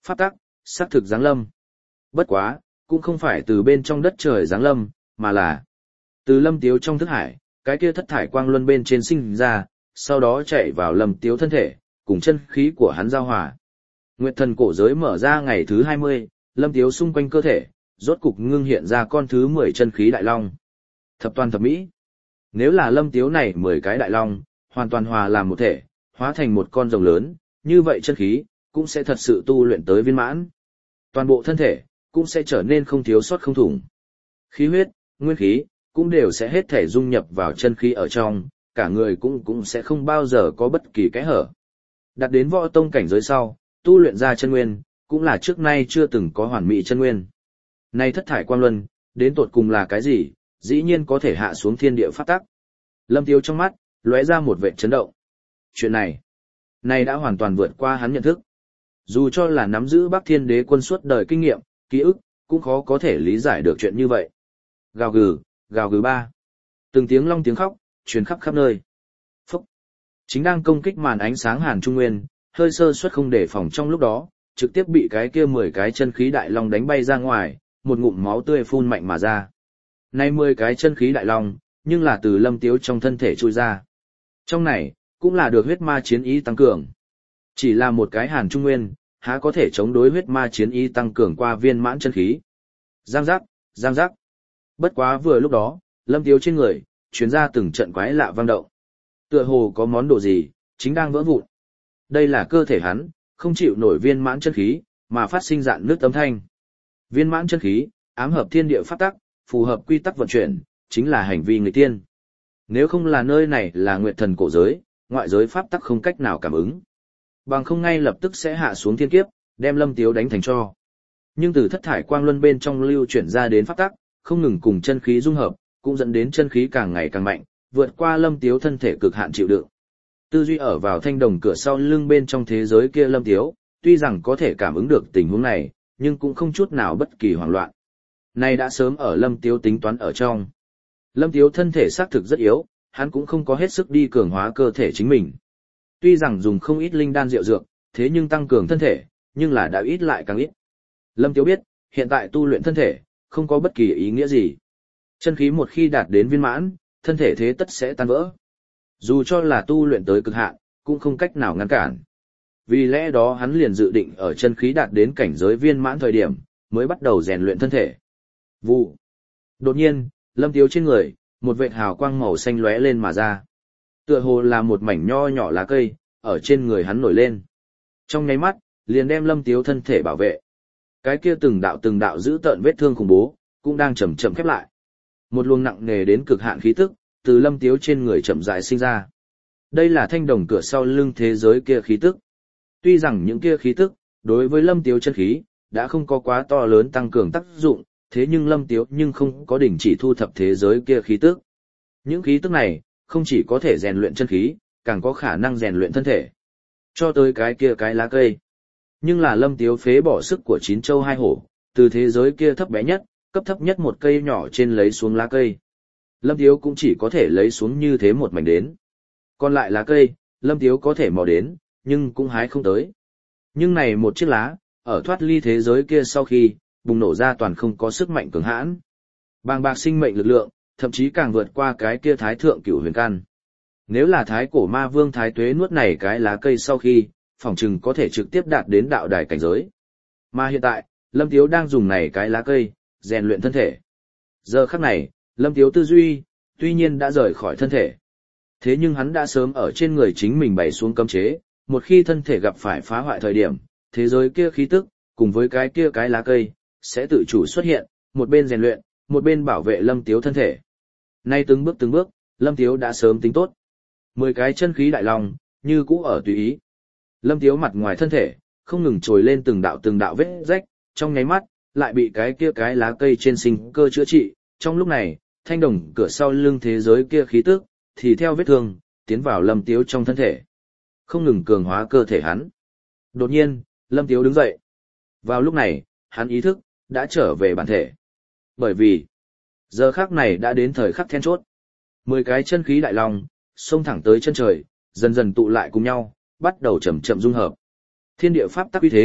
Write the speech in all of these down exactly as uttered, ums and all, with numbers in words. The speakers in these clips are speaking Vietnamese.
pháp tắc, xác thực giáng lâm. Bất quá, cũng không phải từ bên trong đất trời giáng lâm, mà là từ Lâm Tiếu trong thức hải, cái kia thất thải quang luân bên trên sinh ra, sau đó chạy vào Lâm Tiếu thân thể, cùng chân khí của hắn giao hòa. Nguyệt thần cổ giới mở ra ngày thứ hai mươi, Lâm Tiếu xung quanh cơ thể, rốt cục ngưng hiện ra con thứ mười chân khí đại long. Thập toàn thập mỹ. Nếu là Lâm Tiếu này mười cái đại long, hoàn toàn hòa làm một thể, hóa thành một con rồng lớn, như vậy chân khí, cũng sẽ thật sự tu luyện tới viên mãn. Toàn bộ thân thể, cũng sẽ trở nên không thiếu sót không thủng. Khí huyết, nguyên khí, cũng đều sẽ hết thể dung nhập vào chân khí ở trong, cả người cũng cũng sẽ không bao giờ có bất kỳ cái hở. Đạt đến võ tông cảnh giới sau, tu luyện ra chân nguyên, cũng là trước nay chưa từng có hoàn mỹ chân nguyên. Nay thất thải quang luân, đến tột cùng là cái gì, dĩ nhiên có thể hạ xuống thiên địa pháp tắc. Lâm Tiếu trong mắt, lóe ra một vệt chấn động. Chuyện này, này đã hoàn toàn vượt qua hắn nhận thức. Dù cho là nắm giữ Bắc Thiên Đế quân suốt đời kinh nghiệm, ký ức, cũng khó có thể lý giải được chuyện như vậy. Gào gừ, gào gừ ba. Từng tiếng long tiếng khóc, truyền khắp khắp nơi. Phúc. Chính đang công kích màn ánh sáng Hàn Trung Nguyên, hơi sơ suất không để phòng trong lúc đó, trực tiếp bị cái kia mười cái chân khí đại long đánh bay ra ngoài, một ngụm máu tươi phun mạnh mà ra. Nay mười cái chân khí đại long, nhưng là từ Lâm Tiếu trong thân thể trôi ra. Trong này, cũng là được huyết ma chiến ý tăng cường. Chỉ là một cái Hàn Trung Nguyên, há có thể chống đối huyết ma chiến ý tăng cường qua viên mãn chân khí. Giang giác, giang giác. Bất quá vừa lúc đó, Lâm Tiếu trên người, chuyến ra từng trận quái lạ vang động. Tựa hồ có món đồ gì, chính đang vỡ vụn. Đây là cơ thể hắn, không chịu nổi viên mãn chân khí, mà phát sinh dạn nước âm thanh. Viên mãn chân khí, ám hợp thiên địa pháp tắc, phù hợp quy tắc vận chuyển, chính là hành vi người tiên. Nếu không là nơi này là Nguyệt thần cổ giới, ngoại giới pháp tắc không cách nào cảm ứng. Bằng không ngay lập tức sẽ hạ xuống thiên kiếp, đem Lâm Tiếu đánh thành tro. Nhưng từ thất thải quang luân bên trong lưu chuyển ra đến pháp tắc, không ngừng cùng chân khí dung hợp, cũng dẫn đến chân khí càng ngày càng mạnh, vượt qua Lâm Tiếu thân thể cực hạn chịu đựng. Tư duy ở vào thanh đồng cửa sau lưng bên trong thế giới kia Lâm Tiếu, tuy rằng có thể cảm ứng được tình huống này, nhưng cũng không chút nào bất kỳ hoảng loạn. Này đã sớm ở Lâm Tiếu tính toán ở trong. Lâm Tiếu thân thể xác thực rất yếu, hắn cũng không có hết sức đi cường hóa cơ thể chính mình. Tuy rằng dùng không ít linh đan rượu dược, thế nhưng tăng cường thân thể, nhưng là đã ít lại càng ít. Lâm Tiếu biết, hiện tại tu luyện thân thể, không có bất kỳ ý nghĩa gì. Chân khí một khi đạt đến viên mãn, thân thể thế tất sẽ tan vỡ. Dù cho là tu luyện tới cực hạn, cũng không cách nào ngăn cản. Vì lẽ đó hắn liền dự định ở chân khí đạt đến cảnh giới viên mãn thời điểm, mới bắt đầu rèn luyện thân thể. Vụ. Đột nhiên, Lâm Tiếu trên người, một vệt hào quang màu xanh lóe lên mà ra. Tựa hồ là một mảnh nho nhỏ lá cây, ở trên người hắn nổi lên. Trong nháy mắt, liền đem Lâm Tiếu thân thể bảo vệ. Cái kia từng đạo từng đạo giữ tợn vết thương khủng bố, cũng đang chậm chậm khép lại. Một luồng nặng nề đến cực hạn khí tức, từ Lâm Tiếu trên người chậm rãi sinh ra. Đây là thanh đồng cửa sau lưng thế giới kia khí tức. Tuy rằng những kia khí tức, đối với Lâm Tiếu chân khí, đã không có quá to lớn tăng cường tác dụng, thế nhưng Lâm Tiếu nhưng không có đình chỉ thu thập thế giới kia khí tức. Những khí tức này, không chỉ có thể rèn luyện chân khí, càng có khả năng rèn luyện thân thể. Cho tới cái kia cái lá cây. Nhưng là Lâm Tiếu phế bỏ sức của chín châu hai hổ, từ thế giới kia thấp bé nhất, cấp thấp nhất một cây nhỏ trên lấy xuống lá cây. Lâm Tiếu cũng chỉ có thể lấy xuống như thế một mảnh đến. Còn lại lá cây, Lâm Tiếu có thể mò đến, nhưng cũng hái không tới. Nhưng này một chiếc lá, ở thoát ly thế giới kia sau khi, bùng nổ ra toàn không có sức mạnh cường hãn. Bàng bạc sinh mệnh lực lượng, thậm chí càng vượt qua cái kia thái thượng cửu huyền căn. Nếu là thái cổ ma vương thái tuế nuốt này cái lá cây sau khi, phỏng chừng có thể trực tiếp đạt đến đạo đài cảnh giới. Mà hiện tại, Lâm Tiếu đang dùng này cái lá cây, rèn luyện thân thể. Giờ khắc này, Lâm Tiếu tư duy, tuy nhiên đã rời khỏi thân thể. Thế nhưng hắn đã sớm ở trên người chính mình bày xuống cấm chế, một khi thân thể gặp phải phá hoại thời điểm, thế giới kia khí tức, cùng với cái kia cái lá cây, sẽ tự chủ xuất hiện, một bên rèn luyện, một bên bảo vệ Lâm Tiếu thân thể. Nay từng bước từng bước, Lâm Tiếu đã sớm tính tốt. Mười cái chân khí đại long, như cũ ở tùy ý. Lâm Tiếu mặt ngoài thân thể, không ngừng trồi lên từng đạo từng đạo vết rách, trong nháy mắt, lại bị cái kia cái lá cây trên sinh cơ chữa trị. Trong lúc này, thanh đồng cửa sau lưng thế giới kia khí tức, thì theo vết thương, tiến vào Lâm Tiếu trong thân thể. Không ngừng cường hóa cơ thể hắn. Đột nhiên, Lâm Tiếu đứng dậy. Vào lúc này, hắn ý thức, đã trở về bản thể. Bởi vì, giờ khắc này đã đến thời khắc then chốt. Mười cái chân khí đại long, xông thẳng tới chân trời, dần dần tụ lại cùng nhau, bắt đầu chậm chậm dung hợp. Thiên địa pháp tắc uy thế,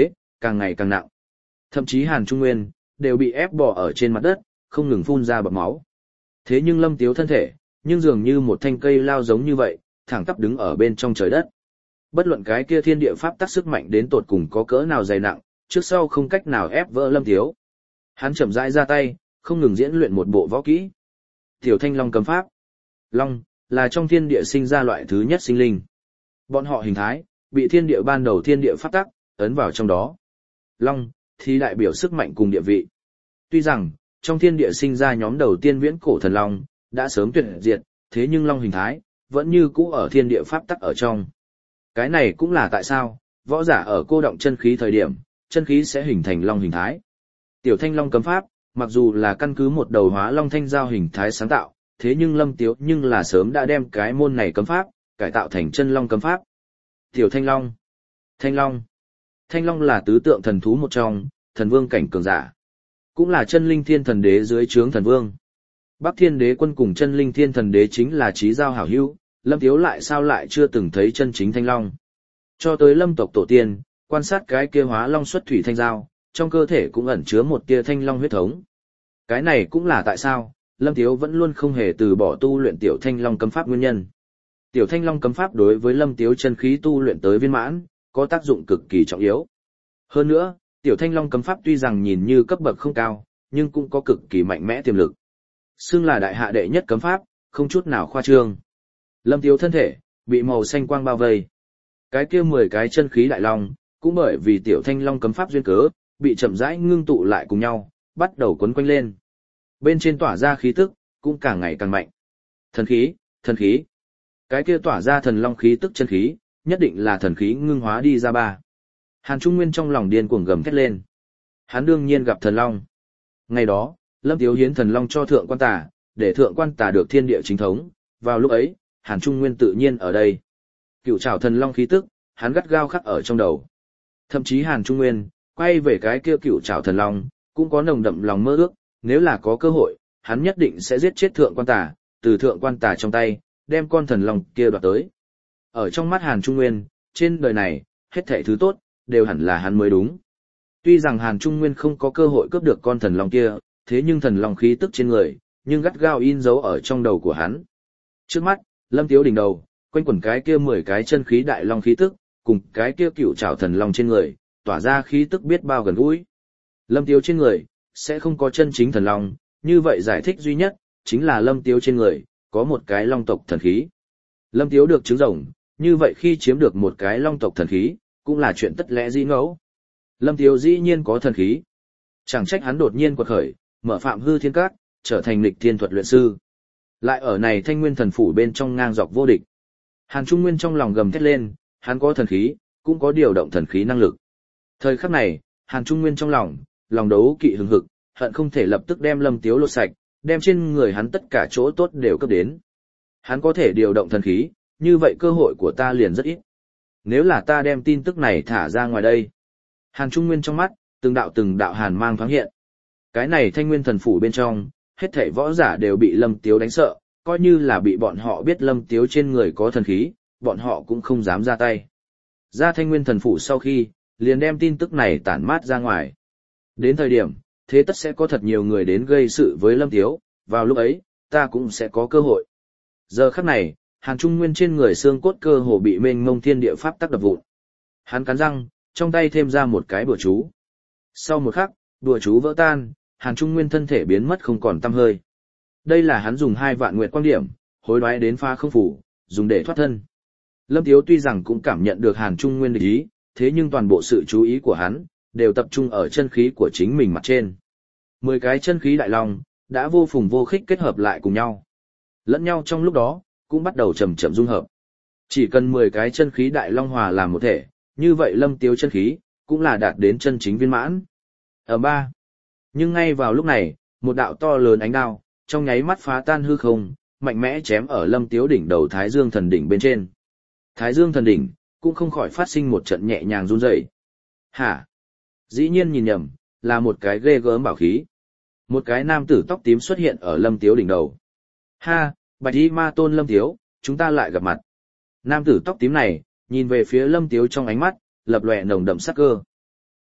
càng ngày càng nặng. Thậm chí Hàn Trung Nguyên đều bị ép bò ở trên mặt đất, không ngừng phun ra bọt máu. Thế nhưng Lâm Tiếu thân thể, nhưng dường như một thanh cây lao giống như vậy, thẳng tắp đứng ở bên trong trời đất. Bất luận cái kia thiên địa pháp tắc sức mạnh đến tột cùng có cỡ nào dày nặng, trước sau không cách nào ép vỡ Lâm Tiếu. Hắn chậm rãi ra tay, không ngừng diễn luyện một bộ võ kỹ. Tiểu Thanh Long cấm pháp. Long là trong thiên địa sinh ra loại thứ nhất sinh linh. Bọn họ hình thái bị thiên địa ban đầu thiên địa pháp tắc ấn vào trong đó. Long thì đại biểu sức mạnh cùng địa vị. Tuy rằng trong thiên địa sinh ra nhóm đầu tiên viễn cổ thần long đã sớm tuyệt diệt, thế nhưng long hình thái vẫn như cũ ở thiên địa pháp tắc ở trong. Cái này cũng là tại sao võ giả ở cô động chân khí thời điểm, chân khí sẽ hình thành long hình thái. Tiểu Thanh Long cấm pháp, mặc dù là căn cứ một đầu hóa long thanh giao hình thái sáng tạo, thế nhưng Lâm Tiếu nhưng là sớm đã đem cái môn này cấm pháp cải tạo thành chân long cấm pháp. Tiểu Thanh Long. Thanh Long. Thanh Long là tứ tượng thần thú một trong, thần vương cảnh cường giả. Cũng là chân linh thiên thần đế dưới trướng thần vương. Bắc Thiên Đế quân cùng chân linh thiên thần đế chính là chí giao hảo hữu, Lâm Tiếu lại sao lại chưa từng thấy chân chính Thanh Long. Cho tới Lâm tộc tổ tiên, quan sát cái kia hóa long xuất thủy thanh giao, trong cơ thể cũng ẩn chứa một tia Thanh Long huyết thống. Cái này cũng là tại sao Lâm Tiếu vẫn luôn không hề từ bỏ tu luyện Tiểu Thanh Long cấm pháp nguyên nhân. Tiểu Thanh Long cấm pháp đối với Lâm Tiếu chân khí tu luyện tới viên mãn, có tác dụng cực kỳ trọng yếu. Hơn nữa, Tiểu Thanh Long cấm pháp tuy rằng nhìn như cấp bậc không cao, nhưng cũng có cực kỳ mạnh mẽ tiềm lực. Xưng là đại hạ đệ nhất cấm pháp, không chút nào khoa trương. Lâm Tiếu thân thể bị màu xanh quang bao vây. Cái kia mười cái chân khí đại long, cũng bởi vì Tiểu Thanh Long cấm pháp duyên cớ, bị chậm rãi ngưng tụ lại cùng nhau, bắt đầu quấn quanh lên. Bên trên tỏa ra khí tức, cũng càng ngày càng mạnh. Thần khí, thần khí. Cái kia tỏa ra thần long khí tức chân khí, nhất định là thần khí ngưng hóa đi ra ba. Hàn Trung Nguyên trong lòng điên cuồng gầm thét lên. Hắn đương nhiên gặp thần long. Ngày đó, Lâm Tiếu hiến thần long cho thượng quan tà, để thượng quan tà được thiên địa chính thống. Vào lúc ấy, Hàn Trung Nguyên tự nhiên ở đây. Cựu trảo thần long khí tức, hắn gắt gao khắc ở trong đầu. Thậm chí Hàn Trung Nguyên, quay về cái kia cựu trảo thần long, cũng có nồng đậm lòng mơ ước, nếu là có cơ hội, hắn nhất định sẽ giết chết thượng quan tà, từ thượng quan tà trong tay, đem con thần long kia đoạt tới. Ở trong mắt Hàn Trung Nguyên, trên đời này, hết thảy thứ tốt, đều hẳn là hắn mới đúng. Tuy rằng Hàn Trung Nguyên không có cơ hội cướp được con thần long kia, thế nhưng thần long khí tức trên người, nhưng gắt gao in dấu ở trong đầu của hắn. Trước mắt, Lâm Tiếu đỉnh đầu, quanh quẩn cái kia mười cái chân khí đại long khí tức, cùng cái kia cựu trảo thần long trên người, tỏa ra khí tức biết bao gần gũi. Lâm Tiếu trên người, sẽ không có chân chính thần long, như vậy giải thích duy nhất, chính là Lâm Tiếu trên người, có một cái long tộc thần khí. Lâm Tiếu được trứng rồng, như vậy khi chiếm được một cái long tộc thần khí, cũng là chuyện tất lẽ dĩ ngẫu. Lâm Tiếu dĩ nhiên có thần khí. Chẳng trách hắn đột nhiên quật khởi, mở phạm hư thiên các, trở thành lịch thiên thuật luyện sư. Lại ở này thanh nguyên thần phủ bên trong ngang dọc vô địch. Hàn Trung Nguyên trong lòng gầm thét lên, hắn có thần khí, cũng có điều động thần khí năng lực. Thời khắc này, Hàn Trung Nguyên trong lòng, lòng đấu kỵ hừng hực, hận không thể lập tức đem Lâm Tiếu lột sạch, đem trên người hắn tất cả chỗ tốt đều cấp đến. Hắn có thể điều động thần khí, như vậy cơ hội của ta liền rất ít. Nếu là ta đem tin tức này thả ra ngoài đây. Hàn Trung Nguyên trong mắt, từng đạo từng đạo hàn mang thoáng hiện. Cái này thanh nguyên thần phủ bên trong, hết thảy võ giả đều bị Lâm Tiếu đánh sợ, coi như là bị bọn họ biết Lâm Tiếu trên người có thần khí, bọn họ cũng không dám ra tay. Ra thanh nguyên thần phủ sau khi, liền đem tin tức này tản mát ra ngoài. Đến thời điểm, thế tất sẽ có thật nhiều người đến gây sự với Lâm Tiếu, vào lúc ấy, ta cũng sẽ có cơ hội. Giờ khắc này, Hàn Trung Nguyên trên người xương cốt cơ hồ bị mênh mông thiên địa pháp tắc đập vụn. Hắn cắn răng, trong tay thêm ra một cái bùa chú. Sau một khắc, bùa chú vỡ tan, Hàn Trung Nguyên thân thể biến mất không còn tăm hơi. Đây là hắn dùng hai vạn nguyệt quang điểm, hối đoái đến pha không phủ, dùng để thoát thân. Lâm Tiếu tuy rằng cũng cảm nhận được Hàn Trung Nguyên địch ý, thế nhưng toàn bộ sự chú ý của hắn, đều tập trung ở chân khí của chính mình mặt trên. Mười cái chân khí đại long, đã vô phùng vô khích kết hợp lại cùng nhau. Lẫn nhau trong lúc đó, cũng bắt đầu chậm chậm dung hợp. Chỉ cần mười cái chân khí đại long hòa làm một thể, như vậy Lâm Tiếu chân khí, cũng là đạt đến chân chính viên mãn. Ở ba. Nhưng ngay vào lúc này, một đạo to lớn ánh đao, trong nháy mắt phá tan hư không, mạnh mẽ chém ở Lâm Tiếu đỉnh đầu Thái Dương thần đỉnh bên trên. Thái Dương thần đỉnh, cũng không khỏi phát sinh một trận nhẹ nhàng run rẩy. Hả? Dĩ nhiên nhìn nhầm, là một cái ghê gớm bảo khí. Một cái nam tử tóc tím xuất hiện ở Lâm Tiếu đỉnh đầu. Ha, Bạch Y Ma Tôn Lâm Tiếu, chúng ta lại gặp mặt. Nam tử tóc tím này, nhìn về phía Lâm Tiếu trong ánh mắt, lập lòe nồng đậm sắc cơ.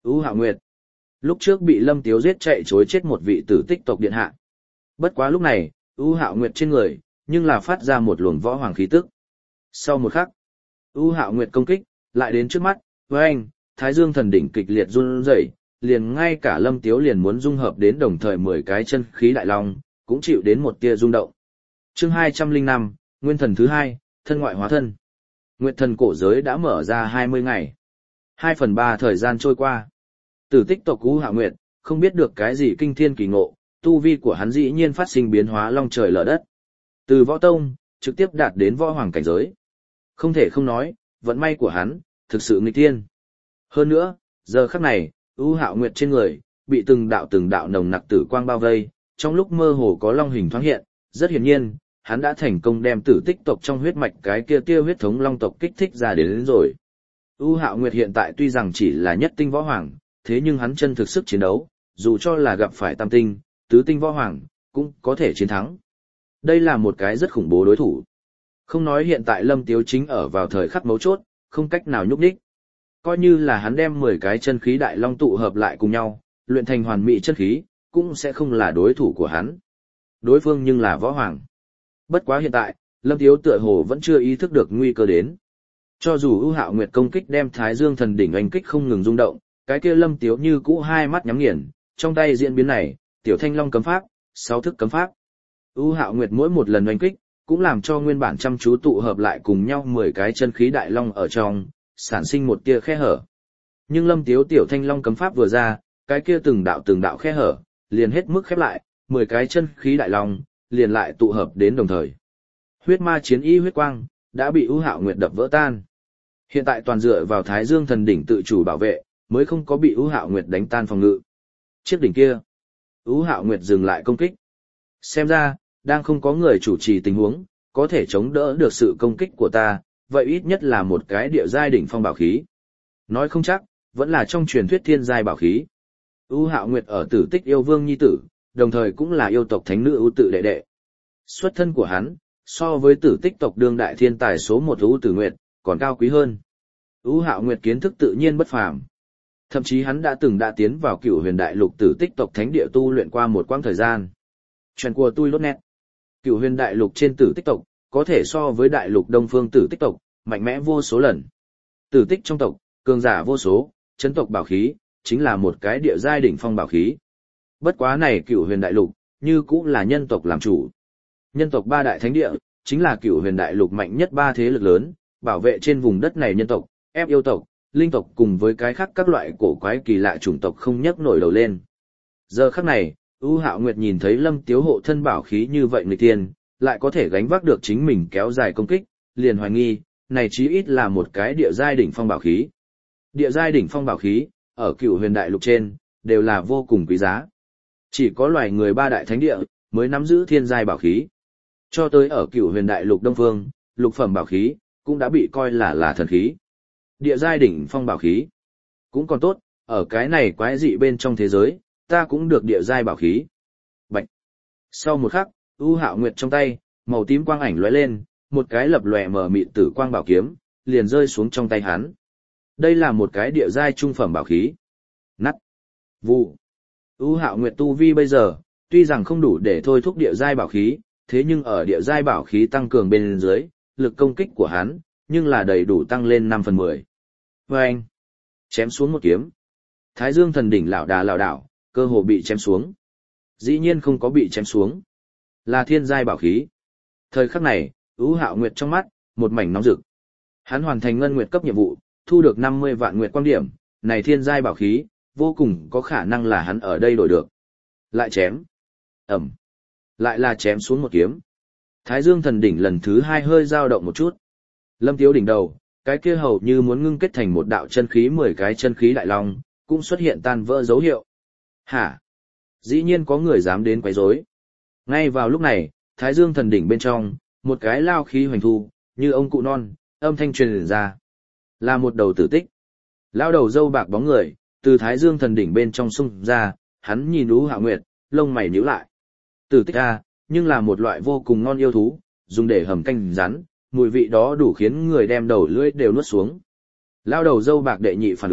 U Hạo Nguyệt. Lúc trước bị Lâm Tiếu giết chạy chối chết một vị tử tích tộc điện hạ. Bất quá lúc này, U Hạo Nguyệt trên người, nhưng là phát ra một luồng võ hoàng khí tức. Sau một khắc, U Hạo Nguyệt công kích, lại đến trước mắt, với anh, Thái Dương thần đỉnh kịch liệt run rẩy, liền ngay cả Lâm Tiếu liền muốn dung hợp đến đồng thời mười cái chân khí đại long, cũng chịu đến một tia rung động. Chương hai trăm lẻ năm, Nguyên thần thứ hai, thân ngoại hóa thân. Nguyệt thần cổ giới đã mở ra hai mươi ngày. Hai phần ba thời gian trôi qua. Tử tích tộc U Hạo Nguyệt, không biết được cái gì kinh thiên kỳ ngộ, tu vi của hắn dĩ nhiên phát sinh biến hóa long trời lở đất. Từ võ tông, trực tiếp đạt đến võ hoàng cảnh giới. Không thể không nói, vận may của hắn, thực sự nghịch thiên. Hơn nữa, giờ khắc này, U Hạo Nguyệt trên người, bị từng đạo từng đạo nồng nặc tử quang bao vây, trong lúc mơ hồ có long hình thoáng hiện, rất hiển nhiên, hắn đã thành công đem tử tích tộc trong huyết mạch cái kia tiêu huyết thống long tộc kích thích ra đến, đến rồi. U Hạo Nguyệt hiện tại tuy rằng chỉ là nhất tinh võ hoàng, thế nhưng hắn chân thực sức chiến đấu, dù cho là gặp phải tam tinh, tứ tinh võ hoàng, cũng có thể chiến thắng. Đây là một cái rất khủng bố đối thủ. Không nói hiện tại Lâm Tiếu chính ở vào thời khắc mấu chốt, không cách nào nhúc nhích. Coi như là hắn đem mười cái chân khí đại long tụ hợp lại cùng nhau, luyện thành hoàn mỹ chân khí, cũng sẽ không là đối thủ của hắn. Đối phương nhưng là võ hoàng. Bất quá hiện tại, Lâm Tiếu tựa hồ vẫn chưa ý thức được nguy cơ đến. Cho dù ưu hạo nguyệt công kích đem Thái Dương thần đỉnh oanh kích không ngừng rung động, cái kia Lâm Tiếu như cũ hai mắt nhắm nghiền, trong tay diễn biến này, tiểu thanh long cấm pháp, sáu thức cấm pháp. Ưu hạo nguyệt mỗi một lần oanh kích, cũng làm cho nguyên bản chăm chú tụ hợp lại cùng nhau mười cái chân khí đại long ở trong, sản sinh một tia khe hở. Nhưng Lâm Tiếu tiểu thanh long cấm pháp vừa ra, cái kia từng đạo từng đạo khe hở, liền hết mức khép lại, mười cái chân khí đại long, liền lại tụ hợp đến đồng thời. Huyết ma chiến y huyết quang, đã bị ưu hạo nguyệt đập vỡ tan. Hiện tại toàn dựa vào Thái Dương thần đỉnh tự chủ bảo vệ, mới không có bị ưu hạo nguyệt đánh tan phòng ngự. Chiếc đỉnh kia, ưu hạo nguyệt dừng lại công kích. Xem ra, đang không có người chủ trì tình huống, có thể chống đỡ được sự công kích của ta, vậy ít nhất là một cái địa giai đỉnh phong bảo khí. Nói không chắc, vẫn là trong truyền thuyết thiên giai bảo khí. ưu hạo nguyệt ở Tử Tích yêu vương nhi tử, đồng thời cũng là yêu tộc thánh nữ ưu tự đệ đệ. Xuất thân của hắn, so với Tử Tích tộc đương đại thiên tài số một ưu tử nguyệt, còn cao quý hơn. ưu hạo nguyệt kiến thức tự nhiên bất phàm. Thậm chí hắn đã từng đã tiến vào Cửu Huyền Đại Lục Tử Tích tộc thánh địa tu luyện qua một quãng thời gian. Chuyện của tôi lốt nét. Cửu Huyền Đại Lục trên Tử Tích tộc, có thể so với Đại Lục Đông Phương Tử Tích tộc, mạnh mẽ vô số lần. Tử Tích trong tộc, cường giả vô số, chấn tộc bảo khí, chính là một cái địa giai đỉnh phong bảo khí. Bất quá này Cửu Huyền Đại Lục, như cũng là nhân tộc làm chủ. Nhân tộc ba đại thánh địa, chính là Cửu Huyền Đại Lục mạnh nhất ba thế lực lớn, bảo vệ trên vùng đất này nhân tộc, ép yêu tộc, linh tộc cùng với cái khác các loại cổ quái kỳ lạ chủng tộc không nhấc nổi đầu lên. Giờ khắc này, ưu hạo nguyệt nhìn thấy Lâm Tiếu hộ thân bảo khí như vậy nghịch thiên, lại có thể gánh vác được chính mình kéo dài công kích, liền hoài nghi, này chí ít là một cái địa giai đỉnh phong bảo khí. Địa giai đỉnh phong bảo khí, ở Cửu Huyền Đại Lục trên, đều là vô cùng quý giá. Chỉ có loài người ba đại thánh địa, mới nắm giữ thiên giai bảo khí. Cho tới ở Cửu Huyền Đại Lục Đông Phương, lục phẩm bảo khí, cũng đã bị coi là là thần khí. Địa giai đỉnh phong bảo khí. Cũng còn tốt, ở cái này quái dị bên trong thế giới, ta cũng được địa giai bảo khí. Bạch. Sau một khắc, ưu hạo nguyệt trong tay, màu tím quang ảnh lóe lên, một cái lập lòe mờ mịt tử quang bảo kiếm, liền rơi xuống trong tay hắn. Đây là một cái địa giai trung phẩm bảo khí. Nắt. Vụ. ưu hạo nguyệt tu vi bây giờ, tuy rằng không đủ để thôi thúc địa giai bảo khí, thế nhưng ở địa giai bảo khí tăng cường bên dưới, lực công kích của hắn, nhưng là đầy đủ tăng lên năm phần mười. Và anh, chém xuống một kiếm. Thái Dương thần đỉnh lảo đà lảo đảo, cơ hồ bị chém xuống. Dĩ nhiên không có bị chém xuống, là thiên giai bảo khí. Thời khắc này, ưu hạo nguyệt trong mắt, một mảnh nóng rực. Hắn hoàn thành ngân nguyệt cấp nhiệm vụ, thu được năm mươi vạn nguyệt quang điểm, này thiên giai bảo khí, vô cùng có khả năng là hắn ở đây đổi được. Lại chém. Ẩm. Lại là chém xuống một kiếm. Thái Dương thần đỉnh lần thứ hai hơi dao động một chút. Lâm Tiếu đỉnh đầu, cái kia hầu như muốn ngưng kết thành một đạo chân khí mười cái chân khí đại long, cũng xuất hiện tan vỡ dấu hiệu. Hả? Dĩ nhiên có người dám đến quấy rối. Ngay vào lúc này, Thái Dương thần đỉnh bên trong, một cái lao khí hoành thu, như ông cụ non, âm thanh truyền ra. Là một đầu tử tích. Lao đầu dâu bạc bóng người, từ Thái Dương thần đỉnh bên trong xung ra, hắn nhìn ưu hạo nguyệt, lông mày nhíu lại. Tử tích a, nhưng là một loại vô cùng ngon yêu thú, dùng để hầm canh rắn, mùi vị đó đủ khiến người đem đầu lưỡi đều nuốt xuống. Lao đầu dâu bạc đệ nhị phản ứng,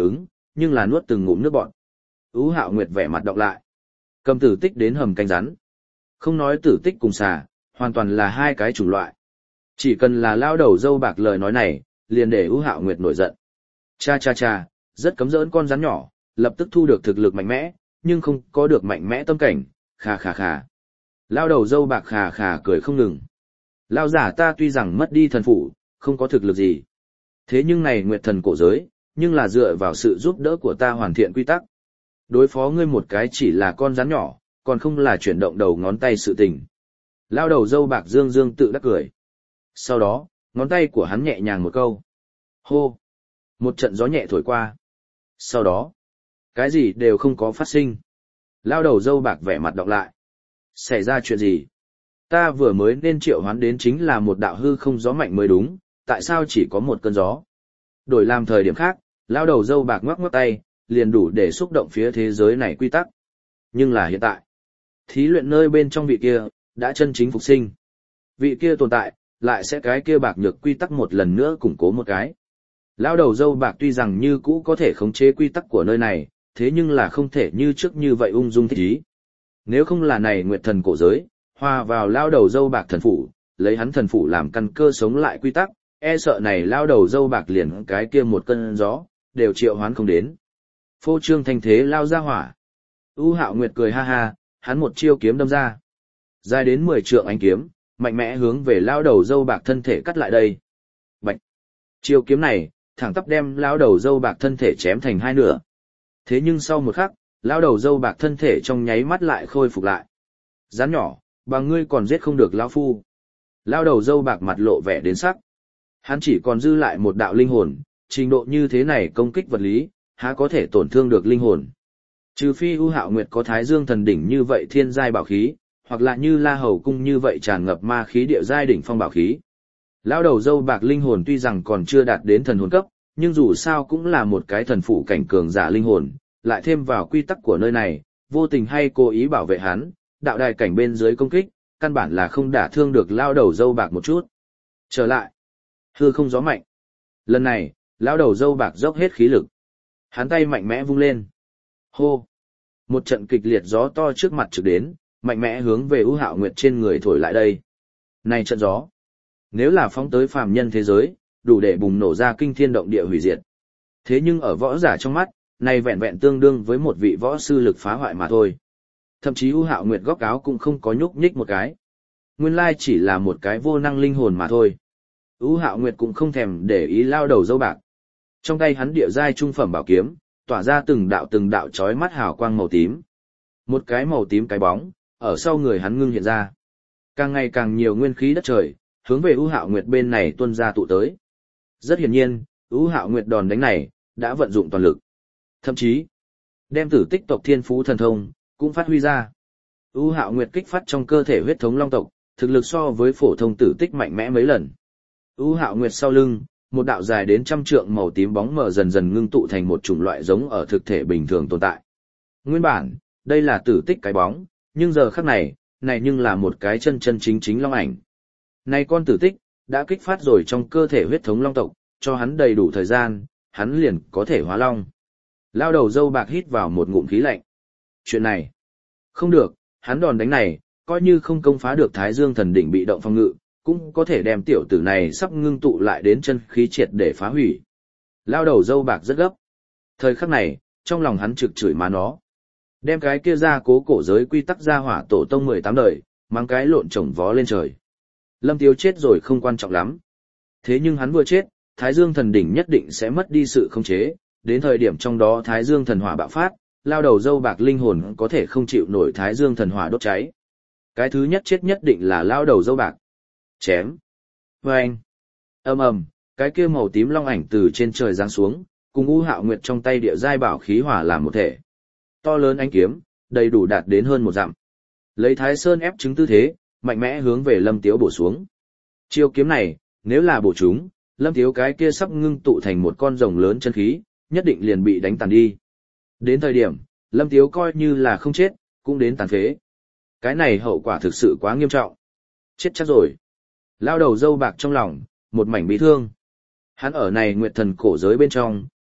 nhưng là nuốt từng ngụm nước bọt. Ú Hạo Nguyệt vẻ mặt đọc lại. Cầm tử tích đến hầm canh rắn. Không nói tử tích cùng xà, hoàn toàn là hai cái chủng loại. Chỉ cần là lao đầu dâu bạc lời nói này, liền để Ú Hạo Nguyệt nổi giận. Cha cha cha, rất cấm dỡn con rắn nhỏ, lập tức thu được thực lực mạnh mẽ, nhưng không có được mạnh mẽ tâm cảnh, khà khà khà. Lao đầu dâu bạc khà khà cười không ngừng. Lao giả ta tuy rằng mất đi thần phủ, không có thực lực gì. Thế nhưng này nguyệt thần cổ giới, nhưng là dựa vào sự giúp đỡ của ta hoàn thiện quy tắc. Đối phó ngươi một cái chỉ là con rắn nhỏ, còn không là chuyển động đầu ngón tay sự tình. Lao đầu dâu bạc dương dương tự đắc cười. Sau đó, ngón tay của hắn nhẹ nhàng một câu. Hô! Một trận gió nhẹ thổi qua. Sau đó, cái gì đều không có phát sinh. Lao đầu dâu bạc vẻ mặt đọc lại. Xảy ra chuyện gì? Ta vừa mới nên triệu hoán đến chính là một đạo hư không gió mạnh mới đúng, tại sao chỉ có một cơn gió? Đổi làm thời điểm khác, lao đầu dâu bạc ngoắc ngoắc tay, liền đủ để xúc động phía thế giới này quy tắc. Nhưng là hiện tại, thí luyện nơi bên trong vị kia, đã chân chính phục sinh. Vị kia tồn tại, lại sẽ cái kia bạc nhược quy tắc một lần nữa củng cố một cái. Lao đầu dâu bạc tuy rằng như cũ có thể khống chế quy tắc của nơi này, thế nhưng là không thể như trước như vậy ung dung thích ý. Nếu không là này nguyệt thần cổ giới, hòa vào lao đầu dâu bạc thần phủ, lấy hắn thần phủ làm căn cơ sống lại quy tắc, e sợ này lao đầu dâu bạc liền cái kia một cơn gió, đều triệu hoán không đến. Phô trương thanh thế lao ra hỏa. U Hạo Nguyệt cười ha ha, hắn một chiêu kiếm đâm ra. Dài đến mười trượng ánh kiếm, mạnh mẽ hướng về lao đầu dâu bạc thân thể cắt lại đây. Bạch! Chiêu kiếm này, thẳng tắp đem lao đầu dâu bạc thân thể chém thành hai nửa. Thế nhưng sau một khắc, lao đầu dâu bạc thân thể trong nháy mắt lại khôi phục lại. Rắn nhỏ, bằng ngươi còn giết không được lão phu. Lao đầu dâu bạc mặt lộ vẻ đến sắc. Hắn chỉ còn dư lại một đạo linh hồn, trình độ như thế này công kích vật lý, há có thể tổn thương được linh hồn. Trừ phi U Hạo Nguyệt có Thái Dương thần đỉnh như vậy thiên giai bảo khí, hoặc là như La Hầu cung như vậy tràn ngập ma khí địa giai đỉnh phong bảo khí. Lão đầu dâu bạc linh hồn tuy rằng còn chưa đạt đến thần hồn cấp, nhưng dù sao cũng là một cái thần phụ cảnh cường giả linh hồn, lại thêm vào quy tắc của nơi này, vô tình hay cố ý bảo vệ hắn, đạo đài cảnh bên dưới công kích, căn bản là không đả thương được lão đầu dâu bạc một chút. Trở lại, hư không gió mạnh. Lần này, lão đầu dâu bạc dốc hết khí lực. Hắn tay mạnh mẽ vung lên. Hô! Một trận kịch liệt gió to trước mặt trực đến, mạnh mẽ hướng về U Hạo Nguyệt trên người thổi lại đây. Này trận gió! Nếu là phóng tới phàm nhân thế giới, đủ để bùng nổ ra kinh thiên động địa hủy diệt. Thế nhưng ở võ giả trong mắt, này vẹn vẹn tương đương với một vị võ sư lực phá hoại mà thôi. Thậm chí U Hạo Nguyệt góc áo cũng không có nhúc nhích một cái. Nguyên lai chỉ là một cái vô năng linh hồn mà thôi. U Hạo Nguyệt cũng không thèm để ý lao đầu dâu bạc. Trong tay hắn địa giai trung phẩm bảo kiếm, tỏa ra từng đạo từng đạo chói mắt hào quang màu tím. Một cái màu tím cái bóng, ở sau người hắn ngưng hiện ra. Càng ngày càng nhiều nguyên khí đất trời, hướng về U Hạo Nguyệt bên này tuôn ra tụ tới. Rất hiển nhiên, U Hạo Nguyệt đòn đánh này, đã vận dụng toàn lực. Thậm chí, đem tử tích tộc thiên phú thần thông, cũng phát huy ra. U Hạo Nguyệt kích phát trong cơ thể huyết thống long tộc, thực lực so với phổ thông tử tích mạnh mẽ mấy lần. U Hạo Nguyệt sau lưng, một đạo dài đến trăm trượng màu tím bóng mờ dần dần ngưng tụ thành một chủng loại giống ở thực thể bình thường tồn tại. Nguyên bản, đây là tử tích cái bóng, nhưng giờ khắc này, này nhưng là một cái chân chân chính chính long ảnh. Này con tử tích, đã kích phát rồi trong cơ thể huyết thống long tộc, cho hắn đầy đủ thời gian, hắn liền có thể hóa long. Lao đầu dâu bạc hít vào một ngụm khí lạnh. Chuyện này, không được, hắn đòn đánh này, coi như không công phá được Thái Dương thần đỉnh bị động phòng ngự, cũng có thể đem tiểu tử này sắp ngưng tụ lại đến chân khí triệt để phá hủy. Lao đầu dâu bạc rất gấp. Thời khắc này, trong lòng hắn trực chửi má nó. Đem cái kia ra cố cổ giới quy tắc ra hỏa tổ tông mười tám đời, mang cái lộn trồng vó lên trời. Lâm Tiếu chết rồi không quan trọng lắm. Thế nhưng hắn vừa chết, Thái Dương thần đỉnh nhất định sẽ mất đi sự khống chế, đến thời điểm trong đó Thái Dương thần hỏa bạo phát, lao đầu dâu bạc linh hồn có thể không chịu nổi Thái Dương thần hỏa đốt cháy. Cái thứ nhất chết nhất định là lao đầu dâu bạc. Chém. Vâng. Ầm ầm, cái kia màu tím long ảnh từ trên trời giáng xuống, cùng U Hạo Nguyệt trong tay địa giai bảo khí hỏa làm một thể. To lớn ánh kiếm, đầy đủ đạt đến hơn một dặm. Lấy Thái Sơn ép trứng tư thế, mạnh mẽ hướng về Lâm Tiếu bổ xuống. Chiêu kiếm này, nếu là bổ chúng, Lâm Tiếu cái kia sắp ngưng tụ thành một con rồng lớn chân khí, nhất định liền bị đánh tàn đi. Đến thời điểm, Lâm Tiếu coi như là không chết, cũng đến tàn phế. Cái này hậu quả thực sự quá nghiêm trọng. Chết chắc rồi. Lao đầu dâu bạc trong lòng, một mảnh bị thương. Hắn ở này nguyệt thần cổ giới bên trong,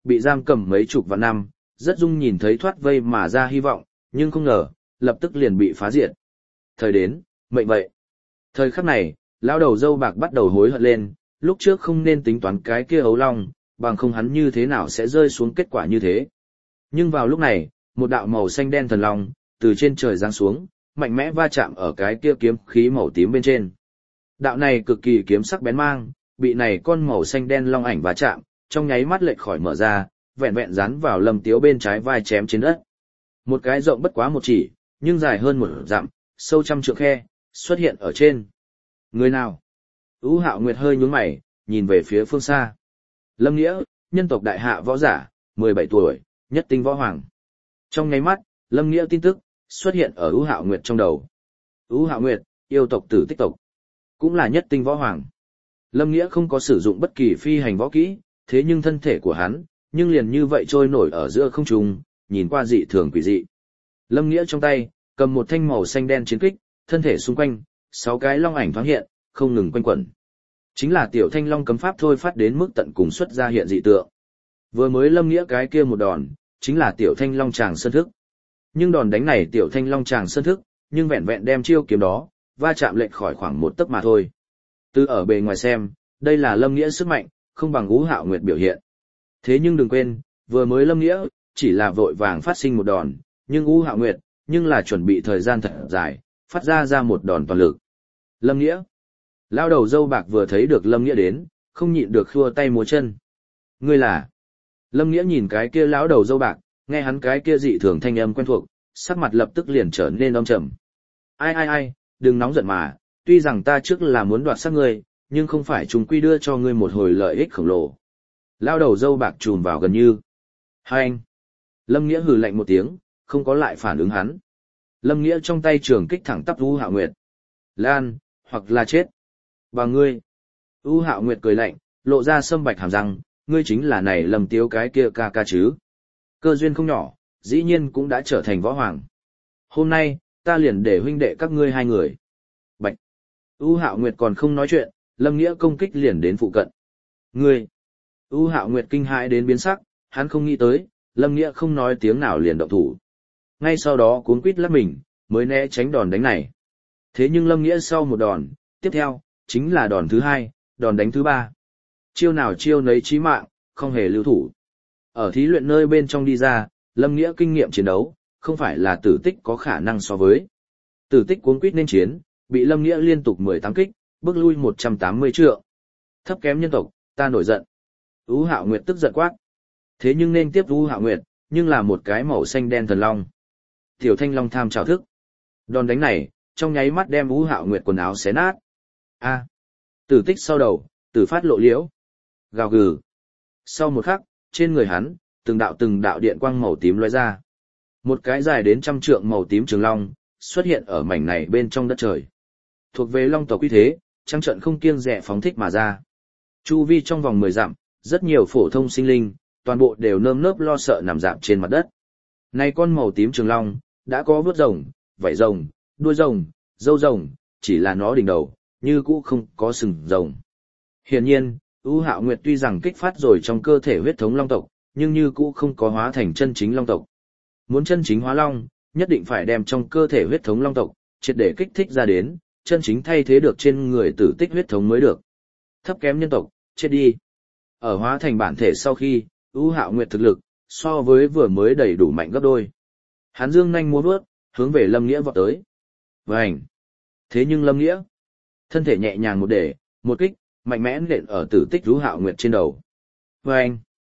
bị giam cầm mấy chục vạn năm, rất dung nhìn thấy thoát vây mà ra hy vọng, nhưng không ngờ, lập tức liền bị phá diệt. Thời đến, mệnh vậy. Thời khắc này, lão đầu dâu bạc bắt đầu hối hận lên, lúc trước không nên tính toán cái kia ấu long, bằng không hắn như thế nào sẽ rơi xuống kết quả như thế. Nhưng vào lúc này, một đạo màu xanh đen thần long, từ trên trời giáng xuống, mạnh mẽ va chạm ở cái kia kiếm khí màu tím bên trên. Đạo này cực kỳ kiếm sắc bén mang, bị này con màu xanh đen long ảnh va chạm, trong nháy mắt lệch khỏi mở ra, vẹn vẹn dán vào Lâm Tiếu bên trái vai chém trên đất. Một cái rộng bất quá một chỉ, nhưng dài hơn một dặm, sâu trăm trượng khe, xuất hiện ở trên. Người nào? Ú Hạo Nguyệt hơi nhướng mày, nhìn về phía phương xa. Lâm Nghĩa, nhân tộc đại hạ võ giả, mười bảy tuổi, nhất tinh võ hoàng. Trong nháy mắt, Lâm Nghĩa tin tức xuất hiện ở Ú Hạo Nguyệt trong đầu. Ú Hạo Nguyệt, yêu tộc Tử Tích tộc, cũng là nhất tinh võ hoàng. Lâm Nghĩa không có sử dụng bất kỳ phi hành võ kỹ, thế nhưng thân thể của hắn, nhưng liền như vậy trôi nổi ở giữa không trung, nhìn qua dị thường quỷ dị. Lâm Nghĩa trong tay, cầm một thanh màu xanh đen chiến kích, thân thể xung quanh, sáu cái long ảnh thoáng hiện, không ngừng quanh quẩn. Chính là tiểu thanh long cấm pháp thôi phát đến mức tận cùng xuất ra hiện dị tượng. Vừa mới Lâm Nghĩa cái kia một đòn, chính là tiểu thanh long tràng sơn thức. Nhưng đòn đánh này tiểu thanh long tràng sơn thức, nhưng vẹn vẹn đem chiêu kiếm đó, va chạm lệch khỏi khoảng một tấc mà thôi. Từ ở bề ngoài xem, đây là Lâm Nghĩa sức mạnh, không bằng Ú Hạo Nguyệt biểu hiện. Thế nhưng đừng quên, vừa mới Lâm Nghĩa, chỉ là vội vàng phát sinh một đòn, nhưng Ú Hạo Nguyệt, nhưng là chuẩn bị thời gian thật dài, phát ra ra một đòn toàn lực. Lâm Nghĩa. Lao đầu dâu bạc vừa thấy được Lâm Nghĩa đến, không nhịn được khua tay múa chân. Ngươi là? Lâm Nghĩa nhìn cái kia lão đầu dâu bạc, nghe hắn cái kia dị thường thanh âm quen thuộc, sắc mặt lập tức liền trở nên âm trầm. Ai ai ai, đừng nóng giận mà, tuy rằng ta trước là muốn đoạt xác ngươi, nhưng không phải chúng quy đưa cho ngươi một hồi lợi ích khổng lồ. Lao đầu dâu bạc trùn vào gần như. Hai anh. Lâm Nghĩa hừ lạnh một tiếng, không có lại phản ứng hắn. Lâm Nghĩa trong tay trường kích thẳng tắp U Hạo Nguyệt. Lan, hoặc là chết. Và ngươi. U Hạo Nguyệt cười lạnh, lộ ra sâm bạch hàm răng, ngươi chính là này Lâm Tiếu cái kia ca ca chứ. Cơ duyên không nhỏ, dĩ nhiên cũng đã trở thành võ hoàng. Hôm nay, ta liền để huynh đệ các ngươi hai người. Bạch. U Hạo Nguyệt còn không nói chuyện, Lâm Nghĩa công kích liền đến phụ cận. Ngươi. U Hạo Nguyệt kinh hãi đến biến sắc, hắn không nghĩ tới, Lâm Nghĩa không nói tiếng nào liền động thủ. Ngay sau đó cuốn quýt lắp mình, mới né tránh đòn đánh này. Thế nhưng Lâm Nghĩa sau một đòn, tiếp theo, chính là đòn thứ hai, đòn đánh thứ ba. Chiêu nào chiêu nấy chí mạng, không hề lưu thủ. Ở thí luyện nơi bên trong đi ra, Lâm Nghĩa kinh nghiệm chiến đấu, không phải là Tử Tích có khả năng so với. Tử Tích cuốn quýt nên chiến, bị Lâm Nghĩa liên tục mười tám kích, bước lui một trăm tám mươi trượng. Thấp kém nhân tộc, ta nổi giận. Ú Hạo Nguyệt tức giận quát. Thế nhưng nên tiếp Ú Hạo Nguyệt, nhưng là một cái màu xanh đen thần long. Tiểu Thanh Long tham trào thức. Đòn đánh này, trong nháy mắt đem Ú Hạo Nguyệt quần áo xé nát. A. Tử Tích sau đầu, tử phát lộ liễu. Gào gừ. Sau một khắc, trên người hắn, từng đạo từng đạo điện quang màu tím lóe ra. Một cái dài đến trăm trượng màu tím trường long, xuất hiện ở mảnh này bên trong đất trời. Thuộc về long tộc uy thế, trăng trận không kiêng dè phóng thích mà ra. Chu vi trong vòng mười dặm, rất nhiều phổ thông sinh linh, toàn bộ đều nơm nớp lo sợ nằm dạp trên mặt đất. Này con màu tím trường long, đã có vớt rồng, vảy rồng, đuôi rồng, râu rồng, chỉ là nó đỉnh đầu, như cũ không có sừng rồng. Hiển nhiên, U Hạo Nguyệt tuy rằng kích phát rồi trong cơ thể huyết thống long tộc, nhưng như cũ không có hóa thành chân chính long tộc. Muốn chân chính hóa long, nhất định phải đem trong cơ thể huyết thống long tộc, triệt để kích thích ra đến, chân chính thay thế được trên người Tử Tích huyết thống mới được. Thấp kém nhân tộc, chết đi. Ở hóa thành bản thể sau khi, U Hạo Nguyệt thực lực, so với vừa mới đầy đủ mạnh gấp đôi. Hắn dương nhanh múa vớt, hướng về Lâm Nghĩa vọt tới. Vành. Thế nhưng Lâm Nghĩa, thân thể nhẹ nhàng một để, một kích, mạnh mẽ nện ở Tử Tích U Hạo Nguyệt trên đầu. Vành.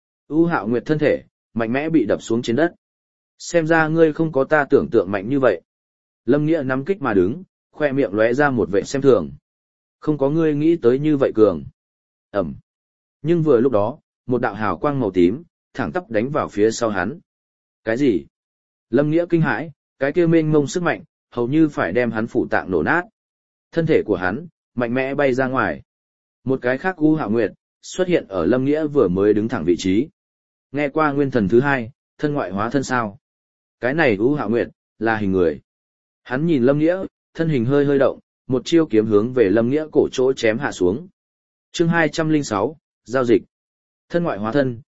U Hạo Nguyệt thân thể, mạnh mẽ bị đập xuống trên đất. Xem ra ngươi không có ta tưởng tượng mạnh như vậy. Lâm Nghĩa nắm kích mà đứng, khoe miệng lóe ra một vẻ xem thường. Không có ngươi nghĩ tới như vậy cường. Ẩm. Nhưng vừa lúc đó, một đạo hào quang màu tím, thẳng tắp đánh vào phía sau hắn. Cái gì? Lâm Nghĩa kinh hãi, cái kia mênh mông sức mạnh, hầu như phải đem hắn phủ tạng nổ nát. Thân thể của hắn, mạnh mẽ bay ra ngoài. Một cái khác U Hạo Nguyệt, xuất hiện ở Lâm Nghĩa vừa mới đứng thẳng vị trí. Nghe qua nguyên thần thứ hai, thân ngoại hóa thân sao. Cái này U Hạo Nguyệt, là hình người. Hắn nhìn Lâm Nghĩa, thân hình hơi hơi động, một chiêu kiếm hướng về Lâm Nghĩa cổ chỗ chém hạ xuống. Chương hai trăm lẻ sáu, giao dịch. Thân ngoại hóa thân,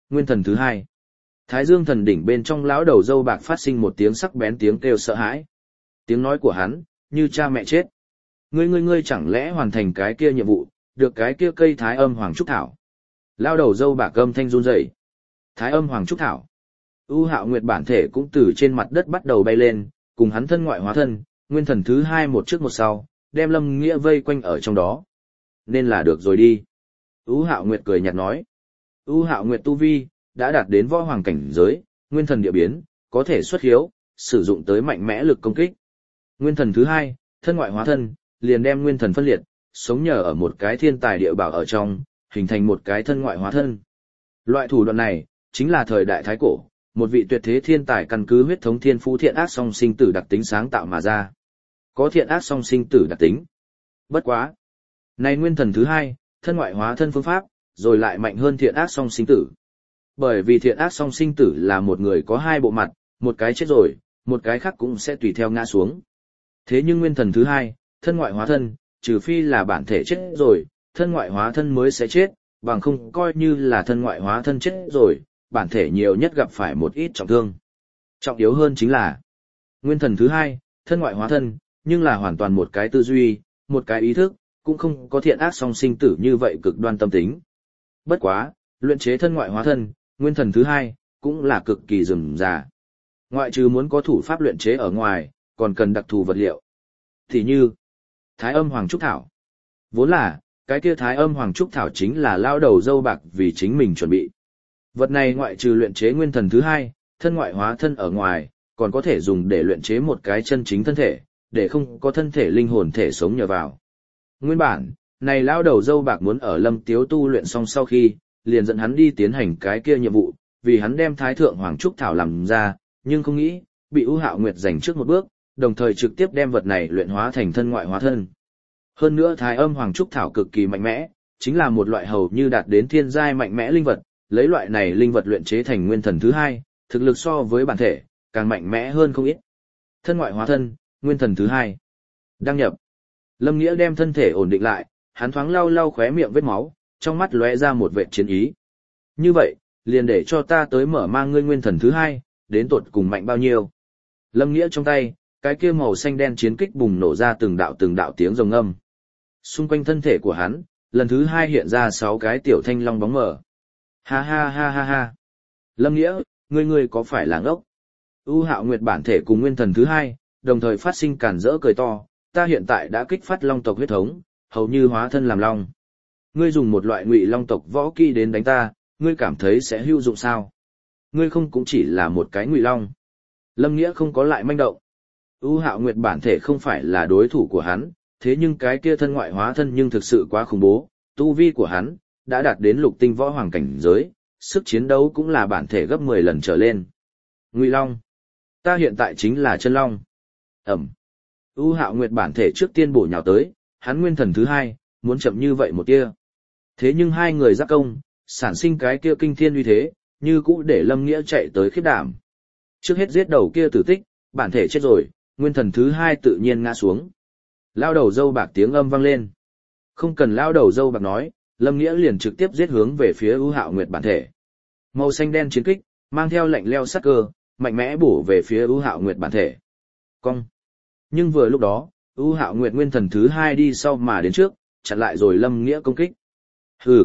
nguyên thần thứ hai. Thái Dương thần đỉnh bên trong lão đầu dâu bạc phát sinh một tiếng sắc bén tiếng kêu sợ hãi. Tiếng nói của hắn, như cha mẹ chết. Ngươi ngươi ngươi chẳng lẽ hoàn thành cái kia nhiệm vụ, được cái kia cây thái âm hoàng trúc thảo. Lão đầu dâu bạc âm thanh run rẩy. Thái âm hoàng trúc thảo. U Hạo Nguyệt bản thể cũng từ trên mặt đất bắt đầu bay lên, cùng hắn thân ngoại hóa thân, nguyên thần thứ hai một trước một sau, đem Lâm Nghĩa vây quanh ở trong đó. Nên là được rồi đi. U Hạo Nguyệt cười nhạt nói. U Hạo Nguyệt tu vi đã đạt đến võ hoàng cảnh giới, nguyên thần địa biến, có thể xuất hiếu, sử dụng tới mạnh mẽ lực công kích. Nguyên thần thứ hai, thân ngoại hóa thân, liền đem nguyên thần phân liệt, sống nhờ ở một cái thiên tài địa bảo ở trong, hình thành một cái thân ngoại hóa thân. Loại thủ đoạn này, chính là thời đại thái cổ, một vị tuyệt thế thiên tài căn cứ huyết thống thiên phú thiện ác song sinh tử đặc tính sáng tạo mà ra. Có thiện ác song sinh tử đặc tính. Bất quá. Này nguyên thần thứ hai, thân ngoại hóa thân phương pháp, rồi lại mạnh hơn thiện ác song sinh tử. Bởi vì thiện ác song sinh tử là một người có hai bộ mặt, một cái chết rồi, một cái khác cũng sẽ tùy theo ngã xuống. Thế nhưng nguyên thần thứ hai, thân ngoại hóa thân, trừ phi là bản thể chết rồi, thân ngoại hóa thân mới sẽ chết, bằng không coi như là thân ngoại hóa thân chết rồi, bản thể nhiều nhất gặp phải một ít trọng thương. Trọng yếu hơn chính là, nguyên thần thứ hai, thân ngoại hóa thân, nhưng là hoàn toàn một cái tư duy, một cái ý thức, cũng không có thiện ác song sinh tử như vậy cực đoan tâm tính. Bất quá, luyện chế thân ngoại hóa thân, nguyên thần thứ hai, cũng là cực kỳ rườm rà. Ngoại trừ muốn có thủ pháp luyện chế ở ngoài, còn cần đặc thù vật liệu. Thì như, Thái âm hoàng trúc thảo. Vốn là, cái kia Thái âm hoàng trúc thảo chính là lao đầu dâu bạc vì chính mình chuẩn bị. Vật này ngoại trừ luyện chế nguyên thần thứ hai, thân ngoại hóa thân ở ngoài, còn có thể dùng để luyện chế một cái chân chính thân thể, để không có thân thể linh hồn thể sống nhờ vào. Nguyên bản, này lao đầu dâu bạc muốn ở Lâm Tiếu tu luyện xong sau khi, liền dẫn hắn đi tiến hành cái kia nhiệm vụ, vì hắn đem Thái thượng hoàng trúc thảo làm ra, nhưng không nghĩ, bị U Hạo Nguyệt giành trước một bước, đồng thời trực tiếp đem vật này luyện hóa thành thân ngoại hóa thân. Hơn nữa Thái âm hoàng trúc thảo cực kỳ mạnh mẽ, chính là một loại hầu như đạt đến thiên giai mạnh mẽ linh vật, lấy loại này linh vật luyện chế thành nguyên thần thứ hai, thực lực so với bản thể, càng mạnh mẽ hơn không ít. Thân ngoại hóa thân, nguyên thần thứ hai. Đăng nhập. Lâm Nghĩa đem thân thể ổn định lại, hắn thoáng lau lau khóe miệng vết máu, trong mắt lóe ra một vệt chiến ý. Như vậy, liền để cho ta tới mở mang ngươi nguyên thần thứ hai, đến tột cùng mạnh bao nhiêu. Lâm Nghĩa trong tay, cái kia màu xanh đen chiến kích bùng nổ ra từng đạo từng đạo tiếng rồng âm. Xung quanh thân thể của hắn, lần thứ hai hiện ra sáu cái tiểu thanh long bóng mờ. Ha ha ha ha ha. Lâm Nghĩa, ngươi ngươi có phải là ngốc? U Hạo Nguyệt bản thể cùng nguyên thần thứ hai, đồng thời phát sinh càn rỡ cười to, ta hiện tại đã kích phát long tộc huyết thống, hầu như hóa thân làm long. Ngươi dùng một loại ngụy long tộc võ kỹ đến đánh ta, ngươi cảm thấy sẽ hữu dụng sao? Ngươi không cũng chỉ là một cái ngụy long. Lâm Nghĩa không có lại manh động. U Hạo Nguyệt bản thể không phải là đối thủ của hắn, thế nhưng cái kia thân ngoại hóa thân nhưng thực sự quá khủng bố, tu vi của hắn đã đạt đến lục tinh võ hoàng cảnh giới, sức chiến đấu cũng là bản thể gấp mười lần trở lên. Ngụy Long, ta hiện tại chính là chân long. Ẩm. U Hạo Nguyệt bản thể trước tiên bổ nhào tới, hắn nguyên thần thứ hai, muốn chậm như vậy một tia. Thế nhưng hai người giáp công, sản sinh cái kia kinh thiên uy thế, như cũ để Lâm Nghĩa chạy tới khiếp đảm. Trước hết giết đầu kia tử tích, bản thể chết rồi, nguyên thần thứ hai tự nhiên ngã xuống. Lao đầu dâu bạc tiếng âm vang lên. Không cần lao đầu dâu bạc nói, Lâm Nghĩa liền trực tiếp giết hướng về phía U Hạo Nguyệt bản thể. Màu xanh đen chiến kích, mang theo lạnh leo sắc cơ, mạnh mẽ bổ về phía U Hạo Nguyệt bản thể. Cong. Nhưng vừa lúc đó, U Hạo Nguyệt nguyên thần thứ hai đi sau mà đến trước, chặn lại rồi Lâm Nghĩa công kích. Hừ.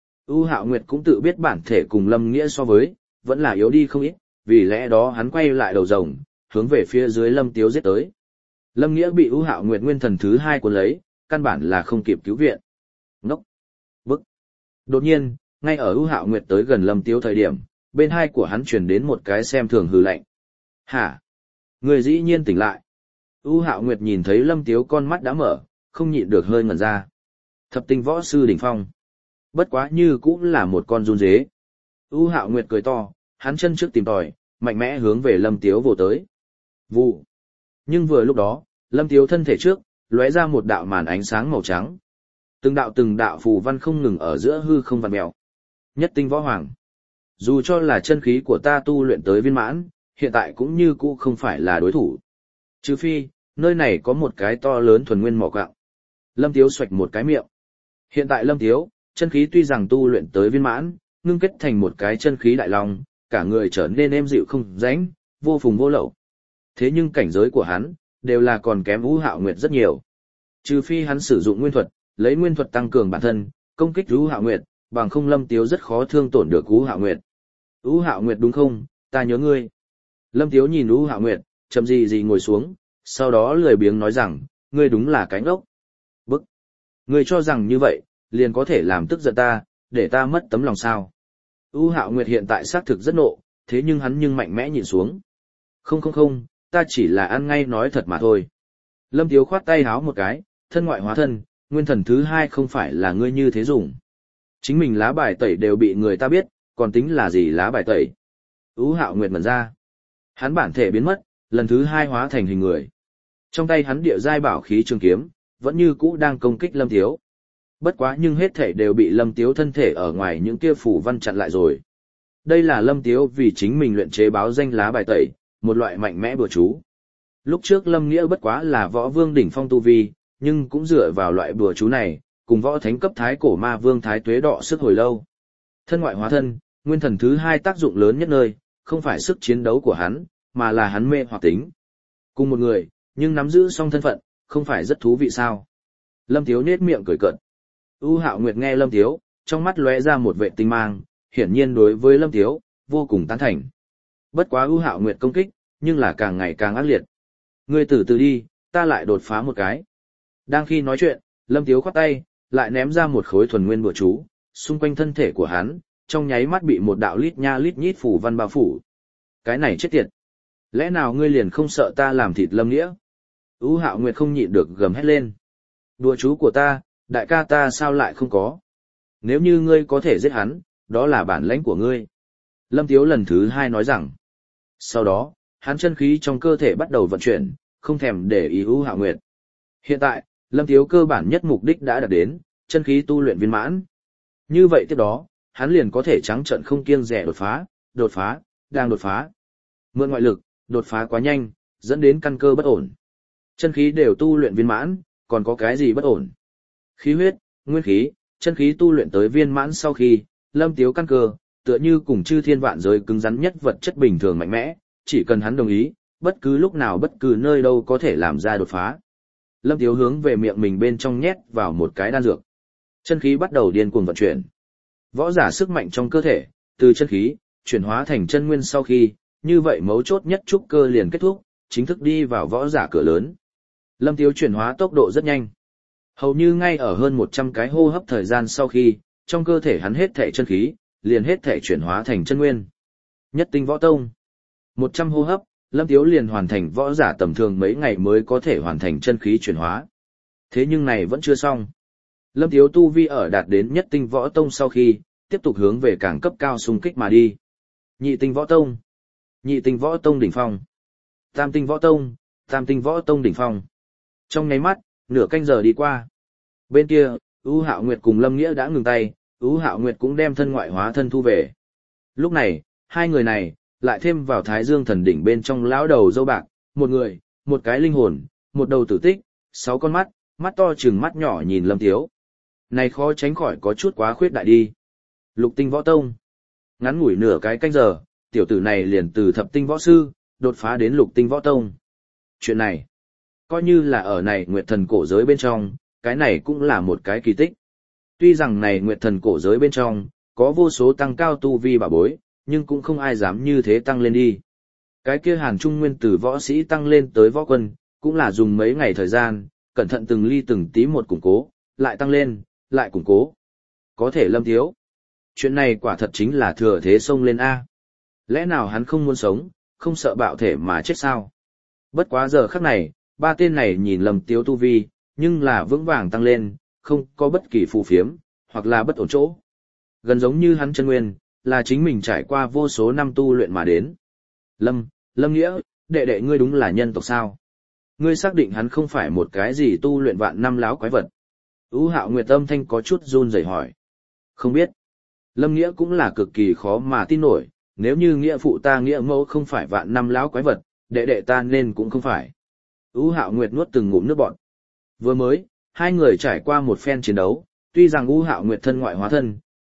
U Hạo Nguyệt cũng tự biết bản thể cùng Lâm Nghĩa so với, vẫn là yếu đi không ít, vì lẽ đó hắn quay lại đầu rồng, hướng về phía dưới Lâm Tiếu giết tới. Lâm Nghĩa bị U Hạo Nguyệt nguyên thần thứ hai cuốn lấy, căn bản là không kịp cứu viện. Ngốc. Bức. Đột nhiên, ngay ở U Hạo Nguyệt tới gần Lâm Tiếu thời điểm, bên hai của hắn truyền đến một cái xem thường hừ lạnh. Hả? Người dĩ nhiên tỉnh lại. U Hạo Nguyệt nhìn thấy Lâm Tiếu con mắt đã mở, không nhịn được hơi ngẩn ra. Thập tinh võ sư đỉnh phong. Bất quá như cũng là một con run dế. U Hạo Nguyệt cười to, hắn chân trước tìm tòi, mạnh mẽ hướng về Lâm Tiếu vồ tới. Vụ. Nhưng vừa lúc đó, Lâm Tiếu thân thể trước, lóe ra một đạo màn ánh sáng màu trắng. Từng đạo từng đạo phù văn không ngừng ở giữa hư không vặn mèo. Nhất tinh võ hoàng. Dù cho là chân khí của ta tu luyện tới viên mãn, hiện tại cũng như cũ không phải là đối thủ. Trừ phi, nơi này có một cái to lớn thuần nguyên mỏ quặng. Lâm Tiếu xoạch một cái miệng. Hiện tại Lâm Tiếu, chân khí tuy rằng tu luyện tới viên mãn, ngưng kết thành một cái chân khí đại long, cả người trở nên êm dịu không rãnh, vô phùng vô lậu. Thế nhưng cảnh giới của hắn, đều là còn kém U Hạo Nguyệt rất nhiều. Trừ phi hắn sử dụng nguyên thuật, lấy nguyên thuật tăng cường bản thân, công kích U Hạo Nguyệt, bằng không Lâm Tiếu rất khó thương tổn được U Hạo Nguyệt. U Hạo Nguyệt đúng không, ta nhớ ngươi. Lâm Tiếu nhìn U Hạo Nguyệt, chậm gì gì ngồi xuống, sau đó lười biếng nói rằng, ngươi đúng là cánh ốc. Bức! Ngươi cho rằng như vậy, liền có thể làm tức giận ta, để ta mất tấm lòng sao. U Hạo Nguyệt hiện tại xác thực rất nộ, thế nhưng hắn nhưng mạnh mẽ nhìn xuống. Không không không, ta chỉ là ăn ngay nói thật mà thôi. Lâm Tiếu khoát tay háo một cái, thân ngoại hóa thân, nguyên thần thứ hai không phải là ngươi như thế dùng. Chính mình lá bài tẩy đều bị người ta biết, còn tính là gì lá bài tẩy. U Hạo Nguyệt mẩn ra. Hắn bản thể biến mất, lần thứ hai hóa thành hình người. Trong tay hắn địa giai bảo khí trường kiếm, vẫn như cũ đang công kích Lâm Tiếu. Bất quá nhưng hết thể đều bị Lâm Tiếu thân thể ở ngoài những kia phủ văn chặn lại rồi. Đây là Lâm Tiếu vì chính mình luyện chế báo danh lá bài tẩy, một loại mạnh mẽ bừa chú. Lúc trước Lâm Nghĩa bất quá là võ vương đỉnh phong tu vi, nhưng cũng dựa vào loại bừa chú này, cùng võ thánh cấp thái cổ ma vương thái tuế đọ sức hồi lâu. Thân ngoại hóa thân, nguyên thần thứ hai tác dụng lớn nhất nơi, không phải sức chiến đấu của hắn, mà là hắn mê hoặc tính. Cùng một người, nhưng nắm giữ song thân phận, không phải rất thú vị sao. Lâm Tiếu nết miệng cười cợt. U Hạo Nguyệt nghe Lâm Tiếu, trong mắt lóe ra một vệ tinh mang, hiển nhiên đối với Lâm Tiếu, vô cùng tán thành. Bất quá U Hạo Nguyệt công kích, nhưng là càng ngày càng ác liệt. Ngươi từ từ đi, ta lại đột phá một cái. Đang khi nói chuyện, Lâm Tiếu khoát tay, lại ném ra một khối thuần nguyên bùa chú, xung quanh thân thể của hắn, trong nháy mắt bị một đạo lít nha lít nhít phủ văn bao phủ. Cái này chết tiệt. Lẽ nào ngươi liền không sợ ta làm thịt Lâm Nghĩa? U Hạo Nguyệt không nhịn được gầm hét lên. Đùa chú của ta, đại ca ta sao lại không có? Nếu như ngươi có thể giết hắn, đó là bản lãnh của ngươi. Lâm Tiếu lần thứ hai nói rằng. Sau đó, hắn chân khí trong cơ thể bắt đầu vận chuyển, không thèm để ý U Hạo Nguyệt. Hiện tại, Lâm Tiếu cơ bản nhất mục đích đã đạt đến, chân khí tu luyện viên mãn. Như vậy tiếp đó, hắn liền có thể trắng trợn không kiêng dè đột phá, đột phá, đang đột phá. Mượn ngoại lực, đột phá quá nhanh, dẫn đến căn cơ bất ổn. Chân khí đều tu luyện viên mãn, còn có cái gì bất ổn? Khí huyết, nguyên khí, chân khí tu luyện tới viên mãn sau khi, Lâm Tiếu căn cơ, tựa như cùng chư thiên vạn giới cứng rắn nhất vật chất bình thường mạnh mẽ, chỉ cần hắn đồng ý, bất cứ lúc nào bất cứ nơi đâu có thể làm ra đột phá. Lâm Tiếu hướng về miệng mình bên trong nhét vào một cái đan dược. Chân khí bắt đầu điên cuồng vận chuyển. Võ giả sức mạnh trong cơ thể, từ chân khí, chuyển hóa thành chân nguyên sau khi, như vậy mấu chốt nhất trúc cơ liền kết thúc, chính thức đi vào võ giả cửa lớn. Lâm Tiếu chuyển hóa tốc độ rất nhanh. Hầu như ngay ở hơn một trăm cái hô hấp thời gian sau khi, trong cơ thể hắn hết thể chân khí, liền hết thể chuyển hóa thành chân nguyên. Nhất tinh võ tông. một trăm hô hấp, Lâm Tiếu liền hoàn thành võ giả tầm thường mấy ngày mới có thể hoàn thành chân khí chuyển hóa. Thế nhưng này vẫn chưa xong. Lâm Tiếu tu vi ở đạt đến nhất tinh võ tông sau khi, tiếp tục hướng về càng cấp cao xung kích mà đi. Nhị tinh võ tông. Nhị tinh võ tông đỉnh phong. Tam tinh võ tông, tam tinh võ tông đỉnh phong. Trong nháy mắt, nửa canh giờ đi qua. Bên kia, U Hạo Nguyệt cùng Lâm Nghĩa đã ngừng tay, U Hạo Nguyệt cũng đem thân ngoại hóa thân thu về. Lúc này, hai người này, lại thêm vào Thái Dương thần đỉnh bên trong lão đầu dâu bạc, một người, một cái linh hồn, một đầu tử tích, sáu con mắt, mắt to chừng mắt nhỏ nhìn Lâm Tiếu. Này khó tránh khỏi có chút quá khuyết đại đi. Lục tinh võ tông. Ngắn ngủi nửa cái canh giờ, tiểu tử này liền từ thập tinh võ sư, đột phá đến lục tinh võ tông. Chuyện này, coi như là ở này nguyệt thần cổ giới bên trong, cái này cũng là một cái kỳ tích. Tuy rằng này nguyệt thần cổ giới bên trong, có vô số tăng cao tu vi bảo bối, nhưng cũng không ai dám như thế tăng lên đi. Cái kia Hàn Trung Nguyên từ võ sĩ tăng lên tới võ quân, cũng là dùng mấy ngày thời gian, cẩn thận từng ly từng tí một củng cố, lại tăng lên, lại củng cố. Có thể Lâm Tiếu. Chuyện này quả thật chính là thừa thế xông lên A. Lẽ nào hắn không muốn sống, không sợ bạo thể mà chết sao? Bất quá giờ khắc này, ba tên này nhìn Lâm Tiếu tu vi, nhưng là vững vàng tăng lên, không có bất kỳ phù phiếm, hoặc là bất ổn chỗ. Gần giống như hắn chân nguyên, là chính mình trải qua vô số năm tu luyện mà đến. Lâm, Lâm Nghĩa, đệ đệ ngươi đúng là nhân tộc sao? Ngươi xác định hắn không phải một cái gì tu luyện vạn năm láo quái vật. U Hạo Nguyệt âm thanh có chút run rẩy hỏi. Không biết. Lâm Nghĩa cũng là cực kỳ khó mà tin nổi, nếu như nghĩa phụ ta nghĩa mẫu không phải vạn năm láo quái vật, đệ đệ ta nên cũng không phải. U Hạo Nguyệt nuốt từng ngụm nước bọt. Vừa mới, hai người trải qua một phen chiến đấu, tuy rằng U Hạo Nguyệt thân ngoại hóa thân,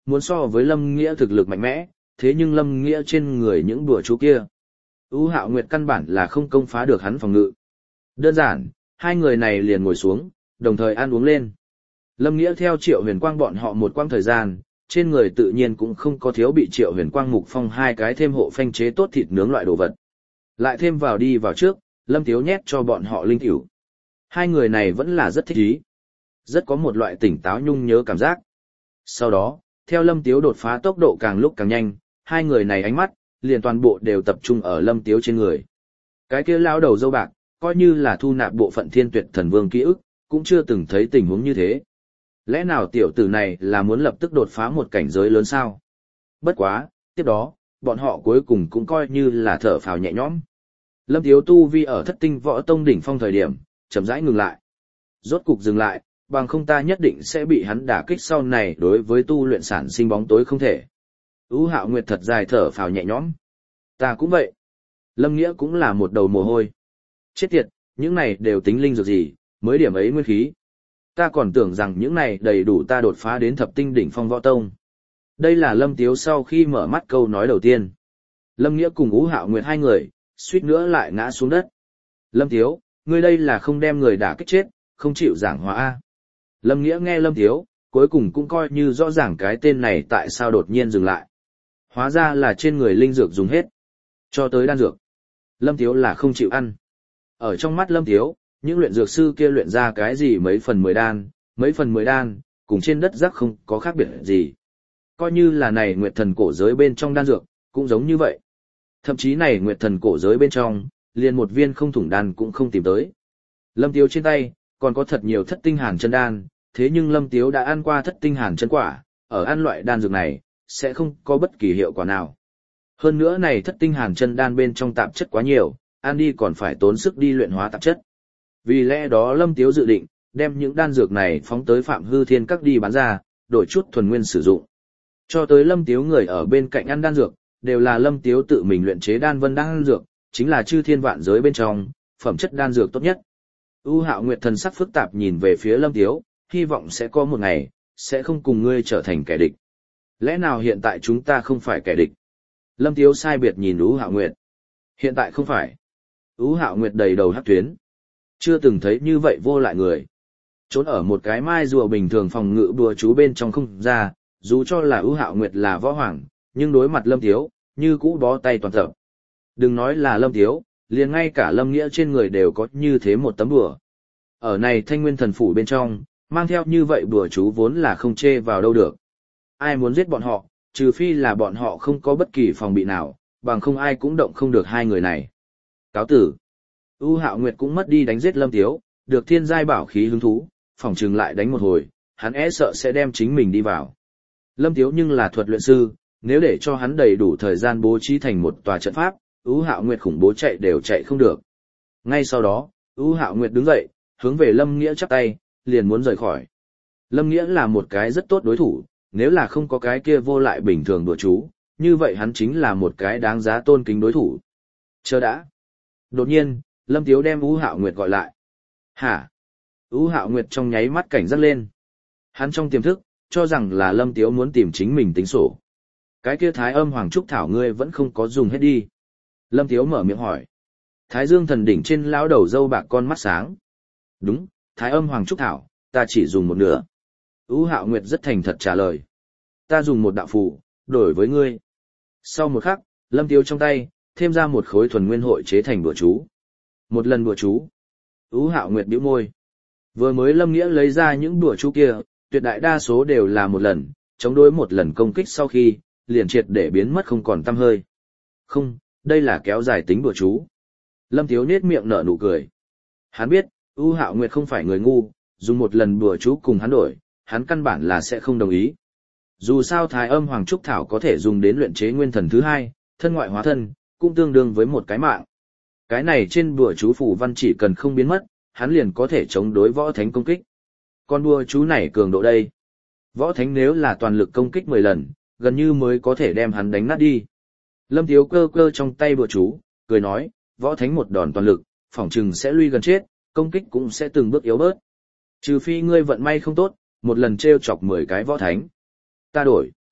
muốn so với Lâm Nghĩa thực lực mạnh mẽ, thế nhưng Lâm Nghĩa trên người những đùa chú kia. U Hạo Nguyệt căn bản là không công phá được hắn phòng ngự. Đơn giản, hai người này liền ngồi xuống, đồng thời ăn uống lên. Lâm Nghĩa theo Triệu Huyền Quang bọn họ một quãng thời gian, trên người tự nhiên cũng không có thiếu bị Triệu Huyền Quang Mục Phong hai cái thêm hộ phanh chế tốt thịt nướng loại đồ vật. Lại thêm vào đi vào trước, Lâm Tiếu nhét cho bọn họ linh tiểu. Hai người này vẫn là rất thích ý. Rất có một loại tỉnh táo nhung nhớ cảm giác. Sau đó, theo Lâm Tiếu đột phá tốc độ càng lúc càng nhanh, hai người này ánh mắt, liền toàn bộ đều tập trung ở Lâm Tiếu trên người. Cái kia lão đầu dâu bạc, coi như là thu nạp bộ phận Thiên Tuyệt Thần Vương ký ức, cũng chưa từng thấy tình huống như thế. Lẽ nào tiểu tử này là muốn lập tức đột phá một cảnh giới lớn sao? Bất quá, tiếp đó, bọn họ cuối cùng cũng coi như là thở phào nhẹ nhõm. Lâm Tiếu tu vi ở Thất Tinh Võ Tông đỉnh phong thời điểm, chậm rãi ngừng lại. Rốt cục dừng lại, bằng không ta nhất định sẽ bị hắn đả kích sau này đối với tu luyện sản sinh bóng tối không thể. U Hạo Nguyệt thật dài thở phào nhẹ nhõm. Ta cũng vậy. Lâm Nghĩa cũng là một đầu mồ hôi. Chết tiệt, những này đều tính linh dược gì, mới điểm ấy nguyên khí. Ta còn tưởng rằng những này đầy đủ ta đột phá đến thập tinh đỉnh phong võ tông. Đây là Lâm Tiếu sau khi mở mắt câu nói đầu tiên. Lâm Nghĩa cùng U Hạo Nguyệt hai người, suýt nữa lại ngã xuống đất. Lâm Tiếu, ngươi đây là không đem người đả kích chết, không chịu giảng hóa A. Lâm Nghĩa nghe Lâm Tiếu, cuối cùng cũng coi như rõ ràng cái tên này tại sao đột nhiên dừng lại. Hóa ra là trên người linh dược dùng hết. Cho tới đan dược. Lâm Tiếu là không chịu ăn. Ở trong mắt Lâm Tiếu, những luyện dược sư kia luyện ra cái gì mấy phần mười đan, mấy phần mười đan, cùng trên đất rác không có khác biệt gì. Coi như là này nguyệt thần cổ giới bên trong đan dược, cũng giống như vậy. Thậm chí này nguyệt thần cổ giới bên trong, liền một viên không thủng đan cũng không tìm tới. Lâm Tiếu trên tay, còn có thật nhiều thất tinh hàn chân đan, thế nhưng Lâm Tiếu đã ăn qua thất tinh hàn chân quả, ở ăn loại đan dược này, sẽ không có bất kỳ hiệu quả nào. Hơn nữa này thất tinh hàn chân đan bên trong tạp chất quá nhiều, ăn đi còn phải tốn sức đi luyện hóa tạp chất. Vì lẽ đó Lâm Tiếu dự định, đem những đan dược này phóng tới Phạm Hư Thiên Các đi bán ra, đổi chút thuần nguyên sử dụng. Cho tới Lâm Tiếu người ở bên cạnh ăn đan dược, đều là Lâm Tiếu tự mình luyện chế đan vân đan dược, chính là chư thiên vạn giới bên trong, phẩm chất đan dược tốt nhất. U Hạo Nguyệt thần sắc phức tạp nhìn về phía Lâm Tiếu, hy vọng sẽ có một ngày, sẽ không cùng ngươi trở thành kẻ địch. Lẽ nào hiện tại chúng ta không phải kẻ địch? Lâm Tiếu sai biệt nhìn U Hạo Nguyệt. Hiện tại không phải. U Hạo Nguyệt đầy đầu hắc tuyến. Chưa từng thấy như vậy vô lại người. Trốn ở một cái mai rùa bình thường phòng ngự bùa chú bên trong không ra, dù cho là U Hạo Nguyệt là võ hoàng, nhưng đối mặt Lâm Tiếu, như cũ bó tay toàn tập. Đừng nói là Lâm Tiếu, liền ngay cả Lâm Nghĩa trên người đều có như thế một tấm bùa. Ở này Thanh Nguyên Thần Phủ bên trong, mang theo như vậy bùa chú vốn là không chê vào đâu được. Ai muốn giết bọn họ, trừ phi là bọn họ không có bất kỳ phòng bị nào, bằng không ai cũng động không được hai người này. Cáo tử. U Hạo Nguyệt cũng mất đi đánh giết Lâm Tiếu, được thiên giai bảo khí hứng thú, phỏng chừng lại đánh một hồi, hắn e sợ sẽ đem chính mình đi vào. Lâm Tiếu nhưng là thuật luyện sư, nếu để cho hắn đầy đủ thời gian bố trí thành một tòa trận pháp, U Hạo Nguyệt khủng bố chạy đều chạy không được. Ngay sau đó, U Hạo Nguyệt đứng dậy, hướng về Lâm Nghĩa chắp tay, liền muốn rời khỏi. Lâm Nghĩa là một cái rất tốt đối thủ, nếu là không có cái kia vô lại bình thường đùa chú, như vậy hắn chính là một cái đáng giá tôn kính đối thủ. Chờ đã. Đột nhiên, Lâm Tiếu đem U Hạo Nguyệt gọi lại. Hả? U Hạo Nguyệt trong nháy mắt cảnh giác lên. Hắn trong tiềm thức, cho rằng là Lâm Tiếu muốn tìm chính mình tính sổ. Cái kia Thái Âm Hoàng Trúc Thảo ngươi vẫn không có dùng hết đi. Lâm Tiếu mở miệng hỏi. Thái Dương thần đỉnh trên lão đầu dâu bạc con mắt sáng. Đúng, Thái Âm Hoàng Trúc Thảo, ta chỉ dùng một nửa. U Hạo Nguyệt rất thành thật trả lời. Ta dùng một đạo phù, đổi với ngươi. Sau một khắc, Lâm Tiếu trong tay, thêm ra một khối thuần nguyên hội chế thành bùa chú. Một lần bùa chú. U Hạo Nguyệt bĩu môi. Vừa mới Lâm Nghĩa lấy ra những bùa chú kia, tuyệt đại đa số đều là một lần, chống đối một lần công kích sau khi, liền triệt để biến mất không còn tăm hơi. Không, đây là kéo dài tính bùa chú. Lâm Tiếu nhếch miệng nở nụ cười. Hắn biết, U Hạo Nguyệt không phải người ngu, dùng một lần bùa chú cùng hắn đổi, hắn căn bản là sẽ không đồng ý. Dù sao Thái Âm Hoàng Trúc Thảo có thể dùng đến luyện chế nguyên thần thứ hai, thân ngoại hóa thân, cũng tương đương với một cái mạng. Cái này trên bùa chú phù văn chỉ cần không biến mất, hắn liền có thể chống đối võ thánh công kích. Con bùa chú này cường độ đây. Võ thánh nếu là toàn lực công kích mười lần, gần như mới có thể đem hắn đánh nát đi. Lâm Tiếu cơ cơ trong tay bùa chú, cười nói, võ thánh một đòn toàn lực, phỏng chừng sẽ lui gần chết, công kích cũng sẽ từng bước yếu bớt. Trừ phi ngươi vận may không tốt, một lần treo chọc mười cái võ thánh. Ta đổi.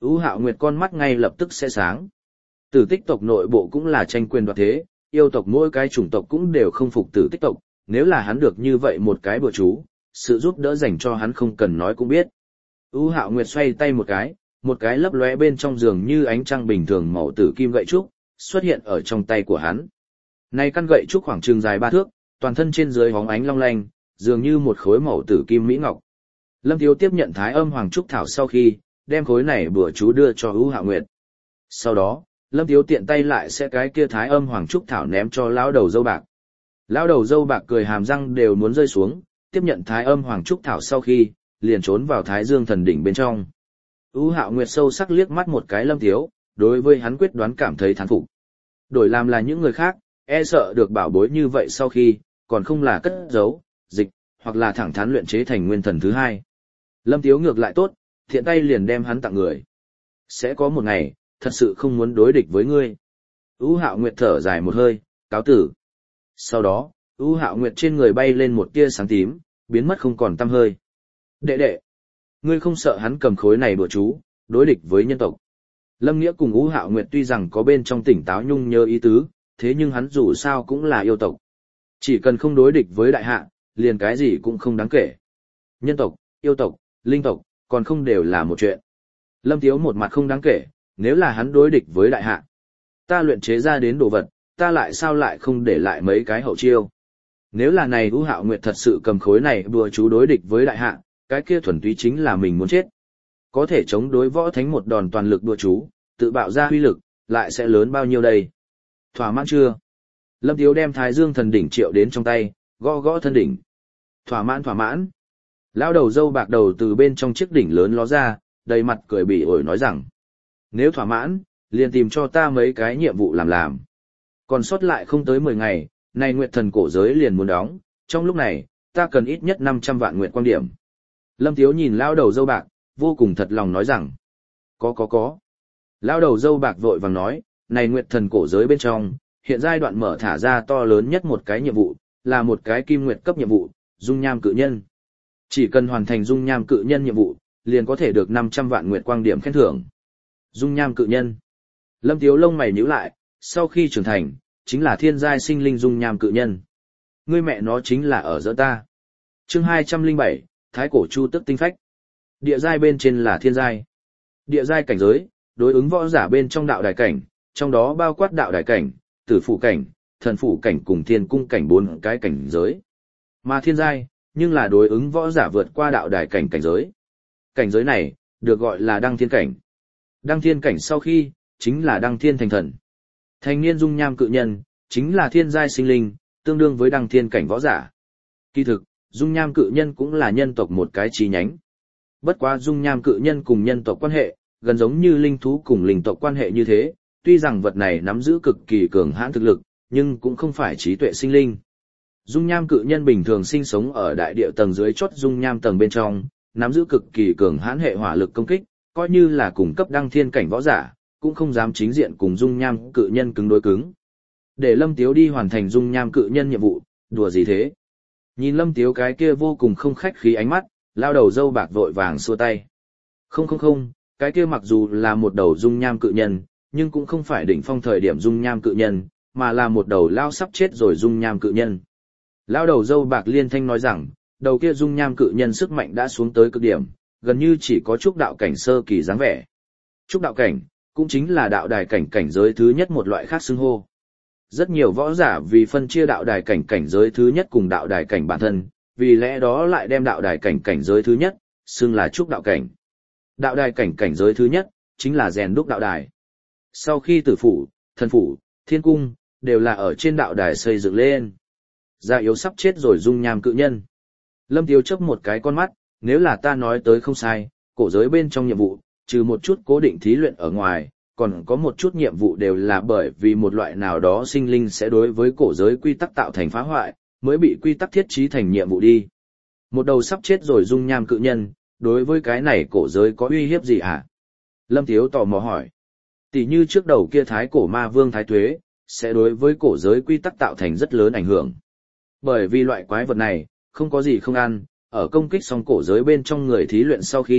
U Hạo Nguyệt con mắt ngay lập tức sẽ sáng. Tử tích tộc nội bộ cũng là tranh quyền đoạt thế, yêu tộc mỗi cái chủng tộc cũng đều không phục tử tích tộc, nếu là hắn được như vậy một cái bữa chú, sự giúp đỡ dành cho hắn không cần nói cũng biết. U Hạo Nguyệt xoay tay một cái, một cái lấp lóe bên trong giường như ánh trăng bình thường màu tử kim gậy trúc, xuất hiện ở trong tay của hắn. Này căn gậy trúc khoảng chừng dài ba thước, toàn thân trên dưới hóng ánh long lanh, dường như một khối màu tử kim mỹ ngọc. Lâm Tiếu tiếp nhận Thái Âm Hoàng Trúc Thảo sau khi, đem khối này bữa chú đưa cho U Hạo Nguyệt. Sau đó, Lâm Tiếu tiện tay lại sẽ cái kia Thái Âm Hoàng Trúc Thảo ném cho lão đầu dâu bạc. Lão đầu dâu bạc cười hàm răng đều muốn rơi xuống, tiếp nhận Thái Âm Hoàng Trúc Thảo sau khi, liền trốn vào Thái Dương Thần Đỉnh bên trong. U Hạo Nguyệt sâu sắc liếc mắt một cái Lâm Tiếu, đối với hắn quyết đoán cảm thấy thán phục. Đổi làm là những người khác, e sợ được bảo bối như vậy sau khi, còn không là cất giấu, dịch, hoặc là thẳng thắn luyện chế thành nguyên thần thứ hai. Lâm Tiếu ngược lại tốt, thiện tay liền đem hắn tặng người. Sẽ có một ngày, thật sự không muốn đối địch với ngươi. U Hạo Nguyệt thở dài một hơi, cáo tử. Sau đó, U Hạo Nguyệt trên người bay lên một tia sáng tím, biến mất không còn tăm hơi. Đệ đệ, ngươi không sợ hắn cầm khối này bữa chú, đối địch với nhân tộc. Lâm Nghĩa cùng U Hạo Nguyệt tuy rằng có bên trong tỉnh táo nhung nhớ ý tứ, thế nhưng hắn dù sao cũng là yêu tộc. Chỉ cần không đối địch với đại hạ, liền cái gì cũng không đáng kể. Nhân tộc, yêu tộc, linh tộc, còn không đều là một chuyện. Lâm Tiếu một mặt không đáng kể, nếu là hắn đối địch với đại hạ. Ta luyện chế ra đến đồ vật, ta lại sao lại không để lại mấy cái hậu chiêu. Nếu là này U Hạo Nguyệt thật sự cầm khối này bùa chú đối địch với đại hạ, cái kia thuần túy chính là mình muốn chết. Có thể chống đối võ thánh một đòn toàn lực bùa chú, tự bạo ra huy lực, lại sẽ lớn bao nhiêu đây. Thỏa mãn chưa? Lâm Tiếu đem Thái Dương Thần Đỉnh triệu đến trong tay, gõ gõ thân đỉnh. Thỏa mãn thỏa mãn. Lão đầu dâu bạc đầu từ bên trong chiếc đỉnh lớn ló ra, đầy mặt cười bỉ ổi nói rằng. Nếu thỏa mãn, liền tìm cho ta mấy cái nhiệm vụ làm làm. Còn sót lại không tới mười ngày, này nguyệt thần cổ giới liền muốn đóng, trong lúc này, ta cần ít nhất năm trăm vạn nguyệt quang điểm. Lâm Tiếu nhìn lão đầu dâu bạc, vô cùng thật lòng nói rằng. Có có có. Lão đầu dâu bạc vội vàng nói, này nguyệt thần cổ giới bên trong, hiện giai đoạn mở thả ra to lớn nhất một cái nhiệm vụ, là một cái kim nguyệt cấp nhiệm vụ, dung nham cự nhân. Chỉ cần hoàn thành dung nham cự nhân nhiệm vụ, liền có thể được năm trăm vạn nguyệt quang điểm khen thưởng. Dung nham cự nhân. Lâm Tiếu lông mày nhíu lại, sau khi trưởng thành, chính là thiên giai sinh linh dung nham cự nhân. Ngươi mẹ nó chính là ở giữa ta. Chương hai trăm lẻ bảy, Thái cổ chu tức tinh phách. Địa giai bên trên là thiên giai. Địa giai cảnh giới, đối ứng võ giả bên trong đạo đài cảnh, trong đó bao quát đạo đài cảnh, tử phụ cảnh, thần phụ cảnh cùng thiên cung cảnh bốn cái cảnh giới. Mà thiên giai, nhưng là đối ứng võ giả vượt qua đạo đài cảnh cảnh giới. Cảnh giới này, được gọi là đăng thiên cảnh. Đăng thiên cảnh sau khi, chính là đăng thiên thành thần. Thành niên dung nham cự nhân, chính là thiên giai sinh linh, tương đương với đăng thiên cảnh võ giả. Kỳ thực, dung nham cự nhân cũng là nhân tộc một cái chi nhánh. Bất quá dung nham cự nhân cùng nhân tộc quan hệ, gần giống như linh thú cùng linh tộc quan hệ như thế, tuy rằng vật này nắm giữ cực kỳ cường hãn thực lực, nhưng cũng không phải trí tuệ sinh linh. Dung nham cự nhân bình thường sinh sống ở đại địa tầng dưới chót dung nham tầng bên trong, nắm giữ cực kỳ cường hãn hệ hỏa lực công kích, coi như là cùng cấp đăng thiên cảnh võ giả, cũng không dám chính diện cùng dung nham cự nhân cứng đối cứng. Để Lâm Tiếu đi hoàn thành dung nham cự nhân nhiệm vụ, đùa gì thế? Nhìn Lâm Tiếu cái kia vô cùng không khách khí ánh mắt, lao đầu dâu bạc vội vàng xua tay. Không không không, cái kia mặc dù là một đầu dung nham cự nhân, nhưng cũng không phải đỉnh phong thời điểm dung nham cự nhân, mà là một đầu lao sắp chết rồi dung nham cự nhân. Lao đầu dâu bạc liên thanh nói rằng, đầu kia dung nham cự nhân sức mạnh đã xuống tới cực điểm, gần như chỉ có trúc đạo cảnh sơ kỳ dáng vẻ. Trúc đạo cảnh, cũng chính là đạo đài cảnh cảnh giới thứ nhất một loại khác xưng hô. Rất nhiều võ giả vì phân chia đạo đài cảnh cảnh giới thứ nhất cùng đạo đài cảnh bản thân, vì lẽ đó lại đem đạo đài cảnh cảnh giới thứ nhất, xưng là trúc đạo cảnh. Đạo đài cảnh cảnh giới thứ nhất, chính là rèn đúc đạo đài. Sau khi tử phủ, thần phủ, thiên cung, đều là ở trên đạo đài xây dựng lên. Gia yếu sắp chết rồi dung nham cự nhân. Lâm Tiếu chớp một cái con mắt, nếu là ta nói tới không sai, cổ giới bên trong nhiệm vụ, trừ một chút cố định thí luyện ở ngoài, còn có một chút nhiệm vụ đều là bởi vì một loại nào đó sinh linh sẽ đối với cổ giới quy tắc tạo thành phá hoại, mới bị quy tắc thiết trí thành nhiệm vụ đi. Một đầu sắp chết rồi dung nham cự nhân, đối với cái này cổ giới có uy hiếp gì hả? Lâm Tiếu tò mò hỏi. Tỷ như trước đầu kia thái cổ ma vương thái tuế, sẽ đối với cổ giới quy tắc tạo thành rất lớn ảnh hưởng. Bởi vì loại quái vật này, không có gì không ăn, ở công kích xong cổ giới bên trong người thí luyện sau khi,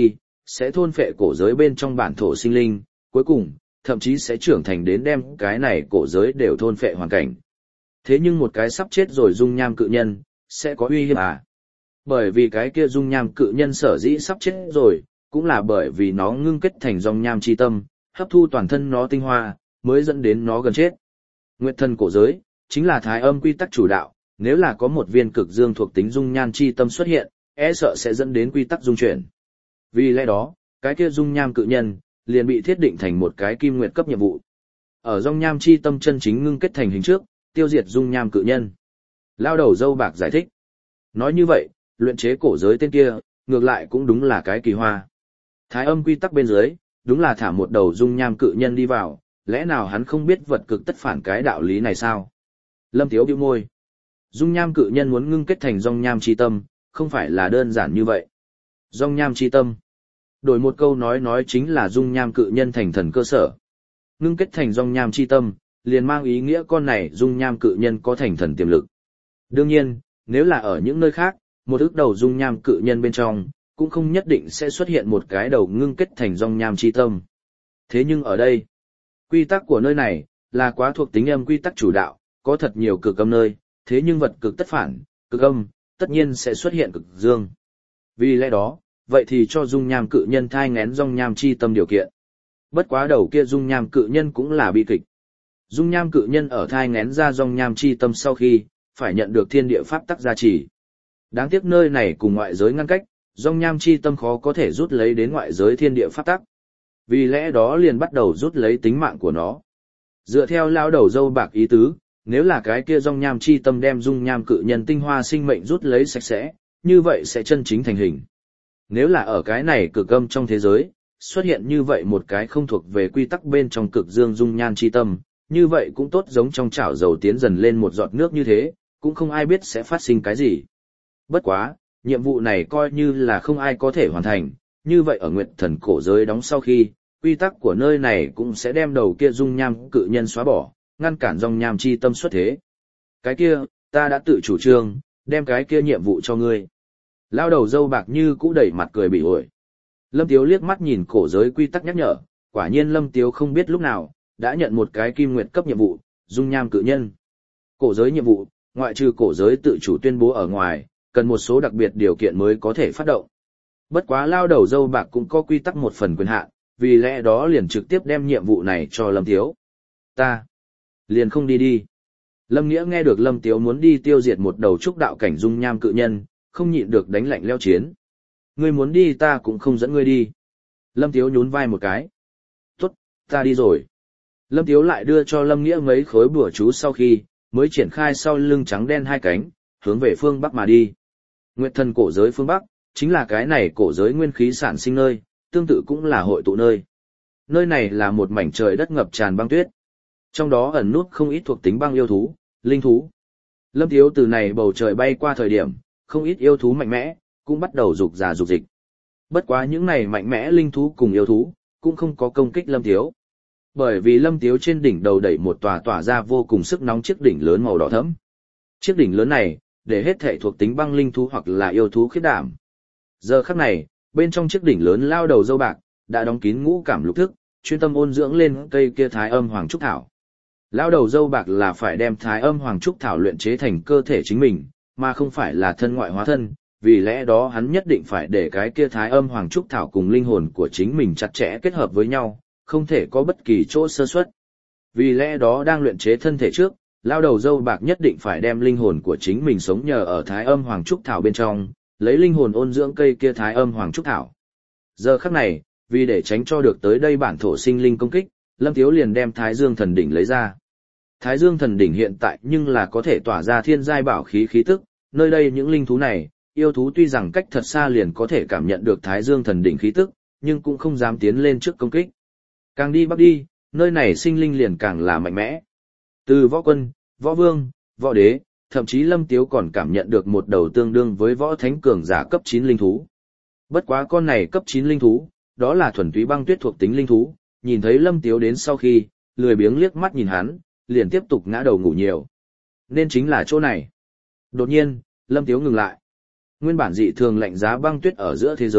sẽ thôn phệ cổ giới bên trong bản thổ sinh linh, cuối cùng, thậm chí sẽ trưởng thành đến đem cái này cổ giới đều thôn phệ hoàn cảnh. Thế nhưng một cái sắp chết rồi dung nham cự nhân, sẽ có uy hiếp à? Bởi vì cái kia dung nham cự nhân sở dĩ sắp chết rồi, cũng là bởi vì nó ngưng kết thành dung nham chi tâm, hấp thu toàn thân nó tinh hoa, mới dẫn đến nó gần chết. Nguyệt thần cổ giới, chính là thái âm quy tắc chủ đạo, nếu là có một viên cực dương thuộc tính dung nham chi tâm xuất hiện, e sợ sẽ dẫn đến quy tắc dung chuyển. Vì lẽ đó, cái kia dung nham cự nhân, liền bị thiết định thành một cái kim nguyệt cấp nhiệm vụ. Ở dung nham chi tâm chân chính ngưng kết thành hình trước, tiêu diệt dung nham cự nhân. Lao đầu dâu bạc giải thích. Nói như vậy, luyện chế cổ giới tên kia, ngược lại cũng đúng là cái kỳ hoa. Thái âm quy tắc bên dưới, đúng là thả một đầu dung nham cự nhân đi vào, lẽ nào hắn không biết vật cực tất phản cái đạo lý này sao? Lâm Tiếu bĩu môi. Dung nham cự nhân muốn ngưng kết thành dung nham chi tâm, không phải là đơn giản như vậy. Dung nham chi tâm. Đổi một câu nói nói chính là dung nham cự nhân thành thần cơ sở. Ngưng kết thành dung nham chi tâm, liền mang ý nghĩa con này dung nham cự nhân có thành thần tiềm lực. Đương nhiên, nếu là ở những nơi khác, một ức đầu dung nham cự nhân bên trong, cũng không nhất định sẽ xuất hiện một cái đầu ngưng kết thành dung nham chi tâm. Thế nhưng ở đây, quy tắc của nơi này, là quá thuộc tính âm quy tắc chủ đạo, có thật nhiều cực âm nơi, thế nhưng vật cực tất phản, cực âm, tất nhiên sẽ xuất hiện cực dương. Vì lẽ đó, vậy thì cho dung nham cự nhân thai ngén dung nham chi tâm điều kiện. Bất quá đầu kia dung nham cự nhân cũng là bi kịch. Dung nham cự nhân ở thai ngén ra dung nham chi tâm sau khi, phải nhận được thiên địa pháp tắc gia trì. Đáng tiếc nơi này cùng ngoại giới ngăn cách, dung nham chi tâm khó có thể rút lấy đến ngoại giới thiên địa pháp tắc. Vì lẽ đó liền bắt đầu rút lấy tính mạng của nó. Dựa theo lao đầu dâu bạc ý tứ, nếu là cái kia dung nham chi tâm đem dung nham cự nhân tinh hoa sinh mệnh rút lấy sạch sẽ, như vậy sẽ chân chính thành hình. Nếu là ở cái này cực âm trong thế giới, xuất hiện như vậy một cái không thuộc về quy tắc bên trong cực dương dung nhan chi tâm, như vậy cũng tốt giống trong chảo dầu tiến dần lên một giọt nước như thế, cũng không ai biết sẽ phát sinh cái gì. Bất quá, nhiệm vụ này coi như là không ai có thể hoàn thành, như vậy ở Nguyệt Thần cổ giới đóng sau khi, quy tắc của nơi này cũng sẽ đem đầu kia dung nham cự nhân xóa bỏ, ngăn cản dung nham chi tâm xuất thế. Cái kia, ta đã tự chủ trương, đem cái kia nhiệm vụ cho ngươi. Lao đầu dâu bạc như cũ đẩy mặt cười bị ổi. Lâm Tiếu liếc mắt nhìn cổ giới quy tắc nhắc nhở, quả nhiên Lâm Tiếu không biết lúc nào, đã nhận một cái kim nguyệt cấp nhiệm vụ, dung nham cự nhân. Cổ giới nhiệm vụ, ngoại trừ cổ giới tự chủ tuyên bố ở ngoài, cần một số đặc biệt điều kiện mới có thể phát động. Bất quá lao đầu dâu bạc cũng có quy tắc một phần quyền hạn, vì lẽ đó liền trực tiếp đem nhiệm vụ này cho Lâm Tiếu. Ta, liền không đi đi. Lâm Nghĩa nghe được Lâm Tiếu muốn đi tiêu diệt một đầu trúc đạo cảnh dung nham cự nhân, không nhịn được đánh lạnh leo chiến. Ngươi muốn đi ta cũng không dẫn ngươi đi. Lâm Tiếu nhún vai một cái. Tốt, ta đi rồi. Lâm Tiếu lại đưa cho Lâm Nghĩa mấy khối bùa chú sau khi, mới triển khai sau lưng trắng đen hai cánh, hướng về phương Bắc mà đi. Nguyệt Thần cổ giới phương Bắc, chính là cái này cổ giới nguyên khí sản sinh nơi, tương tự cũng là hội tụ nơi. Nơi này là một mảnh trời đất ngập tràn băng tuyết. Trong đó ẩn nút không ít thuộc tính băng yêu thú, linh thú. Lâm Tiếu từ này bầu trời bay qua thời điểm, không ít yêu thú mạnh mẽ, cũng bắt đầu rục rà rục dịch. Bất quá những này mạnh mẽ linh thú cùng yêu thú, cũng không có công kích Lâm Tiếu. Bởi vì Lâm Tiếu trên đỉnh đầu đẩy một tòa tỏa ra vô cùng sức nóng chiếc đỉnh lớn màu đỏ thẫm. Chiếc đỉnh lớn này, để hết thể thuộc tính băng linh thú hoặc là yêu thú khiếp đảm. Giờ khắc này, bên trong chiếc đỉnh lớn lao đầu dâu bạc, đã đóng kín ngũ cảm lục thức, chuyên tâm ôn dưỡng lên cây kia thái âm hoàng trúc thảo. Lao đầu dâu bạc là phải đem thái âm hoàng trúc thảo luyện chế thành cơ thể chính mình, mà không phải là thân ngoại hóa thân, vì lẽ đó hắn nhất định phải để cái kia thái âm hoàng trúc thảo cùng linh hồn của chính mình chặt chẽ kết hợp với nhau, không thể có bất kỳ chỗ sơ suất. Vì lẽ đó đang luyện chế thân thể trước, lao đầu dâu bạc nhất định phải đem linh hồn của chính mình sống nhờ ở thái âm hoàng trúc thảo bên trong, lấy linh hồn ôn dưỡng cây kia thái âm hoàng trúc thảo. Giờ khắc này, vì để tránh cho được tới đây bản thổ sinh linh công kích, Lâm Tiếu liền đem Thái Dương Thần Đỉnh lấy ra. Thái Dương Thần Đỉnh hiện tại nhưng là có thể tỏa ra thiên giai bảo khí khí tức, nơi đây những linh thú này, yêu thú tuy rằng cách thật xa liền có thể cảm nhận được Thái Dương Thần Đỉnh khí tức, nhưng cũng không dám tiến lên trước công kích. Càng đi bắc đi, nơi này sinh linh liền càng là mạnh mẽ. Từ võ quân, võ vương, võ đế, thậm chí Lâm Tiếu còn cảm nhận được một đầu tương đương với võ thánh cường giả cấp chín linh thú. Bất quá con này cấp chín linh thú, đó là thuần túy băng tuyết thuộc tính linh thú, nhìn thấy Lâm Tiếu đến sau khi, lười biếng liếc mắt nhìn hắn, liền tiếp tục ngã đầu ngủ nhiều. Nên chính là chỗ này. Đột nhiên, Lâm Tiếu ngừng lại. Nguyên bản dị thường lạnh giá băng tuyết ở giữa thế giới,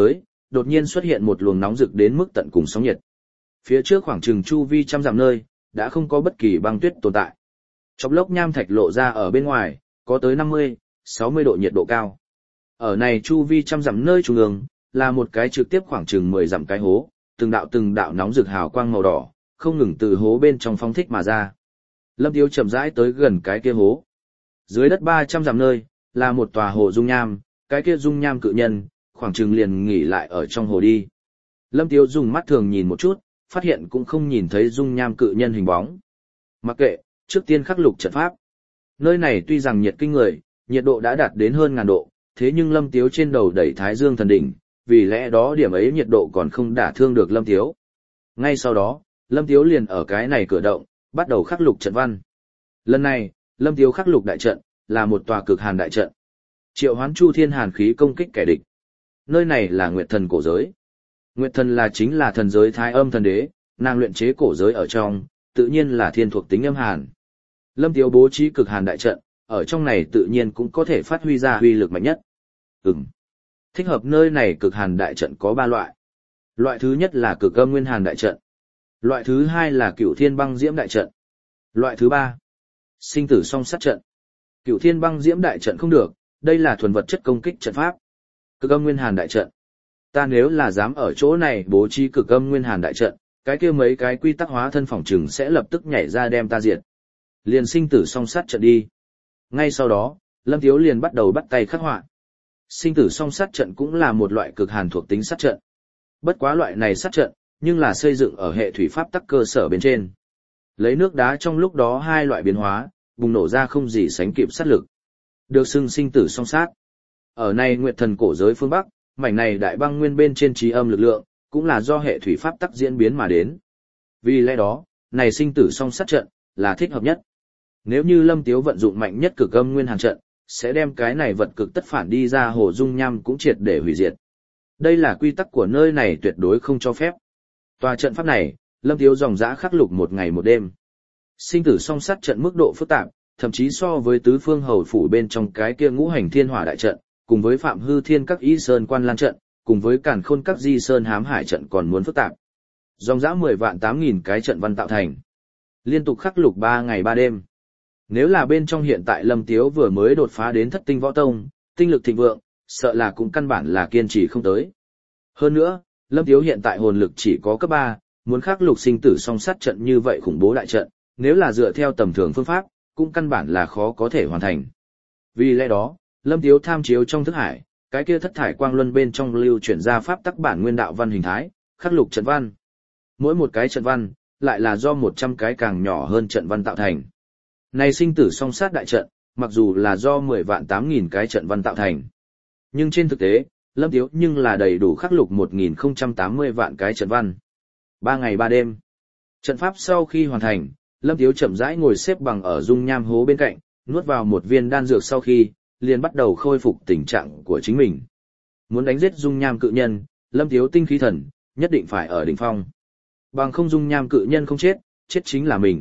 đột nhiên xuất hiện một luồng nóng rực đến mức tận cùng sóng nhiệt. Phía trước khoảng chừng chu vi trăm dặm nơi, đã không có bất kỳ băng tuyết tồn tại. Chọc lốc nham thạch lộ ra ở bên ngoài, có tới năm mươi, sáu mươi độ nhiệt độ cao. Ở này chu vi trăm dặm nơi trung ương, là một cái trực tiếp khoảng chừng mười dặm cái hố, từng đạo từng đạo nóng rực hào quang màu đỏ, không ngừng từ hố bên trong phóng thích mà ra. Lâm Tiếu chậm rãi tới gần cái kia hố. Dưới đất ba trăm dặm nơi, là một tòa hồ dung nham, cái kia dung nham cự nhân, khoảng chừng liền nghỉ lại ở trong hồ đi. Lâm Tiếu dùng mắt thường nhìn một chút, phát hiện cũng không nhìn thấy dung nham cự nhân hình bóng. Mặc kệ, trước tiên khắc lục trận pháp. Nơi này tuy rằng nhiệt kinh người, nhiệt độ đã đạt đến hơn ngàn độ, thế nhưng Lâm Tiếu trên đầu đẩy Thái Dương thần đỉnh, vì lẽ đó điểm ấy nhiệt độ còn không đả thương được Lâm Tiếu. Ngay sau đó, Lâm Tiếu liền ở cái này cửa động, bắt đầu khắc lục trận văn. Lần này, Lâm Tiếu khắc lục đại trận, là một tòa cực hàn đại trận. Triệu hoán chu thiên hàn khí công kích kẻ địch. Nơi này là Nguyệt Thần cổ giới. Nguyệt Thần là chính là thần giới Thái Âm thần đế, nàng luyện chế cổ giới ở trong, tự nhiên là thiên thuộc tính âm hàn. Lâm Tiếu bố trí cực hàn đại trận, ở trong này tự nhiên cũng có thể phát huy ra uy lực mạnh nhất. Ừm. Thích hợp nơi này cực hàn đại trận có ba loại. Loại thứ nhất là cực âm nguyên hàn đại trận. Loại thứ hai là cửu thiên băng diễm đại trận. Loại thứ ba, sinh tử song sát trận. Cửu thiên băng diễm đại trận không được, đây là thuần vật chất công kích trận pháp. Cực âm nguyên hàn đại trận. Ta nếu là dám ở chỗ này bố trí cực âm nguyên hàn đại trận, cái kia mấy cái quy tắc hóa thân phỏng trừng sẽ lập tức nhảy ra đem ta diệt. Liền sinh tử song sát trận đi. Ngay sau đó, Lâm Tiếu liền bắt đầu bắt tay khắc họa. Sinh tử song sát trận cũng là một loại cực hàn thuộc tính sát trận. Bất quá loại này sát trận, nhưng là xây dựng ở hệ thủy pháp tắc cơ sở bên trên. Lấy nước đá trong lúc đó hai loại biến hóa, bùng nổ ra không gì sánh kịp sát lực. Được xưng sinh tử song sát. Ở này Nguyệt Thần cổ giới phương Bắc, mảnh này đại băng nguyên bên trên trí âm lực lượng, cũng là do hệ thủy pháp tắc diễn biến mà đến. Vì lẽ đó, này sinh tử song sát trận, là thích hợp nhất. Nếu như Lâm Tiếu vận dụng mạnh nhất cực âm nguyên hàn trận, sẽ đem cái này vật cực tất phản đi ra hồ dung nham cũng triệt để hủy diệt. Đây là quy tắc của nơi này tuyệt đối không cho phép. Tòa trận pháp này, Lâm Tiếu dòng dã khắc lục một ngày một đêm. Sinh tử song sát trận mức độ phức tạp, thậm chí so với tứ phương hầu phủ bên trong cái kia ngũ hành thiên hỏa đại trận, cùng với phạm hư thiên các y sơn quan lan trận, cùng với càn khôn các di sơn hám hải trận còn muốn phức tạp. Dòng dã mười vạn tám nghìn cái trận văn tạo thành. Liên tục khắc lục ba ngày ba đêm. Nếu là bên trong hiện tại Lâm Tiếu vừa mới đột phá đến thất tinh võ tông, tinh lực thịnh vượng, sợ là cũng căn bản là kiên trì không tới. Hơn nữa, Lâm Tiếu hiện tại hồn lực chỉ có cấp ba, muốn khắc lục sinh tử song sát trận như vậy khủng bố đại trận, nếu là dựa theo tầm thường phương pháp, cũng căn bản là khó có thể hoàn thành. Vì lẽ đó, Lâm Tiếu tham chiếu trong thức hải, cái kia thất thải quang luân bên trong lưu chuyển ra pháp tắc bản nguyên đạo văn hình thái, khắc lục trận văn. Mỗi một cái trận văn, lại là do một trăm cái càng nhỏ hơn trận văn tạo thành. Này sinh tử song sát đại trận, mặc dù là do mười vạn tám nghìn cái trận văn tạo thành. Nhưng trên thực tế, Lâm Tiếu nhưng là đầy đủ khắc lục một nghìn không trăm tám mươi vạn cái trận văn. Ba ngày ba đêm. Trận pháp sau khi hoàn thành, Lâm Tiếu chậm rãi ngồi xếp bằng ở dung nham hố bên cạnh, nuốt vào một viên đan dược sau khi, liền bắt đầu khôi phục tình trạng của chính mình. Muốn đánh giết dung nham cự nhân, Lâm Tiếu tinh khí thần, nhất định phải ở đỉnh phong. Bằng không dung nham cự nhân không chết, chết chính là mình.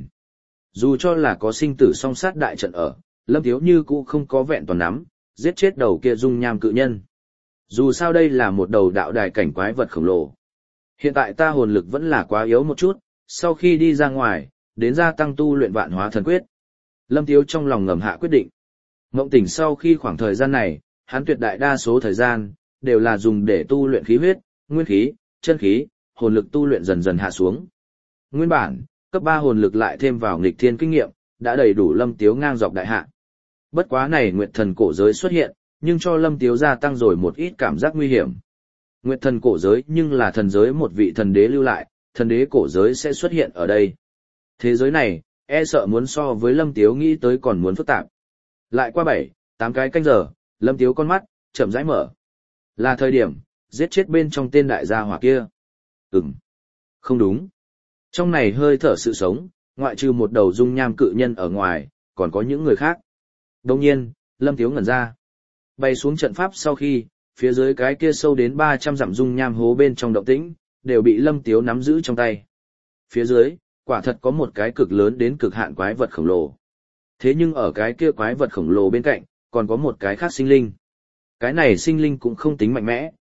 Dù cho là có sinh tử song sát đại trận ở, Lâm Tiếu như cũ không có vẹn toàn nắm, giết chết đầu kia dung nham cự nhân. Dù sao đây là một đầu đạo đài cảnh quái vật khổng lồ. Hiện tại ta hồn lực vẫn là quá yếu một chút, sau khi đi ra ngoài, đến gia tăng tu luyện vạn hóa thần quyết. Lâm Tiếu trong lòng ngầm hạ quyết định. Mộng tỉnh sau khi khoảng thời gian này, hắn tuyệt đại đa số thời gian, đều là dùng để tu luyện khí huyết, nguyên khí, chân khí, hồn lực tu luyện dần dần hạ xuống. Nguyên bản, cấp ba hồn lực lại thêm vào nghịch thiên kinh nghiệm, đã đầy đủ Lâm Tiếu ngang dọc đại hạ. Bất quá này Nguyệt Thần cổ giới xuất hiện, nhưng cho Lâm Tiếu gia tăng rồi một ít cảm giác nguy hiểm. Nguyệt Thần cổ giới nhưng là thần giới một vị thần đế lưu lại, thần đế cổ giới sẽ xuất hiện ở đây. Thế giới này, e sợ muốn so với Lâm Tiếu nghĩ tới còn muốn phức tạp. Lại qua bảy, tám cái canh giờ, Lâm Tiếu con mắt, chậm rãi mở. Là thời điểm, giết chết bên trong tên đại gia hỏa kia. Ừm. Không đúng. Trong này hơi thở sự sống, ngoại trừ một đầu dung nham cự nhân ở ngoài, còn có những người khác. Đồng nhiên, Lâm Tiếu ngẩn ra. Bay xuống trận pháp sau khi, phía dưới cái kia sâu đến ba trăm dặm dung nham hố bên trong động tĩnh, đều bị Lâm Tiếu nắm giữ trong tay. Phía dưới, quả thật có một cái cực lớn đến cực hạn quái vật khổng lồ. Thế nhưng ở cái kia quái vật khổng lồ bên cạnh, còn có một cái khác sinh linh. Cái này sinh linh cũng không tính mạnh mẽ,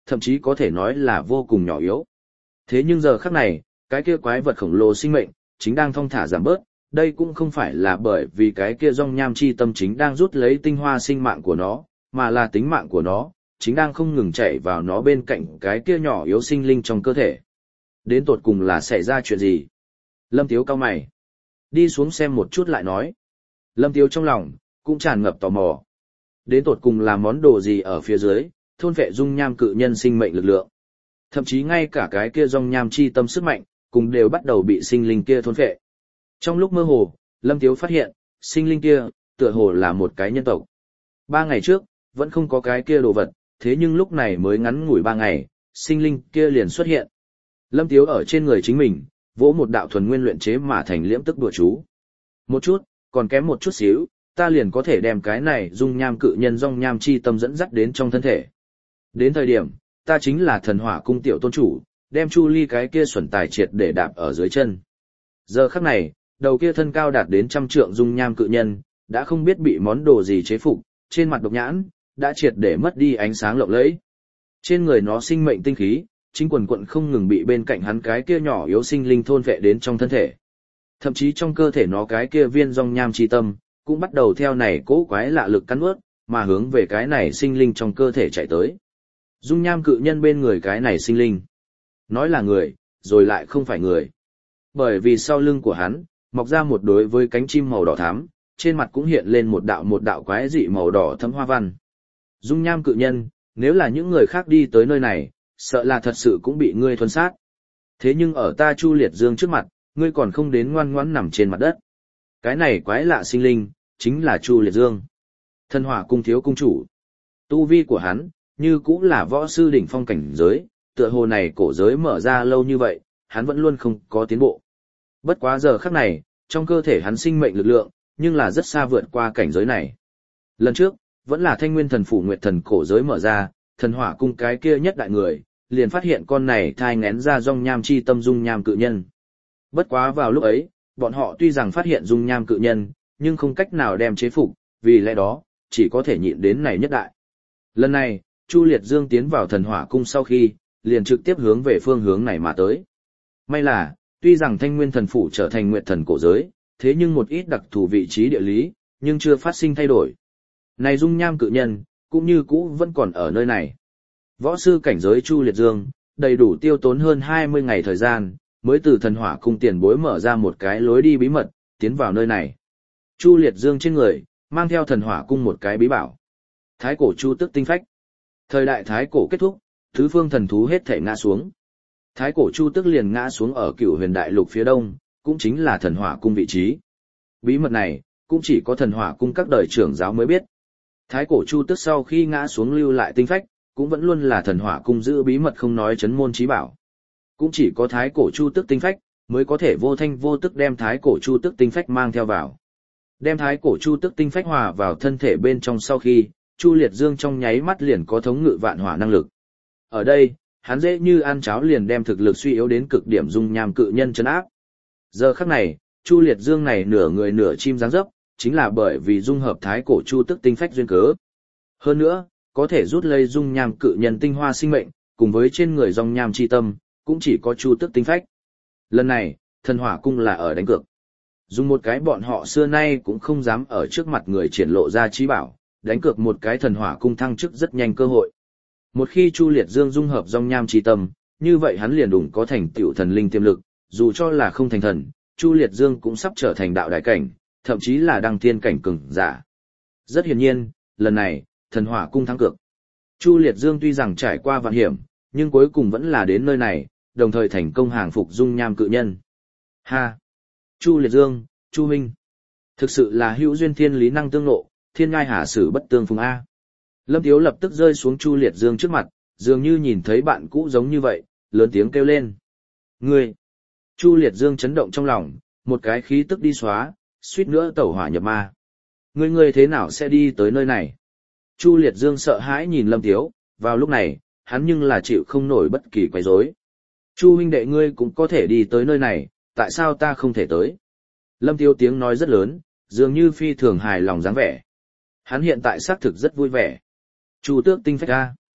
thậm chí có thể nói là vô cùng nhỏ yếu. Thế nhưng giờ khắc này, cái kia quái vật khổng lồ sinh mệnh, chính đang thong thả giảm bớt, đây cũng không phải là bởi vì cái kia dung nham chi tâm chính đang rút lấy tinh hoa sinh mạng của nó, mà là tính mạng của nó, chính đang không ngừng chạy vào nó bên cạnh cái kia nhỏ yếu sinh linh trong cơ thể. Đến tột cùng là xảy ra chuyện gì? Lâm Tiếu cau mày. Đi xuống xem một chút lại nói. Lâm Tiếu trong lòng, cũng tràn ngập tò mò. Đến tột cùng là món đồ gì ở phía dưới, thôn vệ dung nham cự nhân sinh mệnh lực lượng. Thậm chí ngay cả cái kia dung nham chi tâm sức mạnh, cùng đều bắt đầu bị sinh linh kia thôn vệ. Trong lúc mơ hồ, Lâm Tiếu phát hiện, sinh linh kia, tựa hồ là một cái nhân tộc. Ba ngày trước, vẫn không có cái kia đồ vật, thế nhưng lúc này mới ngắn ngủi ba ngày, sinh linh kia liền xuất hiện. Lâm Tiếu ở trên người chính mình, vỗ một đạo thuần nguyên luyện chế mà thành liễm tức đùa chú. Một chút, còn kém một chút xíu, ta liền có thể đem cái này dung nham cự nhân dung nham chi tâm dẫn dắt đến trong thân thể. Đến thời điểm, ta chính là thần hỏa cung tiểu tôn chủ, đem Chu Ly cái kia xuẩn tài triệt để đạp ở dưới chân. Giờ khắc này, đầu kia thân cao đạt đến trăm trượng dung nham cự nhân, đã không biết bị món đồ gì chế phục, trên mặt độc nhãn, đã triệt để mất đi ánh sáng lộng lẫy. Trên người nó sinh mệnh tinh khí, chính quần quận không ngừng bị bên cạnh hắn cái kia nhỏ yếu sinh linh thôn vệ đến trong thân thể. Thậm chí trong cơ thể nó cái kia viên dung nham chi tâm, cũng bắt đầu theo này cố quái lạ lực cắn nuốt, mà hướng về cái này sinh linh trong cơ thể chạy tới. Dung nham cự nhân bên người cái này sinh linh. Nói là người, rồi lại không phải người. Bởi vì sau lưng của hắn, mọc ra một đối với cánh chim màu đỏ thắm, trên mặt cũng hiện lên một đạo một đạo quái dị màu đỏ thấm hoa văn. Dung nham cự nhân, nếu là những người khác đi tới nơi này, sợ là thật sự cũng bị ngươi thuần sát. Thế nhưng ở ta Chu Liệt Dương trước mặt, ngươi còn không đến ngoan ngoãn nằm trên mặt đất. Cái này quái lạ sinh linh, chính là Chu Liệt Dương. Thần hỏa cung thiếu cung chủ. Tu vi của hắn, như cũng là võ sư đỉnh phong cảnh giới, tựa hồ này cổ giới mở ra lâu như vậy, hắn vẫn luôn không có tiến bộ. Bất quá giờ khắc này, trong cơ thể hắn sinh mệnh lực lượng, nhưng là rất xa vượt qua cảnh giới này. Lần trước, vẫn là Thanh Nguyên Thần Phủ Nguyệt Thần cổ giới mở ra, thần hỏa cung cái kia nhất đại người, liền phát hiện con này thai ngén ra dung nham chi tâm dung nham cự nhân. Bất quá vào lúc ấy, bọn họ tuy rằng phát hiện dung nham cự nhân, nhưng không cách nào đem chế phục, vì lẽ đó, chỉ có thể nhịn đến này nhất đại. Lần này, Chu Liệt Dương tiến vào thần hỏa cung sau khi, liền trực tiếp hướng về phương hướng này mà tới. May là, tuy rằng Thanh Nguyên Thần Phủ trở thành Nguyệt Thần cổ giới, thế nhưng một ít đặc thù vị trí địa lý, nhưng chưa phát sinh thay đổi. Này dung nham cự nhân, cũng như cũ vẫn còn ở nơi này. Võ sư cảnh giới Chu Liệt Dương, đầy đủ tiêu tốn hơn hai mươi ngày thời gian, mới từ thần hỏa cung tiền bối mở ra một cái lối đi bí mật, tiến vào nơi này. Chu Liệt Dương trên người, mang theo thần hỏa cung một cái bí bảo. Thái cổ Chu Tức tinh phách. Thời đại Thái cổ kết thúc, tứ phương thần thú hết thể ngã xuống. Thái cổ Chu Tức liền ngã xuống ở Cửu Huyền Đại Lục phía đông, cũng chính là thần hỏa cung vị trí. Bí mật này, cũng chỉ có thần hỏa cung các đời trưởng giáo mới biết. Thái cổ Chu Tức sau khi ngã xuống lưu lại tinh phách, cũng vẫn luôn là thần hỏa cung giữ bí mật không nói chấn môn chí bảo. Cũng chỉ có Thái cổ Chu Tức tinh phách, mới có thể vô thanh vô tức đem Thái cổ Chu Tức tinh phách mang theo vào. Đem Thái cổ Chu Tức tinh phách hòa vào thân thể bên trong sau khi, Chu Liệt Dương trong nháy mắt liền có thống ngự vạn hỏa năng lực. Ở đây, hắn dễ như ăn cháo liền đem thực lực suy yếu đến cực điểm dung nham cự nhân trấn áp. Giờ khắc này, Chu Liệt Dương này nửa người nửa chim dáng dấp, chính là bởi vì dung hợp Thái cổ Chu Tức tinh phách duyên cớ. Hơn nữa, có thể rút lấy dung nham cự nhân tinh hoa sinh mệnh, cùng với trên người dung nham chi tâm, cũng chỉ có Chu Tức tinh phách. Lần này, thần hỏa cung là ở đánh cược. Dùng một cái bọn họ xưa nay cũng không dám ở trước mặt người triển lộ ra trí bảo, đánh cược một cái thần hỏa cung thăng chức rất nhanh cơ hội. Một khi Chu Liệt Dương dung hợp dung nham chi tâm, như vậy hắn liền đủng có thành tựu thần linh tiềm lực, dù cho là không thành thần, Chu Liệt Dương cũng sắp trở thành đạo đại cảnh, thậm chí là đăng thiên cảnh cường giả. Rất hiển nhiên, lần này, thần hỏa cung thắng cược. Chu Liệt Dương tuy rằng trải qua vạn hiểm, nhưng cuối cùng vẫn là đến nơi này, đồng thời thành công hàng phục dung nham cự nhân. Ha! Chu Liệt Dương, Chu Minh. Thực sự là hữu duyên thiên lý năng tương ngộ, thiên ngai hà sử bất tương phùng A. Lâm Tiếu lập tức rơi xuống Chu Liệt Dương trước mặt, dường như nhìn thấy bạn cũ giống như vậy, lớn tiếng kêu lên. Ngươi! Chu Liệt Dương chấn động trong lòng, một cái khí tức đi xóa, suýt nữa tẩu hỏa nhập ma. Ngươi ngươi thế nào sẽ đi tới nơi này? Chu Liệt Dương sợ hãi nhìn Lâm Tiếu, vào lúc này, hắn nhưng là chịu không nổi bất kỳ quấy rối. Chu huynh đệ ngươi cũng có thể đi tới nơi này, tại sao ta không thể tới? Lâm Tiếu tiếng nói rất lớn, dường như phi thường hài lòng dáng vẻ. Hắn hiện tại xác thực rất vui vẻ. Chu Tước tinh phách a.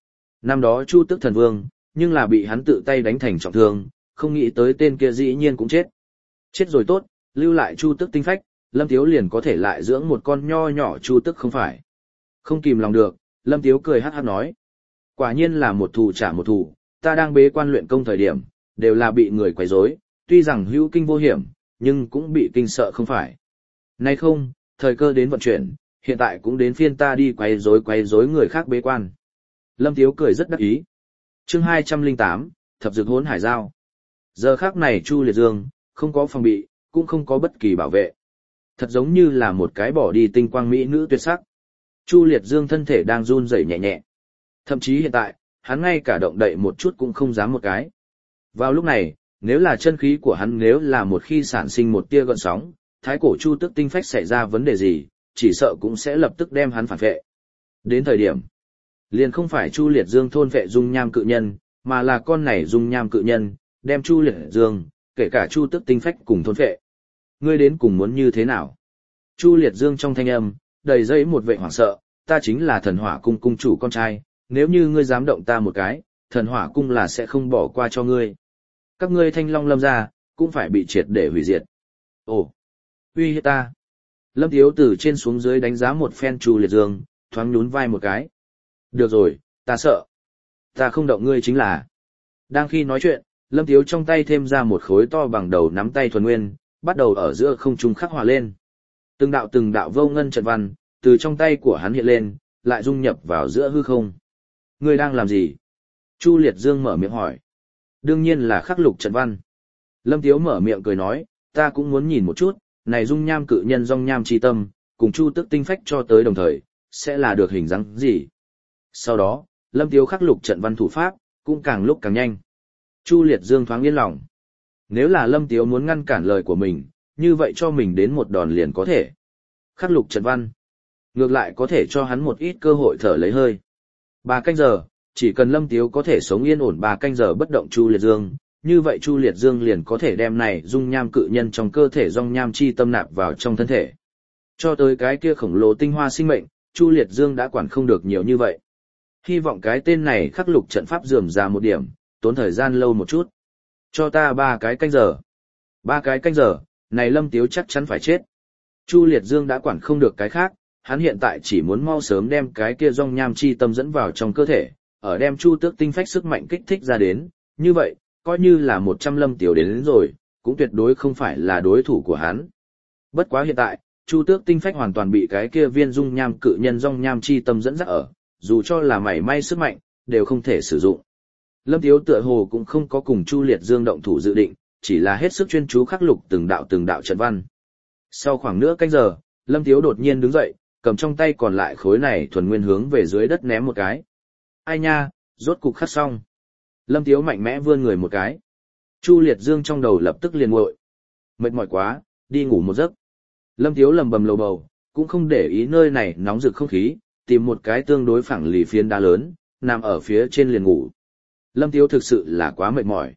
Năm đó Chu Tức Thần Vương, nhưng là bị hắn tự tay đánh thành trọng thương, không nghĩ tới tên kia dĩ nhiên cũng chết. Chết rồi tốt, lưu lại Chu Tức tinh phách, Lâm Tiếu liền có thể lại dưỡng một con nho nhỏ Chu Tức không phải. Không kìm lòng được, Lâm Tiếu cười hát hát nói. Quả nhiên là một thù trả một thù, ta đang bế quan luyện công thời điểm, đều là bị người quấy rối, tuy rằng hữu kinh vô hiểm, nhưng cũng bị kinh sợ không phải. Nay không, thời cơ đến vận chuyển, hiện tại cũng đến phiên ta đi quấy rối quấy rối người khác bế quan. Lâm Tiếu cười rất đắc ý. Chương hai trăm lẻ tám, Thập Dược Hỗn Hải Giao. Giờ khắc này Chu Liệt Dương, không có phòng bị, cũng không có bất kỳ bảo vệ. Thật giống như là một cái bỏ đi tinh quang mỹ nữ tuyệt sắc. Chu Liệt Dương thân thể đang run rẩy nhẹ nhẹ. Thậm chí hiện tại, hắn ngay cả động đậy một chút cũng không dám một cái. Vào lúc này, nếu là chân khí của hắn nếu là một khi sản sinh một tia gợn sóng, thái cổ Chu Tức tinh phách xảy ra vấn đề gì, chỉ sợ cũng sẽ lập tức đem hắn phản vệ. Đến thời điểm, liền không phải Chu Liệt Dương thôn vệ dung nham cự nhân, mà là con này dung nham cự nhân, đem Chu Liệt Dương, kể cả Chu Tức tinh phách cùng thôn vệ. Ngươi đến cùng muốn như thế nào? Chu Liệt Dương trong thanh âm, đầy dẫy một vệ hoảng sợ, ta chính là thần hỏa cung cung chủ con trai, nếu như ngươi dám động ta một cái, thần hỏa cung là sẽ không bỏ qua cho ngươi. Các ngươi Thanh Long Lâm gia, cũng phải bị triệt để hủy diệt. Ồ, uy hiếp ta. Lâm Tiếu từ trên xuống dưới đánh giá một phen Chu Liệt Dương, thoáng nhún vai một cái. Được rồi, ta sợ. Ta không động ngươi chính là. Đang khi nói chuyện, Lâm Tiếu trong tay thêm ra một khối to bằng đầu nắm tay thuần nguyên, bắt đầu ở giữa không trung khắc hòa lên. Từng đạo từng đạo vô ngân trận văn, từ trong tay của hắn hiện lên, lại dung nhập vào giữa hư không. Ngươi đang làm gì? Chu Liệt Dương mở miệng hỏi. Đương nhiên là khắc lục trận văn. Lâm Tiếu mở miệng cười nói, ta cũng muốn nhìn một chút, này dung nham cự nhân dung nham chi tâm, cùng Chu Tức tinh phách cho tới đồng thời, sẽ là được hình dáng gì. Sau đó, Lâm Tiếu khắc lục trận văn thủ pháp, cũng càng lúc càng nhanh. Chu Liệt Dương thoáng yên lòng. Nếu là Lâm Tiếu muốn ngăn cản lời của mình, như vậy cho mình đến một đòn liền có thể. Khắc lục trận văn. Ngược lại có thể cho hắn một ít cơ hội thở lấy hơi. Ba canh giờ, chỉ cần Lâm Tiếu có thể sống yên ổn ba canh giờ bất động Chu Liệt Dương, như vậy Chu Liệt Dương liền có thể đem này dung nham cự nhân trong cơ thể dung nham chi tâm nạp vào trong thân thể. Cho tới cái kia khổng lồ tinh hoa sinh mệnh, Chu Liệt Dương đã quản không được nhiều như vậy. Hy vọng cái tên này khắc lục trận pháp rườm rà một điểm, tốn thời gian lâu một chút. Cho ta ba cái canh giờ. Ba cái canh giờ, này Lâm Tiếu chắc chắn phải chết. Chu Liệt Dương đã quản không được cái khác, hắn hiện tại chỉ muốn mau sớm đem cái kia dung nham chi tâm dẫn vào trong cơ thể, ở đem Chu Tước tinh phách sức mạnh kích thích ra đến, như vậy, coi như là một trăm Lâm Tiếu đến, đến rồi, cũng tuyệt đối không phải là đối thủ của hắn. Bất quá hiện tại, Chu Tước tinh phách hoàn toàn bị cái kia viên dung nham cự nhân dung nham chi tâm dẫn dắt ở, dù cho là mảy may sức mạnh, đều không thể sử dụng. Lâm Tiếu tựa hồ cũng không có cùng Chu Liệt Dương động thủ dự định, chỉ là hết sức chuyên chú khắc lục từng đạo từng đạo trận văn. Sau khoảng nửa canh giờ, Lâm Tiếu đột nhiên đứng dậy, cầm trong tay còn lại khối này thuần nguyên hướng về dưới đất ném một cái. Ai nha, rốt cục khắc xong. Lâm Tiếu mạnh mẽ vươn người một cái. Chu Liệt Dương trong đầu lập tức liền nguội. Mệt mỏi quá, đi ngủ một giấc. Lâm Tiếu lầm bầm lầu bầu, cũng không để ý nơi này nóng rực không khí, tìm một cái tương đối phẳng lì phiến đá lớn, nằm ở phía trên liền ngủ. Lâm Tiếu thực sự là quá mệt mỏi.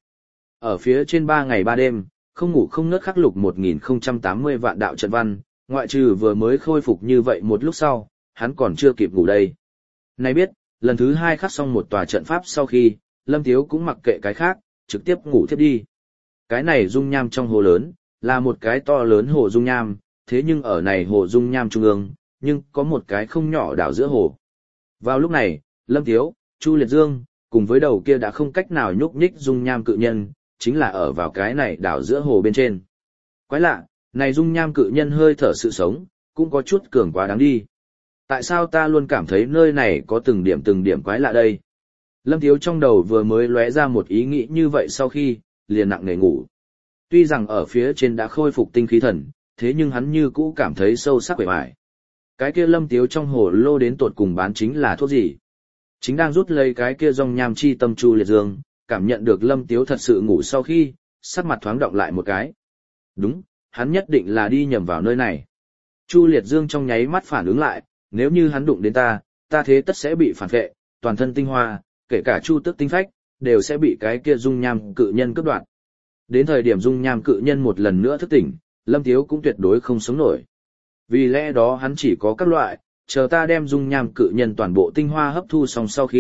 Ở phía trên ba ngày ba đêm, không ngủ không ngớt khắc lục một nghìn không trăm tám mươi vạn đạo trận văn, ngoại trừ vừa mới khôi phục như vậy một lúc sau, hắn còn chưa kịp ngủ đây. Này biết, lần thứ hai khắc xong một tòa trận pháp sau khi, Lâm Tiếu cũng mặc kệ cái khác, trực tiếp ngủ thiếp đi. Cái này dung nham trong hồ lớn, là một cái to lớn hồ dung nham, thế nhưng ở này hồ dung nham trung ương, nhưng có một cái không nhỏ đảo giữa hồ. Vào lúc này, Lâm Tiếu, Chu Liệt Dương, cùng với đầu kia đã không cách nào nhúc nhích dung nham cự nhân, chính là ở vào cái này đảo giữa hồ bên trên. Quái lạ, này dung nham cự nhân hơi thở sự sống, cũng có chút cường quá đáng đi. Tại sao ta luôn cảm thấy nơi này có từng điểm từng điểm quái lạ đây? Lâm Tiếu trong đầu vừa mới lóe ra một ý nghĩ như vậy sau khi, liền nặng nề ngủ. Tuy rằng ở phía trên đã khôi phục tinh khí thần, thế nhưng hắn như cũ cảm thấy sâu sắc quệ bại. Cái kia Lâm Tiếu trong hồ lô đến tột cùng bán chính là thuốc gì? Chính đang rút lấy cái kia dung nham chi tâm Chu Liệt Dương, cảm nhận được Lâm Tiếu thật sự ngủ sau khi, sắc mặt thoáng động lại một cái. Đúng, hắn nhất định là đi nhầm vào nơi này. Chu Liệt Dương trong nháy mắt phản ứng lại, nếu như hắn đụng đến ta, ta thế tất sẽ bị phản vệ, toàn thân tinh hoa, kể cả Chu Tước tinh phách, đều sẽ bị cái kia dung nham cự nhân cướp đoạt. Đến thời điểm dung nham cự nhân một lần nữa thức tỉnh, Lâm Tiếu cũng tuyệt đối không sống nổi. Vì lẽ đó hắn chỉ có các loại, chờ ta đem dung nham cự nhân toàn bộ tinh hoa hấp thu xong sau khi,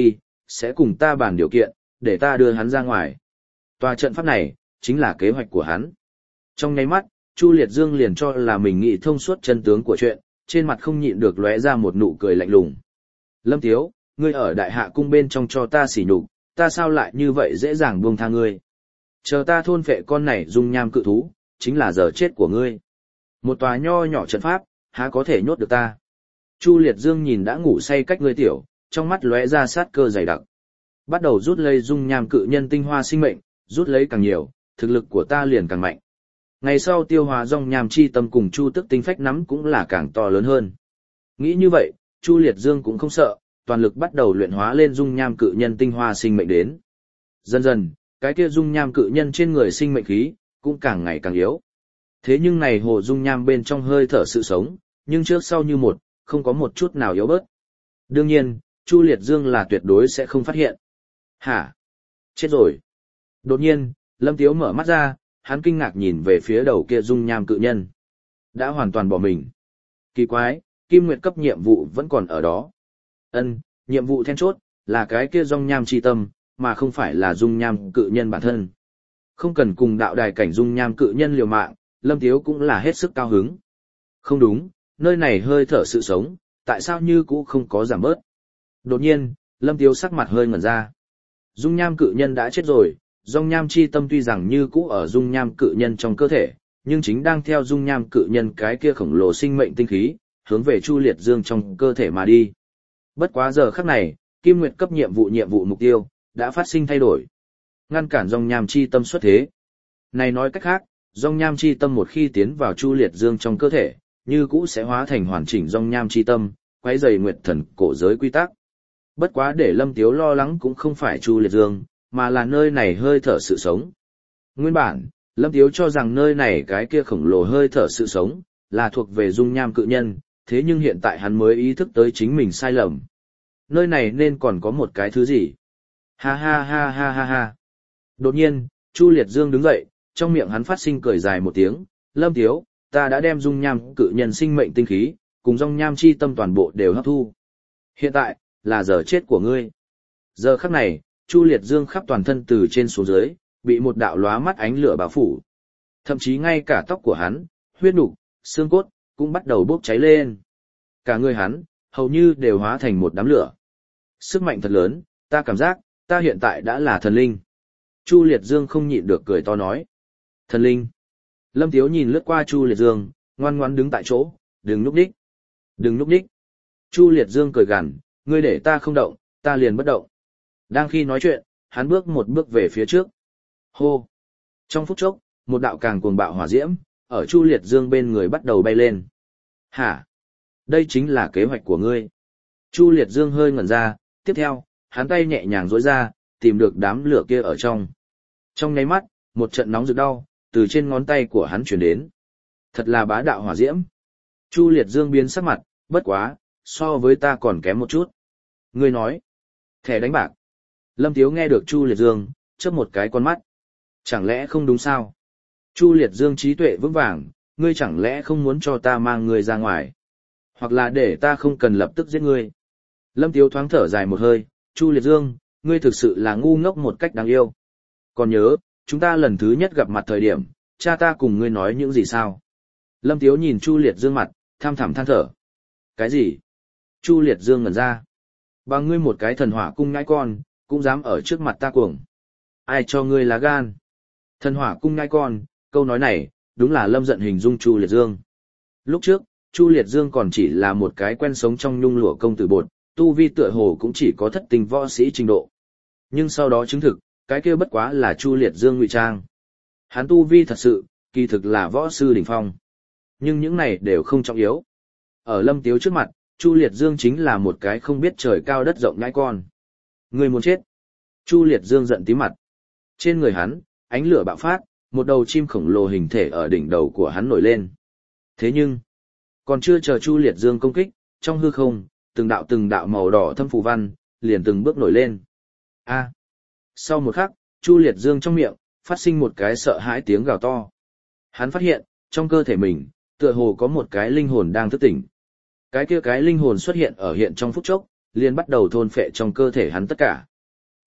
sẽ cùng ta bàn điều kiện, để ta đưa hắn ra ngoài. Tòa trận pháp này, chính là kế hoạch của hắn. Trong nháy mắt, Chu Liệt Dương liền cho là mình nghĩ thông suốt chân tướng của chuyện, trên mặt không nhịn được lóe ra một nụ cười lạnh lùng. Lâm Tiếu, ngươi ở đại hạ cung bên trong cho ta sỉ nhục, ta sao lại như vậy dễ dàng buông tha ngươi. Chờ ta thôn phệ con này dung nham cự thú, chính là giờ chết của ngươi. Một tòa nho nhỏ trận pháp, há có thể nhốt được ta. Chu Liệt Dương nhìn đã ngủ say cách ngươi tiểu, trong mắt lóe ra sát cơ dày đặc. Bắt đầu rút lấy dung nham cự nhân tinh hoa sinh mệnh, rút lấy càng nhiều, thực lực của ta liền càng mạnh. Ngày sau tiêu hóa dung nham chi tâm cùng Chu Tức tinh phách nắm cũng là càng to lớn hơn. Nghĩ như vậy, Chu Liệt Dương cũng không sợ, toàn lực bắt đầu luyện hóa lên dung nham cự nhân tinh hoa sinh mệnh đến. Dần dần, cái kia dung nham cự nhân trên người sinh mệnh khí cũng càng ngày càng yếu. Thế nhưng này hồ dung nham bên trong hơi thở sự sống, nhưng trước sau như một, không có một chút nào yếu bớt. Đương nhiên, Chu Liệt Dương là tuyệt đối sẽ không phát hiện. Hả? Chết rồi. Đột nhiên, Lâm Tiếu mở mắt ra, hắn kinh ngạc nhìn về phía đầu kia dung nham cự nhân. Đã hoàn toàn bỏ mình. Kỳ quái, Kim Nguyệt cấp nhiệm vụ vẫn còn ở đó. Ân, nhiệm vụ then chốt, là cái kia dung nham chi tâm, mà không phải là dung nham cự nhân bản thân. Không cần cùng đạo đài cảnh dung nham cự nhân liều mạng, Lâm Tiếu cũng là hết sức cao hứng. Không đúng, nơi này hơi thở sự sống, tại sao như cũ không có giảm bớt. Đột nhiên, Lâm Tiếu sắc mặt hơi ngẩn ra. Dung nham cự nhân đã chết rồi, dung nham chi tâm tuy rằng như cũ ở dung nham cự nhân trong cơ thể, nhưng chính đang theo dung nham cự nhân cái kia khổng lồ sinh mệnh tinh khí, hướng về Chu Liệt Dương trong cơ thể mà đi. Bất quá giờ khắc này, Kim Nguyệt cấp nhiệm vụ nhiệm vụ mục tiêu, đã phát sinh thay đổi. Ngăn cản dung nham chi tâm xuất thế. Này nói cách khác, dung nham chi tâm một khi tiến vào Chu Liệt Dương trong cơ thể, như cũ sẽ hóa thành hoàn chỉnh dung nham chi tâm, quấy rầy Nguyệt Thần cổ giới quy tắc. Bất quá để Lâm Tiếu lo lắng cũng không phải Chu Liệt Dương, mà là nơi này hơi thở sự sống. Nguyên bản, Lâm Tiếu cho rằng nơi này cái kia khổng lồ hơi thở sự sống, là thuộc về dung nham cự nhân, thế nhưng hiện tại hắn mới ý thức tới chính mình sai lầm. Nơi này nên còn có một cái thứ gì? Ha ha ha ha ha ha. Đột nhiên, Chu Liệt Dương đứng dậy, trong miệng hắn phát sinh cười dài một tiếng, Lâm Tiếu, ta đã đem dung nham cự nhân sinh mệnh tinh khí, cùng dung nham chi tâm toàn bộ đều hấp thu. Hiện tại, là giờ chết của ngươi. Giờ khắc này, Chu Liệt Dương khắp toàn thân từ trên xuống dưới, bị một đạo lóa mắt ánh lửa bao phủ. Thậm chí ngay cả tóc của hắn, huyết nục, xương cốt, cũng bắt đầu bốc cháy lên. Cả người hắn, hầu như đều hóa thành một đám lửa. Sức mạnh thật lớn, ta cảm giác, ta hiện tại đã là thần linh. Chu Liệt Dương không nhịn được cười to nói. Thần linh. Lâm Tiếu nhìn lướt qua Chu Liệt Dương, ngoan ngoãn đứng tại chỗ, đừng núp đích. Đừng núp đích. Chu Liệt Dương cười gằn, ngươi để ta không động, ta liền bất động. Đang khi nói chuyện, hắn bước một bước về phía trước. Hô. Trong phút chốc, một đạo càng cuồng bạo hỏa diễm, ở Chu Liệt Dương bên người bắt đầu bay lên. Hả? Đây chính là kế hoạch của ngươi. Chu Liệt Dương hơi ngẩn ra, tiếp theo, hắn tay nhẹ nhàng duỗi ra, tìm được đám lửa kia ở trong. Trong nháy mắt, một trận nóng rực đau, từ trên ngón tay của hắn chuyển đến. Thật là bá đạo hỏa diễm. Chu Liệt Dương biến sắc mặt, bất quá, so với ta còn kém một chút. Ngươi nói, thẻ đánh bạc. Lâm Tiếu nghe được Chu Liệt Dương, chớp một cái con mắt. Chẳng lẽ không đúng sao? Chu Liệt Dương trí tuệ vững vàng, ngươi chẳng lẽ không muốn cho ta mang ngươi ra ngoài? Hoặc là để ta không cần lập tức giết ngươi? Lâm Tiếu thoáng thở dài một hơi, Chu Liệt Dương, ngươi thực sự là ngu ngốc một cách đáng yêu. Còn nhớ, chúng ta lần thứ nhất gặp mặt thời điểm, cha ta cùng ngươi nói những gì sao? Lâm Tiếu nhìn Chu Liệt Dương mặt, tham thẳm than thở. Cái gì? Chu Liệt Dương ngẩn ra. Bằng ngươi một cái thần hỏa cung nhãi con, cũng dám ở trước mặt ta cuồng. Ai cho ngươi lá gan? Thần hỏa cung nhãi con, câu nói này, đúng là Lâm giận hình dung Chu Liệt Dương. Lúc trước, Chu Liệt Dương còn chỉ là một cái quen sống trong nhung lụa công tử bột, tu vi tựa hồ cũng chỉ có thất tình võ sĩ trình độ. Nhưng sau đó chứng thực, cái kia bất quá là Chu Liệt Dương ngụy trang. Hắn tu vi thật sự, kỳ thực là võ sư đỉnh phong. Nhưng những này đều không trọng yếu. Ở Lâm Tiếu trước mặt, Chu Liệt Dương chính là một cái không biết trời cao đất rộng nhãi con. Người muốn chết. Chu Liệt Dương giận tím mặt. Trên người hắn, ánh lửa bạo phát, một đầu chim khổng lồ hình thể ở đỉnh đầu của hắn nổi lên. Thế nhưng, còn chưa chờ Chu Liệt Dương công kích, trong hư không, từng đạo từng đạo màu đỏ thâm phù văn, liền từng bước nổi lên. A. Sau một khắc, Chu Liệt Dương trong miệng, phát sinh một cái sợ hãi tiếng gào to. Hắn phát hiện, trong cơ thể mình, tựa hồ có một cái linh hồn đang thức tỉnh. Cái kia cái linh hồn xuất hiện ở hiện trong phút chốc, liền bắt đầu thôn phệ trong cơ thể hắn tất cả.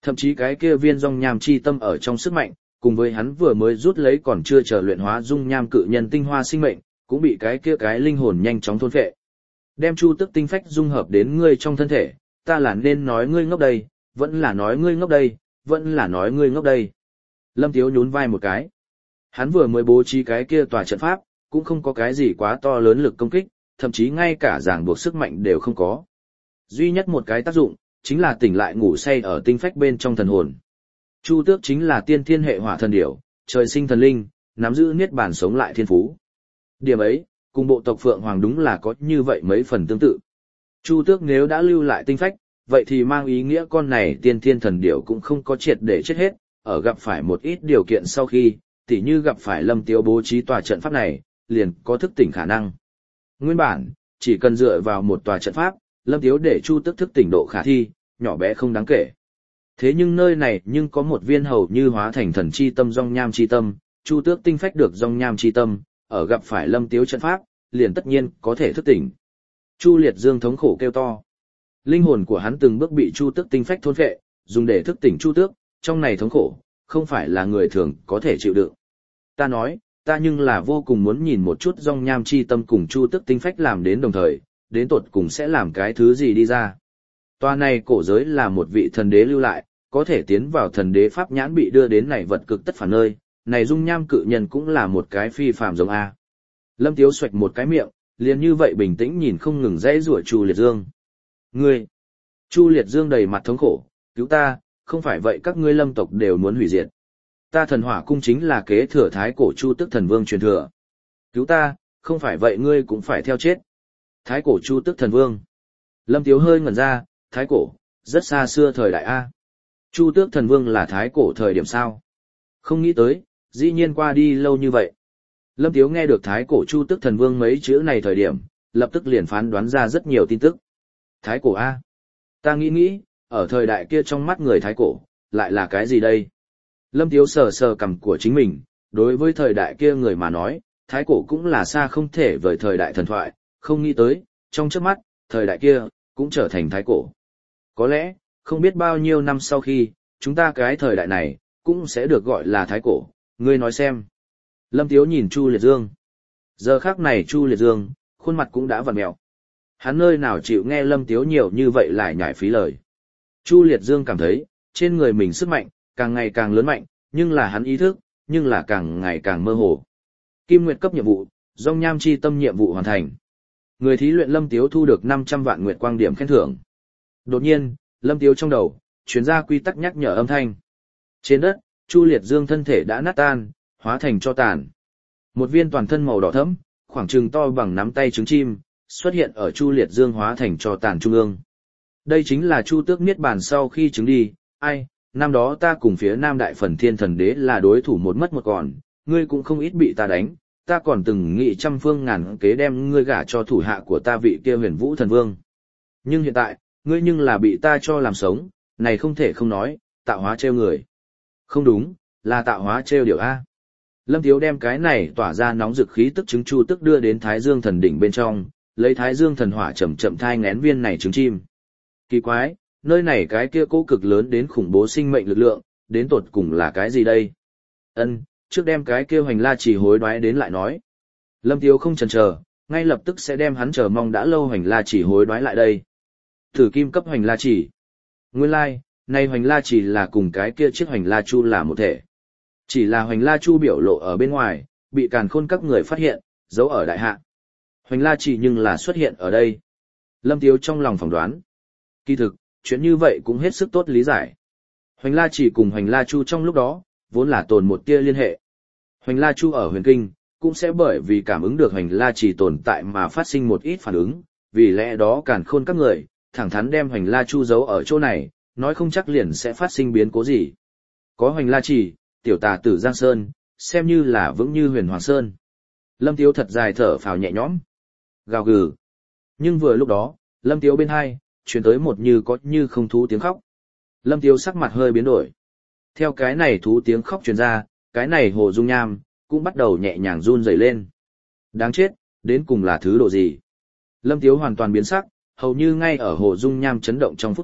Thậm chí cái kia viên dung nham chi tâm ở trong sức mạnh, cùng với hắn vừa mới rút lấy còn chưa chờ luyện hóa dung nham cự nhân tinh hoa sinh mệnh, cũng bị cái kia cái linh hồn nhanh chóng thôn phệ. Đem chu tức tinh phách dung hợp đến ngươi trong thân thể, ta là nên nói ngươi ngốc đây, vẫn là nói ngươi ngốc đây, vẫn là nói ngươi ngốc đây. Lâm Tiếu nhún vai một cái. Hắn vừa mới bố trí cái kia tòa trận pháp, cũng không có cái gì quá to lớn lực công kích, thậm chí ngay cả ràng buộc sức mạnh đều không có. Duy nhất một cái tác dụng, chính là tỉnh lại ngủ say ở tinh phách bên trong thần hồn. Chu Tước chính là tiên thiên hệ hỏa thần điểu, trời sinh thần linh, nắm giữ niết bàn sống lại thiên phú. Điểm ấy, cùng bộ tộc Phượng Hoàng đúng là có như vậy mấy phần tương tự. Chu Tước nếu đã lưu lại tinh phách, vậy thì mang ý nghĩa con này tiên thiên thần điểu cũng không có triệt để chết hết, ở gặp phải một ít điều kiện sau khi, tỉ như gặp phải Lâm Tiếu bố trí tòa trận pháp này, liền có thức tỉnh khả năng. Nguyên bản, chỉ cần dựa vào một tòa trận pháp, Lâm Tiếu để Chu Tước thức tỉnh độ khả thi, nhỏ bé không đáng kể. Thế nhưng nơi này nhưng có một viên hầu như hóa thành thần chi tâm dung nham chi tâm, Chu Tước tinh phách được dung nham chi tâm, ở gặp phải Lâm Tiếu trận pháp, liền tất nhiên có thể thức tỉnh. Chu Liệt Dương thống khổ kêu to. Linh hồn của hắn từng bước bị Chu Tước tinh phách thôn phệ, dùng để thức tỉnh Chu Tước, trong này thống khổ, không phải là người thường có thể chịu đựng. Ta nói, ta nhưng là vô cùng muốn nhìn một chút dung nham chi tâm cùng Chu Tước tinh phách làm đến đồng thời, đến tột cùng sẽ làm cái thứ gì đi ra. Tòa này cổ giới là một vị thần đế lưu lại, có thể tiến vào thần đế pháp nhãn bị đưa đến này vật cực tất phản nơi, này dung nham cự nhân cũng là một cái phi phàm giống A. Lâm Tiếu xoạch một cái miệng, liền như vậy bình tĩnh nhìn không ngừng dãy rủa Chu Liệt Dương. Ngươi! Chu Liệt Dương đầy mặt thống khổ, cứu ta, không phải vậy các ngươi Lâm tộc đều muốn hủy diệt. Ta thần hỏa cung chính là kế thừa thái cổ Chu Tức thần vương truyền thừa. Cứu ta, không phải vậy ngươi cũng phải theo chết. Thái cổ Chu Tức thần vương. Lâm Tiếu hơi ngẩn ra, thái cổ, rất xa xưa thời đại A. Chu Tước thần vương là thái cổ thời điểm sao? Không nghĩ tới, dĩ nhiên qua đi lâu như vậy. Lâm Tiếu nghe được thái cổ Chu Tước thần vương mấy chữ này thời điểm, lập tức liền phán đoán ra rất nhiều tin tức. Thái cổ A. Ta nghĩ nghĩ, ở thời đại kia trong mắt người thái cổ, lại là cái gì đây? Lâm Tiếu sờ sờ cằm của chính mình, đối với thời đại kia người mà nói, thái cổ cũng là xa không thể vời thời đại thần thoại, không nghĩ tới, trong trước mắt, thời đại kia, cũng trở thành thái cổ. Có lẽ, không biết bao nhiêu năm sau khi, chúng ta cái thời đại này, cũng sẽ được gọi là thái cổ, ngươi nói xem. Lâm Tiếu nhìn Chu Liệt Dương. Giờ khác này Chu Liệt Dương, khuôn mặt cũng đã vặn mẹo. Hắn nơi nào chịu nghe Lâm Tiếu nhiều như vậy lại nhải phí lời. Chu Liệt Dương cảm thấy, trên người mình sức mạnh, càng ngày càng lớn mạnh, nhưng là hắn ý thức, nhưng là càng ngày càng mơ hồ. Kim Nguyệt cấp nhiệm vụ, dung nham chi tâm nhiệm vụ hoàn thành. Người thí luyện Lâm Tiếu thu được năm trăm vạn nguyệt quang điểm khen thưởng. Đột nhiên, Lâm Tiếu trong đầu, truyền ra quy tắc nhắc nhở âm thanh. Trên đất, Chu Liệt Dương thân thể đã nát tan, hóa thành tro tàn. Một viên toàn thân màu đỏ thẫm, khoảng chừng to bằng nắm tay trứng chim, xuất hiện ở Chu Liệt Dương hóa thành tro tàn trung ương. Đây chính là Chu Tước niết bàn sau khi trứng đi, ai, năm đó ta cùng phía Nam Đại Phần Thiên Thần Đế là đối thủ một mất một còn, ngươi cũng không ít bị ta đánh, ta còn từng nghị trăm phương ngàn kế đem ngươi gả cho thủ hạ của ta vị kia Huyền Vũ Thần Vương. Nhưng hiện tại, ngươi nhưng là bị ta cho làm sống, này không thể không nói, tạo hóa trêu người. Không đúng, là tạo hóa trêu điều A. Lâm Tiếu đem cái này tỏa ra nóng dực khí tức trứng chu tức đưa đến Thái Dương thần đỉnh bên trong, lấy Thái Dương thần hỏa chậm chậm thai ngén viên này trứng chim. Kỳ quái, nơi này cái kia cố cực lớn đến khủng bố sinh mệnh lực lượng, đến tột cùng là cái gì đây? Ân, trước đem cái kia Hoành La Chỉ hối đoái đến lại nói. Lâm Tiếu không chần chờ, ngay lập tức sẽ đem hắn chờ mong đã lâu Hoành La Chỉ hối đoái lại đây. Thử kim cấp Hoành La Chỉ. Nguyên lai, like, này Hoành La Chỉ là cùng cái kia chiếc Hoành La Chu là một thể. Chỉ là Hoành La Chu biểu lộ ở bên ngoài, bị càn khôn các người phát hiện, giấu ở đại hạ. Hoành La Chỉ nhưng là xuất hiện ở đây. Lâm Tiếu trong lòng phỏng đoán. Kỳ thực, chuyện như vậy cũng hết sức tốt lý giải. Hoành La Chỉ cùng Hoành La Chu trong lúc đó, vốn là tồn một tia liên hệ. Hoành La Chu ở huyền kinh, cũng sẽ bởi vì cảm ứng được Hoành La Chỉ tồn tại mà phát sinh một ít phản ứng, vì lẽ đó càn khôn các người, thẳng thắn đem Hoành La Chu giấu ở chỗ này, nói không chắc liền sẽ phát sinh biến cố gì. Có Hoành La Chỉ, tiểu tà tử Giang Sơn, xem như là vững như huyền Hoàng Sơn. Lâm Tiếu thật dài thở phào nhẹ nhõm. Gào gừ. Nhưng vừa lúc đó, Lâm Tiếu bên hai, truyền tới một như có như không thú tiếng khóc. Lâm Tiếu sắc mặt hơi biến đổi. Theo cái này thú tiếng khóc truyền ra, cái này hồ dung nham, cũng bắt đầu nhẹ nhàng run rẩy lên. Đáng chết, đến cùng là thứ độ gì? Lâm Tiếu hoàn toàn biến sắc, hầu như ngay ở hồ dung nham chấn động trong phút chốc,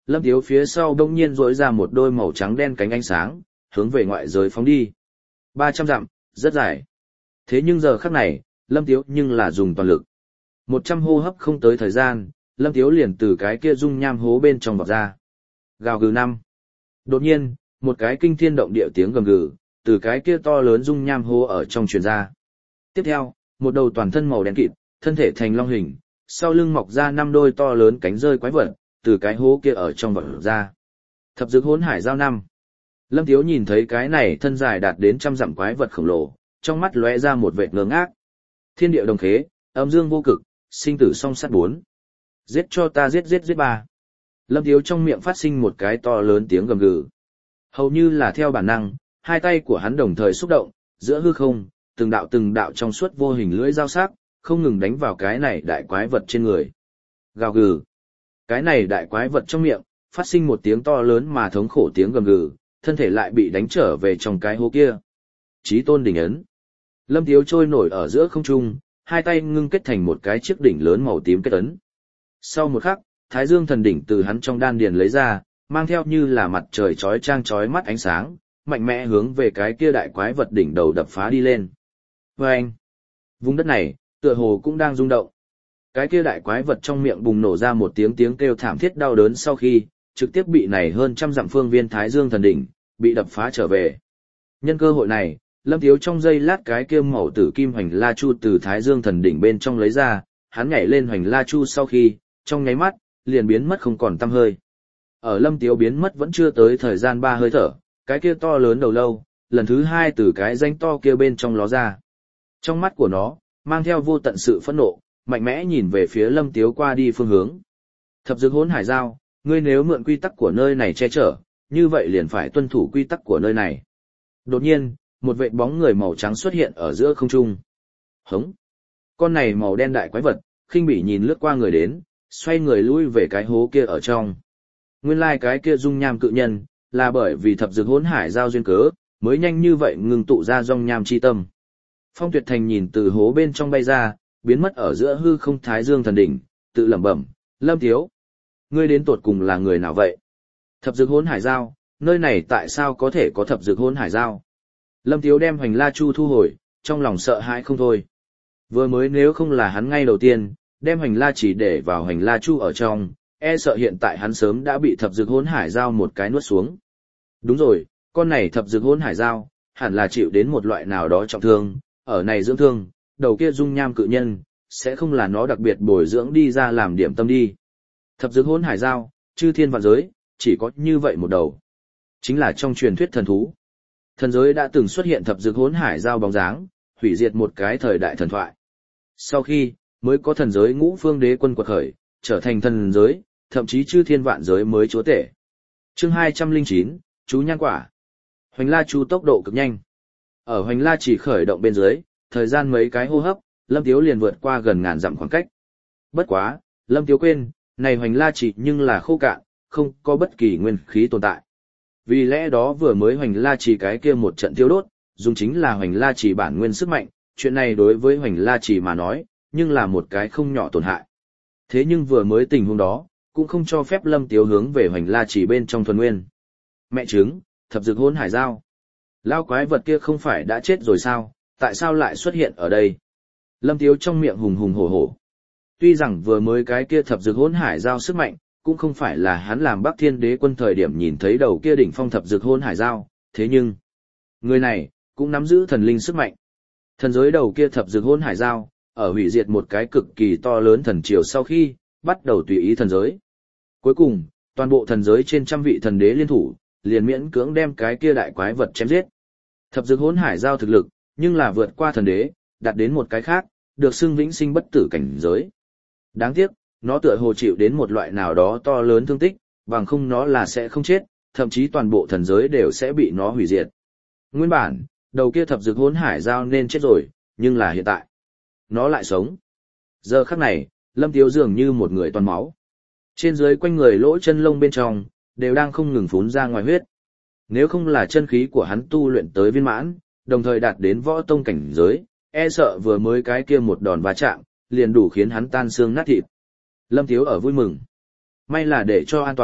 Lâm Tiếu phía sau đông nhiên rỗi ra một đôi màu trắng đen cánh ánh sáng, hướng về ngoại giới phóng đi. ba trăm dặm, rất dài. Thế nhưng giờ khắc này, Lâm Tiếu nhưng là dùng toàn lực. một trăm hô hấp không tới thời gian, Lâm Tiếu liền từ cái kia dung nham hố bên trong vọt ra. Gào gừ năm. Đột nhiên, một cái kinh thiên động địa tiếng gầm gừ, từ cái kia to lớn dung nham hố ở trong truyền ra. Tiếp theo, một đầu toàn thân màu đen kịt, thân thể thành long hình, sau lưng mọc ra năm đôi to lớn cánh rơi quái vật, từ cái hố kia ở trong vọt ra. Thập dược hỗn hải giao năm. Lâm Tiếu nhìn thấy cái này thân dài đạt đến trăm dặm quái vật khổng lồ, trong mắt lóe ra một vệt ngơ ngác. Thiên địa đồng khế, âm dương vô cực, sinh tử song sát bốn. Giết cho ta giết giết giết ba. Lâm Tiếu trong miệng phát sinh một cái to lớn tiếng gầm gừ. Hầu như là theo bản năng, hai tay của hắn đồng thời xúc động, giữa hư không, từng đạo từng đạo trong suốt vô hình lưỡi dao sắc, không ngừng đánh vào cái này đại quái vật trên người. Gào gừ. Cái này đại quái vật trong miệng, phát sinh một tiếng to lớn mà thống khổ tiếng gầm gừ, thân thể lại bị đánh trở về trong cái hố kia. Chí tôn đỉnh ấn. Lâm Tiếu trôi nổi ở giữa không trung, hai tay ngưng kết thành một cái chiếc đỉnh lớn màu tím kết ấn. Sau một khắc, Thái Dương thần đỉnh từ hắn trong đan điền lấy ra, mang theo như là mặt trời chói chang chói mắt ánh sáng, mạnh mẽ hướng về cái kia đại quái vật đỉnh đầu đập phá đi lên. Và anh, vùng đất này, tựa hồ cũng đang rung động. Cái kia đại quái vật trong miệng bùng nổ ra một tiếng tiếng kêu thảm thiết đau đớn sau khi, trực tiếp bị này hơn trăm dặm phương viên Thái Dương thần đỉnh, bị đập phá trở về. Nhân cơ hội này, Lâm Tiếu trong giây lát cái kia màu tử kim hoành la chu từ Thái Dương thần đỉnh bên trong lấy ra, hắn nhảy lên hoành la chu sau khi, trong nháy mắt, liền biến mất không còn tăm hơi. Ở Lâm Tiếu biến mất vẫn chưa tới thời gian ba hơi thở, cái kia to lớn đầu lâu, lần thứ hai từ cái danh to kia bên trong ló ra. Trong mắt của nó, mang theo vô tận sự phẫn nộ, mạnh mẽ nhìn về phía Lâm Tiếu qua đi phương hướng. Thập dược hỗn hải giao, ngươi nếu mượn quy tắc của nơi này che chở, như vậy liền phải tuân thủ quy tắc của nơi này. Đột nhiên, một vệt bóng người màu trắng xuất hiện ở giữa không trung. Hống! Con này màu đen đại quái vật, khinh bỉ nhìn lướt qua người đến, xoay người lui về cái hố kia ở trong. Nguyên lai like cái kia dung nham cự nhân, là bởi vì thập dược hỗn hải giao duyên cớ, mới nhanh như vậy ngừng tụ ra dung nham chi tâm. Phong Tuyệt Thành nhìn từ hố bên trong bay ra, biến mất ở giữa hư không Thái Dương thần đỉnh, tự lẩm bẩm, Lâm Tiếu, ngươi đến tột cùng là người nào vậy? Thập dược hỗn hải giao, nơi này tại sao có thể có thập dược hỗn hải giao? Lâm Tiếu đem hoành la chu thu hồi, trong lòng sợ hãi không thôi. Vừa mới nếu không là hắn ngay đầu tiên, đem hoành la chỉ để vào hoành la chu ở trong, e sợ hiện tại hắn sớm đã bị thập dược hỗn hải giao một cái nuốt xuống. Đúng rồi, con này thập dược hỗn hải giao, hẳn là chịu đến một loại nào đó trọng thương, ở này dưỡng thương, đầu kia dung nham cự nhân, sẽ không là nó đặc biệt bồi dưỡng đi ra làm điểm tâm đi. Thập dược hỗn hải giao, chư thiên vạn giới, chỉ có như vậy một đầu. Chính là trong truyền thuyết thần thú. Thần giới đã từng xuất hiện thập dược hỗn hải giao bóng dáng, hủy diệt một cái thời đại thần thoại. Sau khi, mới có thần giới ngũ phương đế quân quật khởi, trở thành thần giới, thậm chí chư thiên vạn giới mới chúa tể. Chương hai trăm lẻ chín, chú nhan quả. Hoành la chu tốc độ cực nhanh. Ở hoành la chỉ khởi động bên dưới, thời gian mấy cái hô hấp, Lâm Tiếu liền vượt qua gần ngàn dặm khoảng cách. Bất quá, Lâm Tiếu quên, này hoành la chỉ nhưng là khô cạn, không có bất kỳ nguyên khí tồn tại. Vì lẽ đó vừa mới hoành la chỉ cái kia một trận tiêu đốt, dùng chính là hoành la chỉ bản nguyên sức mạnh, chuyện này đối với hoành la chỉ mà nói, nhưng là một cái không nhỏ tổn hại. Thế nhưng vừa mới tình huống đó, cũng không cho phép Lâm Tiếu hướng về hoành la chỉ bên trong thuần nguyên. Mẹ trứng, thập dược hỗn hải giao. Lao quái vật kia không phải đã chết rồi sao, tại sao lại xuất hiện ở đây? Lâm Tiếu trong miệng hùng hùng hổ hổ. Tuy rằng vừa mới cái kia thập dược hỗn hải giao sức mạnh, cũng không phải là hắn làm Bắc Thiên Đế quân thời điểm nhìn thấy đầu kia đỉnh phong thập dược hỗn hải giao, thế nhưng người này cũng nắm giữ thần linh sức mạnh. Thần giới đầu kia thập dược hỗn hải giao, ở hủy diệt một cái cực kỳ to lớn thần triều sau khi bắt đầu tùy ý thần giới. Cuối cùng, toàn bộ thần giới trên trăm vị thần đế liên thủ, liền miễn cưỡng đem cái kia đại quái vật chém giết. Thập dược hỗn hải giao thực lực, nhưng là vượt qua thần đế, đạt đến một cái khác, được xưng vĩnh sinh bất tử cảnh giới. Đáng tiếc, nó tựa hồ chịu đến một loại nào đó to lớn thương tích, bằng không nó là sẽ không chết, thậm chí toàn bộ thần giới đều sẽ bị nó hủy diệt. Nguyên bản, đầu kia thập dược hỗn hải giao nên chết rồi, nhưng là hiện tại, nó lại sống. Giờ khắc này, Lâm Tiếu dường như một người toàn máu. Trên dưới quanh người lỗ chân lông bên trong, đều đang không ngừng phún ra ngoài huyết. Nếu không là chân khí của hắn tu luyện tới viên mãn, đồng thời đạt đến võ tông cảnh giới, e sợ vừa mới cái kia một đòn va chạm, liền đủ khiến hắn tan xương nát thịt. Lâm Tiếu ở vui mừng. May là để cho an toàn,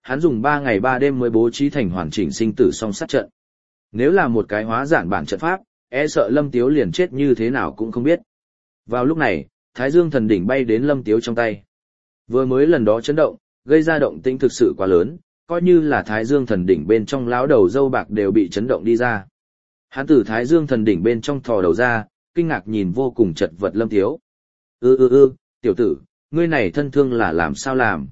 hắn dùng ba ngày ba đêm mới bố trí thành hoàn chỉnh sinh tử song sát trận. Nếu là một cái hóa giản bản trận pháp, e sợ Lâm Tiếu liền chết như thế nào cũng không biết. Vào lúc này, Thái Dương thần đỉnh bay đến Lâm Tiếu trong tay. Vừa mới lần đó chấn động, gây ra động tĩnh thực sự quá lớn, coi như là Thái Dương thần đỉnh bên trong lão đầu dâu bạc đều bị chấn động đi ra. Hắn từ Thái Dương thần đỉnh bên trong thò đầu ra, kinh ngạc nhìn vô cùng chật vật Lâm Tiếu. Ư ư ư, tiểu tử, ngươi này thân thương là làm sao làm?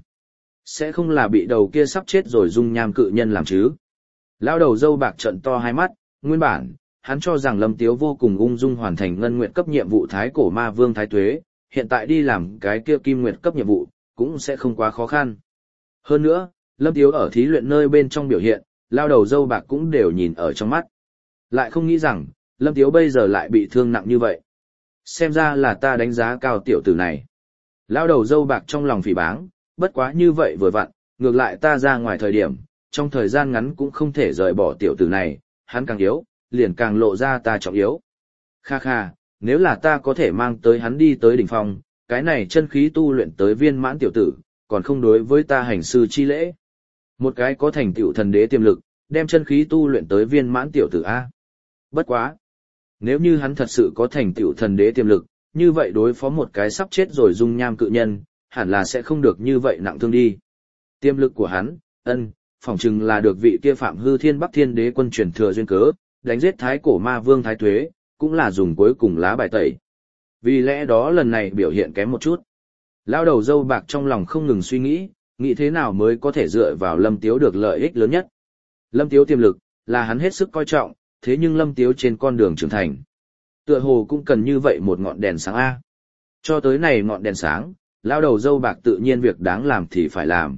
Sẽ không là bị đầu kia sắp chết rồi dung nham cự nhân làm chứ? Lão đầu dâu bạc trợn to hai mắt, nguyên bản, hắn cho rằng Lâm Tiếu vô cùng ung dung hoàn thành ngân nguyện cấp nhiệm vụ Thái Cổ Ma Vương Thái Tuế, hiện tại đi làm cái kia kim nguyệt cấp nhiệm vụ, cũng sẽ không quá khó khăn. Hơn nữa, Lâm Tiếu ở thí luyện nơi bên trong biểu hiện, lao đầu dâu bạc cũng đều nhìn ở trong mắt. Lại không nghĩ rằng, Lâm Tiếu bây giờ lại bị thương nặng như vậy. Xem ra là ta đánh giá cao tiểu tử này. Lao đầu dâu bạc trong lòng phỉ báng, bất quá như vậy vừa vặn, ngược lại ta ra ngoài thời điểm, trong thời gian ngắn cũng không thể rời bỏ tiểu tử này, hắn càng yếu, liền càng lộ ra ta trọng yếu. Kha kha, nếu là ta có thể mang tới hắn đi tới đỉnh phong, cái này chân khí tu luyện tới viên mãn tiểu tử, còn không đối với ta hành sư chi lễ. Một cái có thành tựu thần đế tiềm lực, đem chân khí tu luyện tới viên mãn tiểu tử A. Bất quá. Nếu như hắn thật sự có thành tựu thần đế tiềm lực, như vậy đối phó một cái sắp chết rồi dung nham cự nhân, hẳn là sẽ không được như vậy nặng thương đi. Tiềm lực của hắn, ân, phỏng chừng là được vị kia Phạm Hư Thiên Bắc Thiên Đế quân truyền thừa duyên cớ, đánh giết Thái Cổ Ma Vương Thái Tuế, cũng là dùng cuối cùng lá bài tẩy. Vì lẽ đó lần này biểu hiện kém một chút. Lao đầu dâu bạc trong lòng không ngừng suy nghĩ, nghĩ thế nào mới có thể dựa vào Lâm Tiếu được lợi ích lớn nhất. Lâm Tiếu tiềm lực, là hắn hết sức coi trọng, thế nhưng Lâm Tiếu trên con đường trưởng thành. Tựa hồ cũng cần như vậy một ngọn đèn sáng A. Cho tới này ngọn đèn sáng, lao đầu dâu bạc tự nhiên việc đáng làm thì phải làm.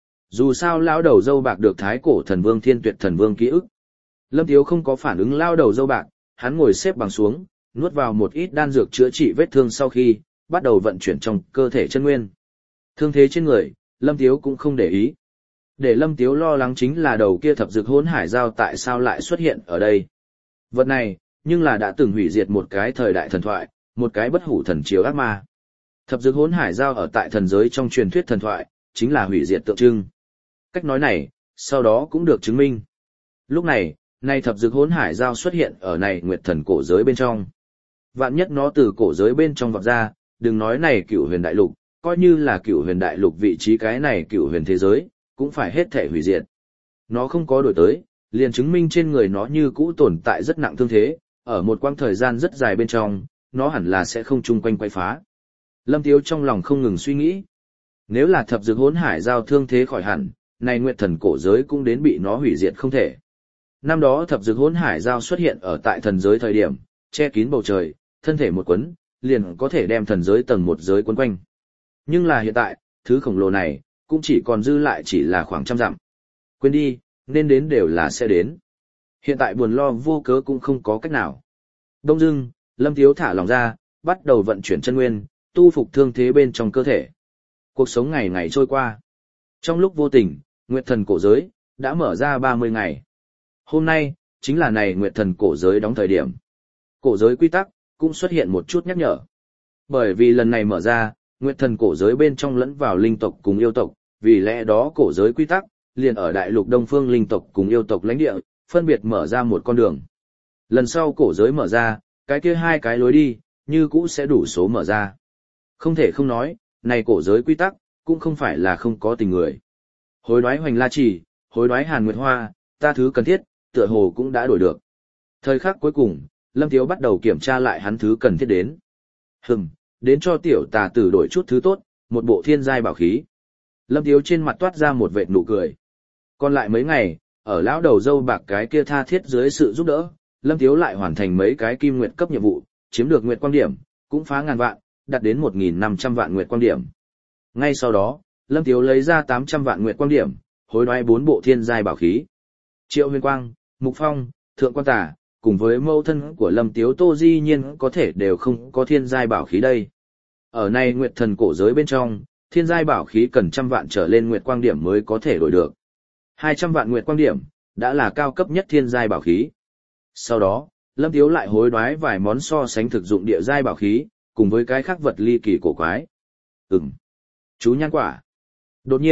Dù sao lao đầu dâu bạc được Thái Cổ Thần Vương Thiên Tuyệt Thần Vương ký ức. Lâm Tiếu không có phản ứng lao đầu dâu bạc, hắn ngồi xếp bằng xuống, nuốt vào một ít đan dược chữa trị vết thương sau khi, bắt đầu vận chuyển trong cơ thể chân nguyên. Thương thế trên người, Lâm Tiếu cũng không để ý. Để Lâm Tiếu lo lắng chính là đầu kia thập dược hỗn hải giao tại sao lại xuất hiện ở đây. Vật này, nhưng là đã từng hủy diệt một cái thời đại thần thoại, một cái bất hủ thần chiếu ác ma. Thập dược hỗn hải giao ở tại thần giới trong truyền thuyết thần thoại, chính là hủy diệt tượng trưng. Cách nói này, sau đó cũng được chứng minh. Lúc này, nay thập dược hỗn hải giao xuất hiện ở này nguyệt thần cổ giới bên trong. Vạn nhất nó từ cổ giới bên trong vọt ra, đừng nói này cửu huyền đại lục, coi như là cửu huyền đại lục vị trí cái này cửu huyền thế giới, cũng phải hết thể hủy diệt. Nó không có đổi tới, liền chứng minh trên người nó như cũ tồn tại rất nặng thương thế, ở một quãng thời gian rất dài bên trong, nó hẳn là sẽ không chung quanh quay phá. Lâm Tiếu trong lòng không ngừng suy nghĩ. Nếu là thập dược hỗn hải giao thương thế khỏi hẳn, này nguyệt thần cổ giới cũng đến bị nó hủy diệt không thể. Năm đó thập dược hỗn hải giao xuất hiện ở tại thần giới thời điểm, che kín bầu trời, thân thể một quấn, liền có thể đem thần giới tầng một giới quấn quanh. Nhưng là hiện tại, thứ khổng lồ này, cũng chỉ còn dư lại chỉ là khoảng trăm dặm. Quên đi, nên đến đều là sẽ đến. Hiện tại buồn lo vô cớ cũng không có cách nào. Đông dưng, Lâm Tiếu thả lòng ra, bắt đầu vận chuyển chân nguyên, tu phục thương thế bên trong cơ thể. Cuộc sống ngày ngày trôi qua. Trong lúc vô tình, Nguyệt thần cổ giới, đã mở ra ba mươi ngày. Hôm nay, chính là này Nguyệt thần cổ giới đóng thời điểm. Cổ giới quy tắc, cũng xuất hiện một chút nhắc nhở. Bởi vì lần này mở ra, Nguyệt thần cổ giới bên trong lẫn vào linh tộc cùng yêu tộc, vì lẽ đó cổ giới quy tắc, liền ở đại lục Đông Phương linh tộc cùng yêu tộc lãnh địa, phân biệt mở ra một con đường. Lần sau cổ giới mở ra, cái kia hai cái lối đi, như cũ sẽ đủ số mở ra. Không thể không nói, này cổ giới quy tắc, cũng không phải là không có tình người. Hối đoái Hoành La Chỉ, hối đoái Hàn Nguyệt Hoa, ta thứ cần thiết, tựa hồ cũng đã đổi được. Thời khắc cuối cùng, Lâm Tiếu bắt đầu kiểm tra lại hắn thứ cần thiết đến. Hừm, đến cho tiểu tà tử đổi chút thứ tốt, một bộ thiên giai bảo khí. Lâm Tiếu trên mặt toát ra một vệt nụ cười. Còn lại mấy ngày, ở lão đầu dâu bạc cái kia tha thiết dưới sự giúp đỡ, Lâm Tiếu lại hoàn thành mấy cái kim nguyệt cấp nhiệm vụ, chiếm được nguyệt quang điểm, cũng phá ngàn vạn, đạt đến một nghìn năm trăm vạn nguyệt quang điểm. Ngay sau đó, Lâm Tiếu lấy ra tám trăm vạn nguyệt quang điểm, hối đoái bốn bộ thiên giai bảo khí. Triệu Huyền Quang, Mục Phong, Thượng Quan Tả, cùng với mâu thân của Lâm Tiếu Tô Di Nhiên có thể đều không có thiên giai bảo khí đây. Ở này nguyệt thần cổ giới bên trong, thiên giai bảo khí cần trăm vạn trở lên nguyệt quang điểm mới có thể đổi được. hai trăm vạn nguyệt quang điểm, đã là cao cấp nhất thiên giai bảo khí. Sau đó, Lâm Tiếu lại hối đoái vài món so sánh thực dụng địa giai bảo khí, cùng với cái khác vật ly kỳ cổ quái. Ừm. Chú nhan quả. Đột nhiên,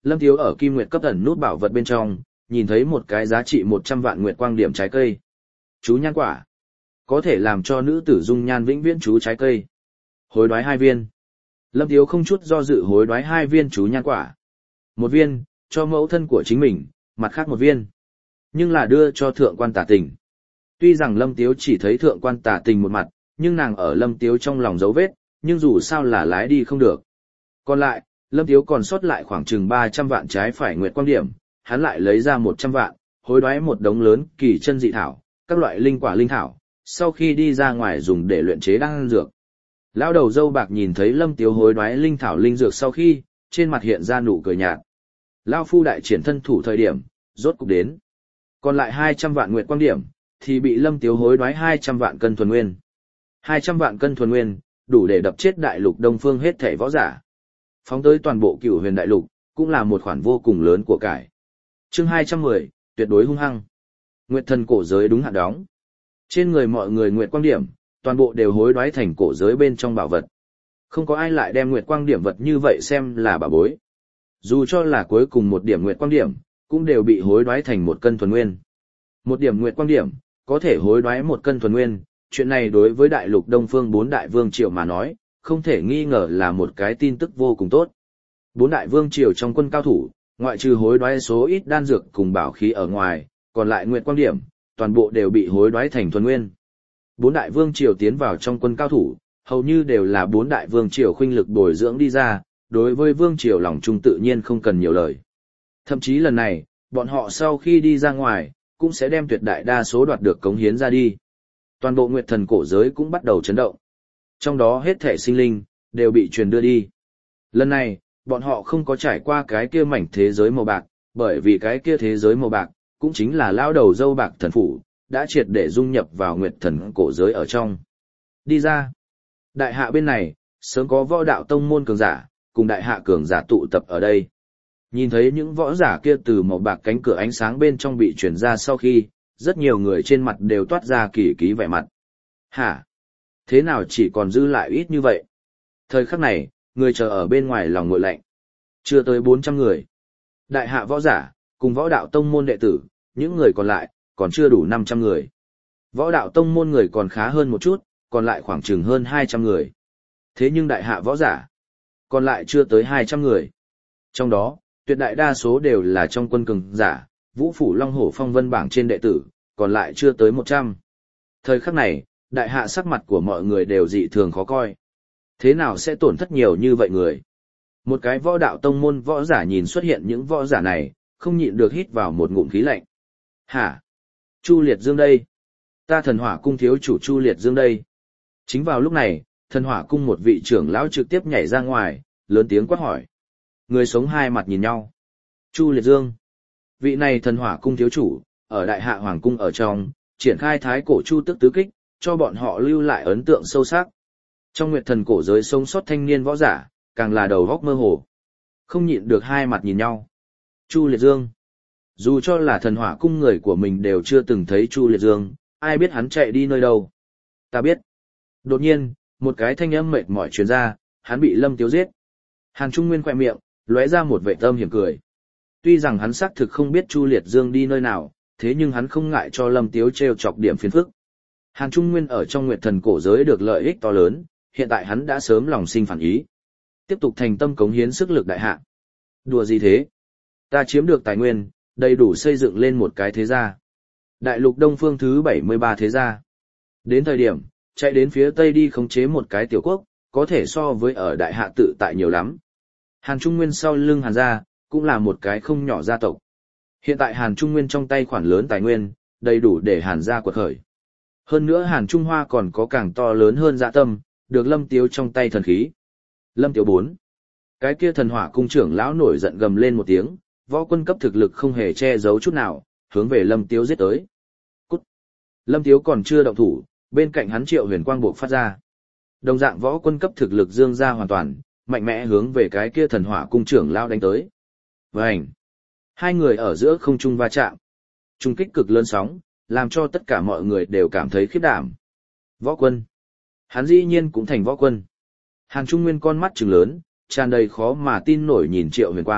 Lâm Tiếu ở Kim Nguyệt cấp ẩn nút bảo vật bên trong, nhìn thấy một cái giá trị một trăm vạn nguyệt quang điểm trái cây. Chú nhan quả. Có thể làm cho nữ tử dung nhan vĩnh viễn chú trái cây. Hối đoái hai viên. Lâm Tiếu không chút do dự hối đoái hai viên chú nhan quả. Một viên, cho mẫu thân của chính mình, mặt khác một viên. Nhưng là đưa cho thượng quan tả tình. Tuy rằng Lâm Tiếu chỉ thấy thượng quan tả tình một mặt, nhưng nàng ở Lâm Tiếu trong lòng dấu vết, nhưng dù sao là lái đi không được. Còn lại, Lâm Tiếu còn sót lại khoảng chừng ba trăm vạn trái phải nguyệt quang điểm, hắn lại lấy ra một trăm vạn, hối đoái một đống lớn kỳ chân dị thảo, các loại linh quả linh thảo, sau khi đi ra ngoài dùng để luyện chế đan dược. Lão đầu dâu bạc nhìn thấy Lâm Tiếu hối đoái linh thảo linh dược sau khi, trên mặt hiện ra nụ cười nhạt. Lão phu đại triển thân thủ thời điểm, rốt cục đến. Còn lại hai trăm vạn nguyệt quang điểm, thì bị Lâm Tiếu hối đoái hai trăm vạn cân thuần nguyên. hai trăm vạn cân thuần nguyên, đủ để đập chết đại lục Đông Phương hết thảy võ giả. Phóng tới toàn bộ Cửu Huyền đại lục, cũng là một khoản vô cùng lớn của cải. Chương hai trăm mười, tuyệt đối hung hăng. Nguyệt thần cổ giới đúng hạn đóng. Trên người mọi người nguyệt quang điểm, toàn bộ đều hối đoái thành cổ giới bên trong bảo vật. Không có ai lại đem nguyệt quang điểm vật như vậy xem là bảo bối. Dù cho là cuối cùng một điểm nguyệt quang điểm, cũng đều bị hối đoái thành một cân thuần nguyên. Một điểm nguyệt quang điểm, có thể hối đoái một cân thuần nguyên, chuyện này đối với đại lục Đông Phương bốn đại vương triều mà nói, không thể nghi ngờ là một cái tin tức vô cùng tốt. Bốn đại vương triều trong quân cao thủ, ngoại trừ hối đoái số ít đan dược cùng bảo khí ở ngoài, còn lại nguyệt quang điểm, toàn bộ đều bị hối đoái thành thuần nguyên. Bốn đại vương triều tiến vào trong quân cao thủ, hầu như đều là bốn đại vương triều khuynh lực bồi dưỡng đi ra, đối với vương triều lòng trung tự nhiên không cần nhiều lời. Thậm chí lần này, bọn họ sau khi đi ra ngoài, cũng sẽ đem tuyệt đại đa số đoạt được cống hiến ra đi. Toàn bộ nguyệt thần cổ giới cũng bắt đầu chấn động. Trong đó hết thể sinh linh, đều bị truyền đưa đi. Lần này, bọn họ không có trải qua cái kia mảnh thế giới màu bạc, bởi vì cái kia thế giới màu bạc, cũng chính là lao đầu dâu bạc thần phủ, đã triệt để dung nhập vào nguyệt thần cổ giới ở trong. Đi ra. Đại hạ bên này, sớm có võ đạo tông môn cường giả, cùng đại hạ cường giả tụ tập ở đây. Nhìn thấy những võ giả kia từ màu bạc cánh cửa ánh sáng bên trong bị truyền ra sau khi, rất nhiều người trên mặt đều toát ra kỳ ký vẻ mặt. Hả? Thế nào chỉ còn dư lại ít như vậy? Thời khắc này, người chờ ở bên ngoài lòng nguội lạnh. Chưa tới bốn trăm người. Đại hạ võ giả, cùng võ đạo tông môn đệ tử, những người còn lại, còn chưa đủ năm trăm người. Võ đạo tông môn người còn khá hơn một chút, còn lại khoảng chừng hơn hai trăm người. Thế nhưng đại hạ võ giả, còn lại chưa tới hai trăm người. Trong đó, tuyệt đại đa số đều là trong quân cường giả, Vũ Phủ Long Hổ Phong Vân bảng trên đệ tử, còn lại chưa tới một trăm. Thời khắc này, đại hạ sắc mặt của mọi người đều dị thường khó coi. Thế nào sẽ tổn thất nhiều như vậy người? Một cái võ đạo tông môn võ giả nhìn xuất hiện những võ giả này, không nhịn được hít vào một ngụm khí lạnh. Hả? Chu Liệt Dương đây? Ta Thần Hỏa Cung thiếu chủ Chu Liệt Dương đây? Chính vào lúc này, Thần Hỏa Cung một vị trưởng lão trực tiếp nhảy ra ngoài, lớn tiếng quát hỏi. Người sống hai mặt nhìn nhau. Chu Liệt Dương. Vị này Thần Hỏa Cung thiếu chủ, ở Đại Hạ Hoàng Cung ở trong, triển khai thái cổ chu tức tứ kích, cho bọn họ lưu lại ấn tượng sâu sắc. Trong nguyệt thần cổ giới sống sót thanh niên võ giả, càng là đầu góc mơ hồ. Không nhịn được hai mặt nhìn nhau. Chu Liệt Dương. Dù cho là Thần Hỏa Cung người của mình đều chưa từng thấy Chu Liệt Dương, ai biết hắn chạy đi nơi đâu. Ta biết. Đột nhiên, một cái thanh âm mệt mỏi truyền ra, hắn bị Lâm Tiếu giết. Hàn Trung Nguyên khỏe miệng, lóe ra một vẻ tâm hiểm cười. Tuy rằng hắn xác thực không biết Chu Liệt Dương đi nơi nào, thế nhưng hắn không ngại cho Lâm Tiếu treo chọc điểm phiền phức. Hàn Trung Nguyên ở trong nguyệt thần cổ giới được lợi ích to lớn, hiện tại hắn đã sớm lòng sinh phản ý. Tiếp tục thành tâm cống hiến sức lực đại hạ. Đùa gì thế? Ta chiếm được tài nguyên, đầy đủ xây dựng lên một cái thế gia. Đại lục Đông Phương thứ bảy mươi ba thế gia. Đến thời điểm, chạy đến phía Tây đi khống chế một cái tiểu quốc, có thể so với ở đại hạ tự tại nhiều lắm. Hàn Trung Nguyên sau lưng Hàn gia, cũng là một cái không nhỏ gia tộc. Hiện tại Hàn Trung Nguyên trong tay khoản lớn tài nguyên, đầy đủ để Hàn gia quật khởi. Hơn nữa Hàn Trung Hoa còn có càng to lớn hơn dạ tâm, được Lâm Tiếu trong tay thần khí. Lâm Tiếu bốn. Cái kia Thần Hỏa Cung trưởng lão nổi giận gầm lên một tiếng, võ quân cấp thực lực không hề che giấu chút nào, hướng về Lâm Tiếu giết tới. Cút. Lâm Tiếu còn chưa động thủ, bên cạnh hắn Triệu Huyền Quang buộc phát ra. Đồng dạng võ quân cấp thực lực dương ra hoàn toàn, mạnh mẽ hướng về cái kia Thần Hỏa Cung trưởng lão đánh tới. Vành. Hai người ở giữa không trung va chạm. Trung kích cực lớn sóng, làm cho tất cả mọi người đều cảm thấy khiếp đảm. Võ quân. Hắn dĩ nhiên cũng thành võ quân. Hàn Trung Nguyên con mắt trừng lớn, tràn đầy khó mà tin nổi nhìn Triệu Huyền Quang,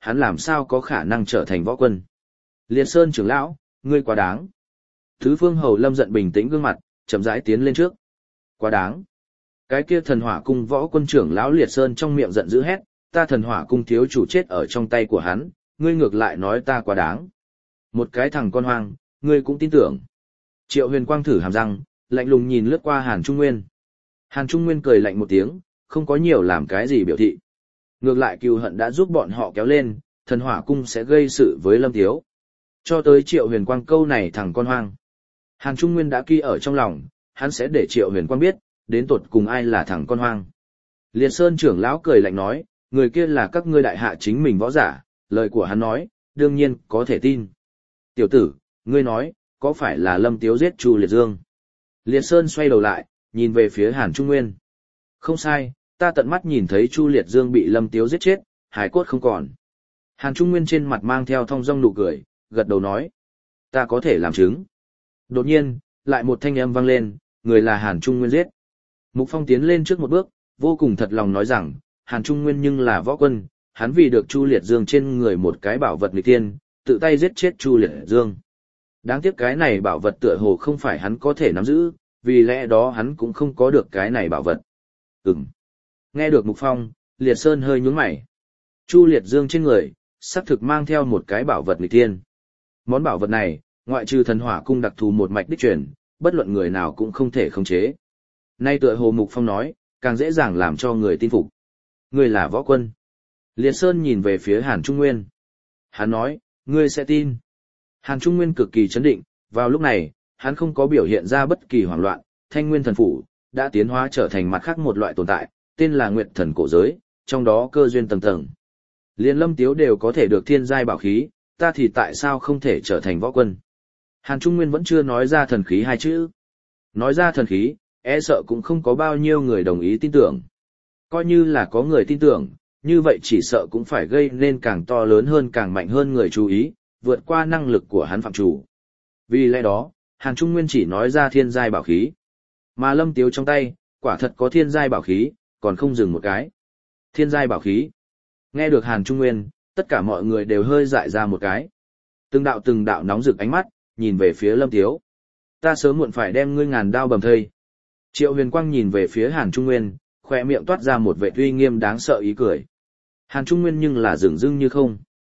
hắn làm sao có khả năng trở thành võ quân. Liệt Sơn trưởng lão, ngươi quá đáng. Thứ Phương Hầu Lâm giận bình tĩnh gương mặt, chậm rãi tiến lên trước. Quá đáng. Cái kia thần hỏa cung võ quân trưởng lão Liệt Sơn trong miệng giận dữ hét, ta thần hỏa cung thiếu chủ chết ở trong tay của hắn, ngươi ngược lại nói ta quá đáng. Một cái thằng con hoang, ngươi cũng tin tưởng. Triệu Huyền Quang thử hàm răng, lạnh lùng nhìn lướt qua Hàn Trung Nguyên. Hàn Trung Nguyên cười lạnh một tiếng, không có nhiều làm cái gì biểu thị. Ngược lại cừu hận đã giúp bọn họ kéo lên, thần hỏa cung sẽ gây sự với Lâm Tiếu. Cho tới Triệu Huyền Quang câu này thằng con hoang. Hàn Trung Nguyên đã ghi ở trong lòng, hắn sẽ để Triệu Huyền Quang biết, đến tột cùng ai là thằng con hoang. Liệt Sơn trưởng lão cười lạnh nói, người kia là các ngươi đại hạ chính mình võ giả, lời của hắn nói, đương nhiên có thể tin. Tiểu tử, ngươi nói, có phải là Lâm Tiếu giết Chu Liệt Dương? Liệt Sơn xoay đầu lại, nhìn về phía Hàn Trung Nguyên. Không sai, ta tận mắt nhìn thấy Chu Liệt Dương bị Lâm Tiếu giết chết, hải cốt không còn. Hàn Trung Nguyên trên mặt mang theo thong dong nụ cười, gật đầu nói. Ta có thể làm chứng. Đột nhiên, lại một thanh âm vang lên, người là Hàn Trung Nguyên giết. Mục Phong tiến lên trước một bước, vô cùng thật lòng nói rằng, Hàn Trung Nguyên nhưng là võ quân, hắn vì được Chu Liệt Dương trên người một cái bảo vật nghịch tiên, tự tay giết chết Chu Liệt Dương. Đáng tiếc cái này bảo vật tựa hồ không phải hắn có thể nắm giữ, vì lẽ đó hắn cũng không có được cái này bảo vật. Ừm. Nghe được Mục Phong, Liệt Sơn hơi nhướng mày. Chu Liệt Dương trên người, xác thực mang theo một cái bảo vật nghịch tiên. Món bảo vật này, ngoại trừ thần hỏa cung đặc thù một mạch đích truyền, bất luận người nào cũng không thể khống chế. Nay tựa hồ Mục Phong nói, càng dễ dàng làm cho người tin phục. Ngươi là võ quân. Liệt Sơn nhìn về phía Hàn Trung Nguyên. Hắn nói, ngươi sẽ tin. Hàn Trung Nguyên cực kỳ chấn định, vào lúc này, hắn không có biểu hiện ra bất kỳ hoảng loạn, Thanh Nguyên thần phủ đã tiến hóa trở thành mặt khác một loại tồn tại, tên là Nguyệt Thần cổ giới, trong đó cơ duyên tầng tầng. Liên Lâm Tiếu đều có thể được thiên giai bảo khí, ta thì tại sao không thể trở thành võ quân? Hàn Trung Nguyên vẫn chưa nói ra thần khí hai chữ. Nói ra thần khí, e sợ cũng không có bao nhiêu người đồng ý tin tưởng. Coi như là có người tin tưởng, như vậy chỉ sợ cũng phải gây nên càng to lớn hơn càng mạnh hơn người chú ý, vượt qua năng lực của hắn phạm chủ. Vì lẽ đó, Hàn Trung Nguyên chỉ nói ra thiên giai bảo khí. Mà Lâm Tiếu trong tay, quả thật có thiên giai bảo khí, còn không dừng một cái. Thiên giai bảo khí. Nghe được Hàn Trung Nguyên, tất cả mọi người đều hơi dại ra một cái. Từng đạo từng đạo nóng rực ánh mắt, nhìn về phía Lâm Tiếu. Ta sớm muộn phải đem ngươi ngàn đao bầm thây. Triệu Huyền Quang nhìn về phía Hàn Trung Nguyên, khỏe miệng toát ra một vẻ uy nghiêm đáng sợ ý cười. Hàn Trung Nguyên nhưng là dửng dưng như không.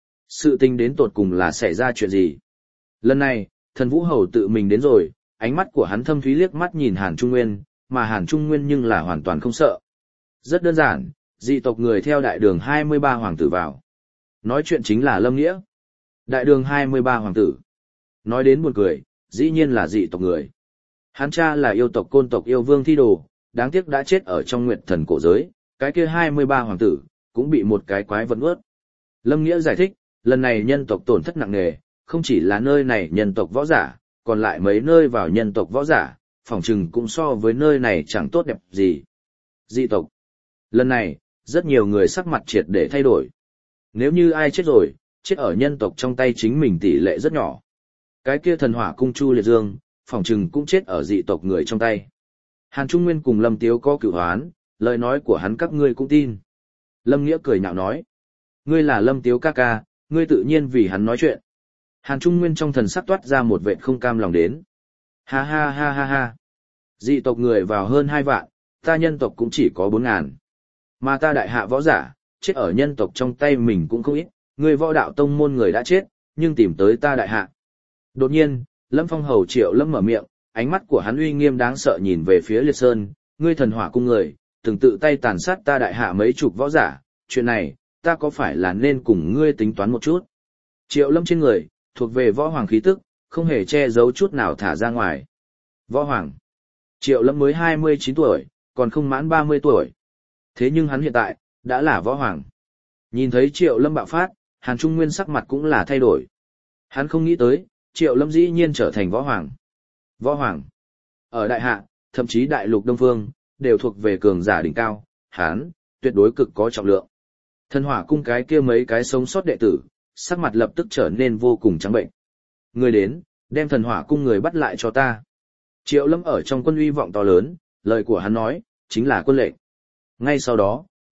Sự tình đến tột cùng là xảy ra chuyện gì? Lần này, thần Vũ Hầu tự mình đến rồi, ánh mắt của hắn thâm thúy liếc mắt nhìn Hàn Trung Nguyên, mà Hàn Trung Nguyên nhưng là hoàn toàn không sợ. Rất đơn giản, dị tộc người theo đại đường hai mươi ba hoàng tử vào. Nói chuyện chính là Lâm Nghĩa. Đại đường hai mươi ba hoàng tử. Nói đến buồn cười, dĩ nhiên là dị tộc người. Hắn cha là yêu tộc Côn tộc yêu vương Thi Đồ, đáng tiếc đã chết ở trong Nguyệt Thần cổ giới, cái kia hai mươi ba hoàng tử, cũng bị một cái quái vật nuốt. Lâm Nghĩa giải thích, lần này nhân tộc tổn thất nặng nề, không chỉ là nơi này nhân tộc võ giả, còn lại mấy nơi vào nhân tộc võ giả, phỏng chừng cũng so với nơi này chẳng tốt đẹp gì. Dị tộc. Lần này, rất nhiều người sắc mặt triệt để thay đổi. Nếu như ai chết rồi, chết ở nhân tộc trong tay chính mình tỷ lệ rất nhỏ. Cái kia thần hỏa cung Chu Liệt Dương, phỏng chừng cũng chết ở dị tộc người trong tay. Hàn Trung Nguyên cùng Lâm Tiếu có cửu hoán, lời nói của hắn các ngươi cũng tin. Lâm Nghĩa cười nhạo nói. Ngươi là Lâm Tiếu ca ca, ngươi tự nhiên vì hắn nói chuyện. Hàn Trung Nguyên trong thần sắc toát ra một vệt không cam lòng đến. Ha ha ha ha ha. Dị tộc người vào hơn hai vạn, ta nhân tộc cũng chỉ có bốn ngàn. Mà ta đại hạ võ giả, chết ở nhân tộc trong tay mình cũng không ít, người võ đạo tông môn người đã chết, nhưng tìm tới ta đại hạ. Đột nhiên, Lâm Phong Hầu Triệu Lâm mở miệng, ánh mắt của hắn uy nghiêm đáng sợ nhìn về phía Liệt Sơn, ngươi thần hỏa cung người, từng tự tay tàn sát ta đại hạ mấy chục võ giả, chuyện này, ta có phải là nên cùng ngươi tính toán một chút? Triệu Lâm trên người, thuộc về võ hoàng khí tức, không hề che giấu chút nào thả ra ngoài. Võ hoàng. Triệu Lâm mới hai mươi chín tuổi, còn không mãn ba mươi tuổi. Thế nhưng hắn hiện tại, đã là võ hoàng. Nhìn thấy Triệu Lâm bạo phát, Hàn Trung Nguyên sắc mặt cũng là thay đổi. Hắn không nghĩ tới, Triệu Lâm dĩ nhiên trở thành võ hoàng. Võ hoàng. Ở đại hạ, thậm chí đại lục Đông Phương, đều thuộc về cường giả đỉnh cao, hắn, tuyệt đối cực có trọng lượng. Thần hỏa cung cái kia mấy cái sống sót đệ tử, sắc mặt lập tức trở nên vô cùng trắng bệnh. Người đến, đem thần hỏa cung người bắt lại cho ta. Triệu Lâm ở trong quân uy vọng to lớn, lời của hắn nói, chính là quân lệnh. Ngay sau đó,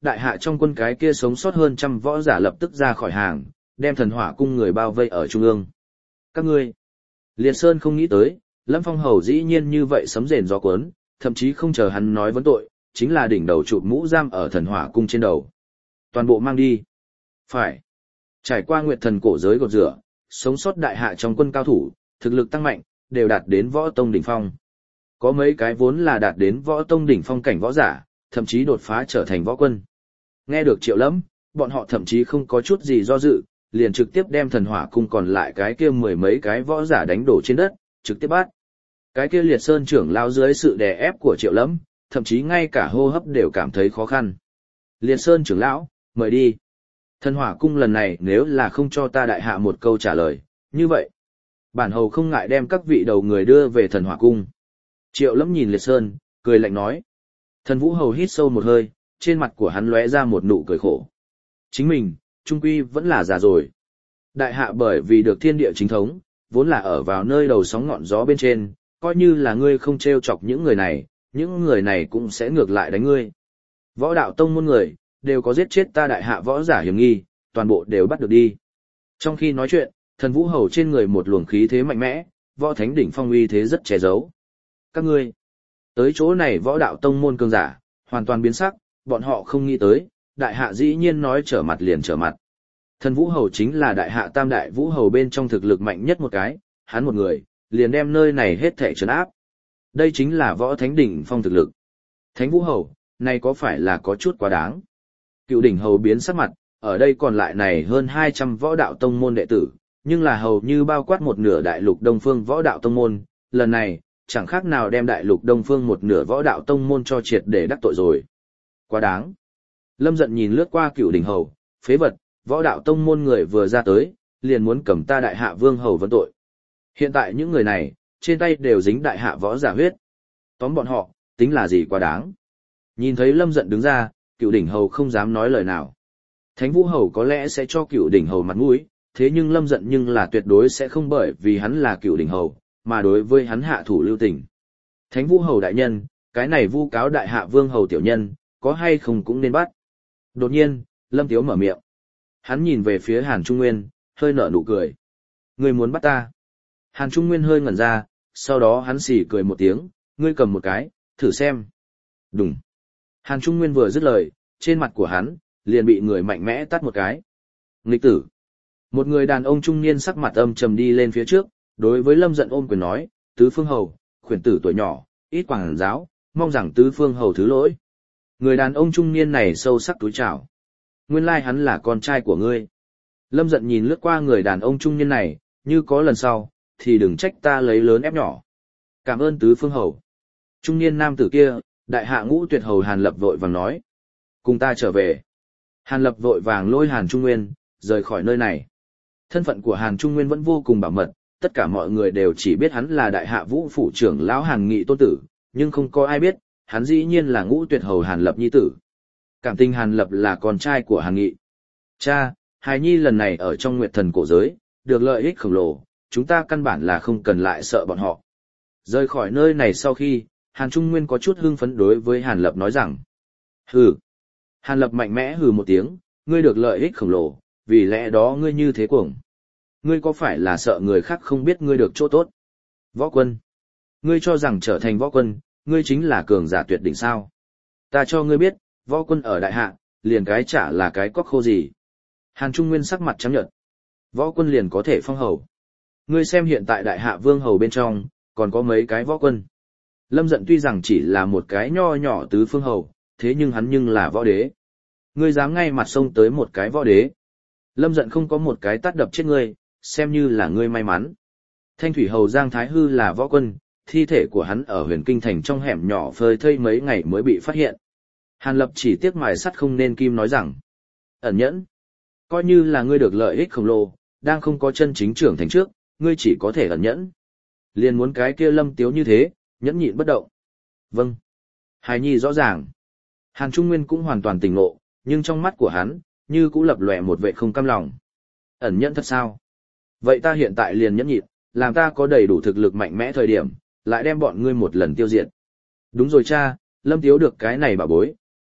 đại hạ trong quân cái kia sống sót hơn trăm võ giả lập tức ra khỏi hàng, đem thần hỏa cung người bao vây ở trung ương. Các ngươi, Liệt Sơn không nghĩ tới, Lâm Phong Hầu dĩ nhiên như vậy sấm rền gió cuốn, thậm chí không chờ hắn nói vấn tội, chính là đỉnh đầu chụp mũ giam ở thần hỏa cung trên đầu. Toàn bộ mang đi. Phải. Trải qua nguyệt thần cổ giới gột rửa, sống sót đại hạ trong quân cao thủ, thực lực tăng mạnh, đều đạt đến võ tông đỉnh phong. Có mấy cái vốn là đạt đến võ tông đỉnh phong cảnh võ giả, thậm chí đột phá trở thành võ quân. Nghe được Triệu Lâm, bọn họ thậm chí không có chút gì do dự, liền trực tiếp đem thần hỏa cung còn lại cái kia mười mấy cái võ giả đánh đổ trên đất, trực tiếp bắt. Cái kia Liệt Sơn trưởng lao dưới sự đè ép của Triệu Lâm, thậm chí ngay cả hô hấp đều cảm thấy khó khăn. Liệt Sơn trưởng lão, mời đi. Thần hỏa cung lần này nếu là không cho ta đại hạ một câu trả lời, như vậy, bản hầu không ngại đem các vị đầu người đưa về thần hỏa cung. Triệu Lâm nhìn Liệt Sơn, cười lạnh nói. Thần Vũ Hầu hít sâu một hơi, trên mặt của hắn lóe ra một nụ cười khổ. Chính mình, trung quy vẫn là già rồi. Đại hạ bởi vì được thiên địa chính thống, vốn là ở vào nơi đầu sóng ngọn gió bên trên, coi như là ngươi không trêu chọc những người này, những người này cũng sẽ ngược lại đánh ngươi. Võ đạo tông môn người, đều có giết chết ta đại hạ võ giả hiểm nghi, toàn bộ đều bắt được đi. Trong khi nói chuyện, Thần Vũ Hầu trên người một luồng khí thế mạnh mẽ, võ thánh đỉnh phong uy thế rất che giấu. Các ngươi, tới chỗ này võ đạo tông môn cường giả, hoàn toàn biến sắc, bọn họ không nghĩ tới, đại hạ dĩ nhiên nói trở mặt liền trở mặt. Thần Vũ Hầu chính là đại hạ tam đại Vũ Hầu bên trong thực lực mạnh nhất một cái, hắn một người, liền đem nơi này hết thảy trấn áp. Đây chính là võ thánh đỉnh phong thực lực. Thánh Vũ Hầu, này có phải là có chút quá đáng? Cựu đỉnh hầu biến sắc mặt, ở đây còn lại này hơn hai trăm võ đạo tông môn đệ tử, nhưng là hầu như bao quát một nửa đại lục Đông Phương võ đạo tông môn, lần này, chẳng khác nào đem đại lục Đông Phương một nửa võ đạo tông môn cho triệt để đắc tội rồi. Quá đáng. Lâm giận nhìn lướt qua cựu đỉnh hầu, phế vật, võ đạo tông môn người vừa ra tới, liền muốn cầm ta đại hạ vương hầu vấn tội. Hiện tại những người này, trên tay đều dính đại hạ võ giả huyết. Tóm bọn họ, tính là gì quá đáng. Nhìn thấy Lâm giận đứng ra, cựu đỉnh hầu không dám nói lời nào. Thánh Vũ Hầu có lẽ sẽ cho cựu đỉnh hầu mặt mũi, thế nhưng Lâm giận nhưng là tuyệt đối sẽ không bởi vì hắn là cựu đỉnh hầu, mà đối với hắn hạ thủ lưu tình. Thánh Vũ Hầu đại nhân, cái này vu cáo đại hạ vương hầu tiểu nhân, có hay không cũng nên bắt. Đột nhiên, Lâm Tiếu mở miệng. Hắn nhìn về phía Hàn Trung Nguyên, hơi nở nụ cười. Ngươi muốn bắt ta? Hàn Trung Nguyên hơi ngẩn ra, sau đó hắn xỉ cười một tiếng, ngươi cầm một cái, thử xem. Đùng. Hàn Trung Nguyên vừa dứt lời, trên mặt của hắn, liền bị người mạnh mẽ tát một cái. Nghịch tử. Một người đàn ông trung niên sắc mặt âm trầm đi lên phía trước, đối với Lâm giận ôm quyền nói, tứ phương hầu, khuyển tử tuổi nhỏ, ít quảng giáo, mong rằng tứ phương hầu thứ lỗi. Người đàn ông trung niên này sâu sắc túi chào. Nguyên lai hắn là con trai của ngươi. Lâm giận nhìn lướt qua người đàn ông trung niên này, như có lần sau, thì đừng trách ta lấy lớn ép nhỏ. Cảm ơn tứ phương hầu. Trung niên nam tử kia, đại hạ ngũ tuyệt hầu Hàn Lập vội vàng nói. Cùng ta trở về. Hàn Lập vội vàng lôi Hàn Trung Nguyên, rời khỏi nơi này. Thân phận của Hàn Trung Nguyên vẫn vô cùng bảo mật, tất cả mọi người đều chỉ biết hắn là đại hạ vũ phủ trưởng lão Hàn Nghị tôn tử, nhưng không có ai biết, hắn dĩ nhiên là ngũ tuyệt hầu Hàn Lập nhi tử. Cảm tình Hàn Lập là con trai của Hàn Nghị. Cha, hài nhi lần này ở trong nguyệt thần cổ giới, được lợi ích khổng lồ, chúng ta căn bản là không cần lại sợ bọn họ. Rời khỏi nơi này sau khi, Hàn Trung Nguyên có chút hưng phấn đối với Hàn Lập nói rằng. Hừ. Hàn Lập mạnh mẽ hừ một tiếng, ngươi được lợi ích khổng lồ, vì lẽ đó ngươi như thế cuồng. Ngươi có phải là sợ người khác không biết ngươi được chỗ tốt? Võ quân. Ngươi cho rằng trở thành võ quân, ngươi chính là cường giả tuyệt đỉnh sao? Ta cho ngươi biết, võ quân ở đại hạ, liền cái chả là cái cóc khô gì. Hàn Trung Nguyên sắc mặt trắng nhợt. Võ quân liền có thể phong hầu. Ngươi xem hiện tại đại hạ vương hầu bên trong, còn có mấy cái võ quân. Lâm giận tuy rằng chỉ là một cái nho nhỏ tứ phương hầu, thế nhưng hắn nhưng là võ đế. Ngươi dám ngay mặt xông tới một cái võ đế. Lâm giận không có một cái tát đập chết ngươi, xem như là ngươi may mắn. Thanh thủy hầu Giang Thái Hư là võ quân, thi thể của hắn ở huyền kinh thành trong hẻm nhỏ phơi thây mấy ngày mới bị phát hiện. Hàn Lập chỉ tiếc mài sắt không nên kim nói rằng. Ẩn nhẫn. Coi như là ngươi được lợi ích khổng lồ, đang không có chân chính trưởng thành trước, ngươi chỉ có thể ẩn nhẫn. Liền muốn cái kia Lâm Tiếu như thế, nhẫn nhịn bất động. Vâng. Hài nhi rõ ràng. Hàn Trung Nguyên cũng hoàn toàn tỉnh ngộ, nhưng trong mắt của hắn, như cũng lập lòe một vệ không cam lòng. Ẩn nhẫn thật sao? Vậy ta hiện tại liền nhẫn nhịn, làm ta có đầy đủ thực lực mạnh mẽ thời điểm, lại đem bọn ngươi một lần tiêu diệt. Đúng rồi cha, Lâm Tiếu được cái này bảo bối,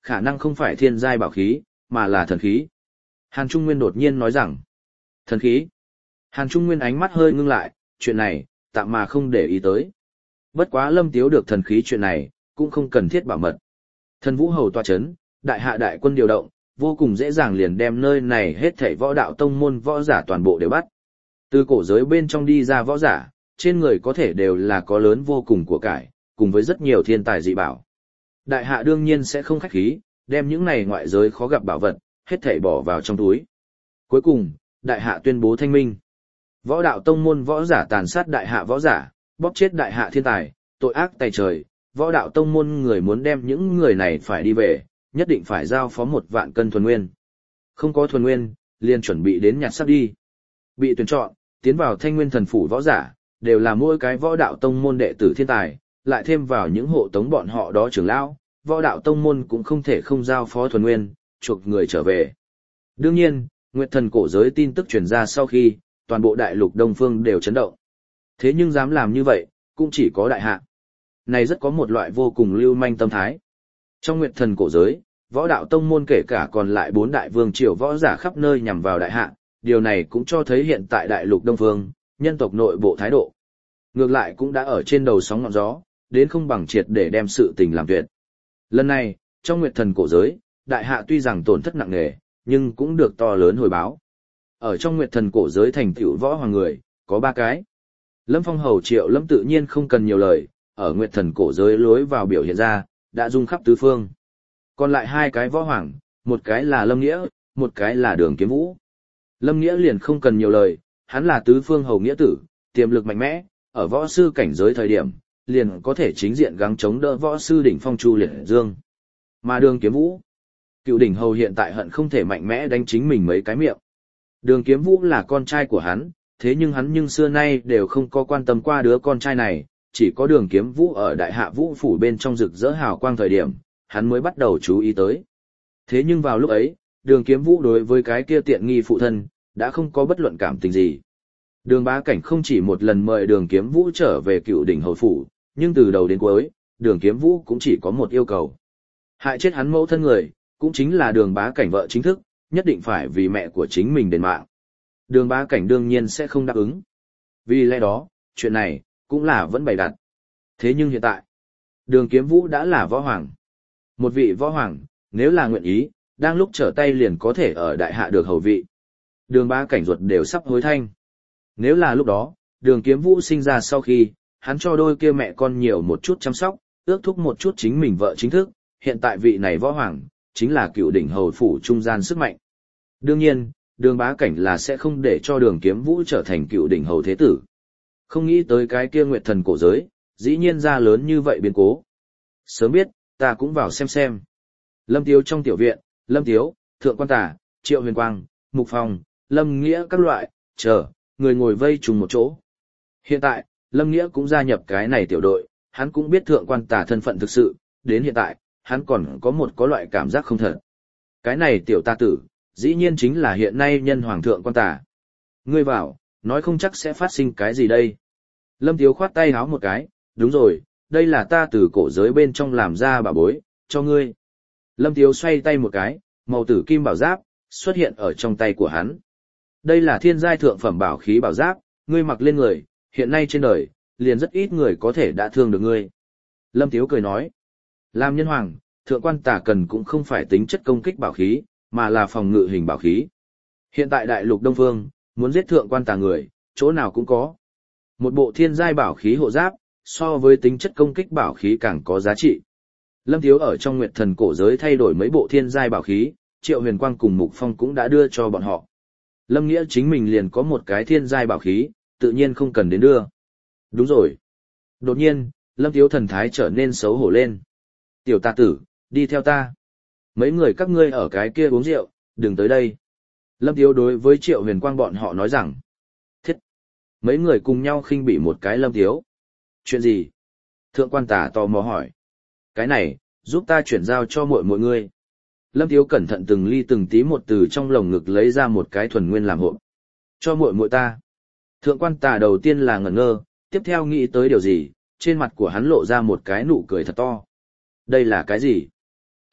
khả năng không phải thiên giai bảo khí, mà là thần khí. Hàn Trung Nguyên đột nhiên nói rằng, thần khí. Hàn Trung Nguyên ánh mắt hơi ngưng lại, chuyện này, tạm mà không để ý tới. Bất quá Lâm Tiếu được thần khí chuyện này, cũng không cần thiết bảo mật. Thần Vũ Hầu tọa chấn, đại hạ đại quân điều động, vô cùng dễ dàng liền đem nơi này hết thảy võ đạo tông môn võ giả toàn bộ đều bắt. Từ cổ giới bên trong đi ra võ giả, trên người có thể đều là có lớn vô cùng của cải, cùng với rất nhiều thiên tài dị bảo. Đại hạ đương nhiên sẽ không khách khí, đem những này ngoại giới khó gặp bảo vật, hết thảy bỏ vào trong túi. Cuối cùng, đại hạ tuyên bố thanh minh. Võ đạo tông môn võ giả tàn sát đại hạ võ giả, bóp chết đại hạ thiên tài, tội ác tày trời, võ đạo tông môn người muốn đem những người này phải đi về, nhất định phải giao phó một vạn cân thuần nguyên. Không có thuần nguyên, liền chuẩn bị đến nhặt sắp đi. Bị tuyển chọn, tiến vào Thanh Nguyên Thần Phủ võ giả, đều là mỗi cái võ đạo tông môn đệ tử thiên tài, lại thêm vào những hộ tống bọn họ đó trưởng lão, võ đạo tông môn cũng không thể không giao phó thuần nguyên, chuộc người trở về. Đương nhiên, Nguyệt Thần cổ giới tin tức truyền ra sau khi, toàn bộ đại lục Đông Phương đều chấn động. Thế nhưng dám làm như vậy, cũng chỉ có đại hạ. Này rất có một loại vô cùng lưu manh tâm thái. Trong Nguyệt Thần cổ giới, võ đạo tông môn kể cả còn lại bốn đại vương triều võ giả khắp nơi nhằm vào đại hạ, điều này cũng cho thấy hiện tại đại lục Đông Phương, nhân tộc nội bộ thái độ. Ngược lại cũng đã ở trên đầu sóng ngọn gió, đến không bằng triệt để đem sự tình làm tuyệt. Lần này, trong Nguyệt Thần cổ giới, đại hạ tuy rằng tổn thất nặng nề, nhưng cũng được to lớn hồi báo. Ở trong Nguyệt Thần cổ giới thành tựu võ hoàng người, có ba cái. Lâm Phong Hầu Triệu Lâm tự nhiên không cần nhiều lời, ở Nguyệt Thần cổ giới lối vào biểu hiện ra, đã rung khắp tứ phương. Còn lại hai cái võ hoàng, một cái là Lâm Nghĩa, một cái là Đường Kiếm Vũ. Lâm Nghĩa liền không cần nhiều lời, hắn là tứ phương hầu nghĩa tử, tiềm lực mạnh mẽ, ở võ sư cảnh giới thời điểm, liền có thể chính diện gắng chống đỡ võ sư đỉnh phong Chu Liệt Dương. Mà Đường Kiếm Vũ, cựu đỉnh hầu hiện tại hận không thể mạnh mẽ đánh chính mình mấy cái miệng. Đường Kiếm Vũ là con trai của hắn, thế nhưng hắn nhưng xưa nay đều không có quan tâm qua đứa con trai này, chỉ có Đường Kiếm Vũ ở đại hạ vũ phủ bên trong rực rỡ hào quang thời điểm, hắn mới bắt đầu chú ý tới. Thế nhưng vào lúc ấy, Đường Kiếm Vũ đối với cái kia tiện nghi phụ thân, đã không có bất luận cảm tình gì. Đường Bá Cảnh không chỉ một lần mời Đường Kiếm Vũ trở về cựu đỉnh hầu phủ, nhưng từ đầu đến cuối, Đường Kiếm Vũ cũng chỉ có một yêu cầu. Hại chết hắn mẫu thân người, cũng chính là Đường Bá Cảnh vợ chính thức, nhất định phải vì mẹ của chính mình đền mạng. Đường Bá Cảnh đương nhiên sẽ không đáp ứng. Vì lẽ đó, chuyện này, cũng là vẫn bày đặt. Thế nhưng hiện tại, Đường Kiếm Vũ đã là võ hoàng. Một vị võ hoàng, nếu là nguyện ý, đang lúc trở tay liền có thể ở đại hạ được hầu vị. Đường Bá Cảnh ruột đều sắp hối thanh. Nếu là lúc đó, Đường Kiếm Vũ sinh ra sau khi, hắn cho đôi kia mẹ con nhiều một chút chăm sóc, ước thúc một chút chính mình vợ chính thức, hiện tại vị này võ hoàng, chính là cựu đỉnh hầu phủ trung gian sức mạnh. Đương nhiên, Đường Bá Cảnh là sẽ không để cho Đường Kiếm Vũ trở thành cựu đỉnh hầu thế tử. Không nghĩ tới cái kia Nguyệt Thần cổ giới, dĩ nhiên ra lớn như vậy biến cố. Sớm biết, ta cũng vào xem xem. Lâm Tiếu trong tiểu viện, Lâm Tiếu, Thượng Quan Tả, Triệu Huyền Quang, Mục Phong, Lâm Nghĩa các loại, chờ, người ngồi vây trùng một chỗ. Hiện tại, Lâm Nghĩa cũng gia nhập cái này tiểu đội, hắn cũng biết Thượng Quan Tả thân phận thực sự, đến hiện tại, hắn còn có một có loại cảm giác không thật. Cái này tiểu ta tử, dĩ nhiên chính là hiện nay nhân hoàng Thượng Quan Tả. Ngươi vào, nói không chắc sẽ phát sinh cái gì đây. Lâm Tiếu khoát tay háo một cái, đúng rồi, đây là ta từ cổ giới bên trong làm ra bảo bối, cho ngươi. Lâm Tiếu xoay tay một cái, màu tử kim bảo giáp, xuất hiện ở trong tay của hắn. Đây là thiên giai thượng phẩm bảo khí bảo giáp, ngươi mặc lên người, hiện nay trên đời, liền rất ít người có thể đã thương được ngươi. Lâm Tiếu cười nói, làm nhân hoàng, Thượng Quan Tả cần cũng không phải tính chất công kích bảo khí, mà là phòng ngự hình bảo khí. Hiện tại đại lục Đông Phương, muốn giết Thượng Quan Tả người, chỗ nào cũng có. Một bộ thiên giai bảo khí hộ giáp, so với tính chất công kích bảo khí càng có giá trị. Lâm Tiếu ở trong Nguyệt Thần cổ giới thay đổi mấy bộ thiên giai bảo khí, Triệu Huyền Quang cùng Mục Phong cũng đã đưa cho bọn họ. Lâm Nghĩa chính mình liền có một cái thiên giai bảo khí, tự nhiên không cần đến đưa. Đúng rồi. Đột nhiên, Lâm Tiếu thần thái trở nên xấu hổ lên. Tiểu tạ tử, đi theo ta. Mấy người các ngươi ở cái kia uống rượu, đừng tới đây. Lâm Tiếu đối với Triệu Huyền Quang bọn họ nói rằng. Thiết. Mấy người cùng nhau khinh bỉ một cái Lâm Tiếu. Chuyện gì? Thượng Quan Tả tò mò hỏi. Cái này, giúp ta chuyển giao cho mọi mọi người. Lâm Tiếu cẩn thận từng ly từng tí một từ trong lồng ngực lấy ra một cái thuần nguyên làm hộp. Cho muội muội ta. Thượng Quan Tả đầu tiên là ngẩn ngơ, tiếp theo nghĩ tới điều gì, trên mặt của hắn lộ ra một cái nụ cười thật to. Đây là cái gì?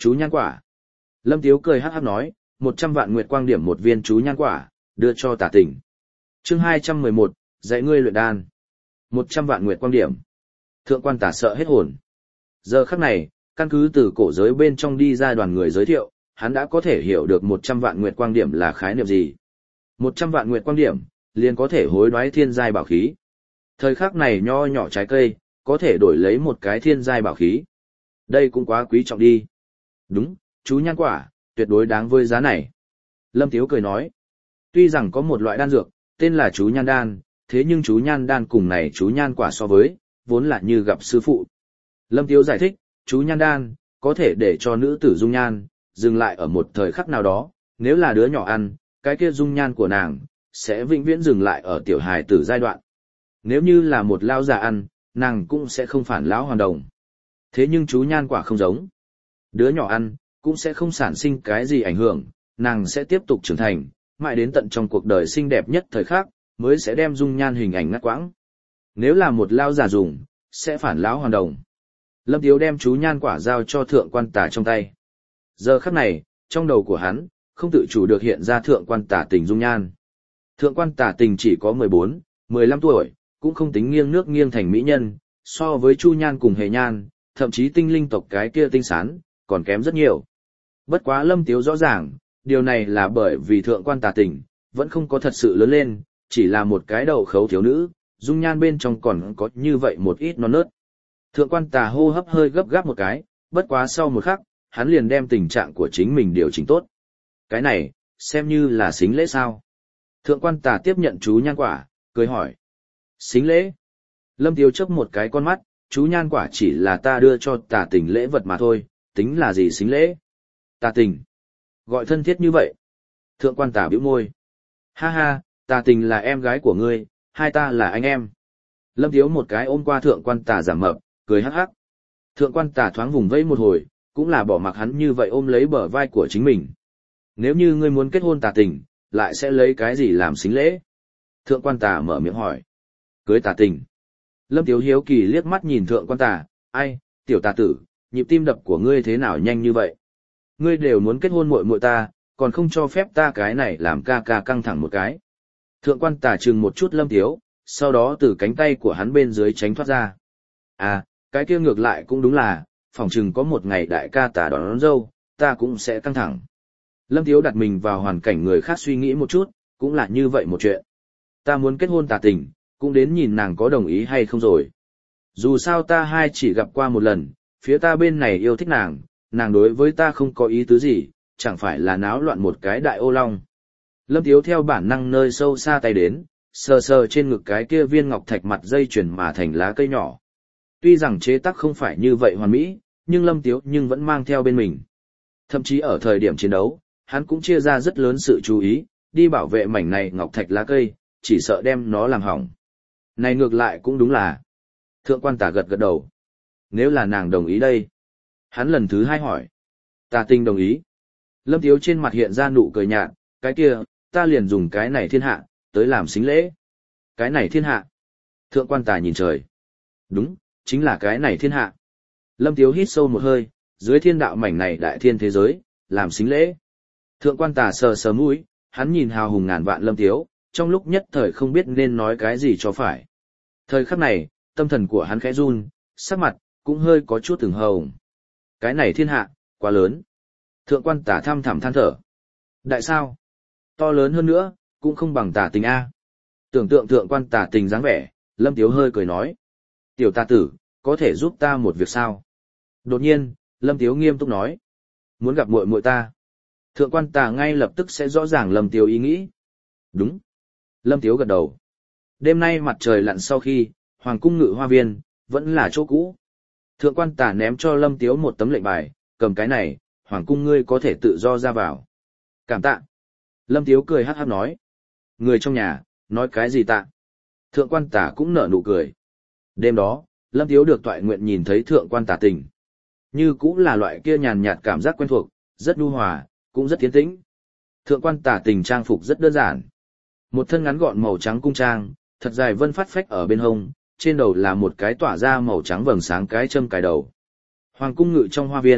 Chú nhan quả. Lâm Tiếu cười hắc hắc nói, một trăm vạn nguyệt quang điểm một viên chú nhan quả, đưa cho Tả Tình. Chương hai trăm mười một, dạy ngươi luyện đan. một trăm vạn nguyệt quang điểm. Thượng quan Tả sợ hết hồn. Giờ khắc này, căn cứ từ cổ giới bên trong đi ra đoàn người giới thiệu, hắn đã có thể hiểu được một trăm vạn nguyệt quang điểm là khái niệm gì. một trăm vạn nguyệt quang điểm, liền có thể hối đoái thiên giai bảo khí. Thời khắc này nho nhỏ trái cây, có thể đổi lấy một cái thiên giai bảo khí. Đây cũng quá quý trọng đi. Đúng, chú nhan quả, tuyệt đối đáng với giá này. Lâm Tiếu cười nói, tuy rằng có một loại đan dược, tên là chú nhan đan, thế nhưng chú nhan đan cùng này chú nhan quả so với, vốn là như gặp sư phụ. Lâm Tiếu giải thích, chú nhan đan, có thể để cho nữ tử dung nhan, dừng lại ở một thời khắc nào đó, nếu là đứa nhỏ ăn, cái kia dung nhan của nàng, sẽ vĩnh viễn dừng lại ở tiểu hài tử giai đoạn. Nếu như là một lao già ăn, nàng cũng sẽ không phản lão hoàn đồng. Thế nhưng chú nhan quả không giống. Đứa nhỏ ăn, cũng sẽ không sản sinh cái gì ảnh hưởng, nàng sẽ tiếp tục trưởng thành, mãi đến tận trong cuộc đời xinh đẹp nhất thời khắc, mới sẽ đem dung nhan hình ảnh ngắt quãng. Nếu là một lao già dùng, sẽ phản lão hoàn đồng. Lâm Tiếu đem chú nhan quả giao cho thượng quan Tả trong tay. Giờ khắc này, trong đầu của hắn, không tự chủ được hiện ra thượng quan Tả Tình dung nhan. Thượng quan Tả Tình chỉ có mười bốn, mười lăm tuổi, cũng không tính nghiêng nước nghiêng thành mỹ nhân, so với Chu Nhan cùng Hề Nhan, thậm chí tinh linh tộc cái kia tinh sán, còn kém rất nhiều. Bất quá Lâm Tiếu rõ ràng, điều này là bởi vì thượng quan Tả Tình, vẫn không có thật sự lớn lên, chỉ là một cái đầu khấu thiếu nữ, dung nhan bên trong còn có như vậy một ít non nớt. Thượng quan Tả hô hấp hơi gấp gáp một cái, bất quá sau một khắc, hắn liền đem tình trạng của chính mình điều chỉnh tốt. Cái này, xem như là xính lễ sao? Thượng quan Tả tiếp nhận chú nhan quả, cười hỏi. Xính lễ? Lâm Tiếu chớp một cái con mắt, chú nhan quả chỉ là ta đưa cho Tả Tình lễ vật mà thôi, tính là gì xính lễ? Tả Tình? Gọi thân thiết như vậy? Thượng quan Tả bĩu môi. Ha ha, Tả Tình là em gái của ngươi, hai ta là anh em. Lâm Tiếu một cái ôm qua thượng quan Tả giảm mập, cười hắc hắc. Thượng quan Tả thoáng vùng vẫy một hồi, cũng là bỏ mặc hắn như vậy ôm lấy bờ vai của chính mình. Nếu như ngươi muốn kết hôn Tả Tình, lại sẽ lấy cái gì làm xính lễ? Thượng quan Tả mở miệng hỏi. Cưới Tả Tình. Lâm Tiếu hiếu kỳ liếc mắt nhìn thượng quan Tả, ai, tiểu Tả tử, nhịp tim đập của ngươi thế nào nhanh như vậy? Ngươi đều muốn kết hôn muội muội ta, còn không cho phép ta cái này làm ca ca căng thẳng một cái. Thượng quan Tả chừng một chút Lâm Tiếu, sau đó từ cánh tay của hắn bên dưới tránh thoát ra. À, cái kia ngược lại cũng đúng là, phỏng chừng có một ngày đại ca Tả đón, đón dâu, ta cũng sẽ căng thẳng. Lâm Tiếu đặt mình vào hoàn cảnh người khác suy nghĩ một chút, cũng là như vậy một chuyện. Ta muốn kết hôn Tả Tình, cũng đến nhìn nàng có đồng ý hay không rồi. Dù sao ta hai chỉ gặp qua một lần, phía ta bên này yêu thích nàng, nàng đối với ta không có ý tứ gì, chẳng phải là náo loạn một cái đại ô long. Lâm Tiếu theo bản năng nơi sâu xa tay đến, sờ sờ trên ngực cái kia viên ngọc thạch mặt dây chuyền mà thành lá cây nhỏ. Tuy rằng chế tác không phải như vậy hoàn mỹ, nhưng Lâm Tiếu nhưng vẫn mang theo bên mình. Thậm chí ở thời điểm chiến đấu, hắn cũng chia ra rất lớn sự chú ý, đi bảo vệ mảnh này ngọc thạch lá cây, chỉ sợ đem nó làm hỏng. Này ngược lại cũng đúng là. Thượng quan Tả gật gật đầu. Nếu là nàng đồng ý đây. Hắn lần thứ hai hỏi. Tả Tình đồng ý. Lâm Tiếu trên mặt hiện ra nụ cười nhạt, cái kia, ta liền dùng cái này thiên hạ, tới làm xính lễ. Cái này thiên hạ. Thượng quan Tả nhìn trời. Đúng, chính là cái này thiên hạ. Lâm Tiếu hít sâu một hơi, dưới thiên đạo mảnh này đại thiên thế giới, làm xính lễ. Thượng quan Tả sờ sờ mũi, hắn nhìn hào hùng ngàn vạn Lâm Tiếu, trong lúc nhất thời không biết nên nói cái gì cho phải. Thời khắc này, tâm thần của hắn khẽ run, sắc mặt, cũng hơi có chút từng hồng. Cái này thiên hạ, quá lớn. Thượng quan Tả thăm thẳm than thở. Đại sao? To lớn hơn nữa, cũng không bằng Tả Tình A. Tưởng tượng thượng quan Tả Tình dáng vẻ, Lâm Tiếu hơi cười nói. Tiểu Tả tử, có thể giúp ta một việc sao? Đột nhiên, Lâm Tiếu nghiêm túc nói. Muốn gặp muội muội ta. Thượng quan Tả ngay lập tức sẽ rõ ràng Lâm Tiếu ý nghĩ. Đúng. Lâm Tiếu gật đầu. Đêm nay mặt trời lặn sau khi, Hoàng cung ngự hoa viên, vẫn là chỗ cũ. Thượng quan Tả ném cho Lâm Tiếu một tấm lệnh bài, cầm cái này, Hoàng cung ngươi có thể tự do ra vào. Cảm tạ. Lâm Tiếu cười hát hát nói. Người trong nhà, nói cái gì tạ? Thượng quan Tả cũng nở nụ cười. Đêm đó, Lâm Tiếu được toại nguyện nhìn thấy thượng quan Tả Tình. Như cũng là loại kia nhàn nhạt cảm giác quen thuộc, rất nhu hòa, cũng rất tiến tĩnh. Thượng quan Tả Tình trang phục rất đơn giản. Một thân ngắn gọn màu trắng cung trang, thật dài vân phát phách ở bên hông, trên đầu là một cái tỏa ra màu trắng vầng sáng cái châm cài đầu. Hoàng cung ngự trong hoa viên,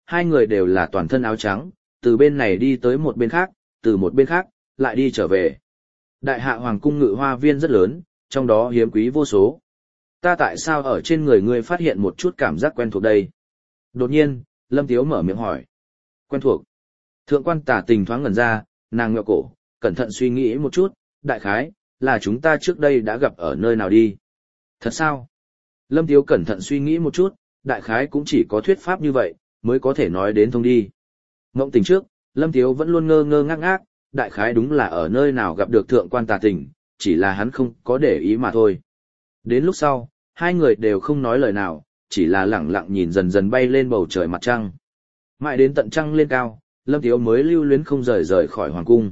hai người đều là toàn thân áo trắng, từ bên này đi tới một bên khác, từ một bên khác, lại đi trở về. Đại hạ hoàng cung ngự hoa viên rất lớn, trong đó hiếm quý vô số. Ta tại sao ở trên người ngươi phát hiện một chút cảm giác quen thuộc đây? Đột nhiên, Lâm Tiếu mở miệng hỏi. Quen thuộc. Thượng quan Tả Tình thoáng ngẩn ra, nàng ngẹo cổ, cẩn thận suy nghĩ một chút, đại khái, là chúng ta trước đây đã gặp ở nơi nào đi. Thật sao? Lâm Tiếu cẩn thận suy nghĩ một chút, đại khái cũng chỉ có thuyết pháp như vậy, mới có thể nói đến thông đi. Mộng tình trước, Lâm Tiếu vẫn luôn ngơ ngơ ngác ngác, đại khái đúng là ở nơi nào gặp được thượng quan Tả Tình, chỉ là hắn không có để ý mà thôi. Đến lúc sau, hai người đều không nói lời nào, chỉ là lẳng lặng nhìn dần dần bay lên bầu trời mặt trăng. Mãi đến tận trăng lên cao, Lâm Tiếu mới lưu luyến không rời rời khỏi hoàng cung.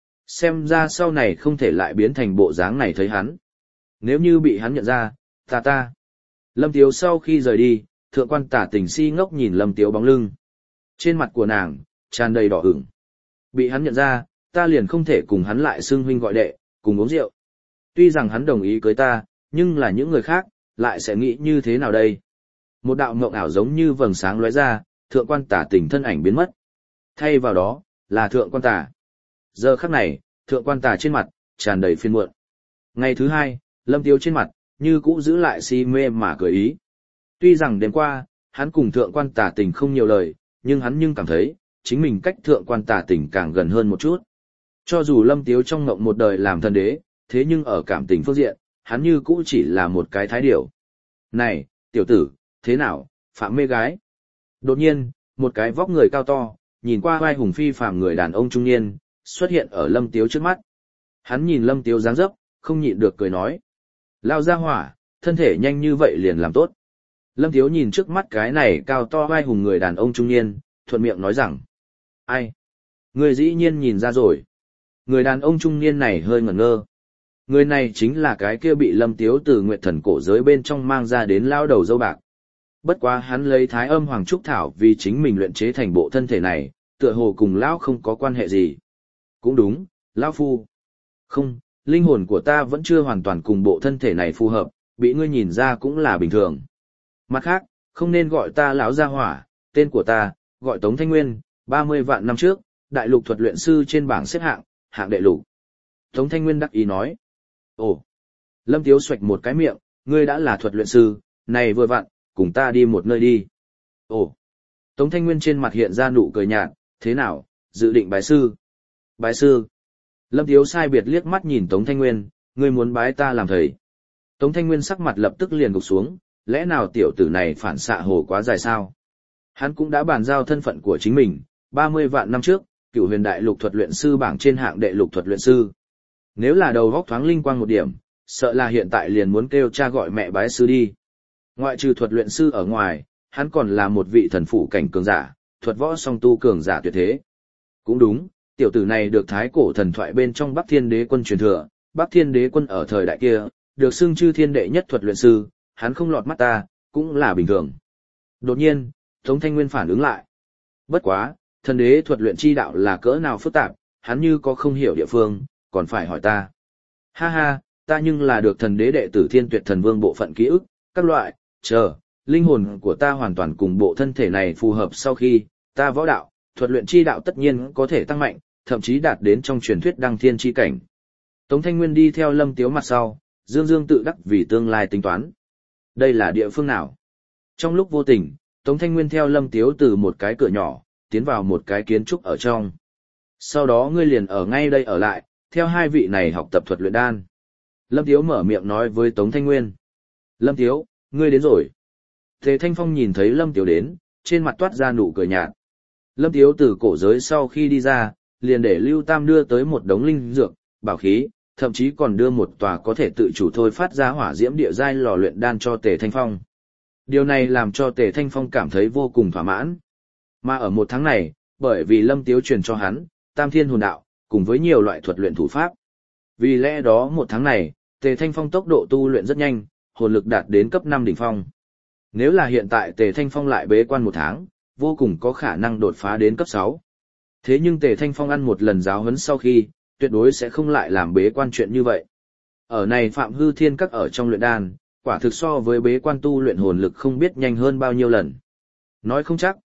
Xem ra sau này không thể lại biến thành bộ dáng này thấy hắn. Nếu như bị hắn nhận ra, ta ta. Lâm Tiếu sau khi rời đi, thượng quan Tả Tình si ngốc nhìn Lâm Tiếu bóng lưng. Trên mặt của nàng, tràn đầy đỏ ửng. Bị hắn nhận ra, ta liền không thể cùng hắn lại xưng huynh gọi đệ, cùng uống rượu. Tuy rằng hắn đồng ý cưới ta, nhưng là những người khác, lại sẽ nghĩ như thế nào đây? Một đạo mộng ảo giống như vầng sáng lóe ra, thượng quan Tả Tình thân ảnh biến mất. Thay vào đó, là thượng quan Tả. Giờ khắc này, thượng quan Tả trên mặt, tràn đầy phiền muộn. Ngày thứ hai, Lâm Tiếu trên mặt, như cũ giữ lại si mê mà cười ý. Tuy rằng đêm qua, hắn cùng thượng quan Tả Tình không nhiều lời, nhưng hắn nhưng cảm thấy, chính mình cách thượng quan Tả Tình càng gần hơn một chút. Cho dù Lâm Tiếu trong ngộng một đời làm thần đế, thế nhưng ở cảm tình phương diện, hắn như cũ chỉ là một cái thái điểu. Này, tiểu tử, thế nào, phạm mê gái? Đột nhiên, một cái vóc người cao to, nhìn qua vai hùng phi phàm người đàn ông trung niên, xuất hiện ở Lâm Tiếu trước mắt. Hắn nhìn Lâm Tiếu dáng dấp, không nhịn được cười nói. Lao ra hỏa, thân thể nhanh như vậy liền làm tốt. Lâm Tiếu nhìn trước mắt cái này cao to vai hùng người đàn ông trung niên, thuận miệng nói rằng. Ai? Người dĩ nhiên nhìn ra rồi. Người đàn ông trung niên này hơi ngẩn ngơ. Người này chính là cái kia bị Lâm Tiếu từ Nguyệt Thần cổ giới bên trong mang ra đến lao đầu dâu bạc. Bất quá hắn lấy Thái Âm Hoàng Trúc Thảo vì chính mình luyện chế thành bộ thân thể này, tựa hồ cùng lão không có quan hệ gì. Cũng đúng, lão phu. Không, linh hồn của ta vẫn chưa hoàn toàn cùng bộ thân thể này phù hợp, bị ngươi nhìn ra cũng là bình thường. Mặt khác, không nên gọi ta lão gia hỏa, tên của ta, gọi Tống Thanh Nguyên, ba mươi vạn năm trước, đại lục thuật luyện sư trên bảng xếp hạng, hạng đệ lục. Tống Thanh Nguyên đắc ý nói. Ồ, Lâm Tiếu xoạch một cái miệng, ngươi đã là thuật luyện sư, này vừa vặn, cùng ta đi một nơi đi. Ồ, Tống Thanh Nguyên trên mặt hiện ra nụ cười nhạt, thế nào, dự định bái sư? Bái sư? Lâm Tiếu sai biệt liếc mắt nhìn Tống Thanh Nguyên, ngươi muốn bái ta làm thầy. Tống Thanh Nguyên sắc mặt lập tức liền gục xuống, lẽ nào tiểu tử này phản xạ hồ quá dài sao? Hắn cũng đã bàn giao thân phận của chính mình, ba mươi vạn năm trước, Cửu Huyền Đại Lục thuật luyện sư bảng trên hạng đệ lục thuật luyện sư. Nếu là đầu góc thoáng linh quang một điểm, sợ là hiện tại liền muốn kêu cha gọi mẹ bái sư đi. Ngoại trừ thuật luyện sư ở ngoài, hắn còn là một vị thần phụ cảnh cường giả, thuật võ song tu cường giả tuyệt thế. Cũng đúng, tiểu tử này được thái cổ thần thoại bên trong Bắc Thiên Đế quân truyền thừa, Bắc Thiên Đế quân ở thời đại kia, được xưng chư thiên đệ nhất thuật luyện sư, hắn không lọt mắt ta, cũng là bình thường. Đột nhiên, Tống Thanh Nguyên phản ứng lại. Bất quá, thần đế thuật luyện chi đạo là cỡ nào phức tạp, hắn như có không hiểu địa phương, còn phải hỏi ta. Ha ha, ta nhưng là được thần đế đệ tử Thiên Tuyệt Thần Vương bộ phận ký ức, các loại, chờ, linh hồn của ta hoàn toàn cùng bộ thân thể này phù hợp sau khi, ta võ đạo, thuật luyện chi đạo tất nhiên có thể tăng mạnh, thậm chí đạt đến trong truyền thuyết đăng thiên chi cảnh. Tống Thanh Nguyên đi theo Lâm Tiếu mặt sau, dương dương tự đắc vì tương lai tính toán. Đây là địa phương nào? Trong lúc vô tình, Tống Thanh Nguyên theo Lâm Tiếu từ một cái cửa nhỏ, tiến vào một cái kiến trúc ở trong. Sau đó ngươi liền ở ngay đây ở lại, theo hai vị này học tập thuật luyện đan. Lâm Tiếu mở miệng nói với Tống Thanh Nguyên. Lâm Tiếu, ngươi đến rồi. Tề Thanh Phong nhìn thấy Lâm Tiếu đến, trên mặt toát ra nụ cười nhạt. Lâm Tiếu từ cổ giới sau khi đi ra, liền để Lưu Tam đưa tới một đống linh dược, bảo khí, thậm chí còn đưa một tòa có thể tự chủ thôi phát ra hỏa diễm địa giai lò luyện đan cho Tề Thanh Phong. Điều này làm cho Tề Thanh Phong cảm thấy vô cùng thỏa mãn. Mà ở một tháng này, bởi vì Lâm Tiếu truyền cho hắn, Tam Thiên Hồn Đạo, cùng với nhiều loại thuật luyện thủ pháp. Vì lẽ đó một tháng này, Tề Thanh Phong tốc độ tu luyện rất nhanh, hồn lực đạt đến cấp năm đỉnh phong. Nếu là hiện tại Tề Thanh Phong lại bế quan một tháng, vô cùng có khả năng đột phá đến cấp sáu. Thế nhưng Tề Thanh Phong ăn một lần giáo huấn sau khi, tuyệt đối sẽ không lại làm bế quan chuyện như vậy. Ở này Phạm Hư Thiên Các ở trong luyện đan, quả thực so với bế quan tu luyện hồn lực không biết nhanh hơn bao nhiêu lần. Nói không chắc,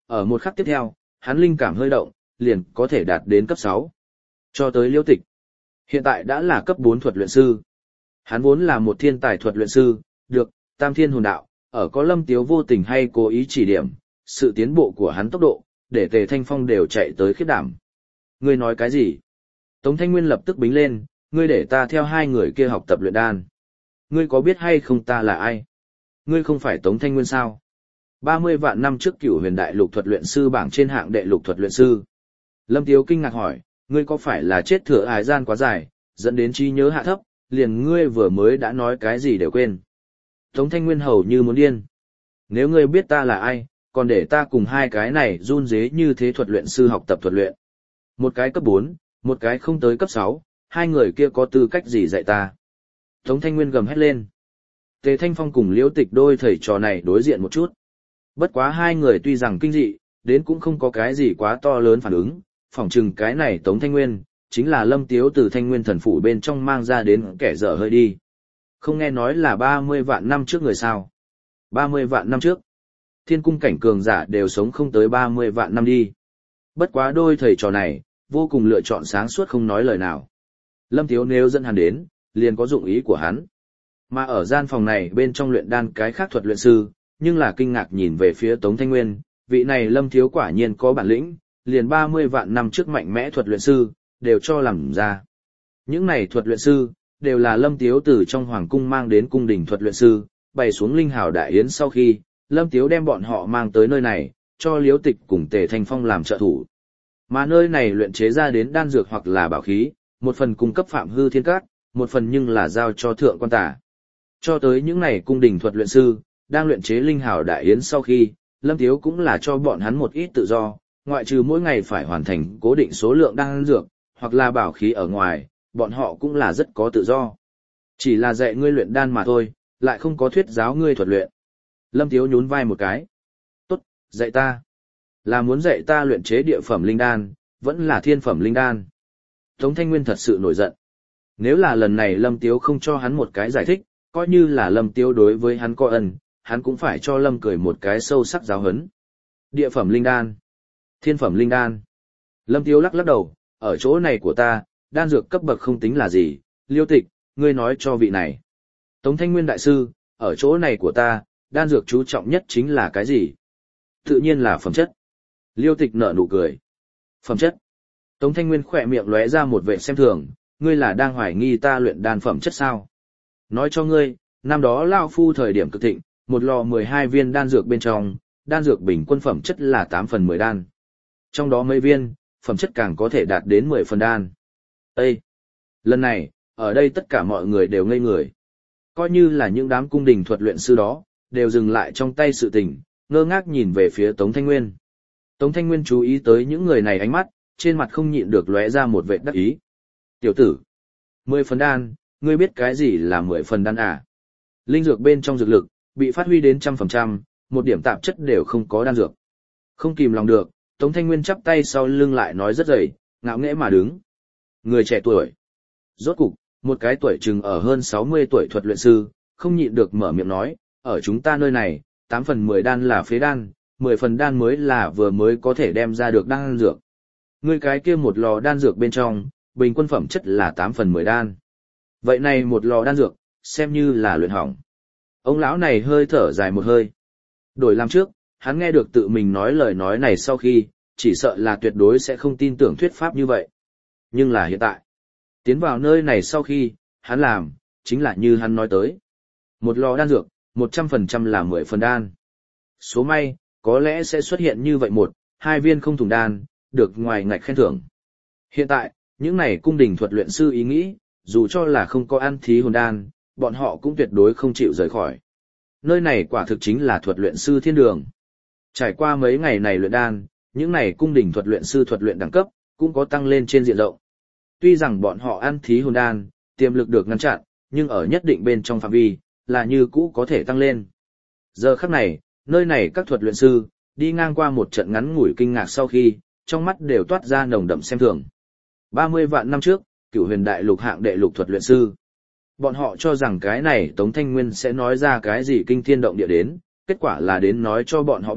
ở một khắc tiếp theo, hắn linh cảm hơi động, liền có thể đạt đến cấp sáu. Cho tới Liêu Tịch, hiện tại đã là cấp bốn thuật luyện sư. Hắn vốn là một thiên tài thuật luyện sư, được Tam Thiên Hồn Đạo, ở có Lâm Tiếu vô tình hay cố ý chỉ điểm, sự tiến bộ của hắn tốc độ, để Tề Thanh Phong đều chạy tới khiếp đảm. Ngươi nói cái gì? Tống Thanh Nguyên lập tức bính lên, ngươi để ta theo hai người kia học tập luyện đan. Ngươi có biết hay không ta là ai? Ngươi không phải Tống Thanh Nguyên sao? ba mươi vạn năm trước Cửu Huyền Đại Lục thuật luyện sư bảng trên hạng đệ lục thuật luyện sư. Lâm Tiếu kinh ngạc hỏi, ngươi có phải là chết thừa ái gian quá dài, dẫn đến trí nhớ hạ thấp, liền ngươi vừa mới đã nói cái gì đều quên. Tống Thanh Nguyên hầu như muốn điên. Nếu ngươi biết ta là ai, còn để ta cùng hai cái này run rế như thế thuật luyện sư học tập thuật luyện. Một cái cấp bốn, một cái không tới cấp sáu, hai người kia có tư cách gì dạy ta? Tống Thanh Nguyên gầm hét lên. Tề Thanh Phong cùng Liễu Tịch đôi thầy trò này đối diện một chút. Bất quá hai người tuy rằng kinh dị, đến cũng không có cái gì quá to lớn phản ứng, phỏng chừng cái này Tống Thanh Nguyên, chính là Lâm Tiếu từ Thanh Nguyên thần phủ bên trong mang ra đến kẻ dở hơi đi. Không nghe nói là ba mươi vạn năm trước người sao? ba mươi vạn năm trước. Thiên cung cảnh cường giả đều sống không tới ba mươi vạn năm đi. Bất quá đôi thầy trò này, vô cùng lựa chọn sáng suốt không nói lời nào. Lâm Tiếu nếu dẫn hắn đến, liền có dụng ý của hắn. Mà ở gian phòng này bên trong luyện đan cái khác thuật luyện sư, nhưng là kinh ngạc nhìn về phía Tống Thanh Nguyên, vị này Lâm Thiếu quả nhiên có bản lĩnh, liền ba mươi vạn năm trước mạnh mẽ thuật luyện sư, đều cho làm ra. Những này thuật luyện sư, đều là Lâm Tiếu từ trong hoàng cung mang đến cung đình thuật luyện sư, bày xuống linh hào đại yến sau khi, Lâm Tiếu đem bọn họ mang tới nơi này, cho Liễu Tịch cùng Tề Thanh Phong làm trợ thủ. Mà nơi này luyện chế ra đến đan dược hoặc là bảo khí, một phần cung cấp Phạm Hư Thiên Các, một phần nhưng là giao cho Thượng Quan Tả. Cho tới những này cung đình thuật luyện sư, đang luyện chế linh hào đại yến sau khi, Lâm Tiếu cũng là cho bọn hắn một ít tự do, ngoại trừ mỗi ngày phải hoàn thành cố định số lượng đan dược, hoặc là bảo khí ở ngoài, bọn họ cũng là rất có tự do. Chỉ là dạy ngươi luyện đan mà thôi, lại không có thuyết giáo ngươi thuật luyện. Lâm Tiếu nhún vai một cái. Tốt, dạy ta. Là muốn dạy ta luyện chế địa phẩm linh đan, vẫn là thiên phẩm linh đan. Tống Thanh Nguyên thật sự nổi giận. Nếu là lần này Lâm Tiếu không cho hắn một cái giải thích, coi như là Lâm Tiếu đối với hắn có ân, hắn cũng phải cho Lâm cười một cái sâu sắc giáo hấn. Địa phẩm linh đan, thiên phẩm linh đan. Lâm Tiếu lắc lắc đầu, ở chỗ này của ta, đan dược cấp bậc không tính là gì, Liêu Tịch, ngươi nói cho vị này. Tống Thanh Nguyên đại sư, ở chỗ này của ta, đan dược chú trọng nhất chính là cái gì? Tự nhiên là phẩm chất. Liêu Tịch nở nụ cười. Phẩm chất. Tống Thanh Nguyên khỏe miệng lóe ra một vẻ xem thường, ngươi là đang hoài nghi ta luyện đan phẩm chất sao? Nói cho ngươi, năm đó Lao Phu thời điểm cực thịnh, một lò mười hai viên đan dược bên trong, đan dược bình quân phẩm chất là tám phần mười đan. Trong đó mấy viên, phẩm chất càng có thể đạt đến mười phần đan. Ê! Lần này, ở đây tất cả mọi người đều ngây người. Coi như là những đám cung đình thuật luyện sư đó, đều dừng lại trong tay sự tình, ngơ ngác nhìn về phía Tống Thanh Nguyên. Tống Thanh Nguyên chú ý tới những người này ánh mắt, trên mặt không nhịn được lóe ra một vẻ đắc ý. Tiểu tử! Mười phần đan, ngươi biết cái gì là mười phần đan à? Linh dược bên trong dược lực, bị phát huy đến trăm phần trăm, một điểm tạp chất đều không có đan dược. Không kìm lòng được, Tống Thanh Nguyên chắp tay sau lưng lại nói rất dày, ngạo nghễ mà đứng. Người trẻ tuổi. Rốt cục, một cái tuổi chừng ở hơn sáu mươi tuổi thuật luyện sư, không nhịn được mở miệng nói, ở chúng ta nơi này, tám phần mười đan là phế đan, mười phần đan mới là vừa mới có thể đem ra được đan dược. Người cái kia một lò đan dược bên trong, bình quân phẩm chất là tám phần mười đan. Vậy này một lò đan dược, xem như là luyện hỏng. Ông lão này hơi thở dài một hơi. Đổi làm trước, hắn nghe được tự mình nói lời nói này sau khi, chỉ sợ là tuyệt đối sẽ không tin tưởng thuyết pháp như vậy. Nhưng là hiện tại, tiến vào nơi này sau khi, hắn làm, chính là như hắn nói tới. Một lò đan dược, một trăm phần trăm là mười phần đan. Số may, có lẽ sẽ xuất hiện như vậy một, hai viên không thùng đan, được ngoài ngạch khen thưởng. Hiện tại, những này cung đình thuật luyện sư ý nghĩ, dù cho là không có ăn thí hồn đan, bọn họ cũng tuyệt đối không chịu rời khỏi. Nơi này quả thực chính là thuật luyện sư thiên đường. Trải qua mấy ngày này luyện đan, những này cung đình thuật luyện sư thuật luyện đẳng cấp, cũng có tăng lên trên diện rộng. Tuy rằng bọn họ ăn thí hồn đan, tiềm lực được ngăn chặn, nhưng ở nhất định bên trong phạm vi, là như cũ có thể tăng lên. Giờ khắc này, nơi này các thuật luyện sư, đi ngang qua một trận ngắn ngủi kinh ngạc sau khi, trong mắt đều toát ra nồng đậm xem thường. ba mươi vạn năm trước, Cửu Huyền Đại Lục hạng đệ lục thuật luyện sư. Bọn họ cho rằng cái này Tống Thanh Nguyên sẽ nói ra cái gì kinh thiên động địa đến, kết quả là đến nói cho bọn họ biết,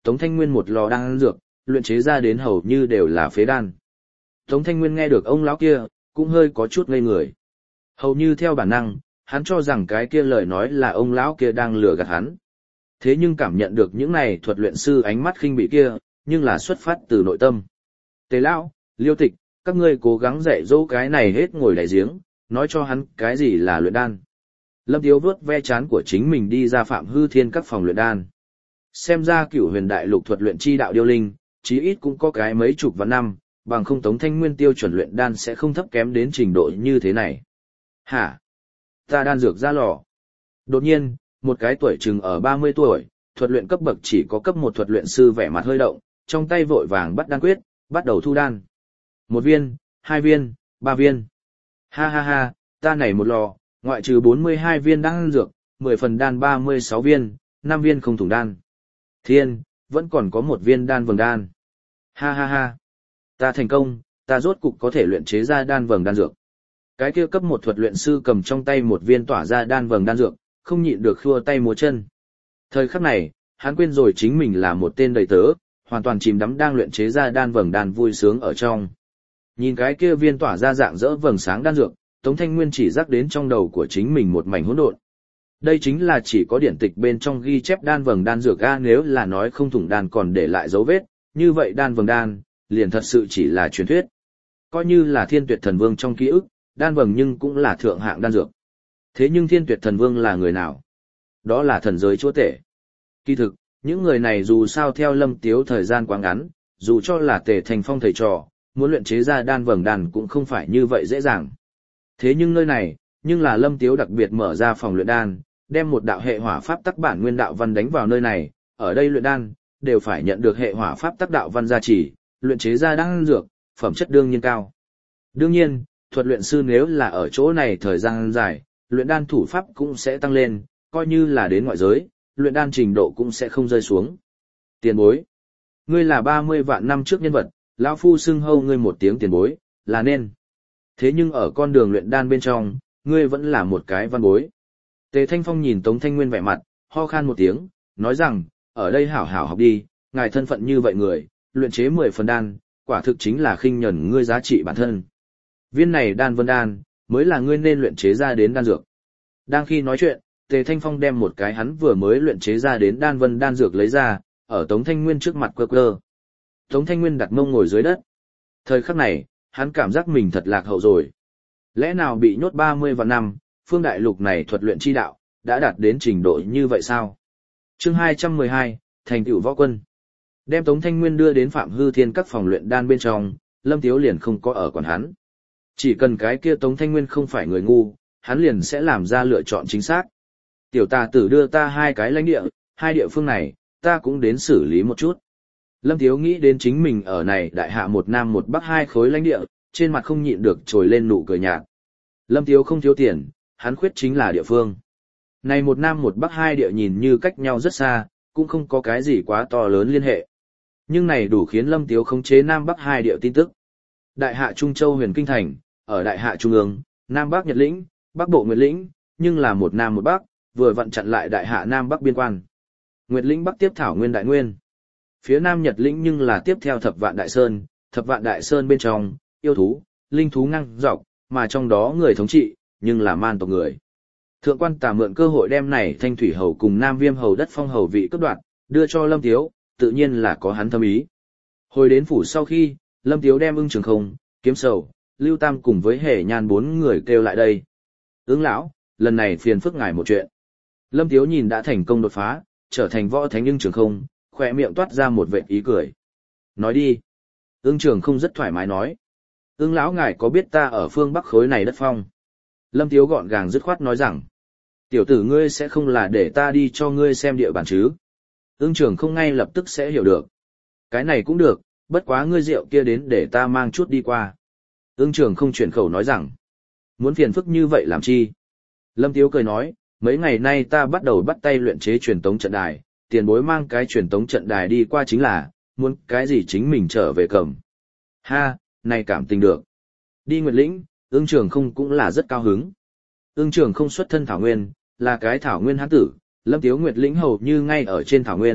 Tống Thanh Nguyên một lò đan dược, luyện chế ra đến hầu như đều là phế đan. Tống Thanh Nguyên nghe được ông lão kia, cũng hơi có chút ngây người. Hầu như theo bản năng, hắn cho rằng cái kia lời nói là ông lão kia đang lừa gạt hắn. Thế nhưng cảm nhận được những này thuật luyện sư ánh mắt khinh bỉ kia, nhưng là xuất phát từ nội tâm. Tề lão, Liêu Tịch, các ngươi cố gắng dạy dỗ cái này hết ngồi đại giếng, nói cho hắn cái gì là luyện đan. Lâm Tiếu vớt ve chán của chính mình đi ra Phạm Hư Thiên các phòng luyện đan. Xem ra Cửu Huyền Đại Lục thuật luyện chi đạo điêu linh, chí ít cũng có cái mấy chục vạn năm, bằng không Tống Thanh Nguyên tiêu chuẩn luyện đan sẽ không thấp kém đến trình độ như thế này. Hả? Ta đan dược ra lò. Đột nhiên, một cái tuổi chừng ở ba mươi tuổi, thuật luyện cấp bậc chỉ có cấp một thuật luyện sư vẻ mặt hơi động, trong tay vội vàng bắt đan quyết, bắt đầu thu đan. Một viên, hai viên, ba viên. Ha ha ha, ta này một lò, ngoại trừ bốn mươi hai viên đan dược, mười phần đan ba mươi sáu viên, năm viên không thủng đan. Thiên, vẫn còn có một viên đan vầng đan. Ha ha ha, ta thành công, ta rốt cục có thể luyện chế ra đan vầng đan dược. Cái kia cấp một thuật luyện sư cầm trong tay một viên tỏa ra đan vầng đan dược, không nhịn được khua tay múa chân. Thời khắc này, hắn quên rồi chính mình là một tên đầy tớ, hoàn toàn chìm đắm đang luyện chế ra đan vầng đan vui sướng ở trong. Nhìn cái kia viên tỏa ra dạng dỡ vầng sáng đan dược, Tống Thanh Nguyên chỉ rắc đến trong đầu của chính mình một mảnh hỗn độn. Đây chính là chỉ có điển tịch bên trong ghi chép đan vầng đan dược a, nếu là nói không thủng đan còn để lại dấu vết, như vậy đan vầng đan, liền thật sự chỉ là truyền thuyết. Coi như là Thiên Tuyệt Thần Vương trong ký ức, đan vầng nhưng cũng là thượng hạng đan dược. Thế nhưng Thiên Tuyệt Thần Vương là người nào? Đó là thần giới chúa tể. Kỳ thực, những người này dù sao theo Lâm Tiếu thời gian quá ngắn, dù cho là Tề Thành Phong thầy trò, muốn luyện chế ra đan vầng đan cũng không phải như vậy dễ dàng. Thế nhưng nơi này, nhưng là Lâm Tiếu đặc biệt mở ra phòng luyện đan, đem một đạo hệ hỏa pháp tắc bản nguyên đạo văn đánh vào nơi này, ở đây luyện đan, đều phải nhận được hệ hỏa pháp tắc đạo văn gia trì, luyện chế ra đan dược, phẩm chất đương nhiên cao. Đương nhiên, thuật luyện sư nếu là ở chỗ này thời gian dài, luyện đan thủ pháp cũng sẽ tăng lên, coi như là đến ngoại giới, luyện đan trình độ cũng sẽ không rơi xuống. Tiền bối, ngươi là ba mươi vạn năm trước nhân vật, lão phu xưng hâu ngươi một tiếng tiền bối, là nên. Thế nhưng ở con đường luyện đan bên trong, ngươi vẫn là một cái văn bối. Tề Thanh Phong nhìn Tống Thanh Nguyên vẻ mặt, ho khan một tiếng, nói rằng, ở đây hảo hảo học đi, ngài thân phận như vậy người, luyện chế mười phần đan, quả thực chính là khinh nhẫn ngươi giá trị bản thân. Viên này đan vân đan, mới là ngươi nên luyện chế ra đến đan dược. Đang khi nói chuyện, Tề Thanh Phong đem một cái hắn vừa mới luyện chế ra đến đan vân đan dược lấy ra, ở Tống Thanh Nguyên trước mặt quơ quơ. Tống Thanh Nguyên đặt mông ngồi dưới đất. Thời khắc này, hắn cảm giác mình thật lạc hậu rồi. Lẽ nào bị nhốt ba mươi vạn năm, phương đại lục này thuật luyện chi đạo, đã đạt đến trình độ như vậy sao? Chương hai trăm mười hai, thành tựu võ quân. Đem Tống Thanh Nguyên đưa đến Phạm Hư Thiên các phòng luyện đan bên trong, Lâm Tiếu liền không có ở quản hắn. Chỉ cần cái kia Tống Thanh Nguyên không phải người ngu, hắn liền sẽ làm ra lựa chọn chính xác. Tiểu tà tử đưa ta hai cái lãnh địa, hai địa phương này, ta cũng đến xử lý một chút. Lâm Tiếu nghĩ đến chính mình ở này đại hạ một nam một bắc hai khối lãnh địa, trên mặt không nhịn được trồi lên nụ cười nhạt. Lâm Tiếu không thiếu tiền, hắn khuyết chính là địa phương. Này một nam một bắc hai địa nhìn như cách nhau rất xa, cũng không có cái gì quá to lớn liên hệ. Nhưng này đủ khiến Lâm Tiếu khống chế nam bắc hai địa tin tức. Đại hạ Trung Châu huyền kinh thành, ở đại hạ Trung ương, nam bắc Nhật lĩnh, bắc bộ Nguyệt lĩnh, nhưng là một nam một bắc, vừa vặn chặn lại đại hạ nam bắc biên quan. Nguyệt lĩnh bắc tiếp thảo nguyên đại nguyên. Phía nam Nhật lĩnh nhưng là tiếp theo thập vạn đại sơn, thập vạn đại sơn bên trong, yêu thú, linh thú ngang dọc, mà trong đó người thống trị, nhưng là man tộc người. Thượng quan Tà mượn cơ hội đem này Thanh Thủy hầu cùng Nam Viêm hầu đất phong hầu vị cấp đoạt, đưa cho Lâm Tiếu, tự nhiên là có hắn thâm ý. Hồi đến phủ sau khi, Lâm Tiếu đem Ưng Trường Không, Kiếm Sầu, Lưu Tam cùng với Hề Nhan bốn người kêu lại đây. Ứng lão, lần này phiền phức ngài một chuyện. Lâm Tiếu nhìn đã thành công đột phá, trở thành võ thánh Ưng Trường Không, khỏe miệng toát ra một vệt ý cười. Nói đi. Ưng Trường Không rất thoải mái nói. Ưng lão ngài có biết ta ở phương Bắc khối này đất phong? Lâm Tiếu gọn gàng dứt khoát nói rằng. Tiểu tử ngươi sẽ không là để ta đi cho ngươi xem địa bàn chứ? Ưng Trường Không ngay lập tức sẽ hiểu được. Cái này cũng được, bất quá ngươi rượu kia đến để ta mang chút đi qua. Ưng Trường Không chuyển khẩu nói rằng. Muốn phiền phức như vậy làm chi? Lâm Tiếu cười nói, mấy ngày nay ta bắt đầu bắt tay luyện chế truyền tống trận đài, tiền bối mang cái truyền tống trận đài đi qua chính là, muốn cái gì chính mình trở về cầm. Ha, này cảm tình được. Đi Nguyệt lĩnh, Ưng Trường Không cũng là rất cao hứng. Ưng Trường Không xuất thân thảo nguyên, là cái thảo nguyên hán tử, Lâm Tiếu Nguyệt lĩnh hầu như ngay ở trên thảo nguyên,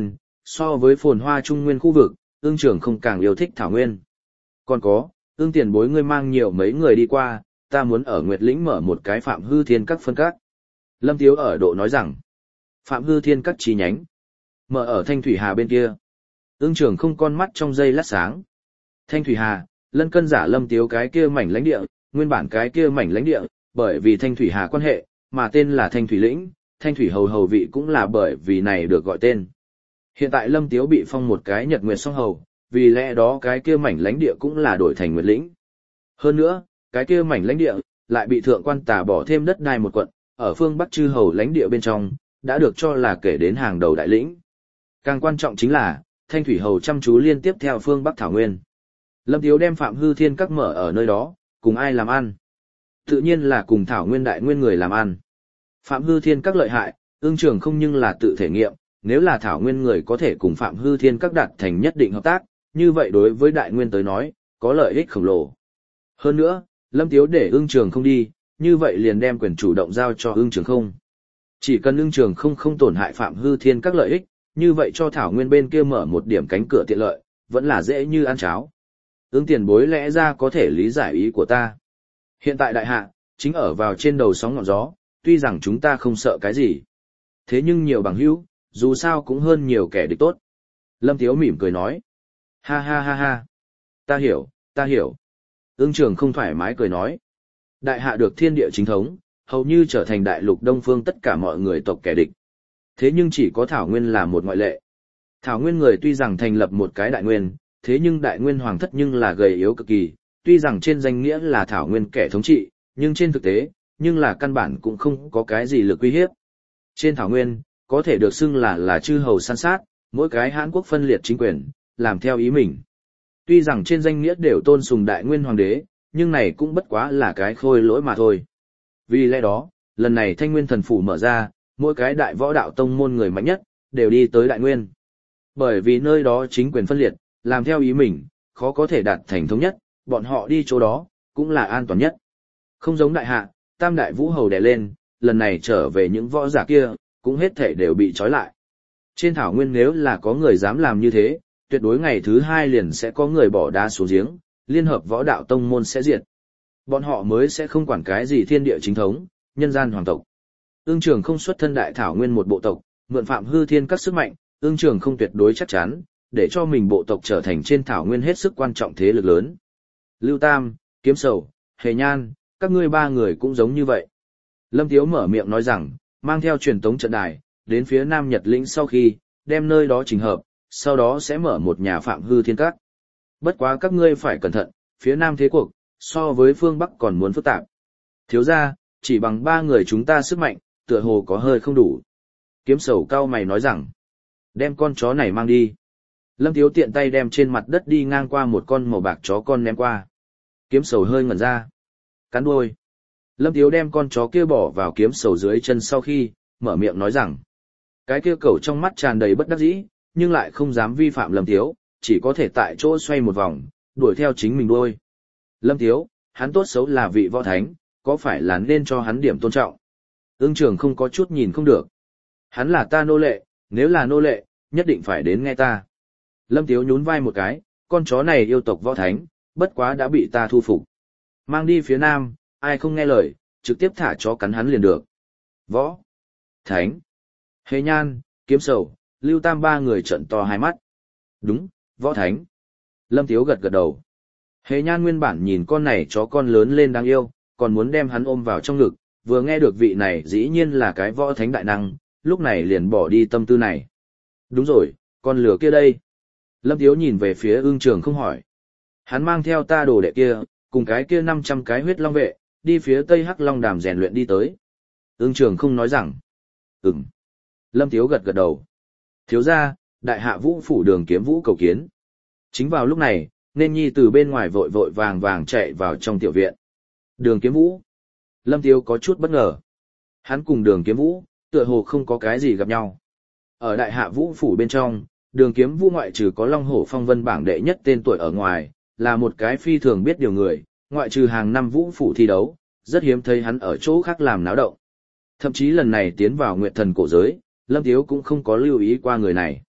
So với phồn hoa trung nguyên khu vực, ương trường không càng yêu thích thảo nguyên. Còn có, ương tiền bối ngươi mang nhiều mấy người đi qua, ta muốn ở Nguyệt Lĩnh mở một cái Phạm Hư Thiên các phân các. Lâm Tiếu ở độ nói rằng, Phạm Hư Thiên các chi nhánh, mở ở Thanh Thủy Hà bên kia. Ương trường không con mắt trong dây lát sáng. Thanh Thủy Hà, lân cân giả Lâm Tiếu cái kia mảnh lãnh địa, nguyên bản cái kia mảnh lãnh địa, bởi vì Thanh Thủy Hà quan hệ, mà tên là Thanh Thủy Lĩnh, Thanh Thủy Hầu hầu vị cũng là bởi vì này được gọi tên. Hiện tại Lâm Tiếu bị phong một cái Nhật Nguyệt song hầu, vì lẽ đó cái kia mảnh lãnh địa cũng là đổi thành Nguyệt Lĩnh. Hơn nữa, cái kia mảnh lãnh địa lại bị thượng quan tà bỏ thêm đất đai một quận, ở phương Bắc chư hầu lãnh địa bên trong, đã được cho là kể đến hàng đầu đại lĩnh. Càng quan trọng chính là, Thanh Thủy hầu chăm chú liên tiếp theo phương Bắc Thảo Nguyên. Lâm Tiếu đem Phạm Hư Thiên các mở ở nơi đó, cùng ai làm ăn? Tự nhiên là cùng Thảo Nguyên đại nguyên người làm ăn. Phạm Hư Thiên các lợi hại, ương trường không nhưng là tự thể nghiệm, nếu là Thảo Nguyên người có thể cùng Phạm Hư Thiên các đạt thành nhất định hợp tác, như vậy đối với đại nguyên tới nói, có lợi ích khổng lồ. Hơn nữa, Lâm Tiếu để ương trường không đi, như vậy liền đem quyền chủ động giao cho ương trường không. Chỉ cần ương trường không không tổn hại Phạm Hư Thiên các lợi ích, như vậy cho Thảo Nguyên bên kia mở một điểm cánh cửa tiện lợi, vẫn là dễ như ăn cháo. Ương tiền bối lẽ ra có thể lý giải ý của ta. Hiện tại đại hạ, chính ở vào trên đầu sóng ngọn gió, tuy rằng chúng ta không sợ cái gì. Thế nhưng nhiều bằng hữu, dù sao cũng hơn nhiều kẻ địch tốt. Lâm Tiếu mỉm cười nói. Ha ha ha ha. Ta hiểu, ta hiểu. Ương trường không thoải mái cười nói. Đại hạ được thiên địa chính thống, hầu như trở thành đại lục đông phương tất cả mọi người tộc kẻ địch. Thế nhưng chỉ có Thảo Nguyên là một ngoại lệ. Thảo Nguyên người tuy rằng thành lập một cái đại nguyên, thế nhưng đại nguyên hoàng thất nhưng là gầy yếu cực kỳ, tuy rằng trên danh nghĩa là Thảo Nguyên kẻ thống trị, nhưng trên thực tế, nhưng là căn bản cũng không có cái gì lực uy hiếp. Trên Thảo Nguyên, có thể được xưng là là chư hầu san sát, mỗi cái hãn quốc phân liệt chính quyền, làm theo ý mình. Tuy rằng trên danh nghĩa đều tôn sùng đại nguyên hoàng đế, nhưng này cũng bất quá là cái khôi lỗi mà thôi. Vì lẽ đó, lần này Thanh Nguyên thần phủ mở ra, mỗi cái đại võ đạo tông môn người mạnh nhất, đều đi tới đại nguyên. Bởi vì nơi đó chính quyền phân liệt, làm theo ý mình, khó có thể đạt thành thống nhất, bọn họ đi chỗ đó, cũng là an toàn nhất. Không giống đại hạ, tam đại vũ hầu đè lên, lần này trở về những võ giả kia, cũng hết thể đều bị trói lại. Trên thảo nguyên nếu là có người dám làm như thế, tuyệt đối ngày thứ hai liền sẽ có người bỏ đá xuống giếng, liên hợp võ đạo tông môn sẽ diệt. Bọn họ mới sẽ không quản cái gì thiên địa chính thống, nhân gian hoàng tộc. Ương Trường không xuất thân đại thảo nguyên một bộ tộc, mượn Phạm Hư Thiên các sức mạnh, Ương Trường không tuyệt đối chắc chắn, để cho mình bộ tộc trở thành trên thảo nguyên hết sức quan trọng thế lực lớn. Lưu Tam, Kiếm Sầu, Hề Nhan, các ngươi ba người cũng giống như vậy. Lâm Tiếu mở miệng nói rằng, mang theo truyền tống trận đài, đến phía Nam Nhật Lĩnh sau khi, đem nơi đó chỉnh hợp, sau đó sẽ mở một nhà Phạm Hư Thiên các. Bất quá các ngươi phải cẩn thận, phía Nam thế cuộc, so với phương Bắc còn muốn phức tạp. Thiếu ra, chỉ bằng ba người chúng ta sức mạnh, tựa hồ có hơi không đủ. Kiếm Sầu cao mày nói rằng, đem con chó này mang đi. Lâm Tiếu tiện tay đem trên mặt đất đi ngang qua một con màu bạc chó con ném qua. Kiếm Sầu hơi ngẩn ra. Cắn đuôi. Lâm Tiếu đem con chó kia bỏ vào Kiếm Sầu dưới chân sau khi, mở miệng nói rằng, cái kia cẩu trong mắt tràn đầy bất đắc dĩ, nhưng lại không dám vi phạm Lâm Tiếu, chỉ có thể tại chỗ xoay một vòng, đuổi theo chính mình đuôi. Lâm Tiếu, hắn tốt xấu là vị võ thánh, có phải là nên cho hắn điểm tôn trọng? Ương Trường không có chút nhìn không được. Hắn là ta nô lệ, nếu là nô lệ, nhất định phải đến nghe ta. Lâm Tiếu nhún vai một cái, con chó này yêu tộc võ thánh, bất quá đã bị ta thu phục. Mang đi phía Nam, ai không nghe lời, trực tiếp thả chó cắn hắn liền được. Võ Thánh, Hề Nhan, Kiếm Sầu, Lưu Tam ba người trợn to hai mắt. Đúng, Võ Thánh. Lâm Tiếu gật gật đầu. Hề Nhan nguyên bản nhìn con này chó con lớn lên đáng yêu, còn muốn đem hắn ôm vào trong ngực, vừa nghe được vị này dĩ nhiên là cái Võ Thánh đại năng, lúc này liền bỏ đi tâm tư này. Đúng rồi, con lửa kia đây. Lâm Tiếu nhìn về phía Ương Trường không hỏi. Hắn mang theo ta đồ đệ kia, cùng cái kia năm trăm cái huyết long vệ, đi phía Tây Hắc Long Đàm rèn luyện đi tới. Ương Trường không nói rằng. Ừm. Lâm Tiếu gật gật đầu. Thiếu ra, đại hạ vũ phủ Đường Kiếm Vũ cầu kiến. Chính vào lúc này, nên nhi từ bên ngoài vội vội vàng vàng chạy vào trong tiểu viện. Đường Kiếm Vũ. Lâm Tiếu có chút bất ngờ. Hắn cùng Đường Kiếm Vũ, tựa hồ không có cái gì gặp nhau. Ở đại hạ vũ phủ bên trong, Đường Kiếm Vũ ngoại trừ có Long Hổ Phong Vân bảng đệ nhất tên tuổi ở ngoài, là một cái phi thường biết điều người, ngoại trừ hàng năm vũ phủ thi đấu, rất hiếm thấy hắn ở chỗ khác làm náo động. Thậm chí lần này tiến vào Nguyệt Thần cổ giới, Lâm Tiếu cũng không có lưu ý qua người này.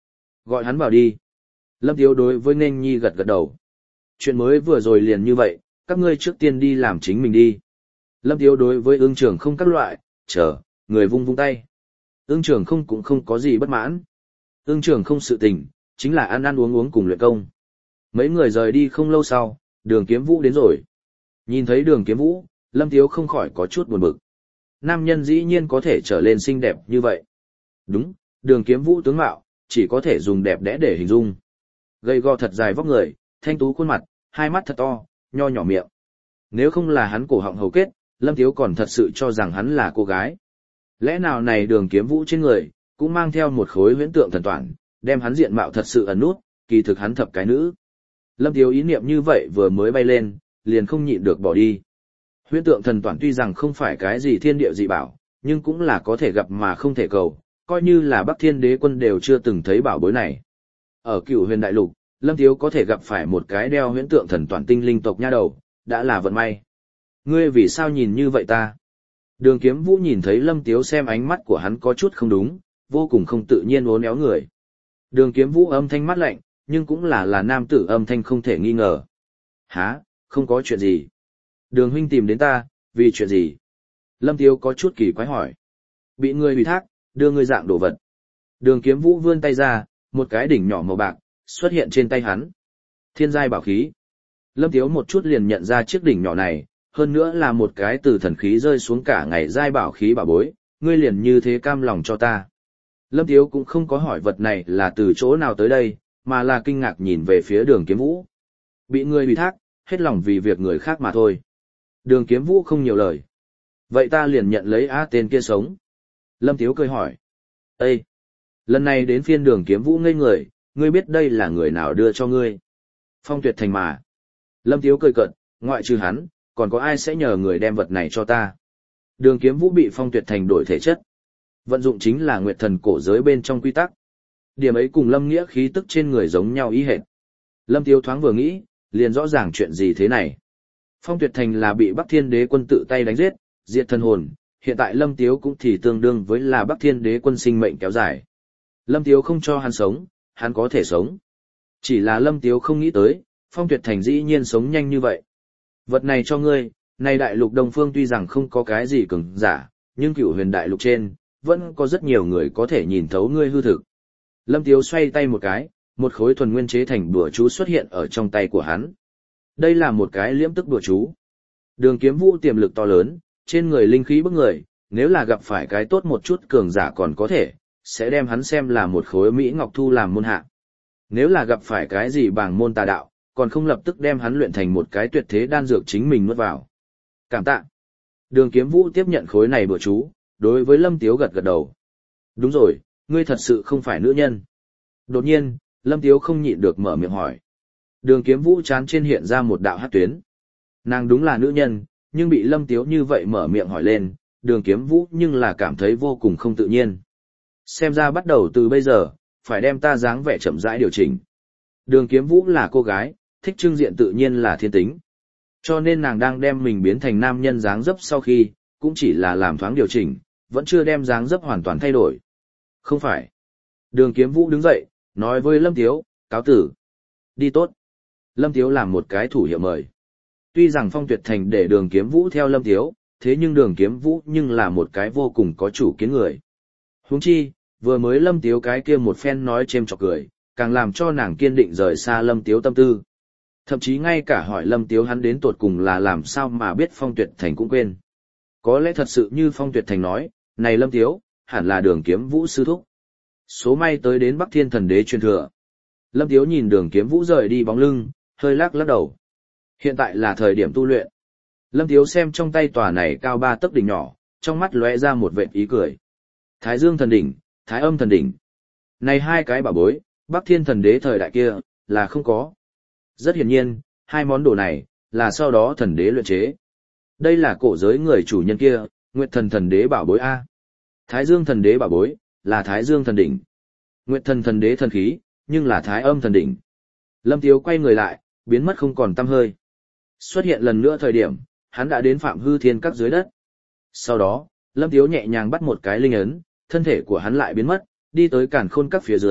Gọi hắn vào đi. Lâm Tiếu đối với Nên Nhi gật gật đầu. Chuyện mới vừa rồi liền như vậy, các ngươi trước tiên đi làm chính mình đi. Lâm Tiếu đối với ương trưởng không các loại, chờ, người vung vung tay. Ương trưởng không cũng không có gì bất mãn. Ương trưởng không sự tình, chính là ăn ăn uống uống cùng luyện công. Mấy người rời đi không lâu sau, Đường Kiếm Vũ đến rồi. Nhìn thấy Đường Kiếm Vũ, Lâm Tiếu không khỏi có chút buồn bực. Nam nhân dĩ nhiên có thể trở lên xinh đẹp như vậy. Đúng, Đường Kiếm Vũ tướng mạo, chỉ có thể dùng đẹp đẽ để hình dung. Gầy gò thật dài vóc người, thanh tú khuôn mặt, hai mắt thật to, nho nhỏ miệng. Nếu không là hắn cổ họng hầu kết, Lâm Tiếu còn thật sự cho rằng hắn là cô gái. Lẽ nào này Đường Kiếm Vũ trên người, cũng mang theo một khối huyễn tượng thần toản, đem hắn diện mạo thật sự ẩn nút, kỳ thực hắn thập cái nữ. Lâm Tiếu ý niệm như vậy vừa mới bay lên, liền không nhịn được bỏ đi. Huyễn tượng thần toản tuy rằng không phải cái gì thiên địa dị bảo, nhưng cũng là có thể gặp mà không thể cầu, coi như là Bắc Thiên Đế Quân đều chưa từng thấy bảo bối này. Ở Cửu Huyền Đại Lục, Lâm Tiếu có thể gặp phải một cái đeo huyễn tượng thần toản tinh linh tộc nha đầu, đã là vận may. Ngươi vì sao nhìn như vậy ta? Đường Kiếm Vũ nhìn thấy Lâm Tiếu xem ánh mắt của hắn có chút không đúng, vô cùng không tự nhiên uốn éo người. Đường Kiếm Vũ âm thanh mắt lạnh, nhưng cũng là là nam tử âm thanh không thể nghi ngờ. Hả, không có chuyện gì. Đường huynh tìm đến ta, vì chuyện gì? Lâm Tiếu có chút kỳ quái hỏi. Bị người ủy thác, đưa ngươi dạng đồ vật. Đường Kiếm Vũ vươn tay ra, một cái đỉnh nhỏ màu bạc, xuất hiện trên tay hắn. Thiên giai bảo khí. Lâm Tiếu một chút liền nhận ra chiếc đỉnh nhỏ này, hơn nữa là một cái từ thần khí rơi xuống cả ngày giai bảo khí bảo bối, ngươi liền như thế cam lòng cho ta. Lâm Tiếu cũng không có hỏi vật này là từ chỗ nào tới đây, mà là kinh ngạc nhìn về phía Đường Kiếm Vũ. Bị người ủy thác, hết lòng vì việc người khác mà thôi. Đường Kiếm Vũ không nhiều lời. Vậy ta liền nhận lấy á tên kia sống. Lâm Tiếu cười hỏi. Ê! Lần này đến phiên Đường Kiếm Vũ ngây người, ngươi biết đây là người nào đưa cho ngươi. Phong Tuyệt Thành mà. Lâm Tiếu cười cợt, ngoại trừ hắn, còn có ai sẽ nhờ người đem vật này cho ta. Đường Kiếm Vũ bị Phong Tuyệt Thành đổi thể chất. Vận dụng chính là Nguyệt Thần cổ giới bên trong quy tắc. Điểm ấy cùng Lâm Nghĩa khí tức trên người giống nhau ý hệt. Lâm Tiếu thoáng vừa nghĩ, liền rõ ràng chuyện gì thế này. Phong Tuyệt Thành là bị Bắc Thiên Đế Quân tự tay đánh giết, diệt thân hồn, hiện tại Lâm Tiếu cũng thì tương đương với là Bắc Thiên Đế Quân sinh mệnh kéo dài. Lâm Tiếu không cho hắn sống, hắn có thể sống. Chỉ là Lâm Tiếu không nghĩ tới, Phong Tuyệt Thành dĩ nhiên sống nhanh như vậy. Vật này cho ngươi, này đại lục Đông Phương tuy rằng không có cái gì cường giả, nhưng Cửu Huyền đại lục trên, vẫn có rất nhiều người có thể nhìn thấu ngươi hư thực. Lâm Tiếu xoay tay một cái, một khối thuần nguyên chế thành đùa chú xuất hiện ở trong tay của hắn. Đây là một cái liễm tức đùa chú. Đường Kiếm Vũ tiềm lực to lớn, trên người linh khí bức người, nếu là gặp phải cái tốt một chút cường giả còn có thể, sẽ đem hắn xem là một khối Mỹ Ngọc Thu làm môn hạ. Nếu là gặp phải cái gì bảng môn tà đạo, còn không lập tức đem hắn luyện thành một cái tuyệt thế đan dược chính mình nuốt vào. Cảm tạ. Đường Kiếm Vũ tiếp nhận khối này đùa chú, đối với Lâm Tiếu gật gật đầu. Đúng rồi, ngươi thật sự không phải nữ nhân. Đột nhiên, Lâm Tiếu không nhịn được mở miệng hỏi. Đường Kiếm Vũ chán trên hiện ra một đạo hát tuyến. Nàng đúng là nữ nhân, nhưng bị Lâm Tiếu như vậy mở miệng hỏi lên, Đường Kiếm Vũ nhưng là cảm thấy vô cùng không tự nhiên. Xem ra bắt đầu từ bây giờ, phải đem ta dáng vẻ chậm rãi điều chỉnh. Đường Kiếm Vũ là cô gái, thích trưng diện tự nhiên là thiên tính. Cho nên nàng đang đem mình biến thành nam nhân dáng dấp sau khi, cũng chỉ là làm thoáng điều chỉnh, vẫn chưa đem dáng dấp hoàn toàn thay đổi. Không phải. Đường Kiếm Vũ đứng dậy, nói với Lâm Tiếu, cáo tử. Đi tốt. Lâm Tiếu làm một cái thủ hiệu mời. Tuy rằng Phong Tuyệt Thành để Đường Kiếm Vũ theo Lâm Tiếu, thế nhưng Đường Kiếm Vũ nhưng là một cái vô cùng có chủ kiến người. Huống chi, vừa mới Lâm Tiếu cái kia một phen nói chêm chọc cười, càng làm cho nàng kiên định rời xa Lâm Tiếu tâm tư. Thậm chí ngay cả hỏi Lâm Tiếu hắn đến tột cùng là làm sao mà biết Phong Tuyệt Thành cũng quên. Có lẽ thật sự như Phong Tuyệt Thành nói, này Lâm Tiếu, hẳn là Đường Kiếm Vũ sư thúc. Số may tới đến Bắc Thiên Thần Đế truyền thừa. Lâm Tiếu nhìn Đường Kiếm Vũ rời đi bóng lưng, hơi lắc lắc đầu. Hiện tại là thời điểm tu luyện. Lâm Tiếu xem trong tay tòa này cao ba tấc đỉnh nhỏ, trong mắt lóe ra một vệt ý cười. Thái Dương Thần Đỉnh, Thái Âm Thần Đỉnh. Này hai cái bảo bối, Bắc Thiên Thần Đế thời đại kia, là không có. Rất hiển nhiên, hai món đồ này, là sau đó Thần Đế luyện chế. Đây là cổ giới người chủ nhân kia, Nguyệt Thần Thần Đế bảo bối A. Thái Dương Thần Đế bảo bối, là Thái Dương Thần Đỉnh. Nguyệt Thần Thần Đế thần khí, nhưng là Thái Âm Thần Đỉnh. Lâm Tiếu quay người lại, biến mất không còn tăm hơi. Xuất hiện lần nữa thời điểm, hắn đã đến Phạm Hư Thiên Các dưới đất. Sau đó, Lâm Tiếu nhẹ nhàng bắt một cái linh ấn, thân thể của hắn lại biến mất, đi tới Càn Khôn Các phía dưới,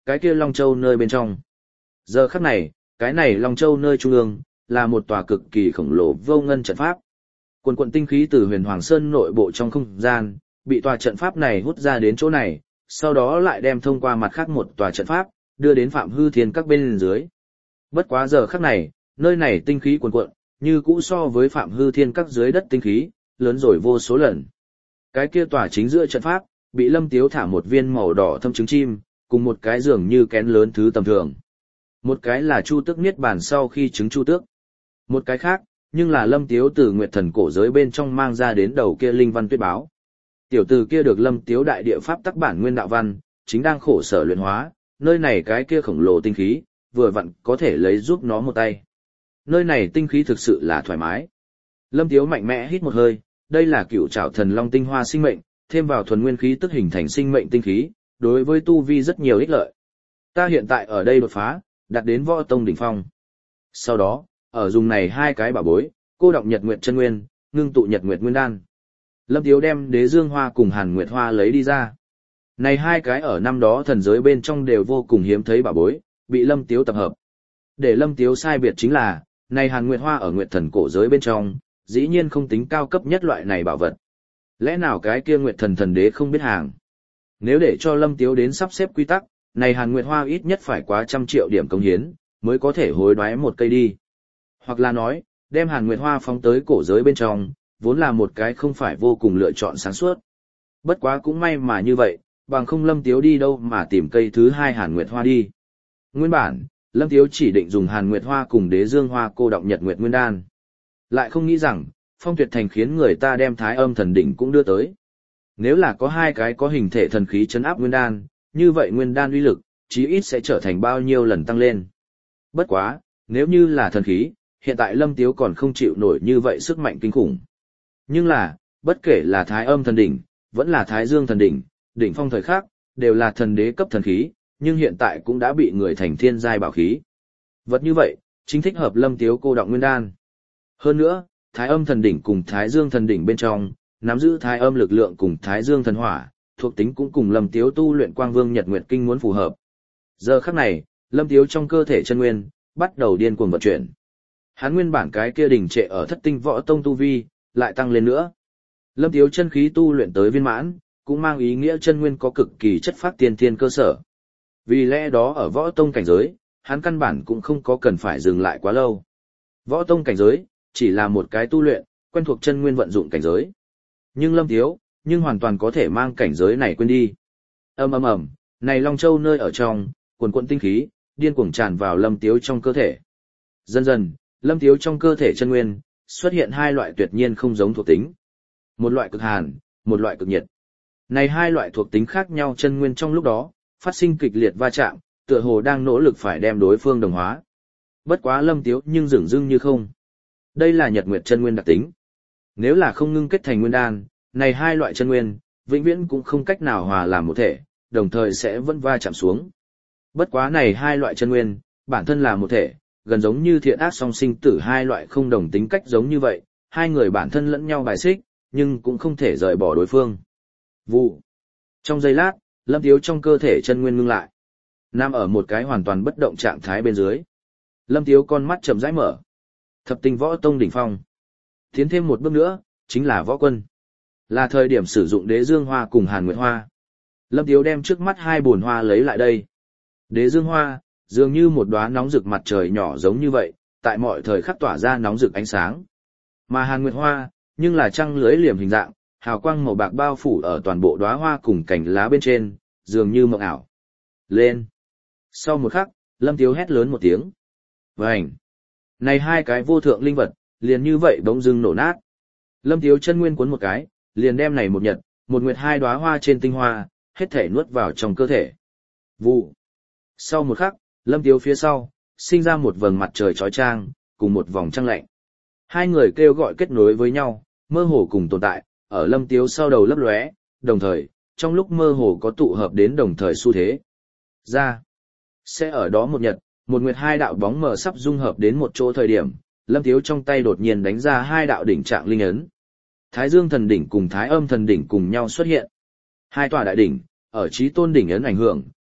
cái kia Long Châu nơi bên trong. Giờ khắc này, cái này Long Châu nơi trung ương, là một tòa cực kỳ khổng lồ vô ngân trận pháp. Quần quần tinh khí từ Huyền Hoàng Sơn nội bộ trong không gian, bị tòa trận pháp này hút ra đến chỗ này, sau đó lại đem thông qua mặt khác một tòa trận pháp, đưa đến Phạm Hư Thiên các bên dưới. Bất quá giờ khắc này, nơi này tinh khí quần quận, như cũ so với Phạm Hư Thiên các dưới đất tinh khí, lớn rồi vô số lần. Cái kia tòa chính giữa trận pháp, bị Lâm Tiếu thả một viên màu đỏ thâm trứng chim, cùng một cái dường như kén lớn thứ tầm thường. Một cái là Chu Tước niết bàn sau khi trứng Chu Tước. Một cái khác, nhưng là Lâm Tiếu từ Nguyệt Thần cổ giới bên trong mang ra đến đầu kia linh văn tuyết báo. Tiểu tử kia được Lâm Tiếu đại địa pháp tắc bản nguyên đạo văn, chính đang khổ sở luyện hóa, nơi này cái kia khổng lồ tinh khí, vừa vặn có thể lấy giúp nó một tay. Nơi này tinh khí thực sự là thoải mái. Lâm Tiếu mạnh mẽ hít một hơi, đây là cựu trảo thần long tinh hoa sinh mệnh, thêm vào thuần nguyên khí tức hình thành sinh mệnh tinh khí, đối với tu vi rất nhiều ích lợi. Ta hiện tại ở đây đột phá, đạt đến võ tông đỉnh phong. Sau đó, ở dùng này hai cái bảo bối, cô động Nhật Nguyệt chân nguyên, ngưng tụ Nhật Nguyệt nguyên đan. Lâm Tiếu đem Đế Dương Hoa cùng Hàn Nguyệt Hoa lấy đi ra. Này hai cái ở năm đó thần giới bên trong đều vô cùng hiếm thấy bảo bối, bị Lâm Tiếu tập hợp. Để Lâm Tiếu sai biệt chính là, này Hàn Nguyệt Hoa ở Nguyệt Thần cổ giới bên trong, dĩ nhiên không tính cao cấp nhất loại này bảo vật. Lẽ nào cái kia Nguyệt Thần thần đế không biết hàng? Nếu để cho Lâm Tiếu đến sắp xếp quy tắc, này Hàn Nguyệt Hoa ít nhất phải quá trăm triệu điểm công hiến, mới có thể hối đoái một cây đi. Hoặc là nói, đem Hàn Nguyệt Hoa phóng tới cổ giới bên trong, vốn là một cái không phải vô cùng lựa chọn sáng suốt. Bất quá cũng may mà như vậy, bằng không Lâm Tiếu đi đâu mà tìm cây thứ hai Hàn Nguyệt Hoa đi. Nguyên bản, Lâm Tiếu chỉ định dùng Hàn Nguyệt Hoa cùng Đế Dương Hoa cô động Nhật Nguyệt Nguyên Đan. Lại không nghĩ rằng, Phong Tuyệt Thành khiến người ta đem Thái Âm Thần Đỉnh cũng đưa tới. Nếu là có hai cái có hình thể thần khí chấn áp Nguyên Đan, như vậy Nguyên Đan uy lực, chí ít sẽ trở thành bao nhiêu lần tăng lên. Bất quá, nếu như là thần khí, hiện tại Lâm Tiếu còn không chịu nổi như vậy sức mạnh kinh khủng. Nhưng là, bất kể là Thái Âm Thần Đỉnh, vẫn là Thái Dương Thần Đỉnh, đỉnh phong thời khác, đều là thần đế cấp thần khí, nhưng hiện tại cũng đã bị người thành thiên giai bảo khí. Vật như vậy, chính thích hợp Lâm Tiếu cô động Nguyên Đan. Hơn nữa, Thái Âm Thần Đỉnh cùng Thái Dương Thần Đỉnh bên trong, nắm giữ Thái Âm lực lượng cùng Thái Dương Thần Hỏa, thuộc tính cũng cùng Lâm Tiếu tu luyện Quang Vương Nhật Nguyệt Kinh muốn phù hợp. Giờ khắc này, Lâm Tiếu trong cơ thể chân nguyên, bắt đầu điên cuồng vận chuyển. Hắn nguyên bản cái kia đỉnh trệ ở thất tinh võ tông tu vi, lại tăng lên nữa. Lâm Tiếu chân khí tu luyện tới viên mãn, cũng mang ý nghĩa chân nguyên có cực kỳ chất phát tiên thiên cơ sở. Vì lẽ đó ở võ tông cảnh giới, hắn căn bản cũng không có cần phải dừng lại quá lâu. Võ tông cảnh giới, chỉ là một cái tu luyện, quen thuộc chân nguyên vận dụng cảnh giới. Nhưng Lâm Tiếu, nhưng hoàn toàn có thể mang cảnh giới này quên đi. Ầm ầm ầm, này Long Châu nơi ở trong, quần quần tinh khí, điên cuồng tràn vào Lâm Tiếu trong cơ thể. Dần dần, Lâm Tiếu trong cơ thể chân nguyên, xuất hiện hai loại tuyệt nhiên không giống thuộc tính. Một loại cực hàn, một loại cực nhiệt. Này hai loại thuộc tính khác nhau chân nguyên trong lúc đó, phát sinh kịch liệt va chạm, tựa hồ đang nỗ lực phải đem đối phương đồng hóa. Bất quá Lâm Tiếu nhưng dửng dưng như không. Đây là Nhật Nguyệt chân nguyên đặc tính. Nếu là không ngưng kết thành nguyên đan, này hai loại chân nguyên, vĩnh viễn cũng không cách nào hòa làm một thể, đồng thời sẽ vẫn va chạm xuống. Bất quá này hai loại chân nguyên, bản thân là một thể, gần giống như thiện ác song sinh tử hai loại không đồng tính cách giống như vậy, hai người bản thân lẫn nhau bài xích, nhưng cũng không thể rời bỏ đối phương. Vụ. Trong giây lát, Lâm Tiếu trong cơ thể chân nguyên ngưng lại. Nằm ở một cái hoàn toàn bất động trạng thái bên dưới. Lâm Tiếu con mắt chậm rãi mở. Thập tinh võ tông đỉnh phong. Tiến thêm một bước nữa, chính là võ quân. Là thời điểm sử dụng Đế Dương Hoa cùng Hàn Nguyệt Hoa. Lâm Tiếu đem trước mắt hai bồn hoa lấy lại đây. Đế Dương Hoa, dường như một đóa nóng rực mặt trời nhỏ giống như vậy, tại mọi thời khắc tỏa ra nóng rực ánh sáng. Mà Hàn Nguyệt Hoa, nhưng là trăng lưới liềm hình dạng, hào quang màu bạc bao phủ ở toàn bộ đóa hoa cùng cành lá bên trên, dường như mộng ảo. Lên! Sau một khắc, Lâm Tiếu hét lớn một tiếng. Vành! Này hai cái vô thượng linh vật, liền như vậy bỗng dưng nổ nát. Lâm Tiếu chân nguyên cuốn một cái, liền đem này một nhật, một nguyệt hai đóa hoa trên tinh hoa, hết thể nuốt vào trong cơ thể. Vụ! Sau một khắc, Lâm Tiếu phía sau, sinh ra một vầng mặt trời chói chang, cùng một vòng trăng lạnh. Hai người kêu gọi kết nối với nhau, mơ hồ cùng tồn tại, ở Lâm Tiếu sau đầu lấp lóe, đồng thời, trong lúc mơ hồ có tụ hợp đến đồng thời xu thế. Ra, sẽ ở đó một nhật, một nguyệt hai đạo bóng mờ sắp dung hợp đến một chỗ thời điểm, Lâm Tiếu trong tay đột nhiên đánh ra hai đạo đỉnh trạng linh ấn. Thái Dương thần đỉnh cùng Thái Âm thần đỉnh cùng nhau xuất hiện. Hai tòa đại đỉnh, ở Chí Tôn đỉnh ấn ảnh hưởng,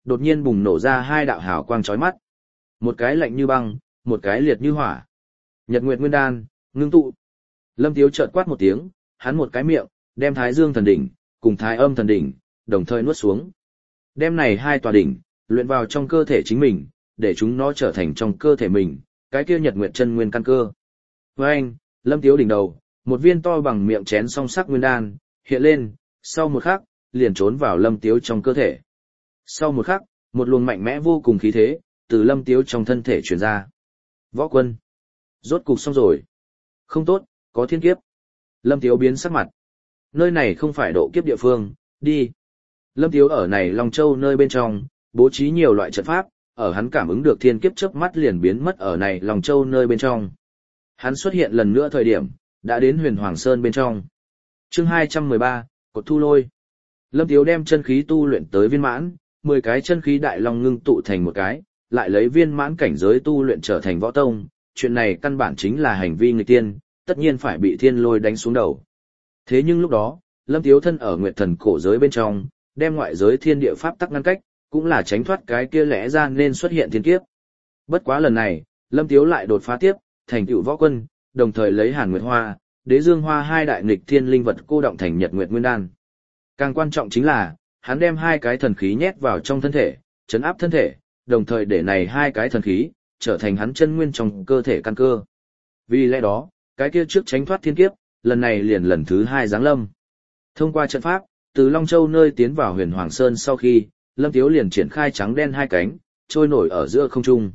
đột nhiên bùng nổ ra hai đạo hào quang chói mắt. Một cái lạnh như băng, một cái liệt như hỏa. Nhật Nguyệt Nguyên Đan, ngưng tụ. Lâm Tiếu chợt quát một tiếng, hắn một cái miệng, đem Thái Dương thần đỉnh, cùng Thái Âm thần đỉnh, đồng thời nuốt xuống. Đem này hai tòa đỉnh, luyện vào trong cơ thể chính mình, để chúng nó trở thành trong cơ thể mình, cái kia Nhật Nguyệt chân nguyên căn cơ. Với anh, Lâm Tiếu đỉnh đầu, một viên to bằng miệng chén song sắc nguyên đan, hiện lên, sau một khắc, liền trốn vào Lâm Tiếu trong cơ thể. Sau một khắc, một luồng mạnh mẽ vô cùng khí thế, từ Lâm Tiếu trong thân thể truyền ra. Võ Quân. Rốt cục xong rồi. Không tốt, có thiên kiếp. Lâm Tiếu biến sắc mặt. Nơi này không phải độ kiếp địa phương, đi. Lâm Tiếu ở này Long Châu nơi bên trong, bố trí nhiều loại trận pháp, ở hắn cảm ứng được thiên kiếp chớp mắt liền biến mất ở này Long Châu nơi bên trong. Hắn xuất hiện lần nữa thời điểm, đã đến Huyền Hoàng Sơn bên trong. Chương hai trăm mười ba, Cột Thu Lôi. Lâm Tiếu đem chân khí tu luyện tới viên mãn, mười cái chân khí đại long ngưng tụ thành một cái, lại lấy viên mãn cảnh giới tu luyện trở thành võ tông, chuyện này căn bản chính là hành vi nghịch tiên, tất nhiên phải bị thiên lôi đánh xuống đầu. Thế nhưng lúc đó, Lâm Tiếu thân ở Nguyệt Thần cổ giới bên trong, đem ngoại giới thiên địa pháp tắc ngăn cách, cũng là tránh thoát cái kia lẽ ra nên xuất hiện thiên kiếp. Bất quá lần này, Lâm Tiếu lại đột phá tiếp, thành tựu võ quân, đồng thời lấy Hàn Nguyệt Hoa, Đế Dương Hoa hai đại nghịch thiên linh vật cô động thành Nhật Nguyệt Nguyên Đan. Càng quan trọng chính là, hắn đem hai cái thần khí nhét vào trong thân thể, chấn áp thân thể, đồng thời để này hai cái thần khí trở thành hắn chân nguyên trong cơ thể căn cơ. Vì lẽ đó, cái kia trước tránh thoát thiên kiếp, lần này liền lần thứ hai giáng lâm. Thông qua trận pháp, từ Long Châu nơi tiến vào Huyền Hoàng Sơn sau khi, Lâm Tiếu liền triển khai trắng đen hai cánh, trôi nổi ở giữa không trung.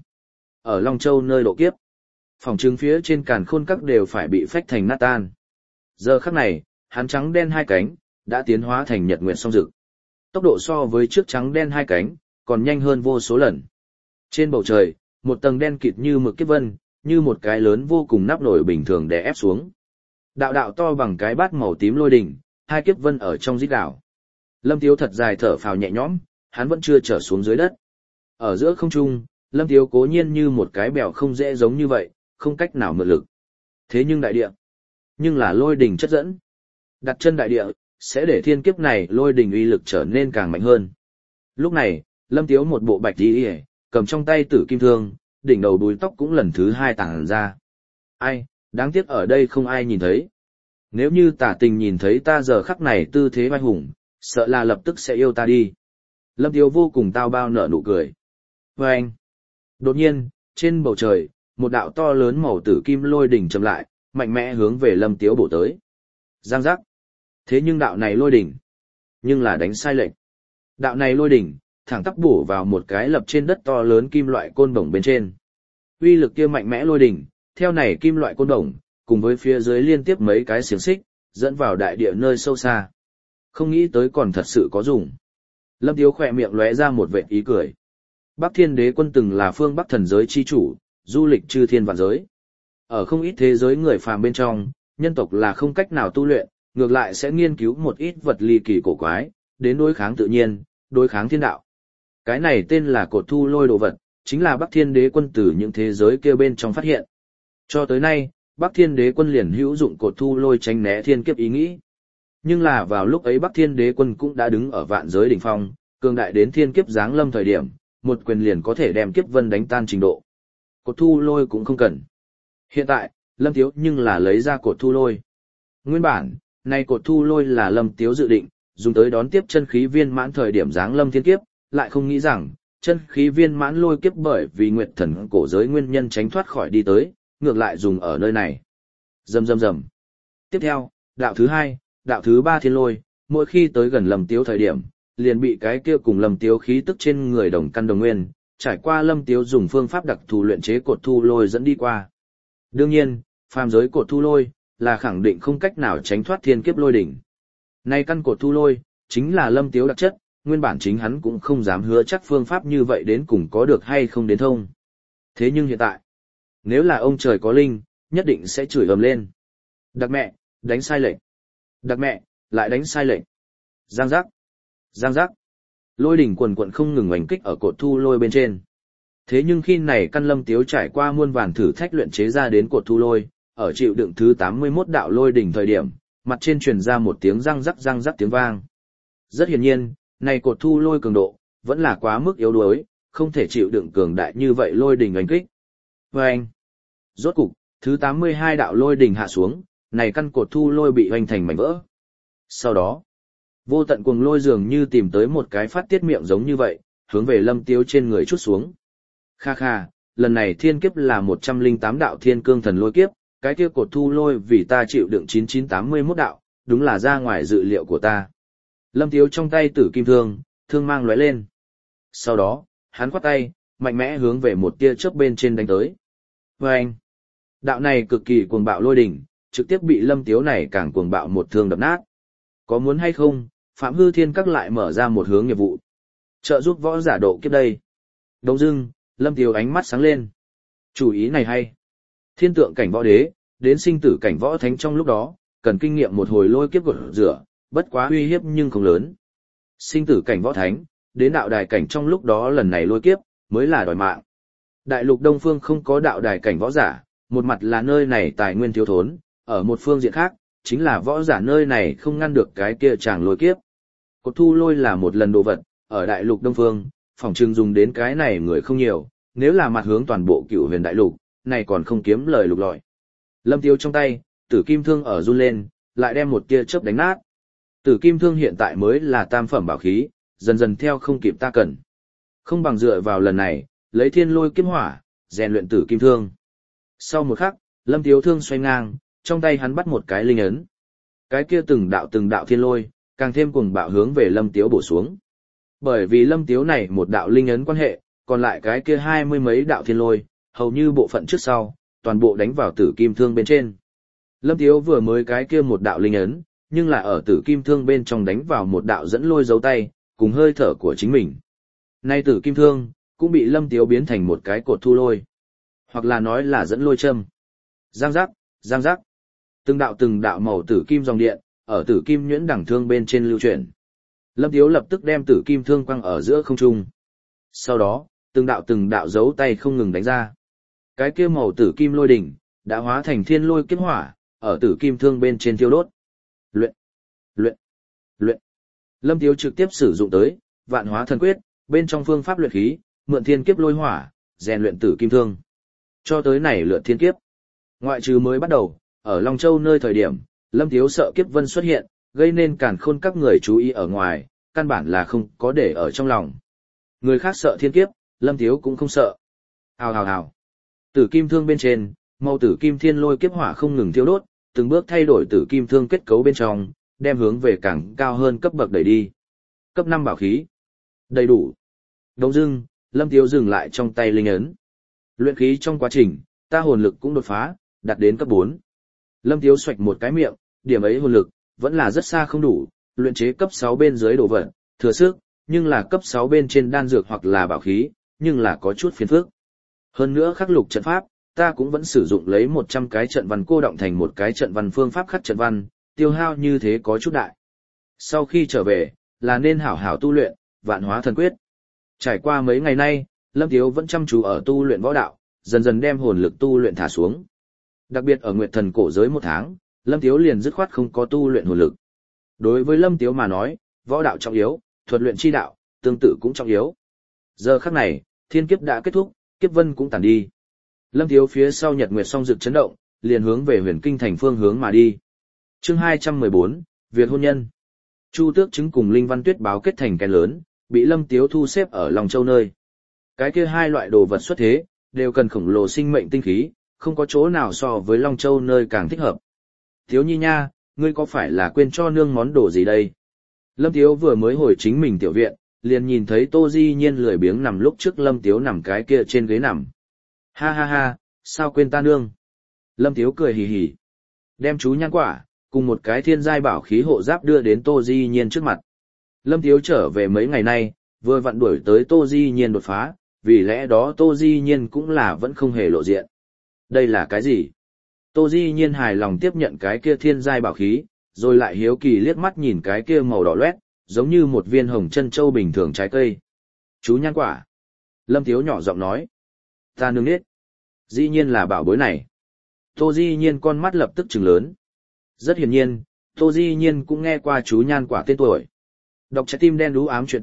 Ở Long Châu nơi độ kiếp, phòng trưng phía trên càn khôn các đều phải bị phách thành nát tan. Giờ khắc này, hắn trắng đen hai cánh, đã tiến hóa thành nhật nguyệt song dực. Tốc độ so với trước trắng đen hai cánh, còn nhanh hơn vô số lần. Trên bầu trời, một tầng đen kịt như mực kiếp vân, như một cái lớn vô cùng nắp nổi bình thường đè ép xuống. Đạo đạo to bằng cái bát màu tím lôi đỉnh, hai kiếp vân ở trong rít đảo. Lâm Tiếu thật dài thở phào nhẹ nhõm, hắn vẫn chưa trở xuống dưới đất. Ở giữa không trung, Lâm Tiếu cố nhiên như một cái bèo không dễ giống như vậy, không cách nào mượn lực. Thế nhưng đại địa, nhưng là lôi đỉnh chất dẫn. Đặt chân đại địa, sẽ để thiên kiếp này lôi đỉnh uy lực trở nên càng mạnh hơn. Lúc này, Lâm Tiếu một bộ bạch đi hề, cầm trong tay tử kim thương, đỉnh đầu đuôi tóc cũng lần thứ hai tàng ra. Ai, đáng tiếc ở đây không ai nhìn thấy. Nếu như tả tình nhìn thấy ta giờ khắc này tư thế vai hùng, sợ là lập tức sẽ yêu ta đi. Lâm Tiếu vô cùng tao bao nở nụ cười. Và anh, đột nhiên, trên bầu trời, một đạo to lớn màu tử kim lôi đỉnh chậm lại, mạnh mẽ hướng về Lâm Tiếu bổ tới. Giang giác. Thế nhưng đạo này lôi đỉnh, nhưng là đánh sai lệch. Đạo này lôi đỉnh, thẳng tắp bổ vào một cái lập trên đất to lớn kim loại côn đồng bên trên. Uy lực kia mạnh mẽ lôi đỉnh, theo này kim loại côn đồng, cùng với phía dưới liên tiếp mấy cái xiềng xích, dẫn vào đại địa nơi sâu xa. Không nghĩ tới còn thật sự có dùng. Lâm Tiếu khỏe miệng lóe ra một vệt ý cười. Bắc Thiên Đế Quân từng là phương Bắc thần giới chi chủ, du lịch chư thiên vạn giới. Ở không ít thế giới người phàm bên trong, nhân tộc là không cách nào tu luyện, ngược lại sẽ nghiên cứu một ít vật ly kỳ cổ quái, đến đối kháng tự nhiên, đối kháng thiên đạo. Cái này tên là cột thu lôi đồ vật, chính là Bắc Thiên Đế Quân từ những thế giới kia bên trong phát hiện. Cho tới nay, Bắc Thiên Đế Quân liền hữu dụng cột thu lôi tránh né thiên kiếp ý nghĩ. Nhưng là vào lúc ấy Bắc Thiên Đế Quân cũng đã đứng ở vạn giới đỉnh phong, cường đại đến thiên kiếp giáng lâm thời điểm, một quyền liền có thể đem kiếp vân đánh tan trình độ. Cột thu lôi cũng không cần. Hiện tại, Lâm Tiếu nhưng là lấy ra cột thu lôi. Nguyên bản, nay cột thu lôi là Lâm Tiếu dự định, dùng tới đón tiếp chân khí viên mãn thời điểm giáng lâm thiên kiếp, lại không nghĩ rằng, chân khí viên mãn lôi kiếp bởi vì nguyệt thần cổ giới nguyên nhân tránh thoát khỏi đi tới, ngược lại dùng ở nơi này. Rầm rầm rầm. Tiếp theo, đạo thứ hai, đạo thứ ba thiên lôi, mỗi khi tới gần Lâm Tiếu thời điểm, liền bị cái kia cùng Lâm Tiếu khí tức trên người đồng căn đồng nguyên, trải qua Lâm Tiếu dùng phương pháp đặc thù luyện chế cột thu lôi dẫn đi qua. Đương nhiên, phàm giới cột thu lôi là khẳng định không cách nào tránh thoát thiên kiếp lôi đỉnh. Nay căn cột thu lôi chính là Lâm Tiếu đặc chất, nguyên bản chính hắn cũng không dám hứa chắc phương pháp như vậy đến cùng có được hay không đến thông. Thế nhưng hiện tại, nếu là ông trời có linh, nhất định sẽ chửi ầm lên. Đặc mẹ, đánh sai lệnh. Đặc mẹ, lại đánh sai lệnh. Giang giác. Giang giác. Lôi đỉnh quần quận không ngừng oanh kích ở cột thu lôi bên trên. Thế nhưng khi này căn Lâm Tiếu trải qua muôn vàn thử thách luyện chế ra đến cột thu lôi, ở chịu đựng thứ tám mươi mốt đạo lôi đỉnh thời điểm, mặt trên truyền ra một tiếng răng rắc răng rắc tiếng vang. Rất hiển nhiên, này cột thu lôi cường độ, vẫn là quá mức yếu đuối, không thể chịu đựng cường đại như vậy lôi đỉnh oanh kích. Và anh, rốt cục, thứ tám mươi hai đạo lôi đỉnh hạ xuống, này căn cột thu lôi bị hoành thành mảnh vỡ. Sau đó, vô tận cuồng lôi dường như tìm tới một cái phát tiết miệng giống như vậy, hướng về Lâm Tiếu trên người chút xuống. Kha kha, lần này thiên kiếp là một trăm lẻ tám đạo thiên cương thần lôi kiếp, cái kia cột thu lôi vì ta chịu đựng chín chín tám mươi mốt đạo, đúng là ra ngoài dự liệu của ta. Lâm Tiếu trong tay tử kim thương, thương mang lóe lên. Sau đó, hắn quát tay, mạnh mẽ hướng về một tia chớp bên trên đánh tới. Và anh, đạo này cực kỳ cuồng bạo lôi đỉnh, trực tiếp bị Lâm Tiếu này càng cuồng bạo một thương đập nát. Có muốn hay không, Phạm Hư Thiên Các lại mở ra một hướng nghiệp vụ. Trợ giúp võ giả độ kiếp đây. Đông dưng, Lâm Tiếu ánh mắt sáng lên. Chủ ý này hay. Thiên tượng cảnh võ đế, đến sinh tử cảnh võ thánh trong lúc đó, cần kinh nghiệm một hồi lôi kiếp gột rửa, bất quá uy hiếp nhưng không lớn. Sinh tử cảnh võ thánh, đến đạo đài cảnh trong lúc đó lần này lôi kiếp, mới là đòi mạng. Đại lục Đông Phương không có đạo đài cảnh võ giả, một mặt là nơi này tài nguyên thiếu thốn, ở một phương diện khác, chính là võ giả nơi này không ngăn được cái kia chàng lôi kiếp. Cột thu lôi là một lần đồ vật, ở đại lục Đông Phương, phòng trưng dùng đến cái này người không nhiều, nếu là mặt hướng toàn bộ cựu huyền đại lục, này còn không kiếm lời lục lọi. Lâm Tiêu trong tay, tử kim thương ở run lên, lại đem một tia chớp đánh nát. Tử kim thương hiện tại mới là tam phẩm bảo khí, dần dần theo không kịp ta cần. Không bằng dựa vào lần này, lấy thiên lôi kiếp hỏa, rèn luyện tử kim thương. Sau một khắc, Lâm Tiếu thương xoay ngang, trong tay hắn bắt một cái linh ấn. Cái kia từng đạo từng đạo thiên lôi, càng thêm cuồng bạo hướng về Lâm Tiếu bổ xuống. Bởi vì Lâm Tiếu này một đạo linh ấn quan hệ, còn lại cái kia hai mươi mấy đạo thiên lôi, hầu như bộ phận trước sau, toàn bộ đánh vào tử kim thương bên trên. Lâm Tiếu vừa mới cái kia một đạo linh ấn, nhưng là ở tử kim thương bên trong đánh vào một đạo dẫn lôi dấu tay, cùng hơi thở của chính mình. Nay tử kim thương, cũng bị Lâm Tiếu biến thành một cái cột thu lôi. Hoặc là nói là dẫn lôi châm. Giang giác, giang giác. Từng đạo từng đạo màu tử kim dòng điện, ở tử kim nhuyễn đẳng thương bên trên lưu chuyển. Lâm Tiếu lập tức đem tử kim thương quăng ở giữa không trung. Sau đó, từng đạo từng đạo dấu tay không ngừng đánh ra. Cái kia màu tử kim lôi đỉnh, đã hóa thành thiên lôi kiếp hỏa, ở tử kim thương bên trên thiêu đốt. Luyện, luyện, luyện. Lâm Tiếu trực tiếp sử dụng tới, vạn hóa thần quyết, bên trong phương pháp luyện khí, mượn thiên kiếp lôi hỏa, rèn luyện tử kim thương. Cho tới này lượt thiên kiếp. Ngoại trừ mới bắt đầu, ở Long Châu nơi thời điểm, Lâm Tiếu sợ kiếp vân xuất hiện, gây nên càn khôn các người chú ý ở ngoài, căn bản là không có để ở trong lòng. Người khác sợ thiên kiếp, Lâm Tiếu cũng không sợ. Hào hào hào. Tử kim thương bên trên, màu tử kim thiên lôi kiếp hỏa không ngừng thiêu đốt, từng bước thay đổi tử kim thương kết cấu bên trong, đem hướng về càng cao hơn cấp bậc đẩy đi. Cấp năm bảo khí. Đầy đủ. Đông dưng, Lâm Tiếu dừng lại trong tay linh ấn. Luyện khí trong quá trình, ta hồn lực cũng đột phá, đạt đến cấp bốn. Lâm Tiếu xoạch một cái miệng, điểm ấy hồn lực, vẫn là rất xa không đủ, luyện chế cấp sáu bên dưới đồ vật, thừa sức, nhưng là cấp sáu bên trên đan dược hoặc là bảo khí, nhưng là có chút phiền phức. Hơn nữa khắc lục trận pháp, ta cũng vẫn sử dụng lấy một trăm cái trận văn cô động thành một cái trận văn phương pháp khắc trận văn, tiêu hao như thế có chút đại. Sau khi trở về, là nên hảo hảo tu luyện, vạn hóa thần quyết. Trải qua mấy ngày nay, Lâm Tiếu vẫn chăm chú ở tu luyện võ đạo, dần dần đem hồn lực tu luyện thả xuống. Đặc biệt ở Nguyệt Thần cổ giới một tháng, Lâm Tiếu liền dứt khoát không có tu luyện hồn lực. Đối với Lâm Tiếu mà nói, võ đạo trọng yếu, thuật luyện chi đạo, tương tự cũng trọng yếu. Giờ khắc này, thiên kiếp đã kết thúc, kiếp vân cũng tàn đi. Lâm Tiếu phía sau Nhật Nguyệt song dực chấn động, liền hướng về Huyền Kinh thành phương hướng mà đi. Chương hai trăm mười bốn, Việt hôn nhân. Chu Tước chứng cùng Linh Văn Tuyết báo kết thành kén lớn, bị Lâm Tiếu thu xếp ở Long Châu nơi. Cái kia hai loại đồ vật xuất thế, đều cần khổng lồ sinh mệnh tinh khí, không có chỗ nào so với Long Châu nơi càng thích hợp. Tiếu Nhi nha, ngươi có phải là quên cho nương món đồ gì đây? Lâm Tiếu vừa mới hồi chính mình tiểu viện, liền nhìn thấy Tô Di Nhiên lười biếng nằm lúc trước Lâm Tiếu nằm cái kia trên ghế nằm. Ha ha ha, sao quên ta nương? Lâm Tiếu cười hì hì. Đem chú nhan quả, cùng một cái thiên giai bảo khí hộ giáp đưa đến Tô Di Nhiên trước mặt. Lâm Tiếu trở về mấy ngày nay, vừa vặn đuổi tới Tô Di Nhiên đột phá, vì lẽ đó Tô Di Nhiên cũng là vẫn không hề lộ diện. Đây là cái gì? Tô Di Nhiên hài lòng tiếp nhận cái kia thiên giai bảo khí, rồi lại hiếu kỳ liếc mắt nhìn cái kia màu đỏ loét, giống như một viên hồng chân châu bình thường trái cây. Chú nhan quả. Lâm Tiếu nhỏ giọng nói. Ta nương biết. Dĩ nhiên là bảo bối này. Tô Di Nhiên con mắt lập tức trừng lớn. Rất hiển nhiên, Tô Di Nhiên cũng nghe qua chú nhan quả tên tuổi. Đọc trái tim đen đú ám chuyện tại,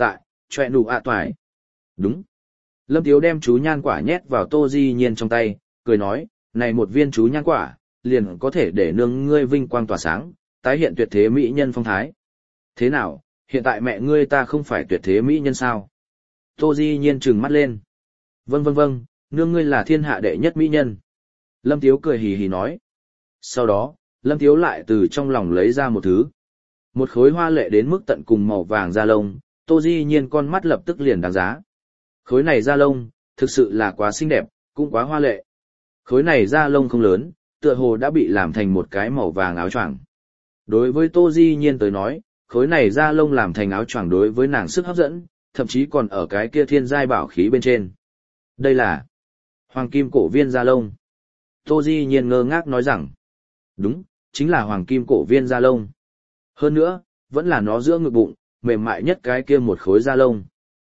choẹ nụ ạ toải. Đúng. Lâm Tiếu đem chú nhan quả nhét vào Tô Di Nhiên trong tay, cười nói, này một viên chú nhan quả, liền có thể để nương ngươi vinh quang tỏa sáng, tái hiện tuyệt thế mỹ nhân phong thái. Thế nào, hiện tại mẹ ngươi ta không phải tuyệt thế mỹ nhân sao? Tô Di Nhiên trừng mắt lên. Vâng vâng vâng, nương ngươi là thiên hạ đệ nhất mỹ nhân. Lâm Tiếu cười hì hì nói. Sau đó, Lâm Tiếu lại từ trong lòng lấy ra một thứ. Một khối hoa lệ đến mức tận cùng màu vàng da lông, Tô Di Nhiên con mắt lập tức liền đáng giá. Khối này da lông, thực sự là quá xinh đẹp, cũng quá hoa lệ. Khối này da lông không lớn, tựa hồ đã bị làm thành một cái màu vàng áo choàng. Đối với Tô Di Nhiên tới nói, khối này da lông làm thành áo choàng đối với nàng sức hấp dẫn, thậm chí còn ở cái kia thiên giai bảo khí bên trên. Đây là hoàng kim cổ viên da lông. Tô Di Nhiên ngơ ngác nói rằng, đúng, chính là hoàng kim cổ viên da lông. Hơn nữa, vẫn là nó giữa ngực bụng, mềm mại nhất cái kia một khối da lông.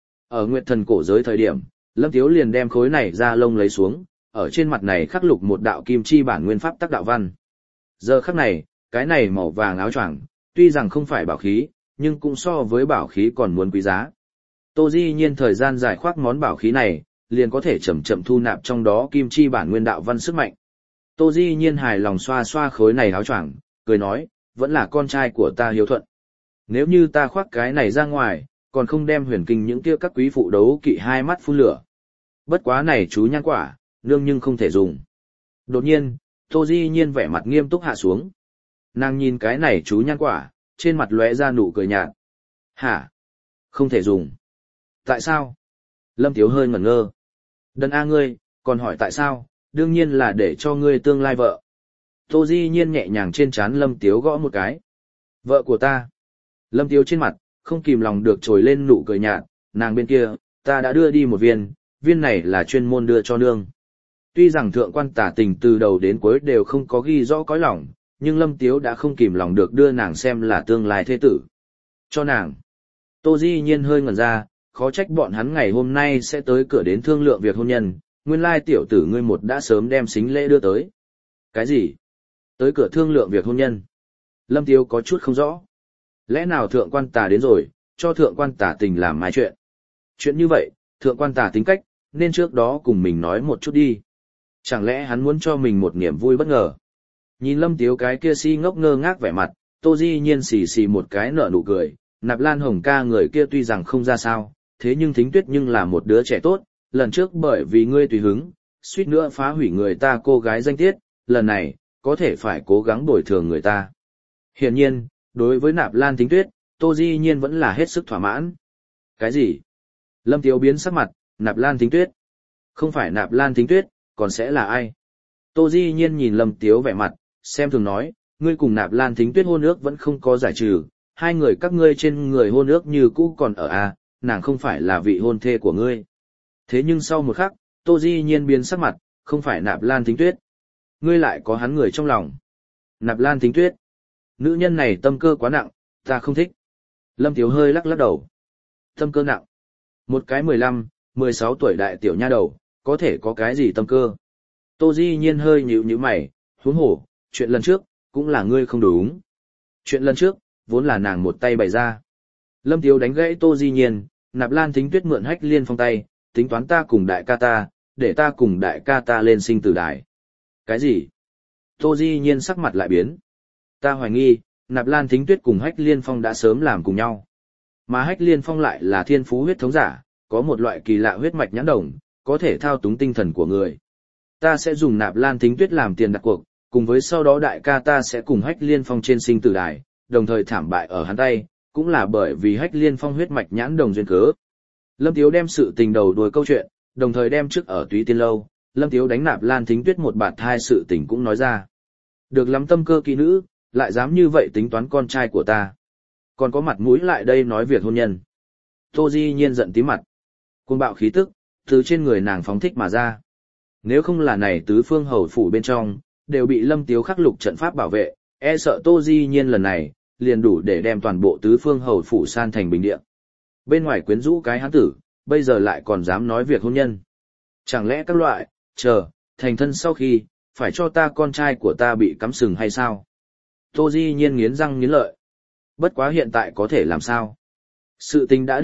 Ở Nguyệt Thần cổ giới thời điểm, Lâm Tiếu liền đem khối này da lông lấy xuống, ở trên mặt này khắc lục một đạo kim chi bản nguyên pháp tắc đạo văn. Giờ khắc này, cái này màu vàng áo choàng, tuy rằng không phải bảo khí, nhưng cũng so với bảo khí còn muốn quý giá. Tô Di Nhiên thời gian dài khoác món bảo khí này, liền có thể chậm chậm thu nạp trong đó kim chi bản nguyên đạo văn sức mạnh. Tô Di Nhiên hài lòng xoa xoa khối này áo choàng, cười nói, vẫn là con trai của ta hiếu thuận. Nếu như ta khoác cái này ra ngoài, còn không đem huyền kinh những kia các quý phụ đấu kỵ hai mắt phun lửa. Bất quá này chú nhan quả, nương nhưng không thể dùng. Đột nhiên, Tô Di Nhiên vẻ mặt nghiêm túc hạ xuống. Nàng nhìn cái này chú nhan quả, trên mặt lóe ra nụ cười nhạt. Hả? Không thể dùng. Tại sao? Lâm Tiếu hơi ngẩn ngơ. Đần A ngươi, còn hỏi tại sao? Đương nhiên là để cho ngươi tương lai vợ. Tô Di Nhiên nhẹ nhàng trên trán Lâm Tiếu gõ một cái. Vợ của ta. Lâm Tiếu trên mặt, không kìm lòng được trồi lên nụ cười nhạt, nàng bên kia, ta đã đưa đi một viên, viên này là chuyên môn đưa cho nương. Tuy rằng thượng quan tả tình từ đầu đến cuối đều không có ghi rõ cõi lòng, nhưng Lâm Tiếu đã không kìm lòng được đưa nàng xem là tương lai thế tử. Cho nàng. Tô Di Nhiên hơi ngẩn ra, khó trách bọn hắn ngày hôm nay sẽ tới cửa đến thương lượng việc hôn nhân, nguyên lai tiểu tử ngươi một đã sớm đem xính lễ đưa tới. Cái gì? Tới cửa thương lượng việc hôn nhân. Lâm Tiếu có chút không rõ. Lẽ nào thượng quan tà đến rồi, cho thượng quan tà tình làm mai chuyện. Chuyện như vậy, thượng quan tà tính cách, nên trước đó cùng mình nói một chút đi. Chẳng lẽ hắn muốn cho mình một niềm vui bất ngờ. Nhìn Lâm Tiếu cái kia si ngốc ngơ ngác vẻ mặt, Tô Di Nhiên xì xì một cái nở nụ cười, Nạp Lan Hồng ca người kia tuy rằng không ra sao, thế nhưng Thính Tuyết nhưng là một đứa trẻ tốt, lần trước bởi vì ngươi tùy hứng, suýt nữa phá hủy người ta cô gái danh tiết, lần này, có thể phải cố gắng bồi thường người ta. Hiển nhiên, đối với Nạp Lan Thính Tuyết, Tô Di Nhiên vẫn là hết sức thỏa mãn. Cái gì? Lâm Tiếu biến sắc mặt, Nạp Lan Thính Tuyết. Không phải Nạp Lan Thính Tuyết, còn sẽ là ai? Tô Di Nhiên nhìn Lâm Tiếu vẻ mặt, xem thường nói, ngươi cùng Nạp Lan Thính Tuyết hôn ước vẫn không có giải trừ, hai người các ngươi trên người hôn ước như cũ còn ở à, nàng không phải là vị hôn thê của ngươi. Thế nhưng sau một khắc, Tô Di Nhiên biến sắc mặt, không phải Nạp Lan Thính Tuyết. Ngươi lại có hắn người trong lòng. Nạp Lan Thính Tuyết. Nữ nhân này tâm cơ quá nặng, ta không thích. Lâm Tiếu hơi lắc lắc đầu. Tâm cơ nặng. Một cái mười lăm, mười sáu tuổi đại tiểu nha đầu, có thể có cái gì tâm cơ. Tô Di Nhiên hơi nhíu nhíu mày, huống hổ, chuyện lần trước, cũng là ngươi không đúng. Chuyện lần trước, vốn là nàng một tay bày ra. Lâm Tiếu đánh gãy Tô Di Nhiên, Nạp Lan Thính Tuyết mượn Hách Liên Phong tay, tính toán ta cùng đại ca ta, để ta cùng đại ca ta lên sinh tử đài. Cái gì? Tô Di Nhiên sắc mặt lại biến. Ta hoài nghi, Nạp Lan Thính Tuyết cùng Hách Liên Phong đã sớm làm cùng nhau. Mà Hách Liên Phong lại là thiên phú huyết thống giả, có một loại kỳ lạ huyết mạch nhãn đồng, có thể thao túng tinh thần của người. Ta sẽ dùng Nạp Lan Thính Tuyết làm tiền đặt cuộc, cùng với sau đó đại ca ta sẽ cùng Hách Liên Phong trên sinh tử đài, đồng thời thảm bại ở hắn tay, cũng là bởi vì Hách Liên Phong huyết mạch nhãn đồng duyên cớ. Lâm Tiếu đem sự tình đầu đuôi câu chuyện, đồng thời đem trước ở Túy Tiên Lâu, Lâm Tiếu đánh Nạp Lan Thính Tuyết một bạt hai sự tình cũng nói ra. Được lắm tâm cơ kỹ nữ, lại dám như vậy tính toán con trai của ta. Còn có mặt mũi lại đây nói việc hôn nhân. Tô Di Nhiên giận tí mặt. Cuồng bạo khí tức, từ trên người nàng phóng thích mà ra. Nếu không là này tứ phương hầu phủ bên trong, đều bị Lâm Tiếu khắc lục trận pháp bảo vệ, e sợ Tô Di Nhiên lần này, liền đủ để đem toàn bộ tứ phương hầu phủ san thành bình địa. Bên ngoài quyến rũ cái hán tử, bây giờ lại còn dám nói việc hôn nhân. Chẳng lẽ các loại, chờ, thành thân sau khi, phải cho ta con trai của ta bị cắm sừng hay sao? Tô Di Nhiên nghiến răng nghiến lợi. Bất quá hiện tại có thể làm sao? Sự tình đã định tốt,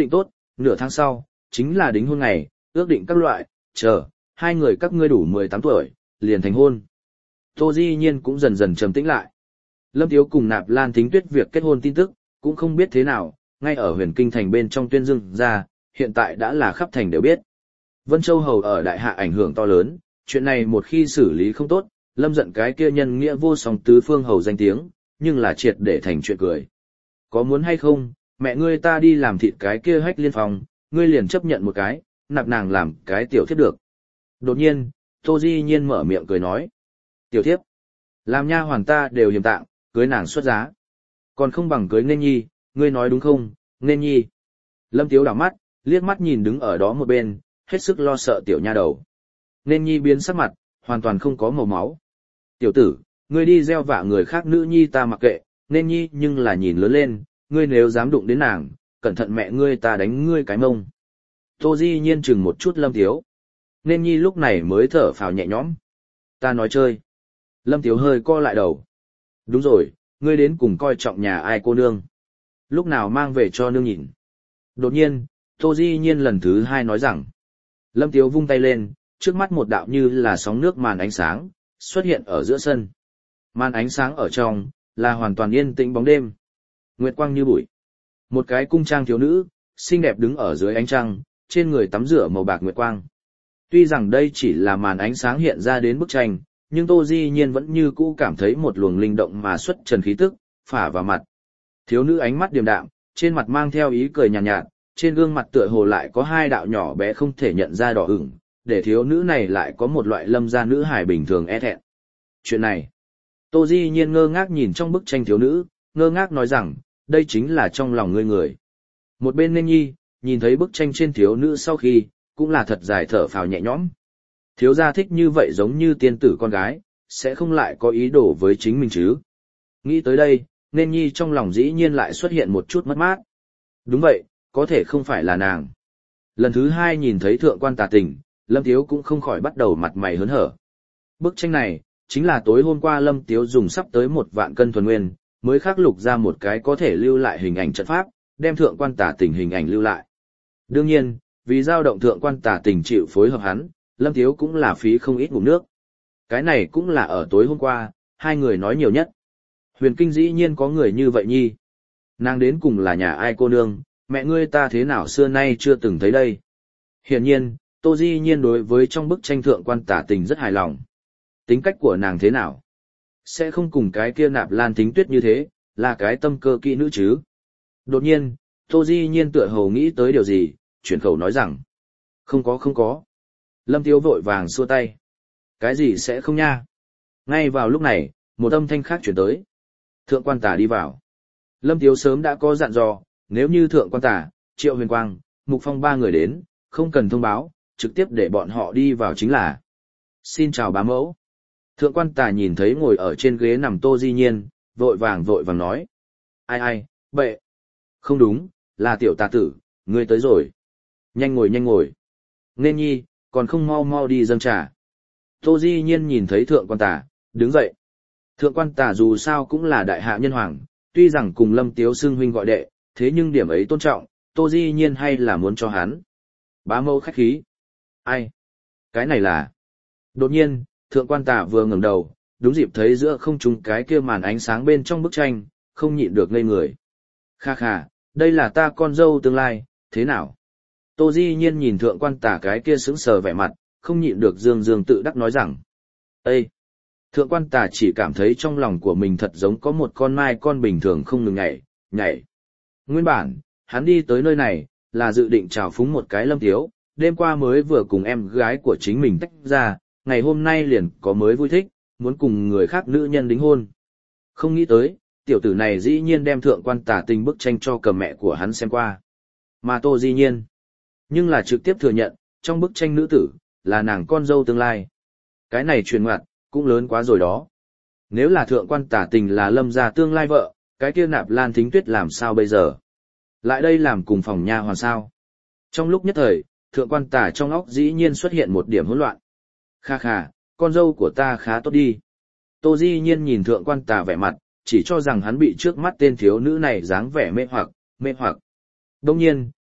nửa tháng sau, chính là đính hôn ngày, ước định các loại, chờ, hai người các ngươi đủ mười tám tuổi, liền thành hôn. Tô Di Nhiên cũng dần dần trầm tĩnh lại. Lâm Tiếu cùng Nạp Lan Thính Tuyết việc kết hôn tin tức, cũng không biết thế nào, ngay ở huyền kinh thành bên trong tuyên dương ra, hiện tại đã là khắp thành đều biết. Vân Châu Hầu ở đại hạ ảnh hưởng to lớn, chuyện này một khi xử lý không tốt, Lâm giận cái kia nhân nghĩa vô song tứ phương hầu danh tiếng, nhưng là triệt để thành chuyện cười. Có muốn hay không, mẹ ngươi ta đi làm thịt cái kia hách liên phòng, ngươi liền chấp nhận một cái, nạp nàng làm cái tiểu thiếp được. Đột nhiên, Tô Di Nhiên mở miệng cười nói. Tiểu thiếp, làm nha hoàn ta đều hiềm tạng, cưới nàng xuất giá. Còn không bằng cưới Nên Nhi, ngươi nói đúng không, Nên Nhi. Lâm Tiếu đảo mắt, liếc mắt nhìn đứng ở đó một bên, hết sức lo sợ tiểu nha đầu. Nên Nhi biến sắc mặt, hoàn toàn không có màu máu. Tiểu tử, ngươi đi gieo vạ người khác nữ nhi ta mặc kệ, Nên Nhi nhưng là nhìn lớn lên, ngươi nếu dám đụng đến nàng, cẩn thận mẹ ngươi ta đánh ngươi cái mông. Tô Di Nhiên chừng một chút Lâm Tiếu. Nên Nhi lúc này mới thở phào nhẹ nhõm. Ta nói chơi. Lâm Tiếu hơi co lại đầu. Đúng rồi, ngươi đến cùng coi trọng nhà ai cô nương. Lúc nào mang về cho nương nhìn. Đột nhiên, Tô Di Nhiên lần thứ hai nói rằng. Lâm Tiếu vung tay lên, trước mắt một đạo như là sóng nước màn ánh sáng, xuất hiện ở giữa sân. Màn ánh sáng ở trong, là hoàn toàn yên tĩnh bóng đêm. Nguyệt quang như bụi. Một cái cung trang thiếu nữ, xinh đẹp đứng ở dưới ánh trăng, trên người tắm rửa màu bạc nguyệt quang. Tuy rằng đây chỉ là màn ánh sáng hiện ra đến bức tranh, nhưng Tô Di Nhiên vẫn như cũ cảm thấy một luồng linh động mà xuất trần khí tức, phả vào mặt. Thiếu nữ ánh mắt điềm đạm, trên mặt mang theo ý cười nhàn nhạt, nhạt, trên gương mặt tựa hồ lại có hai đạo nhỏ bé không thể nhận ra đỏ ửng, để thiếu nữ này lại có một loại lâm gia nữ hài bình thường e thẹn. Chuyện này, Tô Di Nhiên ngơ ngác nhìn trong bức tranh thiếu nữ, ngơ ngác nói rằng, đây chính là trong lòng ngươi người. Một bên Nên Nhi, nhìn thấy bức tranh trên thiếu nữ sau khi, cũng là thật dài thở phào nhẹ nhõm. Thiếu gia thích như vậy giống như tiên tử con gái, sẽ không lại có ý đồ với chính mình chứ. Nghĩ tới đây, Nên Nhi trong lòng dĩ nhiên lại xuất hiện một chút mất mát. Đúng vậy, có thể không phải là nàng. Lần thứ hai nhìn thấy thượng quan Tà Tình, Lâm Tiếu cũng không khỏi bắt đầu mặt mày hớn hở. Bức tranh này, chính là tối hôm qua Lâm Tiếu dùng sắp tới một vạn cân thuần nguyên, mới khắc lục ra một cái có thể lưu lại hình ảnh trận pháp, đem thượng quan Tà Tình hình ảnh lưu lại. Đương nhiên, vì dao động thượng quan Tà Tình chịu phối hợp hắn, Lâm Tiếu cũng là phí không ít ngụm nước. Cái này cũng là ở tối hôm qua, hai người nói nhiều nhất. Huyền kinh dĩ nhiên có người như vậy nhi. Nàng đến cùng là nhà ai cô nương, mẹ ngươi ta thế nào xưa nay chưa từng thấy đây. Hiển nhiên, Tô Di Nhiên đối với trong bức tranh thượng quan Tà Tình rất hài lòng. Tính cách của nàng thế nào? Sẽ không cùng cái kia Nạp Lan Thính Tuyết như thế, là cái tâm cơ kỹ nữ chứ. Đột nhiên, Tô Di Nhiên tựa hồ nghĩ tới điều gì, chuyển khẩu nói rằng. Không có không có. Lâm Tiếu vội vàng xua tay. Cái gì sẽ không nha? Ngay vào lúc này, một âm thanh khác chuyển tới. Thượng quan Tà đi vào. Lâm Tiếu sớm đã có dặn dò, nếu như thượng quan Tà, Triệu Huyền Quang, Mục Phong ba người đến, không cần thông báo, trực tiếp để bọn họ đi vào chính là. Xin chào bá mẫu. Thượng quan Tà nhìn thấy ngồi ở trên ghế nằm Tô Di Nhiên, vội vàng vội vàng nói. Ai ai, bệ. Không đúng, là tiểu Tà tử, ngươi tới rồi. Nhanh ngồi nhanh ngồi. Nên Nhi, còn không mau mau đi dâng trà. Tô Di Nhiên nhìn thấy thượng quan Tà, đứng dậy. Thượng quan Tà dù sao cũng là đại hạ nhân hoàng, tuy rằng cùng Lâm Tiếu xưng huynh gọi đệ, thế nhưng điểm ấy tôn trọng, Tô Di Nhiên hay là muốn cho hắn. Bá mẫu khách khí. Ai? Cái này là... Đột nhiên, thượng quan Tà vừa ngẩng đầu, đúng dịp thấy giữa không trung cái kia màn ánh sáng bên trong bức tranh, không nhịn được ngây người. Kha kha, đây là ta con dâu tương lai, thế nào? Tô Di Nhiên nhìn thượng quan Tà cái kia sững sờ vẻ mặt, không nhịn được dương dương tự đắc nói rằng. Ê! Thượng quan Tà chỉ cảm thấy trong lòng của mình thật giống có một con mai con bình thường không ngừng nhảy, nhảy. Nguyên bản, hắn đi tới nơi này, là dự định chào phúng một cái Lâm Tiếu, đêm qua mới vừa cùng em gái của chính mình tách ra, ngày hôm nay liền có mới vui thích, muốn cùng người khác nữ nhân đính hôn. Không nghĩ tới, tiểu tử này dĩ nhiên đem thượng quan Tà Tình bức tranh cho cầm mẹ của hắn xem qua. Mà Tô Di Nhiên, nhưng là trực tiếp thừa nhận, trong bức tranh nữ tử, là nàng con dâu tương lai. Cái này truyền ngoặt, cũng lớn quá rồi đó. Nếu là thượng quan Tà Tình là Lâm gia tương lai vợ, cái kia Nạp Lan Thính Tuyết làm sao bây giờ? Lại đây làm cùng phòng nha hoàn sao? Trong lúc nhất thời, thượng quan Tà trong óc dĩ nhiên xuất hiện một điểm hỗn loạn. Kha kha, con dâu của ta khá tốt đi. Tô Di Nhiên nhìn thượng quan Tà vẻ mặt, chỉ cho rằng hắn bị trước mắt tên thiếu nữ này dáng vẻ mê hoặc, mê hoặc. Đông nhiên,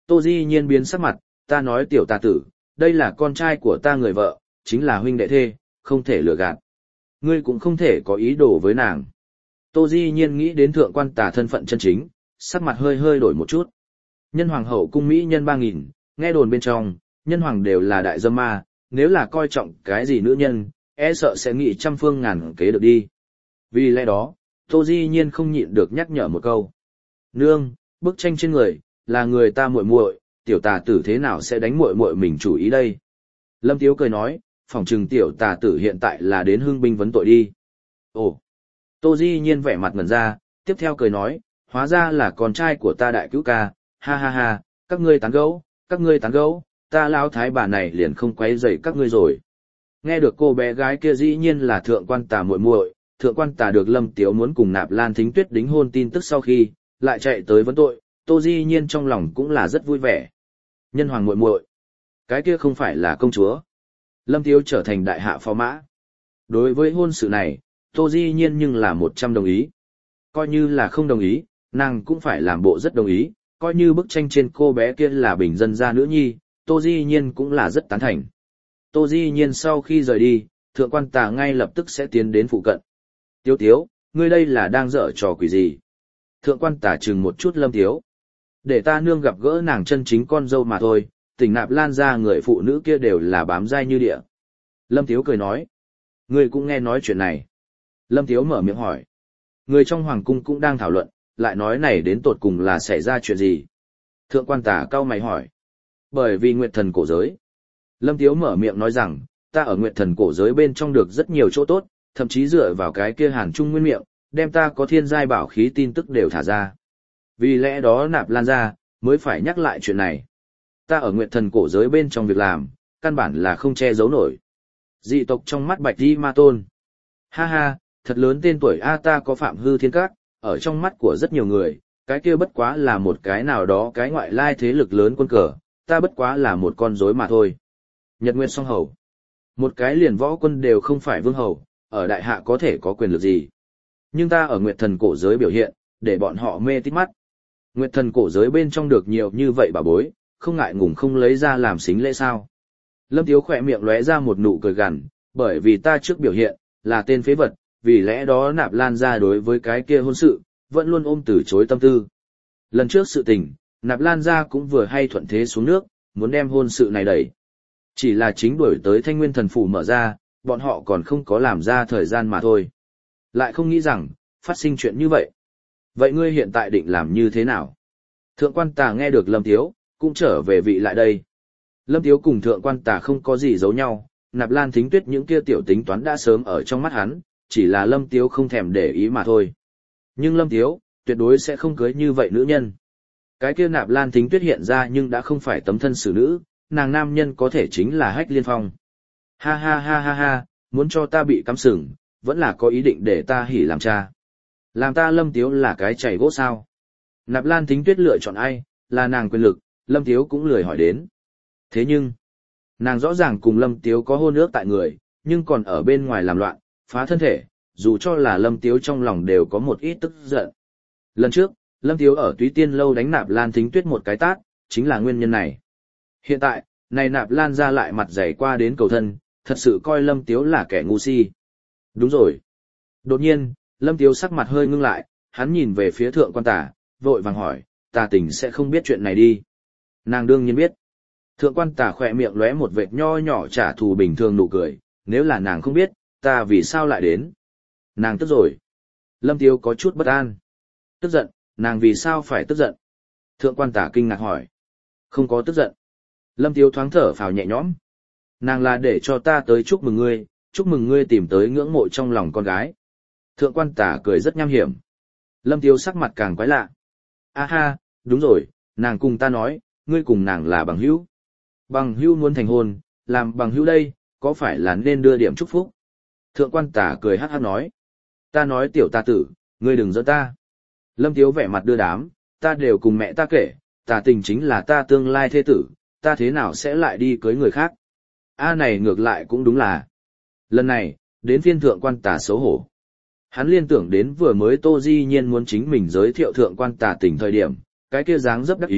Tô Di Nhiên biến sắc mặt, ta nói tiểu tà tử, đây là con trai của ta người vợ, chính là huynh đệ thê, không thể lừa gạt. Ngươi cũng không thể có ý đồ với nàng. Tô Di Nhiên nghĩ đến thượng quan tà thân phận chân chính, sắc mặt hơi hơi đổi một chút. Nhân hoàng hậu cung mỹ nhân ba nghìn, nghe đồn bên trong, nhân hoàng đều là đại dâm ma, nếu là coi trọng cái gì nữ nhân, e sợ sẽ nghĩ trăm phương ngàn kế được đi. Vì lẽ đó, Tô Di Nhiên không nhịn được nhắc nhở một câu. Nương, bức tranh trên người, là người ta muội muội, tiểu tà tử thế nào sẽ đánh muội muội mình chủ ý đây? Lâm Tiếu cười nói, phỏng chừng tiểu tà tử hiện tại là đến hưng binh vấn tội đi. Ồ! Tô Di Nhiên vẻ mặt ngẩn ra, tiếp theo cười nói, hóa ra là con trai của ta đại cứu ca, ha ha ha, các ngươi tán gẫu, các ngươi tán gẫu, ta lão thái bà này liền không quấy rầy các ngươi rồi. Nghe được cô bé gái kia dĩ nhiên là thượng quan tà muội muội, thượng quan tà được Lâm Tiếu muốn cùng Nạp Lan Thính Tuyết đính hôn tin tức sau khi, lại chạy tới vấn tội, Tô Di Nhiên trong lòng cũng là rất vui vẻ. Nhân hoàng muội muội, cái kia không phải là công chúa. Lâm Tiếu trở thành đại hạ phó mã. Đối với hôn sự này, Tô Di Nhiên nhưng là một trăm đồng ý. Coi như là không đồng ý, nàng cũng phải làm bộ rất đồng ý, coi như bức tranh trên cô bé kia là bình dân gia nữ nhi, Tô Di Nhiên cũng là rất tán thành. Tô Di Nhiên sau khi rời đi, thượng quan tà ngay lập tức sẽ tiến đến phụ cận. Tiếu Tiếu, ngươi đây là đang dở trò quỷ gì? Thượng quan tà chừng một chút Lâm Tiếu. Để ta nương gặp gỡ nàng chân chính con dâu mà thôi, tỉnh Nạp Lan ra người phụ nữ kia đều là bám dai như địa. Lâm Tiếu cười nói. Ngươi cũng nghe nói chuyện này. Lâm Tiếu mở miệng hỏi. Người trong hoàng cung cũng đang thảo luận, lại nói này đến tột cùng là xảy ra chuyện gì? Thượng quan tà cau mày hỏi. Bởi vì Nguyệt Thần cổ giới. Lâm Tiếu mở miệng nói rằng, ta ở Nguyệt Thần cổ giới bên trong được rất nhiều chỗ tốt, thậm chí dựa vào cái kia Hàn Trung nguyên miệng, đem ta có thiên giai bảo khí tin tức đều thả ra. Vì lẽ đó Nạp Lan ra, mới phải nhắc lại chuyện này. Ta ở Nguyệt Thần cổ giới bên trong việc làm, căn bản là không che giấu nổi. Dị tộc trong mắt Bạch Di Ma Tôn. Ha ha, thật lớn tên tuổi A, ta có Phạm Hư Thiên Các, ở trong mắt của rất nhiều người, cái kia bất quá là một cái nào đó cái ngoại lai thế lực lớn quân cờ, ta bất quá là một con rối mà thôi. Nhật Nguyệt Song Hầu. Một cái liền võ quân đều không phải vương hầu, ở đại hạ có thể có quyền lực gì. Nhưng ta ở Nguyệt Thần cổ giới biểu hiện, để bọn họ mê tít mắt. Nguyệt Thần cổ giới bên trong được nhiều như vậy bà bối, không ngại ngùng không lấy ra làm xính lễ sao. Lâm Tiếu khỏe miệng lóe ra một nụ cười gằn, bởi vì ta trước biểu hiện, là tên phế vật, vì lẽ đó Nạp Lan ra đối với cái kia hôn sự, vẫn luôn ôm từ chối tâm tư. Lần trước sự tình, Nạp Lan ra cũng vừa hay thuận thế xuống nước, muốn đem hôn sự này đẩy. Chỉ là chính đuổi tới Thanh Nguyên Thần Phủ mở ra, bọn họ còn không có làm ra thời gian mà thôi. Lại không nghĩ rằng, phát sinh chuyện như vậy. Vậy ngươi hiện tại định làm như thế nào? Thượng quan tà nghe được Lâm Tiếu, cũng trở về vị lại đây. Lâm Tiếu cùng thượng quan tà không có gì giấu nhau, Nạp Lan Thính Tuyết những kia tiểu tính toán đã sớm ở trong mắt hắn, chỉ là Lâm Tiếu không thèm để ý mà thôi. Nhưng Lâm Tiếu, tuyệt đối sẽ không cưới như vậy nữ nhân. Cái kia Nạp Lan Thính Tuyết hiện ra nhưng đã không phải tấm thân xử nữ, nàng nam nhân có thể chính là Hách Liên Phong. Ha ha ha ha ha, muốn cho ta bị cắm sừng, vẫn là có ý định để ta hỉ làm cha. Làm ta Lâm Tiếu là cái chảy gỗ sao? Nạp Lan Thính Tuyết lựa chọn ai, là nàng quyền lực, Lâm Tiếu cũng lười hỏi đến. Thế nhưng, nàng rõ ràng cùng Lâm Tiếu có hôn ước tại người, nhưng còn ở bên ngoài làm loạn, phá thân thể, dù cho là Lâm Tiếu trong lòng đều có một ít tức giận. Lần trước, Lâm Tiếu ở Túy Tiên Lâu đánh Nạp Lan Thính Tuyết một cái tát, chính là nguyên nhân này. Hiện tại, này Nạp Lan ra lại mặt dày qua đến cầu thân, thật sự coi Lâm Tiếu là kẻ ngu si. Đúng rồi. Đột nhiên, Lâm Tiếu sắc mặt hơi ngưng lại, hắn nhìn về phía thượng quan tà, vội vàng hỏi, tà tình sẽ không biết chuyện này đi. Nàng đương nhiên biết. Thượng quan tà khỏe miệng lóe một vệt nho nhỏ trả thù bình thường nụ cười, nếu là nàng không biết, ta vì sao lại đến. Nàng tức rồi. Lâm Tiếu có chút bất an. Tức giận, nàng vì sao phải tức giận? Thượng quan tà kinh ngạc hỏi. Không có tức giận. Lâm Tiếu thoáng thở phào nhẹ nhõm. Nàng là để cho ta tới chúc mừng ngươi, chúc mừng ngươi tìm tới ngưỡng mộ trong lòng con gái. Thượng quan tà cười rất nham hiểm. Lâm Tiếu sắc mặt càng quái lạ. A ha, đúng rồi, nàng cùng ta nói, ngươi cùng nàng là bằng hữu. Bằng hữu muốn thành hôn, làm bằng hữu đây, có phải là nên đưa điểm chúc phúc? Thượng quan tà cười hát hát nói. Ta nói tiểu tà tử, ngươi đừng giỡn ta. Lâm Tiếu vẻ mặt đưa đám, ta đều cùng mẹ ta kể, tà tình chính là ta tương lai thê tử, ta thế nào sẽ lại đi cưới người khác? A này ngược lại cũng đúng là. Lần này, đến phiên thượng quan tà xấu hổ. Hắn liên tưởng đến vừa mới Tô Di Nhiên muốn chính mình giới thiệu thượng quan tà tình thời điểm, cái kia dáng dấp đắc ý,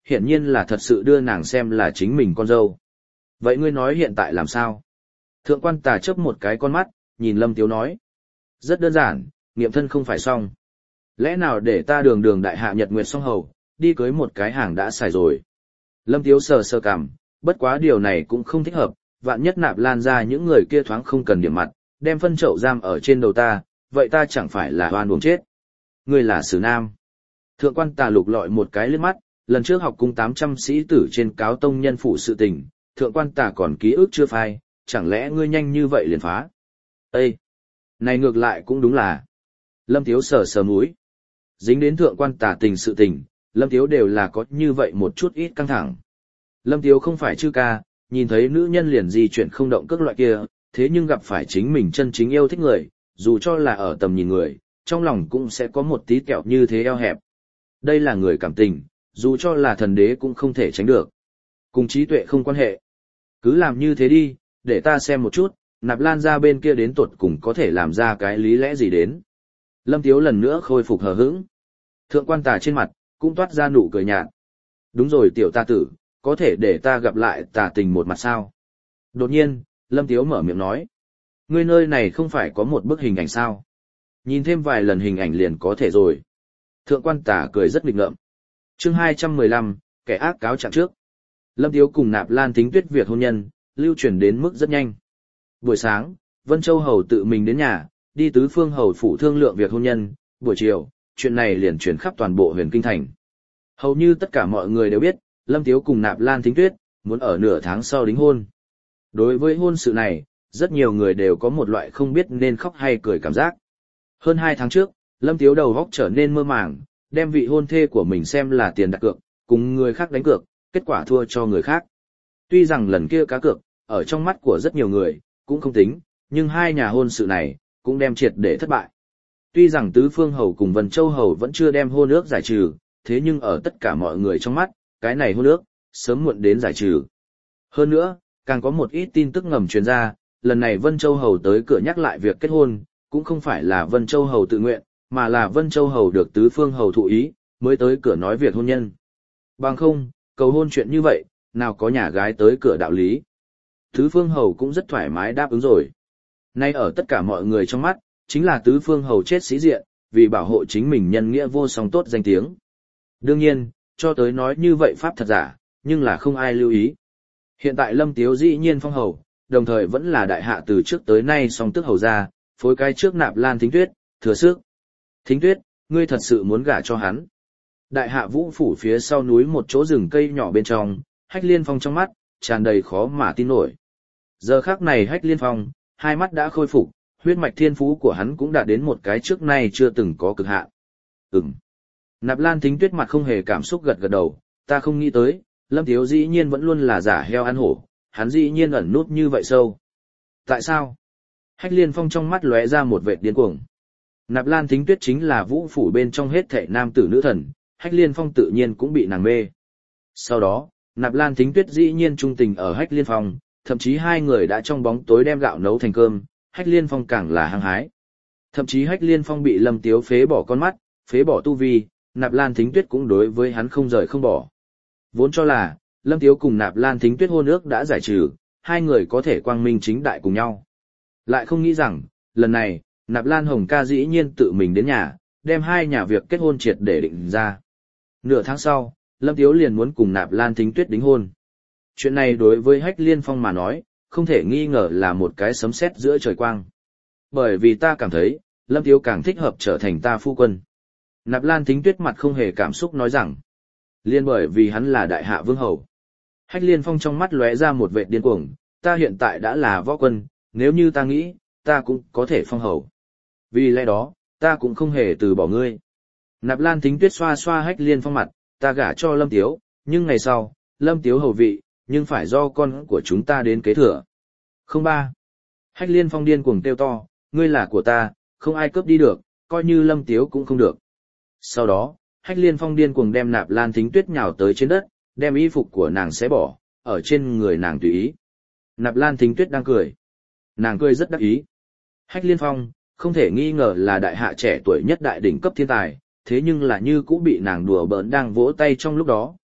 hiển nhiên là thật sự đưa nàng xem là chính mình con dâu. Vậy ngươi nói hiện tại làm sao? Thượng quan tà chớp một cái con mắt, nhìn Lâm Tiếu nói. Rất đơn giản, nghiệm thân không phải xong. Lẽ nào để ta đường đường đại hạ nhật nguyệt song hầu, đi cưới một cái hàng đã xài rồi. Lâm Tiếu sờ sờ cằm, bất quá điều này cũng không thích hợp, vạn nhất Nạp Lan ra những người kia thoáng không cần điểm mặt, đem phân chậu giam ở trên đầu ta, vậy ta chẳng phải là oan uổng chết. Ngươi là Sử Nam. Thượng quan tà lục lọi một cái liếc mắt, lần trước học cung tám trăm sĩ tử trên cáo tông nhân phụ sự tình, thượng quan tà còn ký ức chưa phai, chẳng lẽ ngươi nhanh như vậy liền phá? Ê! Này ngược lại cũng đúng là. Lâm Tiếu sờ sờ mũi. Dính đến thượng quan tà tình sự tình, Lâm Tiếu đều là có như vậy một chút ít căng thẳng. Lâm Tiếu không phải chư ca, nhìn thấy nữ nhân liền di chuyển không động cước loại kia, thế nhưng gặp phải chính mình chân chính yêu thích người, dù cho là ở tầm nhìn người, trong lòng cũng sẽ có một tí kẹo như thế eo hẹp. Đây là người cảm tình, dù cho là thần đế cũng không thể tránh được. Cùng trí tuệ không quan hệ. Cứ làm như thế đi, để ta xem một chút, Nạp Lan ra bên kia đến tuột cùng có thể làm ra cái lý lẽ gì đến. Lâm Tiếu lần nữa khôi phục hờ hững. Thượng quan tà trên mặt, cũng toát ra nụ cười nhạt. Đúng rồi tiểu ta tử, có thể để ta gặp lại tà tình một mặt sao? Đột nhiên, Lâm Tiếu mở miệng nói. Ngươi nơi này không phải có một bức hình ảnh sao? Nhìn thêm vài lần hình ảnh liền có thể rồi. Thượng quan tà cười rất nghịch ngợm. Chương hai trăm mười lăm, kẻ ác cáo trạng trước. Lâm Tiếu cùng Nạp Lan Thính Tuyết việc hôn nhân, lưu truyền đến mức rất nhanh. Buổi sáng, Vân Châu Hầu tự mình đến nhà, đi tứ phương hầu phủ thương lượng việc hôn nhân, buổi chiều, chuyện này liền truyền khắp toàn bộ huyền kinh thành. Hầu như tất cả mọi người đều biết, Lâm Tiếu cùng Nạp Lan Thính Tuyết, muốn ở nửa tháng sau đính hôn. Đối với hôn sự này, rất nhiều người đều có một loại không biết nên khóc hay cười cảm giác. Hơn hai tháng trước, Lâm Tiếu đầu góc trở nên mơ màng, đem vị hôn thê của mình xem là tiền đặt cược, cùng người khác đánh cược, kết quả thua cho người khác. Tuy rằng lần kia cá cược, ở trong mắt của rất nhiều người, cũng không tính, nhưng hai nhà hôn sự này, cũng đem triệt để thất bại. Tuy rằng Tứ Phương Hầu cùng Vân Châu Hầu vẫn chưa đem hôn ước giải trừ, thế nhưng ở tất cả mọi người trong mắt, cái này hôn ước, sớm muộn đến giải trừ. Hơn nữa, càng có một ít tin tức ngầm truyền ra, lần này Vân Châu Hầu tới cửa nhắc lại việc kết hôn, cũng không phải là Vân Châu Hầu tự nguyện, mà là Vân Châu Hầu được Tứ Phương Hầu thụ ý, mới tới cửa nói việc hôn nhân. Bằng không, cầu hôn chuyện như vậy, nào có nhà gái tới cửa đạo lý. Tứ Phương Hầu cũng rất thoải mái đáp ứng rồi. Nay ở tất cả mọi người trong mắt, chính là Tứ Phương Hầu chết sĩ diện, vì bảo hộ chính mình nhân nghĩa vô song tốt danh tiếng. Đương nhiên, cho tới nói như vậy pháp thật giả, nhưng là không ai lưu ý. Hiện tại Lâm Tiếu dĩ nhiên phong hầu, đồng thời vẫn là đại hạ từ trước tới nay song tước hầu ra, phối cái trước Nạp Lan Thính Tuyết, thừa sức. Thính Tuyết, ngươi thật sự muốn gả cho hắn. Đại hạ vũ phủ phía sau núi một chỗ rừng cây nhỏ bên trong, Hách Liên Phong trong mắt, tràn đầy khó mà tin nổi. Giờ khắc này Hách Liên Phong, hai mắt đã khôi phục, huyết mạch thiên phú của hắn cũng đã đến một cái trước nay chưa từng có cực hạn. Ừm. Nạp Lan Thính Tuyết mặt không hề cảm xúc gật gật đầu, ta không nghĩ tới, Lâm Tiếu dĩ nhiên vẫn luôn là giả heo ăn hổ, hắn dĩ nhiên ẩn nút như vậy sâu. Tại sao? Hách Liên Phong trong mắt lóe ra một vệt điên cuồng. Nạp Lan Thính Tuyết chính là vũ phủ bên trong hết thảy nam tử nữ thần, Hách Liên Phong tự nhiên cũng bị nàng mê. Sau đó, Nạp Lan Thính Tuyết dĩ nhiên trung tình ở Hách Liên Phong, thậm chí hai người đã trong bóng tối đem gạo nấu thành cơm, Hách Liên Phong càng là hăng hái. Thậm chí Hách Liên Phong bị Lâm Tiếu phế bỏ con mắt, phế bỏ tu vi, Nạp Lan Thính Tuyết cũng đối với hắn không rời không bỏ. Vốn cho là, Lâm Tiếu cùng Nạp Lan Thính Tuyết hôn ước đã giải trừ, hai người có thể quang minh chính đại cùng nhau. Lại không nghĩ rằng, lần này, Nạp Lan Hồng ca dĩ nhiên tự mình đến nhà, đem hai nhà việc kết hôn triệt để định ra. Nửa tháng sau, Lâm Tiếu liền muốn cùng Nạp Lan Thính Tuyết đính hôn. Chuyện này đối với Hách Liên Phong mà nói, không thể nghi ngờ là một cái sấm sét giữa trời quang. Bởi vì ta cảm thấy, Lâm Tiếu càng thích hợp trở thành ta phu quân. Nạp Lan Thính Tuyết mặt không hề cảm xúc nói rằng, liên bởi vì hắn là đại hạ vương hầu. Hách Liên Phong trong mắt lóe ra một vệt điên cuồng, ta hiện tại đã là võ quân, nếu như ta nghĩ, ta cũng có thể phong hầu. Vì lẽ đó, ta cũng không hề từ bỏ ngươi. Nạp Lan Thính Tuyết xoa xoa Hách Liên Phong mặt, ta gả cho Lâm Tiếu, nhưng ngày sau, Lâm Tiếu hầu vị, nhưng phải do con của chúng ta đến kế thừa. Không ba. Hách Liên Phong điên cuồng kêu to, ngươi là của ta, không ai cướp đi được, coi như Lâm Tiếu cũng không được. Sau đó, Hách Liên Phong điên cuồng đem Nạp Lan Thính Tuyết nhào tới trên đất, đem y phục của nàng xé bỏ, ở trên người nàng tùy ý. Nạp Lan Thính Tuyết đang cười. Nàng cười rất đắc ý. Hách Liên Phong, không thể nghi ngờ là đại hạ trẻ tuổi nhất đại đỉnh cấp thiên tài, thế nhưng là như cũng bị nàng đùa bỡn đang vỗ tay trong lúc đó,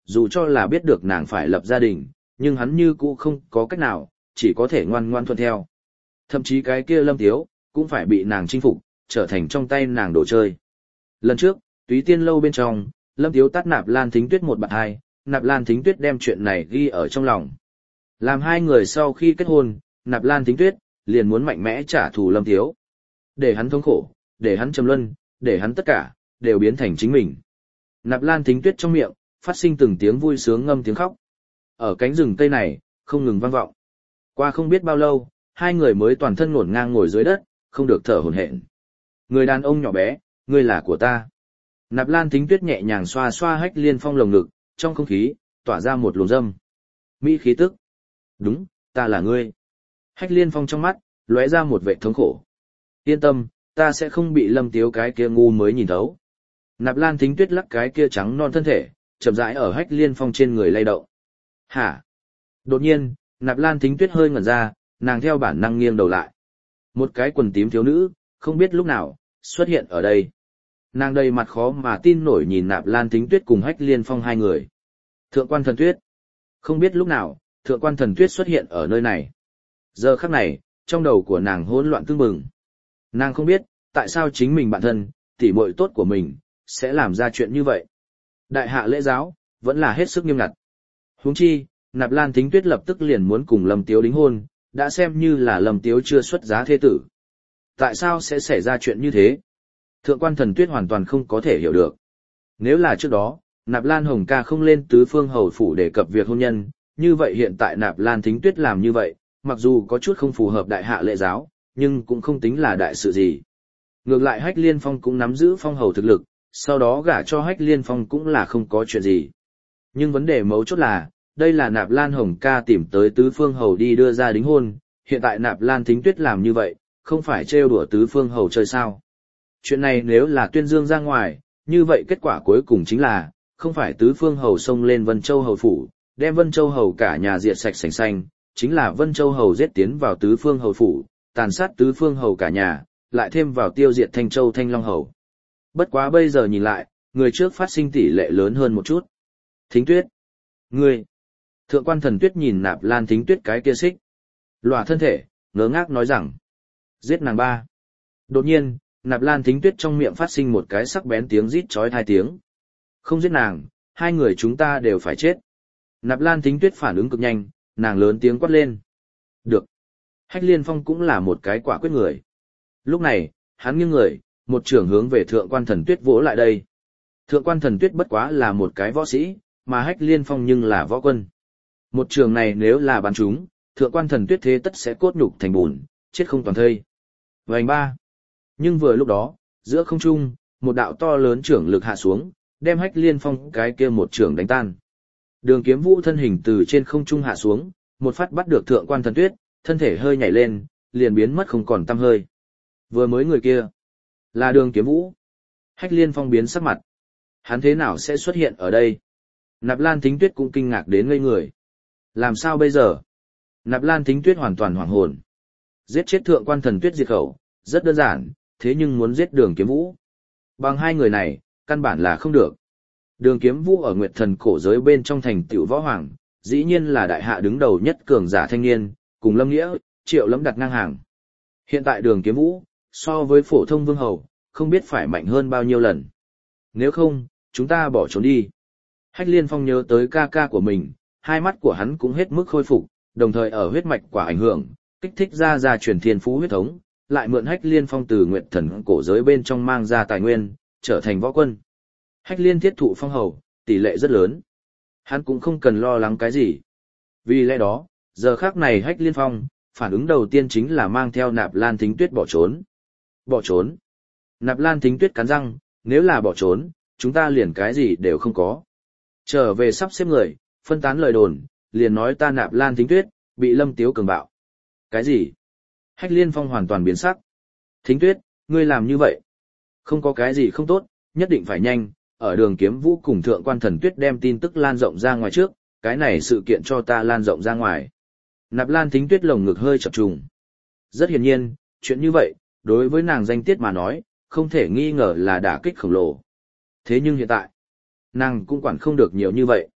dù cho là biết được nàng phải lập gia đình, nhưng hắn như cũ không có cách nào, chỉ có thể ngoan ngoan thuận theo. Thậm chí cái kia Lâm Tiếu, cũng phải bị nàng chinh phục, trở thành trong tay nàng đồ chơi. Lần trước, Túy Tiên lâu bên trong, Lâm Tiếu tát Nạp Lan Thính Tuyết một bạn hai, Nạp Lan Thính Tuyết đem chuyện này ghi ở trong lòng. Làm hai người sau khi kết hôn, Nạp Lan Thính Tuyết liền muốn mạnh mẽ trả thù Lâm Tiếu. Để hắn thống khổ, để hắn trầm luân, để hắn tất cả, đều biến thành chính mình. Nạp Lan Thính Tuyết trong miệng, phát sinh từng tiếng vui sướng ngâm tiếng khóc. Ở cánh rừng cây này, không ngừng vang vọng. Qua không biết bao lâu, hai người mới toàn thân ngổn ngang ngồi dưới đất, không được thở hổn hển. Người đàn ông nhỏ bé, ngươi là của ta. Nạp Lan Thính Tuyết nhẹ nhàng xoa xoa Hách Liên Phong lồng ngực, trong không khí, tỏa ra một luồng dâm. Mỹ khí tức. Đúng, ta là ngươi. Hách Liên Phong trong mắt, lóe ra một vẻ thống khổ. Yên tâm, ta sẽ không bị Lâm Tiếu cái kia ngu mới nhìn thấu. Nạp Lan Thính Tuyết lắc cái kia trắng non thân thể, chậm rãi ở Hách Liên Phong trên người lay động. Hả? Đột nhiên, Nạp Lan Thính Tuyết hơi ngẩn ra, nàng theo bản năng nghiêng đầu lại. Một cái quần tím thiếu nữ, không biết lúc nào, xuất hiện ở đây. Nàng đầy mặt khó mà tin nổi nhìn Nạp Lan Thính Tuyết cùng Hách Liên Phong hai người. Thượng quan Thần Tuyết. Không biết lúc nào, Thượng quan Thần Tuyết xuất hiện ở nơi này. Giờ khắc này, trong đầu của nàng hỗn loạn tương bừng. Nàng không biết, tại sao chính mình bản thân, tỉ muội tốt của mình, sẽ làm ra chuyện như vậy. Đại hạ lễ giáo, vẫn là hết sức nghiêm ngặt. Huống chi, Nạp Lan Thính Tuyết lập tức liền muốn cùng Lâm Tiếu đính hôn, đã xem như là Lâm Tiếu chưa xuất giá thế tử. Tại sao sẽ xảy ra chuyện như thế? Thượng quan Thần Tuyết hoàn toàn không có thể hiểu được. Nếu là trước đó, Nạp Lan Hồng Ca không lên tứ phương hầu phủ đề cập việc hôn nhân, như vậy hiện tại Nạp Lan Thính Tuyết làm như vậy, mặc dù có chút không phù hợp đại hạ lễ giáo, nhưng cũng không tính là đại sự gì. Ngược lại Hách Liên Phong cũng nắm giữ phong hầu thực lực, sau đó gả cho Hách Liên Phong cũng là không có chuyện gì. Nhưng vấn đề mấu chốt là, đây là Nạp Lan Hồng Ca tìm tới tứ phương hầu đi đưa ra đính hôn, hiện tại Nạp Lan Thính Tuyết làm như vậy, không phải trêu đùa tứ phương hầu chơi sao. Chuyện này nếu là tuyên dương ra ngoài, như vậy kết quả cuối cùng chính là, không phải tứ phương hầu xông lên Vân Châu hầu phủ, đem Vân Châu hầu cả nhà diệt sạch sành xanh, chính là Vân Châu hầu giết tiến vào tứ phương hầu phủ, tàn sát tứ phương hầu cả nhà, lại thêm vào tiêu diệt Thanh Châu Thanh Long hầu. Bất quá bây giờ nhìn lại, người trước phát sinh tỷ lệ lớn hơn một chút. Thính Tuyết. Ngươi. Thượng quan Thần Tuyết nhìn Nạp Lan Thính Tuyết cái kia xích. Lòa thân thể, ngớ ngác nói rằng. Giết nàng ba. Đột nhiên, Nạp Lan Thính Tuyết trong miệng phát sinh một cái sắc bén tiếng rít chói tai tiếng. Không giết nàng, hai người chúng ta đều phải chết. Nạp Lan Thính Tuyết phản ứng cực nhanh, nàng lớn tiếng quát lên. Được. Hách Liên Phong cũng là một cái quả quyết người. Lúc này, hắn nghiêng người, một trường hướng về Thượng quan Thần Tuyết vỗ lại đây. Thượng quan Thần Tuyết bất quá là một cái võ sĩ, mà Hách Liên Phong nhưng là võ quân. Một trường này nếu là bắn trúng, Thượng quan Thần Tuyết thế tất sẽ cốt nhục thành bùn, chết không toàn thây. Vành ba. Nhưng vừa lúc đó, giữa không trung, một đạo to lớn trưởng lực hạ xuống, đem Hách Liên Phong cái kia một trường đánh tan. Đường Kiếm Vũ thân hình từ trên không trung hạ xuống, một phát bắt được Thượng quan Thần Tuyết, thân thể hơi nhảy lên, liền biến mất không còn tăm hơi. Vừa mới người kia, là Đường Kiếm Vũ. Hách Liên Phong biến sắc mặt. Hắn thế nào sẽ xuất hiện ở đây? Nạp Lan Thính Tuyết cũng kinh ngạc đến ngây người. Làm sao bây giờ? Nạp Lan Thính Tuyết hoàn toàn hoảng hồn. Giết chết Thượng quan Thần Tuyết diệt khẩu, rất đơn giản, thế nhưng muốn giết Đường Kiếm Vũ. Bằng hai người này, căn bản là không được. Đường Kiếm Vũ ở Nguyệt Thần cổ giới bên trong thành tựu võ hoàng, dĩ nhiên là đại hạ đứng đầu nhất cường giả thanh niên, cùng Lâm Nghĩa, Triệu Lâm đặt ngang hàng. Hiện tại Đường Kiếm Vũ, so với phổ thông vương hầu, không biết phải mạnh hơn bao nhiêu lần. Nếu không, chúng ta bỏ trốn đi. Hách Liên Phong nhớ tới ca ca của mình, hai mắt của hắn cũng hết mức khôi phục, đồng thời ở huyết mạch quả ảnh hưởng, kích thích ra ra truyền thiên phú huyết thống, lại mượn Hách Liên Phong từ Nguyệt Thần cổ giới bên trong mang ra tài nguyên, trở thành võ quân. Hách Liên thiết thụ phong hầu, tỷ lệ rất lớn. Hắn cũng không cần lo lắng cái gì. Vì lẽ đó, giờ khắc này Hách Liên Phong, phản ứng đầu tiên chính là mang theo Nạp Lan Thính Tuyết bỏ trốn. Bỏ trốn. Nạp Lan Thính Tuyết cắn răng, nếu là bỏ trốn, chúng ta liền cái gì đều không có. Trở về sắp xếp người, phân tán lời đồn, liền nói ta Nạp Lan Thính Tuyết, bị Lâm Tiếu cường bạo. Cái gì? Hách Liên Phong hoàn toàn biến sắc. Thính Tuyết, ngươi làm như vậy. Không có cái gì không tốt, nhất định phải nhanh, ở Đường Kiếm Vũ cùng Thượng quan Thần Tuyết đem tin tức lan rộng ra ngoài trước, cái này sự kiện cho ta lan rộng ra ngoài. Nạp Lan Thính Tuyết lồng ngực hơi chập trùng. Rất hiển nhiên, chuyện như vậy, đối với nàng danh tiết mà nói, không thể nghi ngờ là đả kích khổng lồ. Thế nhưng hiện tại, nàng cũng quản không được nhiều như vậy.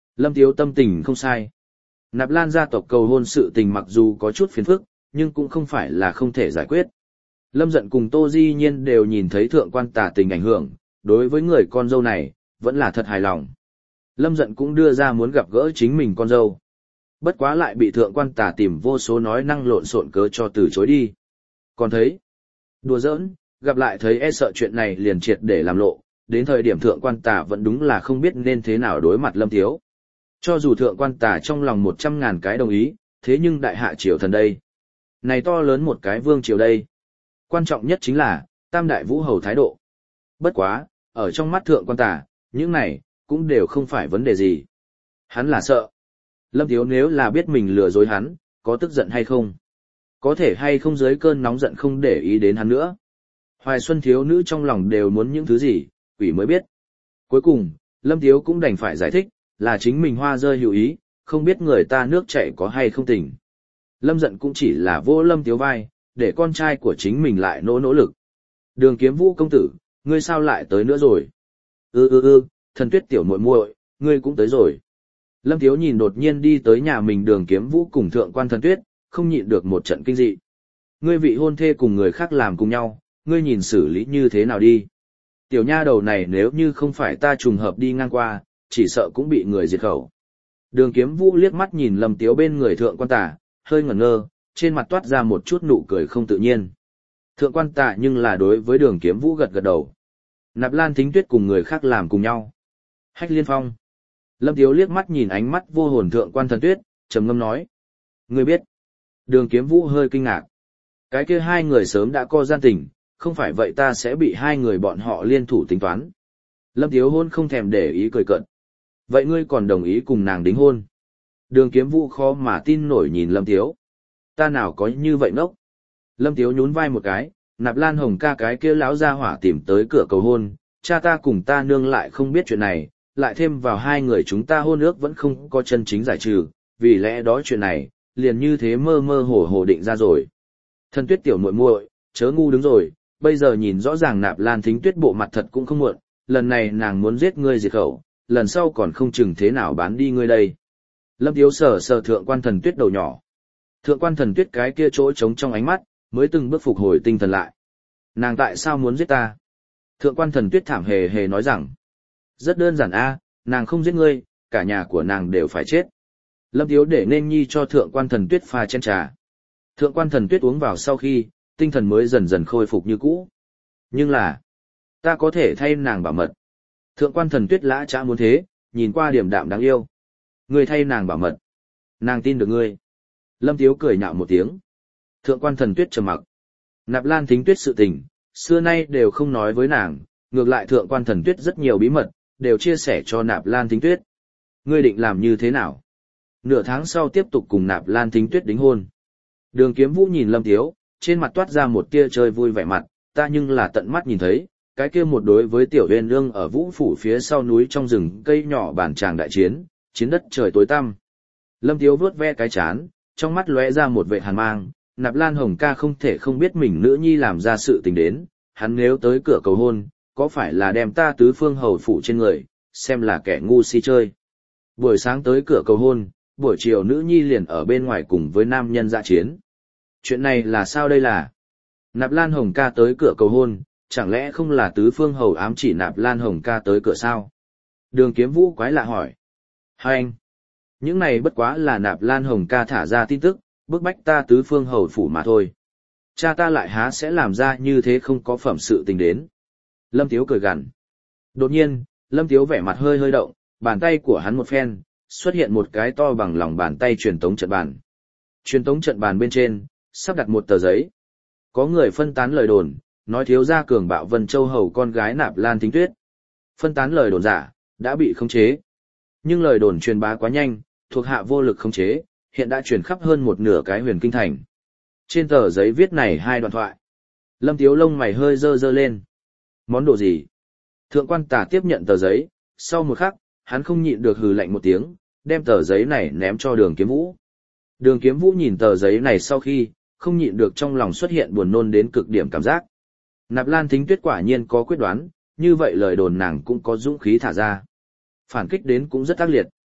Lâm Tiếu tâm tình không sai. Nạp Lan gia tộc cầu hôn sự tình mặc dù có chút phiền phức, nhưng cũng không phải là không thể giải quyết. Lâm Dận cùng Tô Di Nhiên đều nhìn thấy thượng quan tả tình ảnh hưởng, đối với người con dâu này, vẫn là thật hài lòng. Lâm Dận cũng đưa ra muốn gặp gỡ chính mình con dâu. Bất quá lại bị thượng quan tả tìm vô số nói năng lộn xộn cớ cho từ chối đi. Còn thấy, đùa giỡn, gặp lại thấy e sợ chuyện này liền triệt để làm lộ, đến thời điểm thượng quan tả vẫn đúng là không biết nên thế nào đối mặt Lâm Tiếu. Cho dù thượng quan tả trong lòng một trăm ngàn cái đồng ý, thế nhưng đại hạ triều thần đây. Này to lớn một cái vương triều đây. Quan trọng nhất chính là, tam đại vũ hầu thái độ. Bất quá, ở trong mắt thượng quan tả, những này, cũng đều không phải vấn đề gì. Hắn là sợ. Lâm Tiếu nếu là biết mình lừa dối hắn, có tức giận hay không? Có thể hay không dưới cơn nóng giận không để ý đến hắn nữa. Hoài Xuân thiếu nữ trong lòng đều muốn những thứ gì, quỷ mới biết. Cuối cùng, Lâm Tiếu cũng đành phải giải thích, là chính mình hoa rơi hữu ý, không biết người ta nước chảy có hay không tỉnh. Lâm Dận cũng chỉ là vô Lâm Tiếu vai, để con trai của chính mình lại nỗ nỗ lực. Đường Kiếm Vũ công tử, ngươi sao lại tới nữa rồi? Ư ư ư, Thần Tuyết tiểu muội muội, ngươi cũng tới rồi. Lâm Tiếu nhìn đột nhiên đi tới nhà mình Đường Kiếm Vũ cùng thượng quan Thần Tuyết, không nhịn được một trận kinh dị. Ngươi vị hôn thê cùng người khác làm cùng nhau, ngươi nhìn xử lý như thế nào đi? Tiểu nha đầu này nếu như không phải ta trùng hợp đi ngang qua, chỉ sợ cũng bị người diệt khẩu. Đường Kiếm Vũ liếc mắt nhìn Lâm Tiếu bên người thượng quan tả, hơi ngẩn ngơ, trên mặt toát ra một chút nụ cười không tự nhiên. Thượng quan tả nhưng là đối với Đường Kiếm Vũ gật gật đầu. Nạp Lan Thính Tuyết cùng người khác làm cùng nhau. Hách Liên Phong. Lâm Tiếu liếc mắt nhìn ánh mắt vô hồn thượng quan Thần Tuyết, trầm ngâm nói. Ngươi biết. Đường Kiếm Vũ hơi kinh ngạc. Cái kia hai người sớm đã có gian tình, không phải vậy ta sẽ bị hai người bọn họ liên thủ tính toán. Lâm Tiếu hôn không thèm để ý cười cợt. Vậy ngươi còn đồng ý cùng nàng đính hôn? Đường Kiếm Vũ khó mà tin nổi nhìn Lâm Tiếu. Ta nào có như vậy ngốc? Lâm Tiếu nhún vai một cái, Nạp Lan Hồng ca cái kia lão gia hỏa tìm tới cửa cầu hôn, cha ta cùng ta nương lại không biết chuyện này, lại thêm vào hai người chúng ta hôn ước vẫn không có chân chính giải trừ, vì lẽ đó chuyện này, liền như thế mơ mơ hồ hồ định ra rồi. Thần Tuyết tiểu muội muội, chớ ngu đứng rồi, bây giờ nhìn rõ ràng Nạp Lan Thính Tuyết bộ mặt thật cũng không muộn, lần này nàng muốn giết ngươi diệt khẩu, lần sau còn không chừng thế nào bán đi ngươi đây. Lâm Tiếu sờ sờ thượng quan Thần Tuyết đầu nhỏ. Thượng quan Thần Tuyết cái kia chỗ trống trong ánh mắt, mới từng bước phục hồi tinh thần lại. Nàng tại sao muốn giết ta? Thượng quan Thần Tuyết thảm hề hề nói rằng, rất đơn giản a, nàng không giết ngươi, cả nhà của nàng đều phải chết. Lâm Tiếu để nên nhi cho thượng quan Thần Tuyết pha chén trà. Thượng quan Thần Tuyết uống vào sau khi, tinh thần mới dần dần khôi phục như cũ. Nhưng là, ta có thể thay nàng bảo mật. Thượng quan Thần Tuyết lã chã muốn thế, nhìn qua điểm đạm đáng yêu. Ngươi thay nàng bảo mật. Nàng tin được ngươi. Lâm Tiếu cười nhạo một tiếng. Thượng quan Thần Tuyết trầm mặc. Nạp Lan Thính Tuyết sự tình, xưa nay đều không nói với nàng, ngược lại thượng quan Thần Tuyết rất nhiều bí mật, đều chia sẻ cho Nạp Lan Thính Tuyết. Ngươi định làm như thế nào? Nửa tháng sau tiếp tục cùng Nạp Lan Thính Tuyết đính hôn. Đường Kiếm Vũ nhìn Lâm Tiếu, trên mặt toát ra một tia chơi vui vẻ mặt, ta nhưng là tận mắt nhìn thấy, cái kia một đối với Tiểu Uyên Ương ở Vũ phủ phía sau núi trong rừng cây nhỏ bản tràng đại chiến, chiến đất trời tối tăm. Lâm Tiếu vuốt ve cái chán, trong mắt lóe ra một vệ hàn mang, Nạp Lan Hồng ca không thể không biết mình nữ nhi làm ra sự tình đến, hắn nếu tới cửa cầu hôn, có phải là đem ta tứ phương hầu phủ trên người, xem là kẻ ngu si chơi. Buổi sáng tới cửa cầu hôn, buổi chiều nữ nhi liền ở bên ngoài cùng với nam nhân dạ chiến. Chuyện này là sao đây là? Nạp Lan Hồng ca tới cửa cầu hôn, chẳng lẽ không là tứ phương hầu ám chỉ Nạp Lan Hồng ca tới cửa sao? Đường Kiếm Vũ quái lạ hỏi. Hai anh, những này bất quá là Nạp Lan Hồng ca thả ra tin tức, bức bách ta tứ phương hầu phủ mà thôi. Cha ta lại há sẽ làm ra như thế không có phẩm sự tình đến. Lâm Tiếu cười gằn. Đột nhiên, Lâm Tiếu vẻ mặt hơi hơi động, bàn tay của hắn một phen, xuất hiện một cái to bằng lòng bàn tay truyền tống trận bàn. Truyền tống trận bàn bên trên, sắp đặt một tờ giấy. Có người phân tán lời đồn, nói thiếu gia cường bạo Vân Châu hầu con gái Nạp Lan Thính Tuyết. Phân tán lời đồn giả, đã bị khống chế. Nhưng lời đồn truyền bá quá nhanh, thuộc hạ vô lực khống chế, hiện đã truyền khắp hơn một nửa cái huyền kinh thành. Trên tờ giấy viết này hai đoạn thoại. Lâm Tiếu lông mày hơi dơ dơ lên. Món đồ gì? Thượng quan Tả tiếp nhận tờ giấy, sau một khắc, hắn không nhịn được hừ lạnh một tiếng, đem tờ giấy này ném cho Đường Kiếm Vũ. Đường Kiếm Vũ nhìn tờ giấy này sau khi, không nhịn được trong lòng xuất hiện buồn nôn đến cực điểm cảm giác. Nạp Lan Thính Tuyết quả nhiên có quyết đoán, như vậy lời đồn nàng cũng có dũng khí thả ra. Phản kích đến cũng rất ác liệt.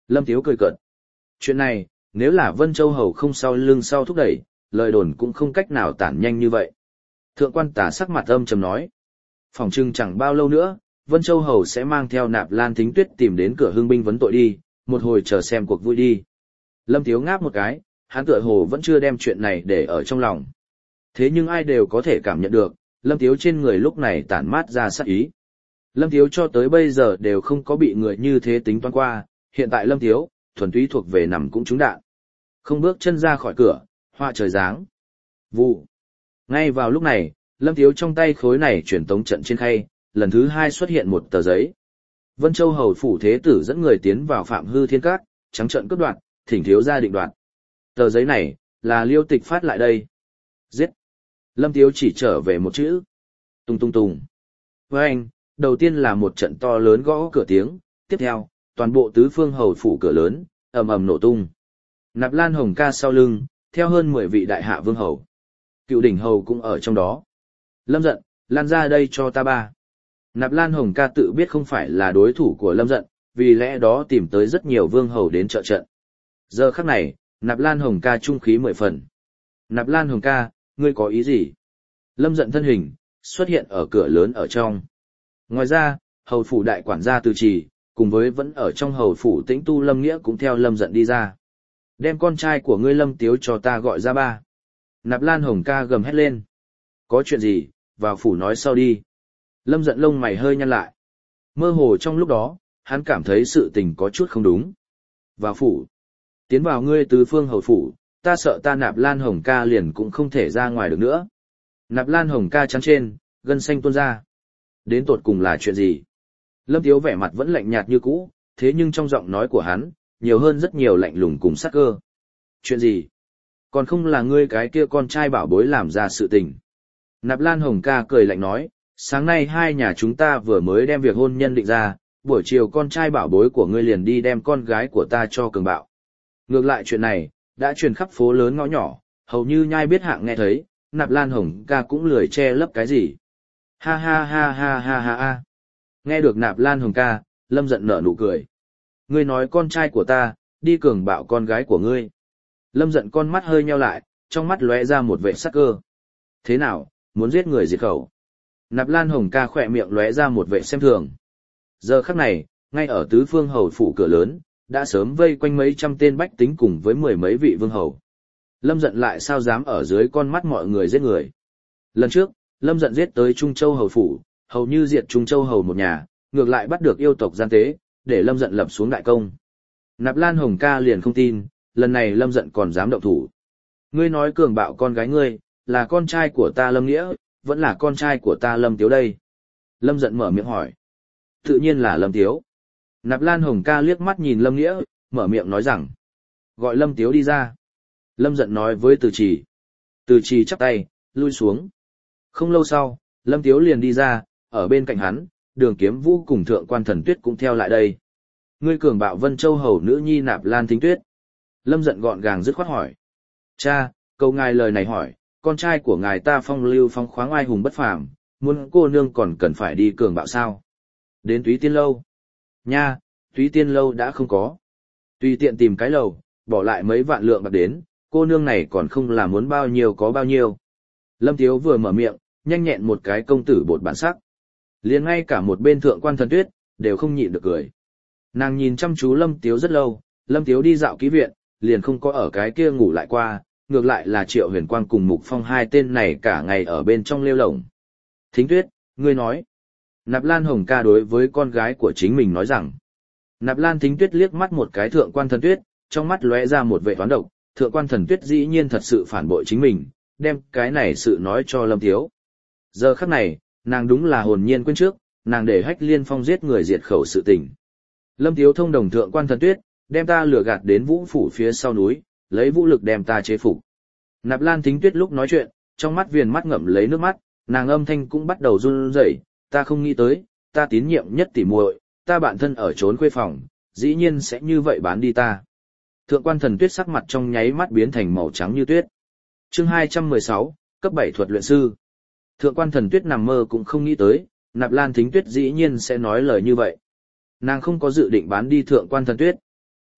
Lâm Tiếu cười cợt. Chuyện này, nếu là Vân Châu Hầu không sau lưng sau thúc đẩy, lời đồn cũng không cách nào tản nhanh như vậy. Thượng quan tả sắc mặt âm trầm nói. Phòng trưng chẳng bao lâu nữa, Vân Châu Hầu sẽ mang theo Nạp Lan Thính Tuyết tìm đến cửa hương binh vấn tội đi, một hồi chờ xem cuộc vui đi. Lâm Tiếu ngáp một cái, hắn tựa hồ vẫn chưa đem chuyện này để ở trong lòng. Thế nhưng ai đều có thể cảm nhận được, Lâm Tiếu trên người lúc này tản mát ra sát ý. Lâm Tiếu cho tới bây giờ đều không có bị người như thế tính toán qua, hiện tại Lâm Tiếu, thuần túy thuộc về nằm cũng trúng đạn. Không bước chân ra khỏi cửa, hoa trời giáng. Vụ. Ngay vào lúc này, Lâm Tiếu trong tay khối này truyền tống trận trên khay, lần thứ hai xuất hiện một tờ giấy. Vân Châu Hầu phủ thế tử dẫn người tiến vào Phạm Hư Thiên Các, trắng trận cướp đoạt, thỉnh thiếu gia định đoạt. Tờ giấy này, là Liêu Tịch phát lại đây. Giết. Lâm Tiếu chỉ trở về một chữ. Tung tung tung. Với anh, đầu tiên là một trận to lớn gõ cửa tiếng, tiếp theo, toàn bộ tứ phương hầu phủ cửa lớn, ầm ầm nổ tung. Nạp Lan Hồng Ca sau lưng, theo hơn mười vị đại hạ vương hầu. Cựu đỉnh hầu cũng ở trong đó. Lâm Giận, lan ra đây cho ta ba. Nạp Lan Hồng Ca tự biết không phải là đối thủ của Lâm Giận, vì lẽ đó tìm tới rất nhiều vương hầu đến trợ trận. Giờ khắc này, Nạp Lan Hồng Ca trung khí mười phần. Nạp Lan Hồng Ca, ngươi có ý gì? Lâm Giận thân hình, xuất hiện ở cửa lớn ở trong. Ngoài ra, hầu phủ đại quản gia Từ Trì, cùng với vẫn ở trong hầu phủ Tĩnh Tu Lâm Nghĩa cũng theo Lâm Giận đi ra. Đem con trai của ngươi Lâm Tiếu cho ta gọi ra ba. Nạp Lan Hồng Ca gầm hét lên. Có chuyện gì, vào phủ nói sau đi. Lâm Giận lông mày hơi nhăn lại. Mơ hồ trong lúc đó, hắn cảm thấy sự tình có chút không đúng. Vào phủ. Tiến vào ngươi tứ phương hầu phủ, ta sợ ta Nạp Lan Hồng Ca liền cũng không thể ra ngoài được nữa. Nạp Lan Hồng Ca trắng trên, gân xanh tuôn ra. Đến tột cùng là chuyện gì? Lâm Tiếu vẻ mặt vẫn lạnh nhạt như cũ, thế nhưng trong giọng nói của hắn, nhiều hơn rất nhiều lạnh lùng cùng sắc cơ. Chuyện gì? Còn không là ngươi cái kia con trai bảo bối làm ra sự tình. Nạp Lan Hồng Ca cười lạnh nói, sáng nay hai nhà chúng ta vừa mới đem việc hôn nhân định ra, buổi chiều con trai bảo bối của ngươi liền đi đem con gái của ta cho Cường Bạo. Ngược lại chuyện này, đã truyền khắp phố lớn ngõ nhỏ, hầu như nhai biết hạng nghe thấy, Nạp Lan Hồng Ca cũng lười che lấp cái gì. Ha ha ha ha ha ha ha. Nghe được Nạp Lan Hồng Ca, Lâm Giận nở nụ cười. Ngươi nói con trai của ta, đi cường bạo con gái của ngươi. Lâm Giận con mắt hơi nheo lại, trong mắt lóe ra một vẻ sắc cơ. Thế nào, muốn giết người diệt khẩu? Nạp Lan Hồng Ca khỏe miệng lóe ra một vẻ xem thường. Giờ khắc này, ngay ở tứ phương hầu phủ cửa lớn, đã sớm vây quanh mấy trăm tên bách tính cùng với mười mấy vị vương hầu. Lâm Giận lại sao dám ở dưới con mắt mọi người giết người? Lần trước, Lâm Giận giết tới Trung Châu hầu phủ, hầu như diệt Trung Châu hầu một nhà, ngược lại bắt được yêu tộc gian tế, để Lâm Giận lập xuống đại công. Nạp Lan Hồng Ca liền không tin, lần này Lâm Giận còn dám động thủ. Ngươi nói cường bạo con gái ngươi, là con trai của ta Lâm Nghĩa, vẫn là con trai của ta Lâm Tiếu đây. Lâm Giận mở miệng hỏi. Tự nhiên là Lâm Tiếu. Nạp Lan Hồng Ca liếc mắt nhìn Lâm Nghĩa, mở miệng nói rằng. Gọi Lâm Tiếu đi ra. Lâm Giận nói với Từ Trì. Từ Trì chắp tay, lui xuống. Không lâu sau, Lâm Tiếu liền đi ra, ở bên cạnh hắn, Đường Kiếm Vũ cùng Thượng Quan Thần Tuyết cũng theo lại đây. Ngươi cường bạo Vân Châu hầu nữ nhi Nạp Lan Thính Tuyết. Lâm Giận gọn gàng dứt khoát hỏi. Cha, câu ngài lời này hỏi, con trai của ngài ta phong lưu phong khoáng oai hùng bất phàm, muốn cô nương còn cần phải đi cường bạo sao? Đến Túy Tiên Lâu. Nha, Túy Tiên Lâu đã không có. Tùy tiện tìm cái lầu, bỏ lại mấy vạn lượng bạc đến, cô nương này còn không là muốn bao nhiêu có bao nhiêu. Lâm Tiếu vừa mở miệng, nhanh nhẹn một cái công tử bột bản sắc. Liền ngay cả một bên Thượng Quan Thần Tuyết, đều không nhịn được cười. Nàng nhìn chăm chú Lâm Tiếu rất lâu, Lâm Tiếu đi dạo ký viện, liền không có ở cái kia ngủ lại qua, ngược lại là Triệu Huyền Quang cùng Mục Phong hai tên này cả ngày ở bên trong lêu lổng. Thính Tuyết, ngươi nói. Nạp Lan Hồng Ca đối với con gái của chính mình nói rằng. Nạp Lan Thính Tuyết liếc mắt một cái Thượng Quan Thần Tuyết, trong mắt lóe ra một vẻ toán độc, Thượng Quan Thần Tuyết dĩ nhiên thật sự phản bội chính mình, đem cái này sự nói cho Lâm Tiếu. Giờ khắc này, nàng đúng là hồn nhiên quên trước, nàng để Hách Liên Phong giết người diệt khẩu sự tình. Lâm Tiếu thông đồng Thượng Quan Thần Tuyết, đem ta lừa gạt đến Vũ phủ phía sau núi, lấy vũ lực đem ta chế phục. Nạp Lan Thính Tuyết lúc nói chuyện, trong mắt viền mắt ngậm lấy nước mắt, nàng âm thanh cũng bắt đầu run rẩy, ta không nghĩ tới, ta tín nhiệm nhất tỉ muội, ta bạn thân ở trốn khuê phòng, dĩ nhiên sẽ như vậy bán đi ta. Thượng Quan Thần Tuyết sắc mặt trong nháy mắt biến thành màu trắng như tuyết. Chương hai trăm mười sáu, cấp bảy thuật luyện sư. Thượng Quan Thần Tuyết nằm mơ cũng không nghĩ tới, Nạp Lan Thính Tuyết dĩ nhiên sẽ nói lời như vậy. Nàng không có dự định bán đi Thượng Quan Thần Tuyết.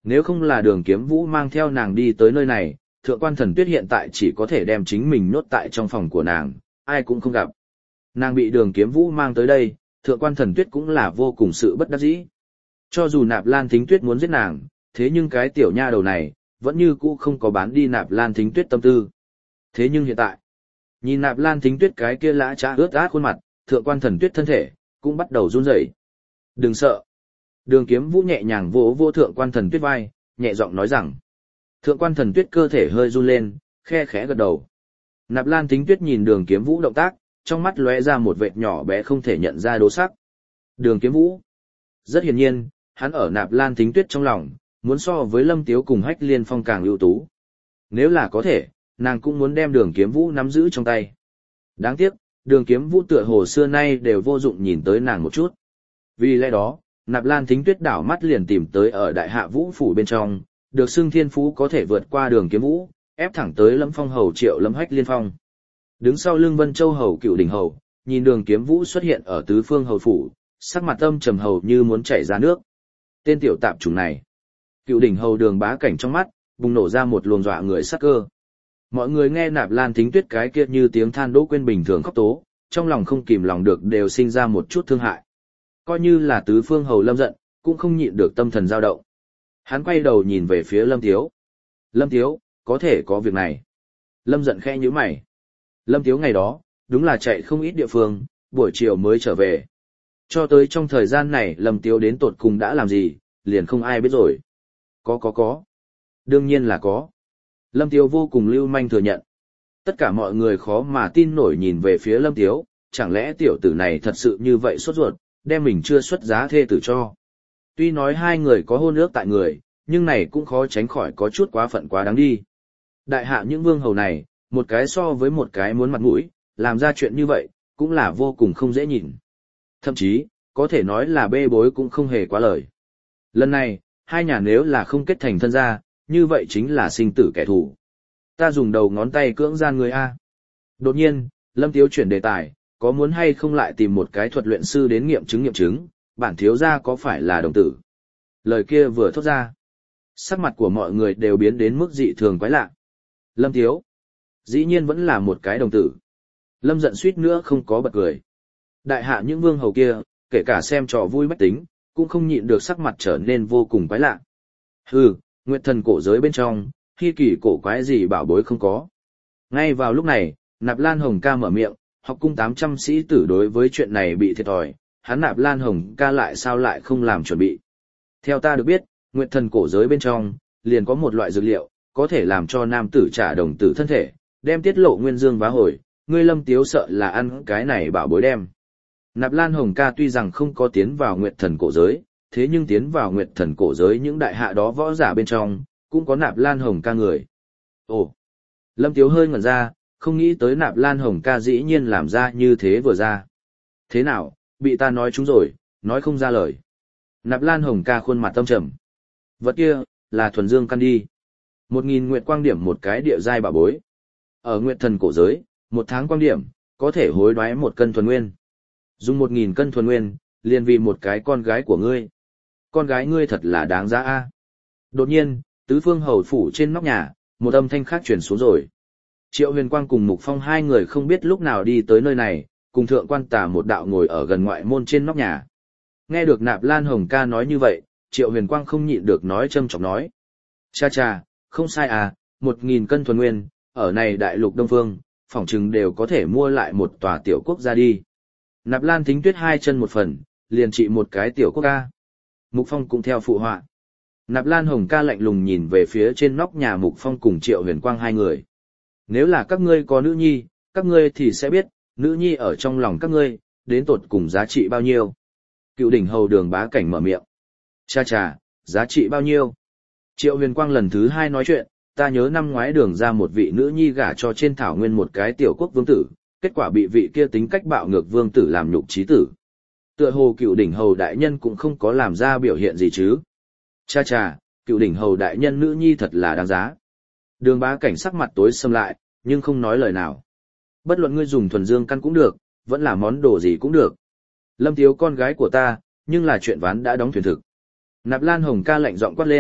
Nếu không là đường kiếm vũ mang theo nàng đi tới nơi này, thượng quan thần tuyết hiện tại chỉ có thể đem chính mình nhốt tại trong phòng của nàng, ai cũng không gặp. Nàng bị đường kiếm vũ mang tới đây, thượng quan thần tuyết cũng là vô cùng sự bất đắc dĩ. Cho dù Nạp Lan Thính Tuyết muốn giết nàng, thế nhưng cái tiểu nha đầu này, vẫn như cũ không có bán đi Nạp Lan Thính Tuyết tâm tư. Thế nhưng hiện tại, nhìn Nạp Lan Thính Tuyết cái kia lã chã ướt át khuôn mặt, thượng quan thần tuyết thân thể, cũng bắt đầu run rẩy. Đừng sợ. Đường kiếm vũ nhẹ nhàng vỗ vỗ thượng quan thần tuyết vai, nhẹ giọng nói rằng. Thượng quan thần tuyết cơ thể hơi run lên, khe khẽ gật đầu. Nạp Lan Thính Tuyết nhìn đường kiếm vũ động tác, trong mắt lóe ra một vệt nhỏ bé không thể nhận ra đố sắc. Đường kiếm vũ. Rất hiển nhiên, hắn ở Nạp Lan Thính Tuyết trong lòng, muốn so với Lâm Tiếu cùng Hách Liên Phong càng ưu tú. Nếu là có thể, nàng cũng muốn đem đường kiếm vũ nắm giữ trong tay. Đáng tiếc, đường kiếm vũ tựa hồ xưa nay đều vô dụng nhìn tới nàng một chút. Vì lẽ đó, Nạp Lan Thính Tuyết đảo mắt liền tìm tới ở đại hạ vũ phủ bên trong, được xưng thiên phú có thể vượt qua đường kiếm vũ, ép thẳng tới Lâm Phong hầu Triệu Lâm Hách Liên Phong. Đứng sau lưng Vân Châu hầu Cựu Đỉnh hầu, nhìn đường kiếm vũ xuất hiện ở tứ phương hầu phủ, sắc mặt âm trầm hầu như muốn chảy ra nước. Tên tiểu tạp chủng này. Cựu Đỉnh hầu Đường Bá Cảnh trong mắt bùng nổ ra một luồng dọa người sắc cơ. Mọi người nghe Nạp Lan Thính Tuyết cái kia như tiếng than đỗ quên bình thường khóc tố, trong lòng không kìm lòng được đều sinh ra một chút thương hại. Coi như là tứ phương hầu Lâm giận, cũng không nhịn được tâm thần dao động. Hắn quay đầu nhìn về phía Lâm Tiếu. Lâm Tiếu, có thể có việc này. Lâm giận khẽ nhíu mày. Lâm Tiếu ngày đó, đúng là chạy không ít địa phương, buổi chiều mới trở về. Cho tới trong thời gian này Lâm Tiếu đến tột cùng đã làm gì, liền không ai biết rồi. Có có có. Đương nhiên là có. Lâm Tiếu vô cùng lưu manh thừa nhận. Tất cả mọi người khó mà tin nổi nhìn về phía Lâm Tiếu, chẳng lẽ tiểu tử này thật sự như vậy sốt ruột, đem mình chưa xuất giá thê tử cho. Tuy nói hai người có hôn ước tại người, nhưng này cũng khó tránh khỏi có chút quá phận quá đáng đi. Đại hạ những vương hầu này, một cái so với một cái muốn mặt mũi, làm ra chuyện như vậy, cũng là vô cùng không dễ nhìn. Thậm chí, có thể nói là bê bối cũng không hề quá lời. Lần này, hai nhà nếu là không kết thành thân gia, như vậy chính là sinh tử kẻ thù. Ta dùng đầu ngón tay cưỡng gian người A. Đột nhiên, Lâm Tiếu chuyển đề tài, có muốn hay không lại tìm một cái thuật luyện sư đến nghiệm chứng nghiệm chứng, bản thiếu gia có phải là đồng tử. Lời kia vừa thốt ra. Sắc mặt của mọi người đều biến đến mức dị thường quái lạ. Lâm Tiếu. Dĩ nhiên vẫn là một cái đồng tử. Lâm giận suýt nữa không có bật cười. Đại hạ những vương hầu kia, kể cả xem trò vui bách tính, cũng không nhịn được sắc mặt trở nên vô cùng quái lạ. Hừ, Nguyệt thần cổ giới bên trong, hy kỳ cổ quái gì bảo bối không có. Ngay vào lúc này, Nạp Lan Hồng ca mở miệng, học cung tám trăm sĩ tử đối với chuyện này bị thiệt thòi, hắn Nạp Lan Hồng ca lại sao lại không làm chuẩn bị. Theo ta được biết, Nguyệt thần cổ giới bên trong, liền có một loại dược liệu, có thể làm cho nam tử trả đồng tử thân thể, đem tiết lộ nguyên dương vá hồi, ngươi Lâm Tiếu sợ là ăn cái này bảo bối đem. Nạp Lan Hồng ca tuy rằng không có tiến vào Nguyệt thần cổ giới, thế nhưng tiến vào Nguyệt thần cổ giới những đại hạ đó võ giả bên trong, cũng có Nạp Lan Hồng ca người. Ồ! Lâm Tiếu hơi ngẩn ra, không nghĩ tới Nạp Lan Hồng ca dĩ nhiên làm ra như thế vừa ra. Thế nào, bị ta nói chúng rồi, nói không ra lời. Nạp Lan Hồng ca khuôn mặt tâm trầm. Vật kia, là thuần dương căn đi. Một nghìn nguyệt quang điểm một cái địa giai bảo bối. Ở Nguyệt thần cổ giới, một tháng quang điểm, có thể hối đoái một cân thuần nguyên. Dùng một nghìn cân thuần nguyên, liền vì một cái con gái của ngươi. Con gái ngươi thật là đáng giá a. Đột nhiên, tứ phương hầu phủ trên nóc nhà, một âm thanh khác truyền xuống rồi. Triệu Huyền Quang cùng Mục Phong hai người không biết lúc nào đi tới nơi này, cùng thượng quan tà một đạo ngồi ở gần ngoại môn trên nóc nhà. Nghe được Nạp Lan Hồng ca nói như vậy, Triệu Huyền Quang không nhịn được nói châm chọc nói. Cha cha, không sai à, một nghìn cân thuần nguyên, ở này đại lục Đông Phương, phỏng chừng đều có thể mua lại một tòa tiểu quốc ra đi. Nạp Lan Thính Tuyết hai chân một phần, liền trị một cái tiểu quốc ca. Mục Phong cũng theo phụ họa. Nạp Lan Hồng ca lạnh lùng nhìn về phía trên nóc nhà Mục Phong cùng Triệu Huyền Quang hai người. Nếu là các ngươi có nữ nhi, các ngươi thì sẽ biết, nữ nhi ở trong lòng các ngươi, đến tột cùng giá trị bao nhiêu. Cựu đỉnh hầu Đường Bá Cảnh mở miệng. Cha cha, giá trị bao nhiêu? Triệu Huyền Quang lần thứ hai nói chuyện, ta nhớ năm ngoái Đường ra một vị nữ nhi gả cho trên thảo nguyên một cái tiểu quốc vương tử, kết quả bị vị kia tính cách bạo ngược vương tử làm nhục chí tử. Tựa hồ cựu đỉnh hầu đại nhân cũng không có làm ra biểu hiện gì chứ. Cha cha, cựu đỉnh hầu đại nhân nữ nhi thật là đáng giá. Đường Bá Cảnh sắc mặt tối sầm lại, nhưng không nói lời nào. Bất luận ngươi dùng thuần dương căn cũng được, vẫn là món đồ gì cũng được. Lâm Tiếu con gái của ta, nhưng là chuyện ván đã đóng thuyền thực. Nạp Lan Hồng ca lạnh giọng quát lên,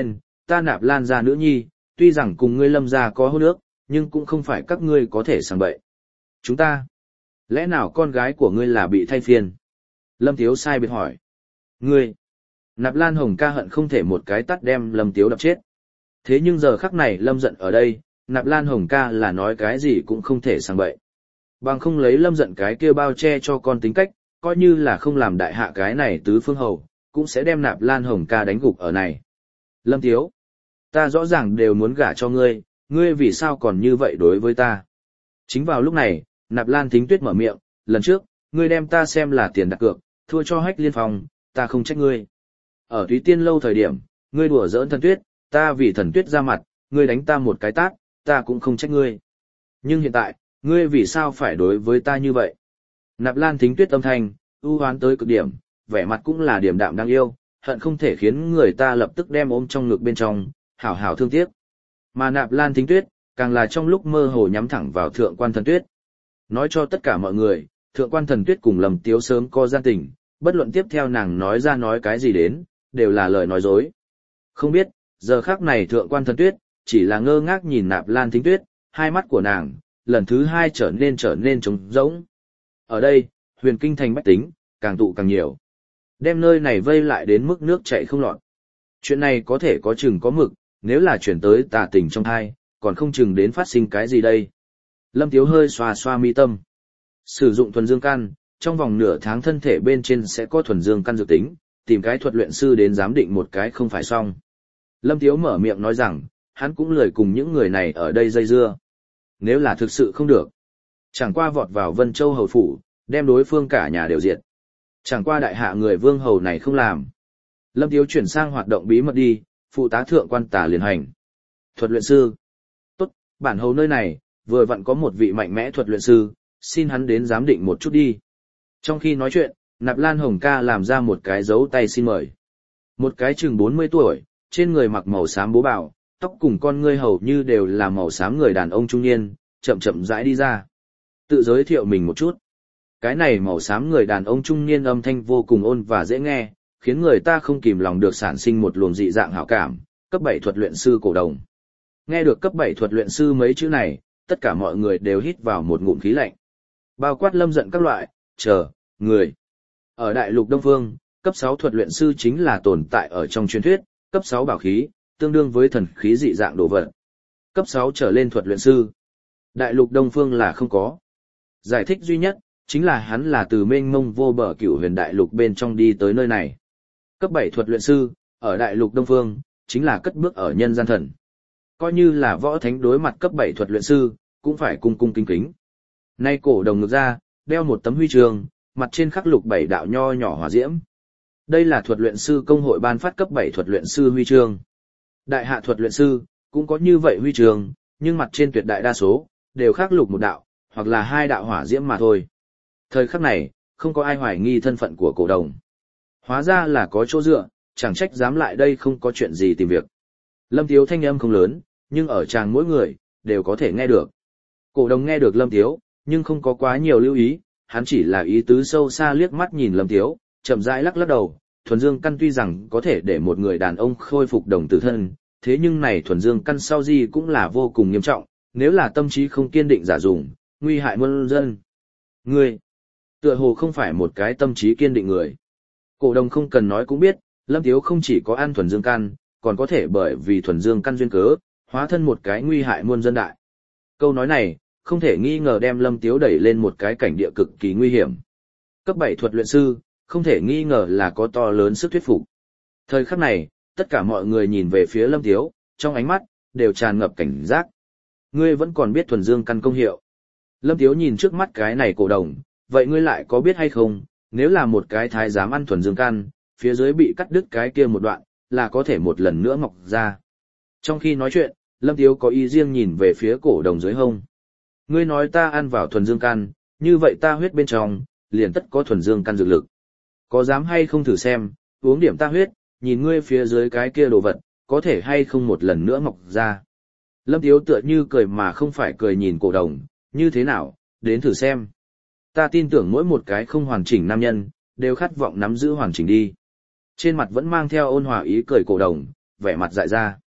ta Nạp Lan gia nữ nhi, tuy rằng cùng ngươi Lâm gia có hôn ước, nhưng cũng không phải các ngươi có thể sang bậy. Chúng ta, lẽ nào con gái của ngươi là bị thay phiên? Lâm Tiếu sai biệt hỏi. Ngươi, Nạp Lan Hồng ca hận không thể một cái tắt đem Lâm Tiếu đập chết. Thế nhưng giờ khắc này Lâm giận ở đây, Nạp Lan Hồng ca là nói cái gì cũng không thể sang bậy. Bằng không lấy Lâm giận cái kia bao che cho con tính cách, coi như là không làm đại hạ cái này tứ phương hầu, cũng sẽ đem Nạp Lan Hồng ca đánh gục ở này. Lâm Tiếu, ta rõ ràng đều muốn gả cho ngươi, ngươi vì sao còn như vậy đối với ta? Chính vào lúc này, Nạp Lan Thính Tuyết mở miệng, lần trước, ngươi đem ta xem là tiền đặt cược, thua cho Hách Liên Phong, ta không trách ngươi. Ở Túy Tiên lâu thời điểm, ngươi đùa giỡn Thần Tuyết, ta vì Thần Tuyết ra mặt, ngươi đánh ta một cái tát, ta cũng không trách ngươi. Nhưng hiện tại, ngươi vì sao phải đối với ta như vậy? Nạp Lan Thính Tuyết âm thanh, ưu hoán tới cực điểm, vẻ mặt cũng là điểm đạm đáng yêu, hận không thể khiến người ta lập tức đem ôm trong ngực bên trong, hảo hảo thương tiếc. Mà Nạp Lan Thính Tuyết, càng là trong lúc mơ hồ nhắm thẳng vào Thượng quan Thần Tuyết. Nói cho tất cả mọi người, Thượng quan Thần Tuyết cùng Lâm Tiếu sớm có gian tình, bất luận tiếp theo nàng nói ra nói cái gì đến, đều là lời nói dối. Không biết, giờ khắc này Thượng quan Thần Tuyết, chỉ là ngơ ngác nhìn Nạp Lan Thính Tuyết, hai mắt của nàng, lần thứ hai trở nên trở nên trống rỗng. Ở đây, huyền kinh thành bách tính, càng tụ càng nhiều. Đem nơi này vây lại đến mức nước chảy không lọt. Chuyện này có thể có chừng có mực, nếu là chuyển tới tà tình trong thai, còn không chừng đến phát sinh cái gì đây. Lâm Tiếu hơi xoa xoa mi tâm. Sử dụng thuần dương căn, trong vòng nửa tháng thân thể bên trên sẽ có thuần dương căn dự tính, tìm cái thuật luyện sư đến giám định một cái không phải xong. Lâm Tiếu mở miệng nói rằng, hắn cũng lười cùng những người này ở đây dây dưa. Nếu là thực sự không được, chẳng qua vọt vào Vân Châu hầu phủ, đem đối phương cả nhà đều diệt. Chẳng qua đại hạ người vương hầu này không làm. Lâm Tiếu chuyển sang hoạt động bí mật đi, phụ tá thượng quan tả liền hành. Thuật luyện sư. Tốt, bản hầu nơi này, vừa vặn có một vị mạnh mẽ thuật luyện sư, xin hắn đến giám định một chút đi. Trong khi nói chuyện, Nạp Lan Hồng ca làm ra một cái dấu tay xin mời. Một cái chừng bốn mươi tuổi, trên người mặc màu xám bố bào, tóc cùng con ngươi hầu như đều là màu xám người đàn ông trung niên, chậm chậm rãi đi ra. Tự giới thiệu mình một chút. Cái này màu xám người đàn ông trung niên âm thanh vô cùng ôn và dễ nghe, khiến người ta không kìm lòng được sản sinh một luồng dị dạng hảo cảm, cấp bảy thuật luyện sư cổ đồng. Nghe được cấp bảy thuật luyện sư mấy chữ này, tất cả mọi người đều hít vào một ngụm khí lạnh. Bao quát Lâm giận các loại, chờ, người. Ở đại lục Đông Phương, cấp sáu thuật luyện sư chính là tồn tại ở trong truyền thuyết, cấp sáu bảo khí, tương đương với thần khí dị dạng đồ vật. Cấp sáu trở lên thuật luyện sư. Đại lục Đông Phương là không có. Giải thích duy nhất, chính là hắn là từ mênh mông vô bờ cửu huyền đại lục bên trong đi tới nơi này. Cấp bảy thuật luyện sư, ở đại lục Đông Phương, chính là cất bước ở nhân gian thần. Coi như là võ thánh đối mặt cấp bảy thuật luyện sư, cũng phải cung cung kính kính. Nay cổ đồng ngực ra, đeo một tấm huy chương, mặt trên khắc lục bảy đạo nho nhỏ hỏa diễm. Đây là thuật luyện sư công hội ban phát cấp bảy thuật luyện sư huy chương. Đại hạ thuật luyện sư, cũng có như vậy huy chương, nhưng mặt trên tuyệt đại đa số, đều khắc lục một đạo, hoặc là hai đạo hỏa diễm mà thôi. Thời khắc này, không có ai hoài nghi thân phận của cổ đồng. Hóa ra là có chỗ dựa, chẳng trách dám lại đây không có chuyện gì tìm việc. Lâm Tiếu thanh âm không lớn, nhưng ở tràng mỗi người, đều có thể nghe được. Cổ đồng nghe được Lâm Tiếu, nhưng không có quá nhiều lưu ý, hắn chỉ là ý tứ sâu xa liếc mắt nhìn Lâm Tiếu, chậm rãi lắc lắc đầu. Thuần dương căn tuy rằng có thể để một người đàn ông khôi phục đồng tử thân, thế nhưng này thuần dương căn sau gì cũng là vô cùng nghiêm trọng, nếu là tâm trí không kiên định giả dùng, nguy hại muôn dân. Ngươi, tựa hồ không phải một cái tâm trí kiên định người. Cổ đồng không cần nói cũng biết, Lâm Tiếu không chỉ có ăn thuần dương căn, còn có thể bởi vì thuần dương căn duyên cớ, hóa thân một cái nguy hại muôn dân đại. Câu nói này, không thể nghi ngờ đem Lâm Tiếu đẩy lên một cái cảnh địa cực kỳ nguy hiểm. Cấp bảy thuật luyện sư, không thể nghi ngờ là có to lớn sức thuyết phục. Thời khắc này, tất cả mọi người nhìn về phía Lâm Tiếu, trong ánh mắt, đều tràn ngập cảnh giác. Ngươi vẫn còn biết thuần dương căn công hiệu. Lâm Tiếu nhìn trước mắt cái này cổ đồng, vậy ngươi lại có biết hay không, nếu là một cái thái giám ăn thuần dương căn, phía dưới bị cắt đứt cái kia một đoạn, là có thể một lần nữa mọc ra. Trong khi nói chuyện, Lâm Tiếu có ý riêng nhìn về phía cổ đồng dưới hông. Ngươi nói ta ăn vào thuần dương căn, như vậy ta huyết bên trong, liền tất có thuần dương căn dược lực. Có dám hay không thử xem, uống điểm ta huyết, nhìn ngươi phía dưới cái kia đồ vật, có thể hay không một lần nữa mọc ra. Lâm Tiếu tựa như cười mà không phải cười nhìn cổ đồng, như thế nào, đến thử xem. Ta tin tưởng mỗi một cái không hoàn chỉnh nam nhân, đều khát vọng nắm giữ hoàn chỉnh đi. Trên mặt vẫn mang theo ôn hòa ý cười cổ đồng, vẻ mặt dại ra.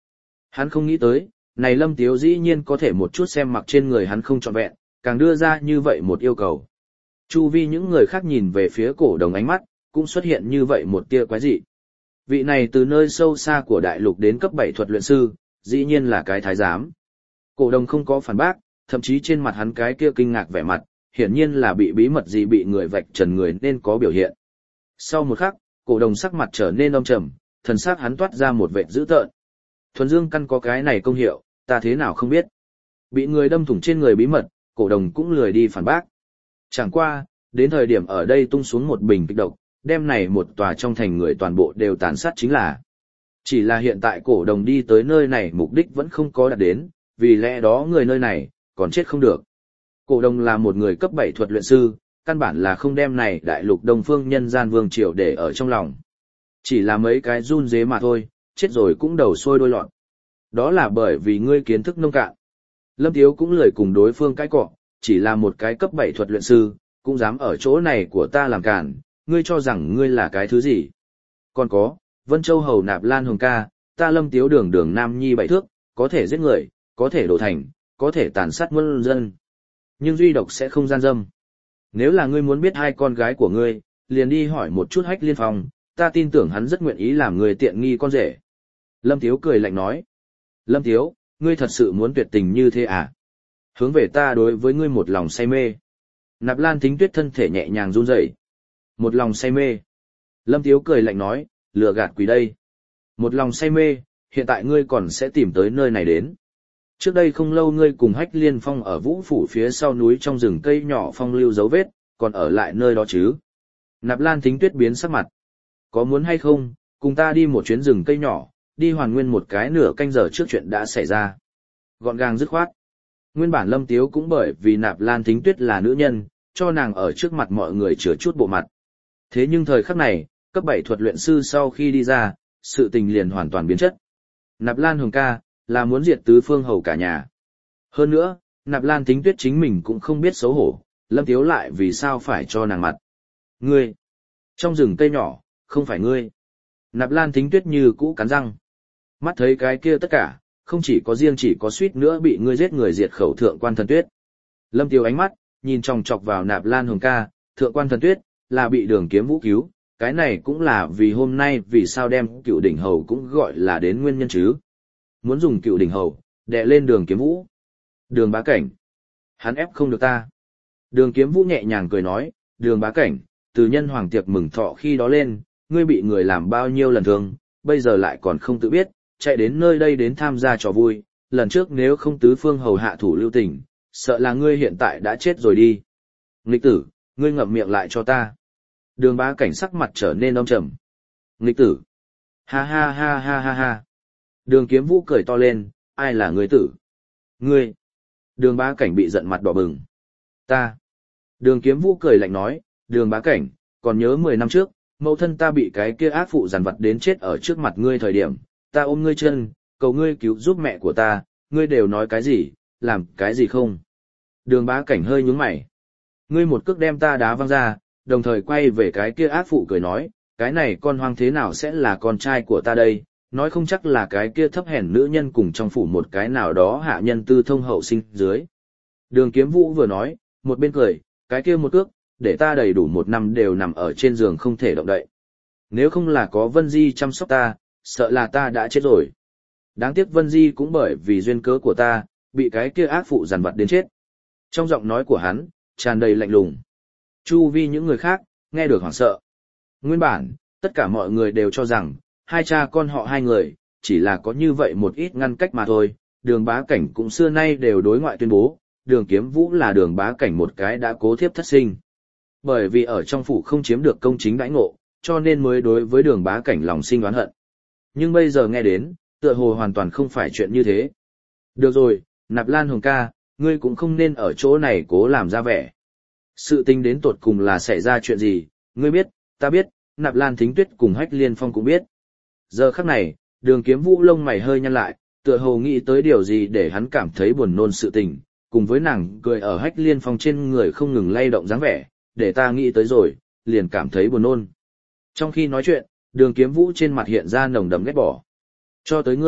Hắn không nghĩ tới, này Lâm Tiếu dĩ nhiên có thể một chút xem mặc trên người hắn không trọn vẹn, càng đưa ra như vậy một yêu cầu. Chu vi những người khác nhìn về phía cổ đồng ánh mắt, cũng xuất hiện như vậy một tia quái dị. Vị này từ nơi sâu xa của đại lục đến cấp bảy thuật luyện sư, dĩ nhiên là cái thái giám. Cổ đồng không có phản bác, thậm chí trên mặt hắn cái kia kinh ngạc vẻ mặt, hiển nhiên là bị bí mật gì bị người vạch trần người nên có biểu hiện. Sau một khắc, cổ đồng sắc mặt trở nên âm trầm, thần sắc hắn toát ra một vẻ dữ tợn. Thuần dương căn có cái này công hiệu, ta thế nào không biết. Bị người đâm thủng trên người bí mật, cổ đồng cũng lười đi phản bác. Chẳng qua, đến thời điểm ở đây tung xuống một bình kịch độc, đem này một tòa trong thành người toàn bộ đều tàn sát chính là. Chỉ là hiện tại cổ đồng đi tới nơi này mục đích vẫn không có đạt đến, vì lẽ đó người nơi này, còn chết không được. Cổ đồng là một người cấp bảy thuật luyện sư, căn bản là không đem này đại lục đông phương nhân gian vương triều để ở trong lòng. Chỉ là mấy cái run dế mà thôi, chết rồi cũng đầu sôi đôi lọt. Đó là bởi vì ngươi kiến thức nông cạn. Lâm Tiếu cũng lười cùng đối phương cãi cọ, chỉ là một cái cấp bảy thuật luyện sư, cũng dám ở chỗ này của ta làm cản, ngươi cho rằng ngươi là cái thứ gì. Còn có, Vân Châu Hầu Nạp Lan Hồng ca, ta Lâm Tiếu đường đường nam nhi bảy thước, có thể giết người, có thể đổ thành, có thể tàn sát muôn dân. Nhưng duy độc sẽ không gian dâm. Nếu là ngươi muốn biết hai con gái của ngươi, liền đi hỏi một chút Hách Liên Phong, ta tin tưởng hắn rất nguyện ý làm người tiện nghi con rể. Lâm Tiếu cười lạnh nói. Lâm Tiếu, ngươi thật sự muốn tuyệt tình như thế à? Hướng về ta đối với ngươi một lòng say mê. Nạp Lan Thính Tuyết thân thể nhẹ nhàng run rẩy. Một lòng say mê. Lâm Tiếu cười lạnh nói, lừa gạt quỷ đây. Một lòng say mê, hiện tại ngươi còn sẽ tìm tới nơi này đến. Trước đây không lâu ngươi cùng Hách Liên Phong ở Vũ Phủ phía sau núi trong rừng cây nhỏ phong lưu dấu vết, còn ở lại nơi đó chứ. Nạp Lan Thính Tuyết biến sắc mặt. Có muốn hay không, cùng ta đi một chuyến rừng cây nhỏ, đi hoàn nguyên một cái nửa canh giờ trước chuyện đã xảy ra. Gọn gàng dứt khoát. Nguyên bản Lâm Tiếu cũng bởi vì Nạp Lan Thính Tuyết là nữ nhân, cho nàng ở trước mặt mọi người chứa chút bộ mặt. Thế nhưng thời khắc này, cấp bảy thuật luyện sư sau khi đi ra, sự tình liền hoàn toàn biến chất. Nạp Lan Hồng ca, là muốn diệt tứ phương hầu cả nhà. Hơn nữa, Nạp Lan Thính Tuyết chính mình cũng không biết xấu hổ, Lâm Tiếu lại vì sao phải cho nàng mặt. Ngươi! Trong rừng cây nhỏ, không phải ngươi. Nạp Lan Thính Tuyết như cũ cắn răng. Mắt thấy cái kia tất cả, không chỉ có riêng chỉ có suýt nữa bị ngươi giết người diệt khẩu thượng quan thần tuyết. Lâm Tiếu ánh mắt, nhìn chòng chọc vào Nạp Lan Hồng ca, thượng quan thần tuyết, là bị đường kiếm vũ cứu, cái này cũng là vì hôm nay vì sao đem cựu đỉnh hầu cũng gọi là đến nguyên nhân chứ. Muốn dùng cựu đỉnh hầu, đè lên đường kiếm vũ. Đường bá cảnh. Hắn ép không được ta. Đường kiếm vũ nhẹ nhàng cười nói, đường bá cảnh, từ nhân hoàng tiệc mừng thọ khi đó lên, ngươi bị người làm bao nhiêu lần thương, bây giờ lại còn không tự biết, chạy đến nơi đây đến tham gia trò vui, lần trước nếu không tứ phương hầu hạ thủ lưu tình, sợ là ngươi hiện tại đã chết rồi đi. Nghịch tử, ngươi ngậm miệng lại cho ta. Đường bá cảnh sắc mặt trở nên âm trầm. Nghịch tử. Ha ha ha ha ha ha. Đường kiếm vũ cười to lên, ai là ngươi tử? Ngươi. Đường bá cảnh bị giận mặt đỏ bừng. Ta. Đường kiếm vũ cười lạnh nói, đường bá cảnh, còn nhớ mười năm trước, mẫu thân ta bị cái kia ác phụ giàn vật đến chết ở trước mặt ngươi thời điểm, ta ôm ngươi chân, cầu ngươi cứu giúp mẹ của ta, ngươi đều nói cái gì, làm cái gì không? Đường bá cảnh hơi nhướng mày. Ngươi một cước đem ta đá văng ra, đồng thời quay về cái kia ác phụ cười nói, cái này con hoang thế nào sẽ là con trai của ta đây, nói không chắc là cái kia thấp hèn nữ nhân cùng trong phủ một cái nào đó hạ nhân tư thông hậu sinh dưới. Đường kiếm vũ vừa nói, một bên cười, cái kia một cước, để ta đầy đủ một năm đều nằm ở trên giường không thể động đậy. Nếu không là có Vân Di chăm sóc ta, sợ là ta đã chết rồi. Đáng tiếc Vân Di cũng bởi vì duyên cớ của ta, bị cái kia ác phụ giàn vặt đến chết. Trong giọng nói của hắn, tràn đầy lạnh lùng. Chu vi những người khác, nghe được hoảng sợ. Nguyên bản, tất cả mọi người đều cho rằng, hai cha con họ hai người, chỉ là có như vậy một ít ngăn cách mà thôi. Đường bá cảnh cũng xưa nay đều đối ngoại tuyên bố, đường kiếm vũ là đường bá cảnh một cái đã cố thiếp thất sinh. Bởi vì ở trong phủ không chiếm được công chính đãi ngộ, cho nên mới đối với đường bá cảnh lòng sinh oán hận. Nhưng bây giờ nghe đến, tựa hồ hoàn toàn không phải chuyện như thế. Được rồi, Nạp Lan Hồng ca, ngươi cũng không nên ở chỗ này cố làm ra vẻ. Sự tình đến tột cùng là xảy ra chuyện gì, ngươi biết, ta biết, Nạp Lan Thính Tuyết cùng Hách Liên Phong cũng biết. Giờ khắc này, đường kiếm vũ lông mày hơi nhăn lại, tựa hồ nghĩ tới điều gì để hắn cảm thấy buồn nôn sự tình, cùng với nàng cười ở Hách Liên Phong trên người không ngừng lay động dáng vẻ, để ta nghĩ tới rồi, liền cảm thấy buồn nôn. Trong khi nói chuyện, đường kiếm vũ trên mặt hiện ra nồng đậm ghét bỏ. Cho tới ngươi,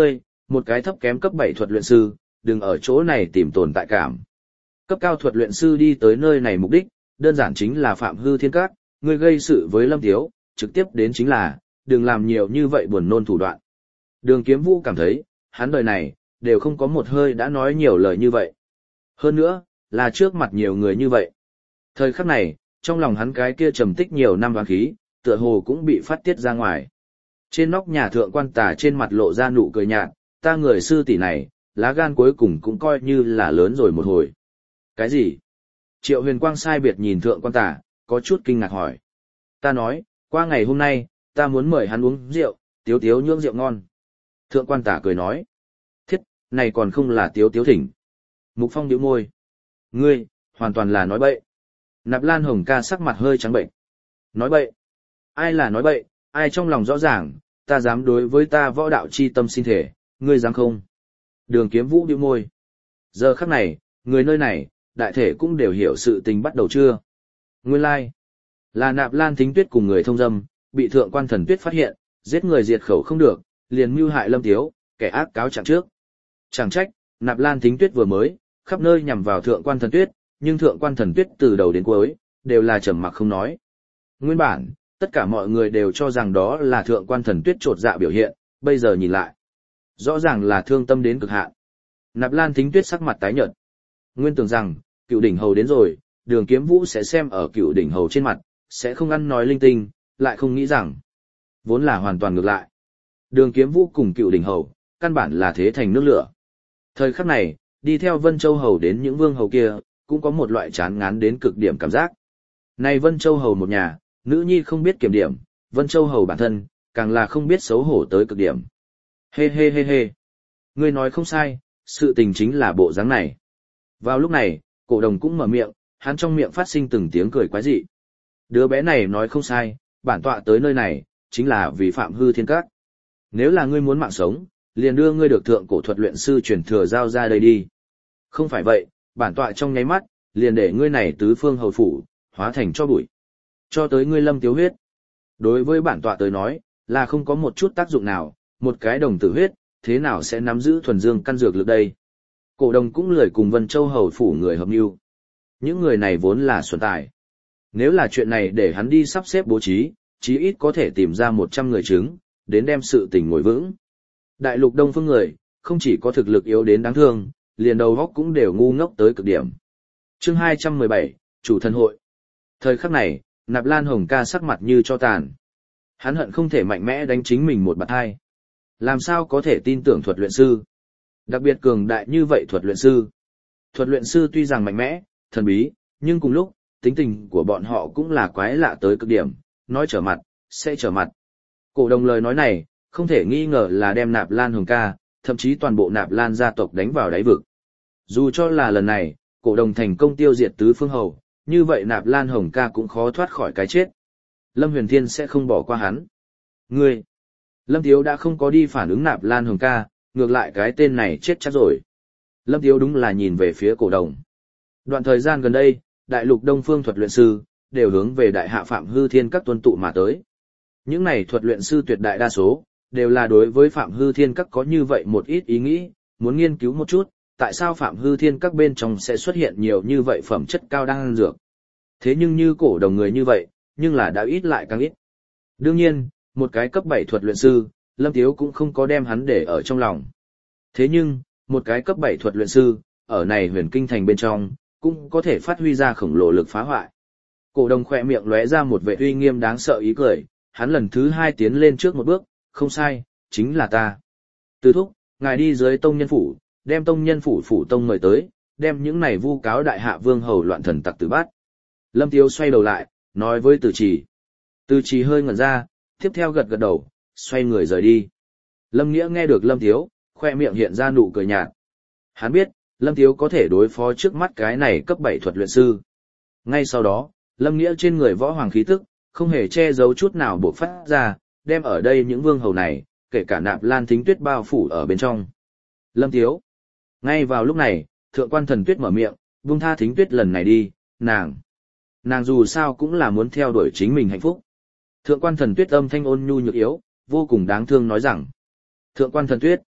một cái thấp kém cấp bảy thuật luyện sư, đừng ở chỗ này tìm tồn tại cảm. Cấp cao thuật luyện sư đi tới nơi này mục đích, đơn giản chính là phạm hư thiên các, ngươi gây sự với Lâm Tiếu, trực tiếp đến chính là, đừng làm nhiều như vậy buồn nôn thủ đoạn. Đường Kiếm Vũ cảm thấy, hắn đời này, đều không có một hơi đã nói nhiều lời như vậy. Hơn nữa, là trước mặt nhiều người như vậy. Thời khắc này, trong lòng hắn cái kia trầm tích nhiều năm vàng khí, tựa hồ cũng bị phát tiết ra ngoài. Trên nóc nhà thượng quan tà trên mặt lộ ra nụ cười nhạt, ta người sư tỷ này, lá gan cuối cùng cũng coi như là lớn rồi một hồi. Cái gì? Triệu Huyền Quang sai biệt nhìn thượng quan tà, có chút kinh ngạc hỏi. Ta nói, qua ngày hôm nay, ta muốn mời hắn uống rượu, tiếu tiếu nhưỡng rượu ngon. Thượng quan tà cười nói. Thiết, này còn không là tiếu tiếu thỉnh. Mục Phong nhíu môi. Ngươi, hoàn toàn là nói bậy. Nạp Lan Hồng Ca sắc mặt hơi trắng bệnh. Nói bậy? Ai là nói bậy, ai trong lòng rõ ràng, ta dám đối với ta võ đạo chi tâm xin thể, ngươi dám không? Đường Kiếm Vũ nhíu môi. Giờ khắc này, người nơi này, đại thể cũng đều hiểu sự tình bắt đầu chưa? Nguyên lai, like, là Nạp Lan Thính Tuyết cùng người thông dâm, bị thượng quan Thần Tuyết phát hiện, giết người diệt khẩu không được, liền mưu hại Lâm Tiếu, kẻ ác cáo trạng trước. Chẳng trách, Nạp Lan Thính Tuyết vừa mới, khắp nơi nhằm vào thượng quan Thần Tuyết, nhưng thượng quan Thần Tuyết từ đầu đến cuối, đều là trầm mặc không nói. Nguyên bản, tất cả mọi người đều cho rằng đó là thượng quan Thần Tuyết trột dạ biểu hiện, bây giờ nhìn lại, rõ ràng là thương tâm đến cực hạn. Nạp Lan Thính Tuyết sắc mặt tái nhợt. Nguyên tưởng rằng, Cựu đỉnh hầu đến rồi, Đường Kiếm Vũ sẽ xem ở Cựu đỉnh hầu trên mặt, sẽ không ăn nói linh tinh, lại không nghĩ rằng, vốn là hoàn toàn ngược lại. Đường Kiếm Vũ cùng Cựu đỉnh hầu, căn bản là thế thành nước lửa. Thời khắc này, đi theo Vân Châu hầu đến những vương hầu kia, cũng có một loại chán ngán đến cực điểm cảm giác. Này Vân Châu hầu một nhà, nữ nhi không biết kiểm điểm, Vân Châu hầu bản thân, càng là không biết xấu hổ tới cực điểm. Hê hê hê hê. Ngươi nói không sai, sự tình chính là bộ dáng này. Vào lúc này, cổ đồng cũng mở miệng, hắn trong miệng phát sinh từng tiếng cười quái dị. Đứa bé này nói không sai, bản tọa tới nơi này, chính là vì phạm hư thiên các. Nếu là ngươi muốn mạng sống, liền đưa ngươi được thượng cổ thuật luyện sư truyền thừa giao ra đây đi. Không phải vậy, bản tọa trong nháy mắt, liền để ngươi này tứ phương hầu phủ, hóa thành cho bụi. Cho tới ngươi Lâm Tiếu huyết. Đối với bản tọa tới nói, là không có một chút tác dụng nào, một cái đồng tử huyết, thế nào sẽ nắm giữ thuần dương căn dược lực đây. Cổ đồng cũng lười cùng Vân Châu hầu phủ người hợp mưu. Những người này vốn là xuẩn tài. Nếu là chuyện này để hắn đi sắp xếp bố trí, chí ít có thể tìm ra một trăm người chứng, đến đem sự tình ngồi vững. Đại lục đông phương người, không chỉ có thực lực yếu đến đáng thương, liền đầu góc cũng đều ngu ngốc tới cực điểm. Chương hai trăm mười bảy, Chủ thân hội. Thời khắc này, Nạp Lan Hồng Ca sắc mặt như cho tàn. Hắn hận không thể mạnh mẽ đánh chính mình một bạt hai. Làm sao có thể tin tưởng thuật luyện sư? Đặc biệt cường đại như vậy thuật luyện sư. Thuật luyện sư tuy rằng mạnh mẽ, thần bí, nhưng cùng lúc, tính tình của bọn họ cũng là quái lạ tới cực điểm, nói trở mặt, sẽ trở mặt. Cổ đồng lời nói này, không thể nghi ngờ là đem Nạp Lan Hồng Ca, thậm chí toàn bộ Nạp Lan gia tộc đánh vào đáy vực. Dù cho là lần này, cổ đồng thành công tiêu diệt tứ phương hầu, như vậy Nạp Lan Hồng Ca cũng khó thoát khỏi cái chết. Lâm Huyền Thiên sẽ không bỏ qua hắn. Ngươi! Lâm Tiếu đã không có đi phản ứng Nạp Lan Hồng Ca, ngược lại cái tên này chết chắc rồi. Lâm Tiếu đúng là nhìn về phía cổ đồng. Đoạn thời gian gần đây, đại lục đông phương thuật luyện sư, đều hướng về đại hạ Phạm Hư Thiên các tuân tụ mà tới. Những này thuật luyện sư tuyệt đại đa số, đều là đối với Phạm Hư Thiên các có như vậy một ít ý nghĩ, muốn nghiên cứu một chút, tại sao Phạm Hư Thiên các bên trong sẽ xuất hiện nhiều như vậy phẩm chất cao đan dược. Thế nhưng như cổ đồng người như vậy, nhưng là đã ít lại càng ít. Đương nhiên, một cái cấp bảy thuật luyện sư, Lâm Tiếu cũng không có đem hắn để ở trong lòng. Thế nhưng, một cái cấp bảy thuật luyện sư, ở này huyền kinh thành bên trong, cũng có thể phát huy ra khổng lồ lực phá hoại. Cổ đồng khỏe miệng lóe ra một vẻ uy nghiêm đáng sợ ý cười, hắn lần thứ hai tiến lên trước một bước, không sai, chính là ta. Từ thúc, ngài đi dưới tông nhân phủ, đem tông nhân phủ phủ tông mời tới, đem những này vu cáo đại hạ vương hầu loạn thần tặc tử bắt. Lâm Tiếu xoay đầu lại, nói với Từ Trì. Từ Trì hơi ngẩn ra, tiếp theo gật gật đầu, xoay người rời đi. Lâm Nghĩa nghe được Lâm Tiếu, khoe miệng hiện ra nụ cười nhạt. Hắn biết, Lâm Tiếu có thể đối phó trước mắt cái này cấp bảy thuật luyện sư. Ngay sau đó, Lâm Nghĩa trên người võ hoàng khí tức, không hề che giấu chút nào bộc phát ra, đem ở đây những vương hầu này, kể cả Nạp Lan Thính Tuyết bao phủ ở bên trong. Lâm Tiếu. Ngay vào lúc này, Thượng quan Thần Tuyết mở miệng, buông tha Thính Tuyết lần này đi, nàng. Nàng dù sao cũng là muốn theo đuổi chính mình hạnh phúc. Thượng quan Thần Tuyết âm thanh ôn nhu nhược yếu, vô cùng đáng thương nói rằng. Thượng quan Thần Tuyết.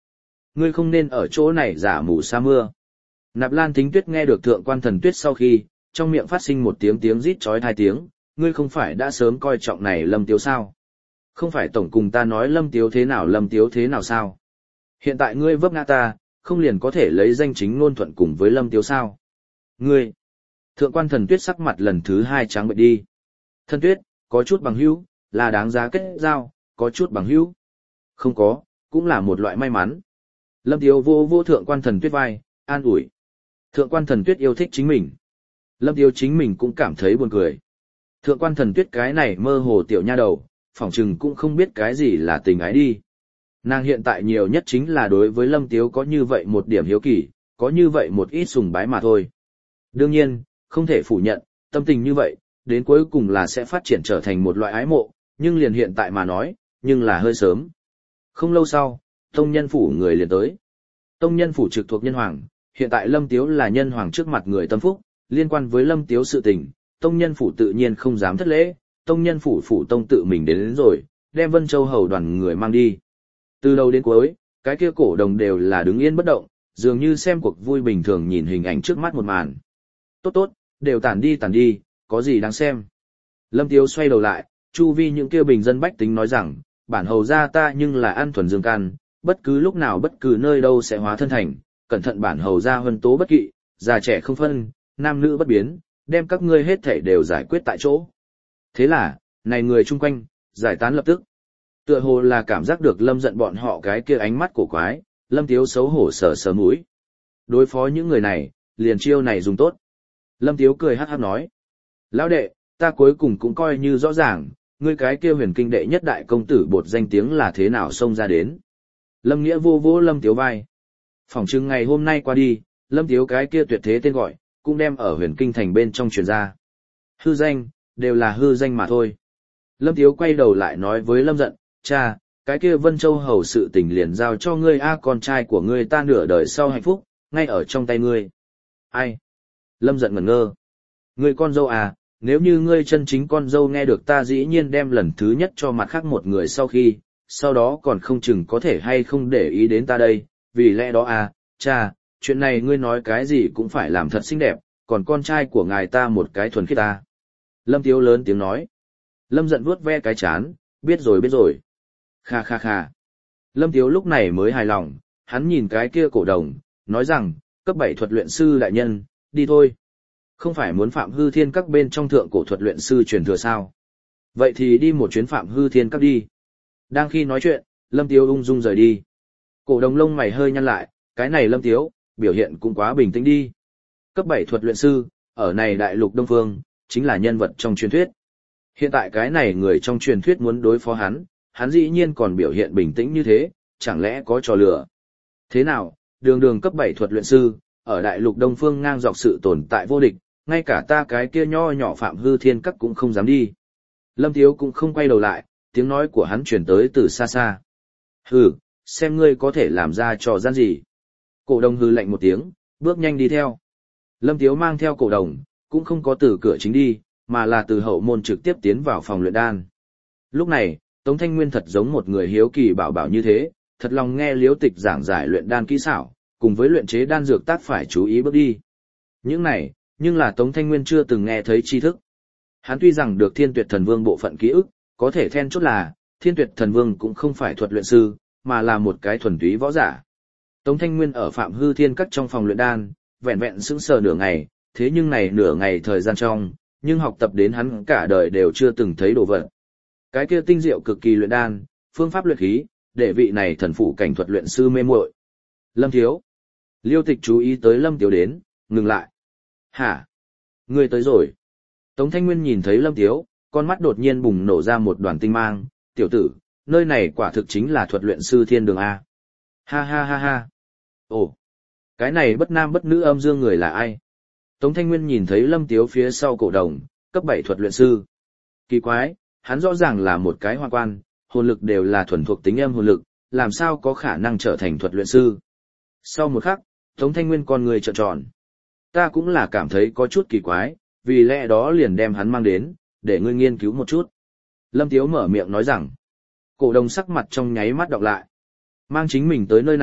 ngươi không nên ở chỗ này giả mù sa mưa. Nạp Lan Thính Tuyết nghe được Thượng Quan Thần Tuyết sau khi, trong miệng phát sinh một tiếng tiếng rít chói tai tiếng, ngươi không phải đã sớm coi trọng này Lâm Tiếu sao? Không phải tổng cùng ta nói Lâm Tiếu thế nào Lâm Tiếu thế nào sao? Hiện tại ngươi vấp ngã ta, không liền có thể lấy danh chính ngôn thuận cùng với Lâm Tiếu sao? Ngươi! Thượng Quan Thần Tuyết sắc mặt lần thứ hai trắng bệch đi. Thần Tuyết, có chút bằng hữu, là đáng giá kết giao, có chút bằng hữu. Không có, cũng là một loại may mắn. Lâm Tiếu vô vô Thượng Quan Thần Tuyết vai, an ủi. Thượng Quan Thần Tuyết yêu thích chính mình. Lâm Tiếu chính mình cũng cảm thấy buồn cười. Thượng Quan Thần Tuyết cái này mơ hồ tiểu nha đầu, phỏng chừng cũng không biết cái gì là tình ái đi. Nàng hiện tại nhiều nhất chính là đối với Lâm Tiếu có như vậy một điểm hiếu kỳ, có như vậy một ít sùng bái mà thôi. Đương nhiên, không thể phủ nhận, tâm tình như vậy, đến cuối cùng là sẽ phát triển trở thành một loại ái mộ, nhưng liền hiện tại mà nói, nhưng là hơi sớm. Không lâu sau, Tông Nhân Phủ người liền tới. Tông Nhân Phủ trực thuộc Nhân Hoàng, hiện tại Lâm Tiếu là Nhân Hoàng trước mặt người tâm phúc, liên quan với Lâm Tiếu sự tình, Tông Nhân Phủ tự nhiên không dám thất lễ, Tông Nhân Phủ Phủ Tông tự mình đến, đến rồi, đem Vân Châu Hầu đoàn người mang đi. Từ đầu đến cuối, cái kia cổ đồng đều là đứng yên bất động, dường như xem cuộc vui bình thường nhìn hình ảnh trước mắt một màn. Tốt tốt, đều tản đi tản đi, có gì đáng xem. Lâm Tiếu xoay đầu lại, chu vi những kia bình dân bách tính nói rằng, bản hầu ra ta nhưng là ăn thuần dương can, bất cứ lúc nào bất cứ nơi đâu sẽ hóa thân thành, cẩn thận bản hầu ra huân tố bất kỵ, già trẻ không phân, nam nữ bất biến, đem các ngươi hết thảy đều giải quyết tại chỗ. Thế là, này người chung quanh, giải tán lập tức. Tựa hồ là cảm giác được Lâm giận bọn họ cái kia ánh mắt cổ quái, Lâm Tiếu xấu hổ sờ sờ mũi. Đối phó những người này, liền chiêu này dùng tốt. Lâm Tiếu cười hát hát nói. Lão đệ, ta cuối cùng cũng coi như rõ ràng, ngươi cái kia huyền kinh đệ nhất đại công tử bột danh tiếng là thế nào xông ra đến. Lâm Nghĩa vô vô Lâm Tiếu vai. Phỏng chừng ngày hôm nay qua đi, Lâm Tiếu cái kia tuyệt thế tên gọi, cũng đem ở huyền kinh thành bên trong truyền ra. Hư danh, đều là hư danh mà thôi. Lâm Tiếu quay đầu lại nói với Lâm giận, cha, cái kia Vân Châu Hầu sự tình liền giao cho ngươi a, con trai của ngươi ta nửa đời sau hạnh phúc, ngay ở trong tay ngươi. Ai? Lâm giận ngẩn ngơ. Ngươi con dâu à, nếu như ngươi chân chính con dâu nghe được ta dĩ nhiên đem lần thứ nhất cho mặt khác một người sau khi, sau đó còn không chừng có thể hay không để ý đến ta đây, vì lẽ đó à, cha, chuyện này ngươi nói cái gì cũng phải làm thật xinh đẹp, còn con trai của ngài ta một cái thuần khiết ta. Lâm Tiếu lớn tiếng nói. Lâm giận vuốt ve cái chán, biết rồi biết rồi. Kha kha kha. Lâm Tiếu lúc này mới hài lòng, hắn nhìn cái kia cổ đồng, nói rằng, cấp bảy thuật luyện sư đại nhân, đi thôi. Không phải muốn Phạm Hư Thiên các bên trong thượng cổ thuật luyện sư truyền thừa sao? Vậy thì đi một chuyến Phạm Hư Thiên các đi. Đang khi nói chuyện, Lâm Tiếu ung dung rời đi. Cổ đồng lông mày hơi nhăn lại, cái này Lâm Tiếu, biểu hiện cũng quá bình tĩnh đi. Cấp bảy thuật luyện sư, ở này đại lục Đông Phương, chính là nhân vật trong truyền thuyết. Hiện tại cái này người trong truyền thuyết muốn đối phó hắn, hắn dĩ nhiên còn biểu hiện bình tĩnh như thế, chẳng lẽ có trò lừa. Thế nào, đường đường cấp bảy thuật luyện sư, ở đại lục Đông Phương ngang dọc sự tồn tại vô địch, ngay cả ta cái kia nho nhỏ Phạm Hư Thiên các cũng không dám đi. Lâm Tiếu cũng không quay đầu lại, tiếng nói của hắn truyền tới từ xa xa. Hừ, xem ngươi có thể làm ra trò gian gì. Cổ đồng hừ lạnh một tiếng, bước nhanh đi theo. Lâm Tiếu mang theo cổ đồng, cũng không có từ cửa chính đi, mà là từ hậu môn trực tiếp tiến vào phòng luyện đan. Lúc này, Tống Thanh Nguyên thật giống một người hiếu kỳ bảo bảo như thế, thật lòng nghe Liễu Tịch giảng giải luyện đan kỹ xảo, cùng với luyện chế đan dược tác phải chú ý bước đi. Những này, nhưng là Tống Thanh Nguyên chưa từng nghe thấy tri thức. Hắn tuy rằng được Thiên Tuyệt Thần Vương bộ phận ký ức, có thể then chốt là, Thiên Tuyệt Thần Vương cũng không phải thuật luyện sư, mà là một cái thuần túy võ giả. Tống Thanh Nguyên ở Phạm Hư Thiên các trong phòng luyện đan, vẹn vẹn sững sờ nửa ngày, thế nhưng này nửa ngày thời gian trong, nhưng học tập đến hắn cả đời đều chưa từng thấy đồ vật. Cái kia tinh diệu cực kỳ luyện đan, phương pháp luyện khí, để vị này thần phụ cảnh thuật luyện sư mê muội. Lâm Thiếu. Liêu Tịch chú ý tới Lâm Tiếu đến, ngừng lại. Hả? Ngươi tới rồi. Tống Thanh Nguyên nhìn thấy Lâm Tiếu, con mắt đột nhiên bùng nổ ra một đoàn tinh mang, tiểu tử, nơi này quả thực chính là thuật luyện sư thiên đường A. Ha ha ha ha. Ồ, cái này bất nam bất nữ âm dương người là ai? Tống Thanh Nguyên nhìn thấy Lâm Tiếu phía sau cổ đồng, cấp bảy thuật luyện sư. Kỳ quái, hắn rõ ràng là một cái hoa quan, hồn lực đều là thuần thuộc tính âm hồn lực, làm sao có khả năng trở thành thuật luyện sư? Sau một khắc, Tống Thanh Nguyên con người trợn tròn. Ta cũng là cảm thấy có chút kỳ quái, vì lẽ đó liền đem hắn mang đến, để ngươi nghiên cứu một chút. Lâm Tiếu mở miệng nói rằng, cổ đồng sắc mặt trong nháy mắt đọc lại. Mang chính mình tới nơi này,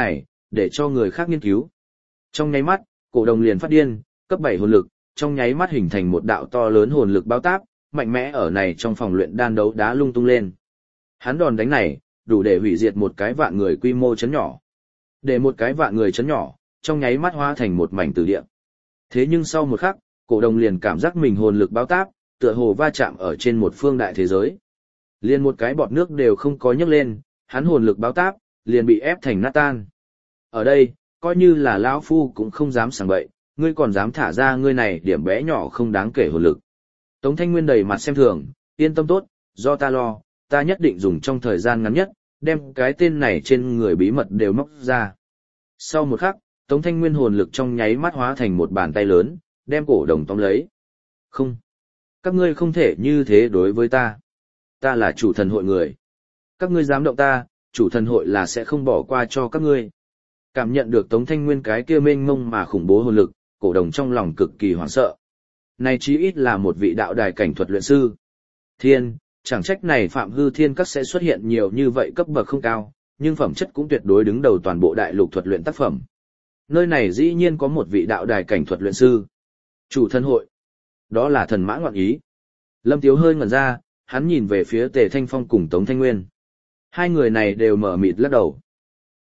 để cho người khác nghiên cứu. Trong nháy mắt, cổ đồng liền phát điên, cấp bảy hồn lực, trong nháy mắt hình thành một đạo to lớn hồn lực bao táp, mạnh mẽ ở này trong phòng luyện đan đấu đá lung tung lên. Hắn đòn đánh này, đủ để hủy diệt một cái vạn người quy mô chấn nhỏ. Để một cái vạn người chấn nhỏ, trong nháy mắt hóa thành một mảnh tử địa. Thế nhưng sau một khắc, cổ đồng liền cảm giác mình hồn lực bao táp, tựa hồ va chạm ở trên một phương đại thế giới. Liền một cái bọt nước đều không có nhấc lên, hắn hồn lực bao táp, liền bị ép thành nát tan. Ở đây, coi như là lão phu cũng không dám sảng bậy, ngươi còn dám thả ra ngươi này điểm bé nhỏ không đáng kể hồn lực. Tống Thanh Nguyên đầy mặt xem thường, yên tâm tốt, do ta lo, ta nhất định dùng trong thời gian ngắn nhất, đem cái tên này trên người bí mật đều móc ra. Sau một khắc, Tống Thanh Nguyên hồn lực trong nháy mắt hóa thành một bàn tay lớn, đem cổ đồng tóm lấy. Không, các ngươi không thể như thế đối với ta. Ta là chủ thần hội người. Các ngươi dám động ta, chủ thần hội là sẽ không bỏ qua cho các ngươi. Cảm nhận được Tống Thanh Nguyên cái kia mênh mông mà khủng bố hồn lực, cổ đồng trong lòng cực kỳ hoảng sợ. Này chí ít là một vị đạo đài cảnh thuật luyện sư. Thiên, chẳng trách này Phạm Hư Thiên Các sẽ xuất hiện nhiều như vậy cấp bậc không cao, nhưng phẩm chất cũng tuyệt đối đứng đầu toàn bộ đại lục thuật luyện tác phẩm. Nơi này dĩ nhiên có một vị đạo đài cảnh thuật luyện sư. Chủ thần hội. Đó là thần mã ngọn ý. Lâm Tiếu hơi ngẩn ra, hắn nhìn về phía Tề Thanh Phong cùng Tống Thanh Nguyên. Hai người này đều mở mịt lắc đầu.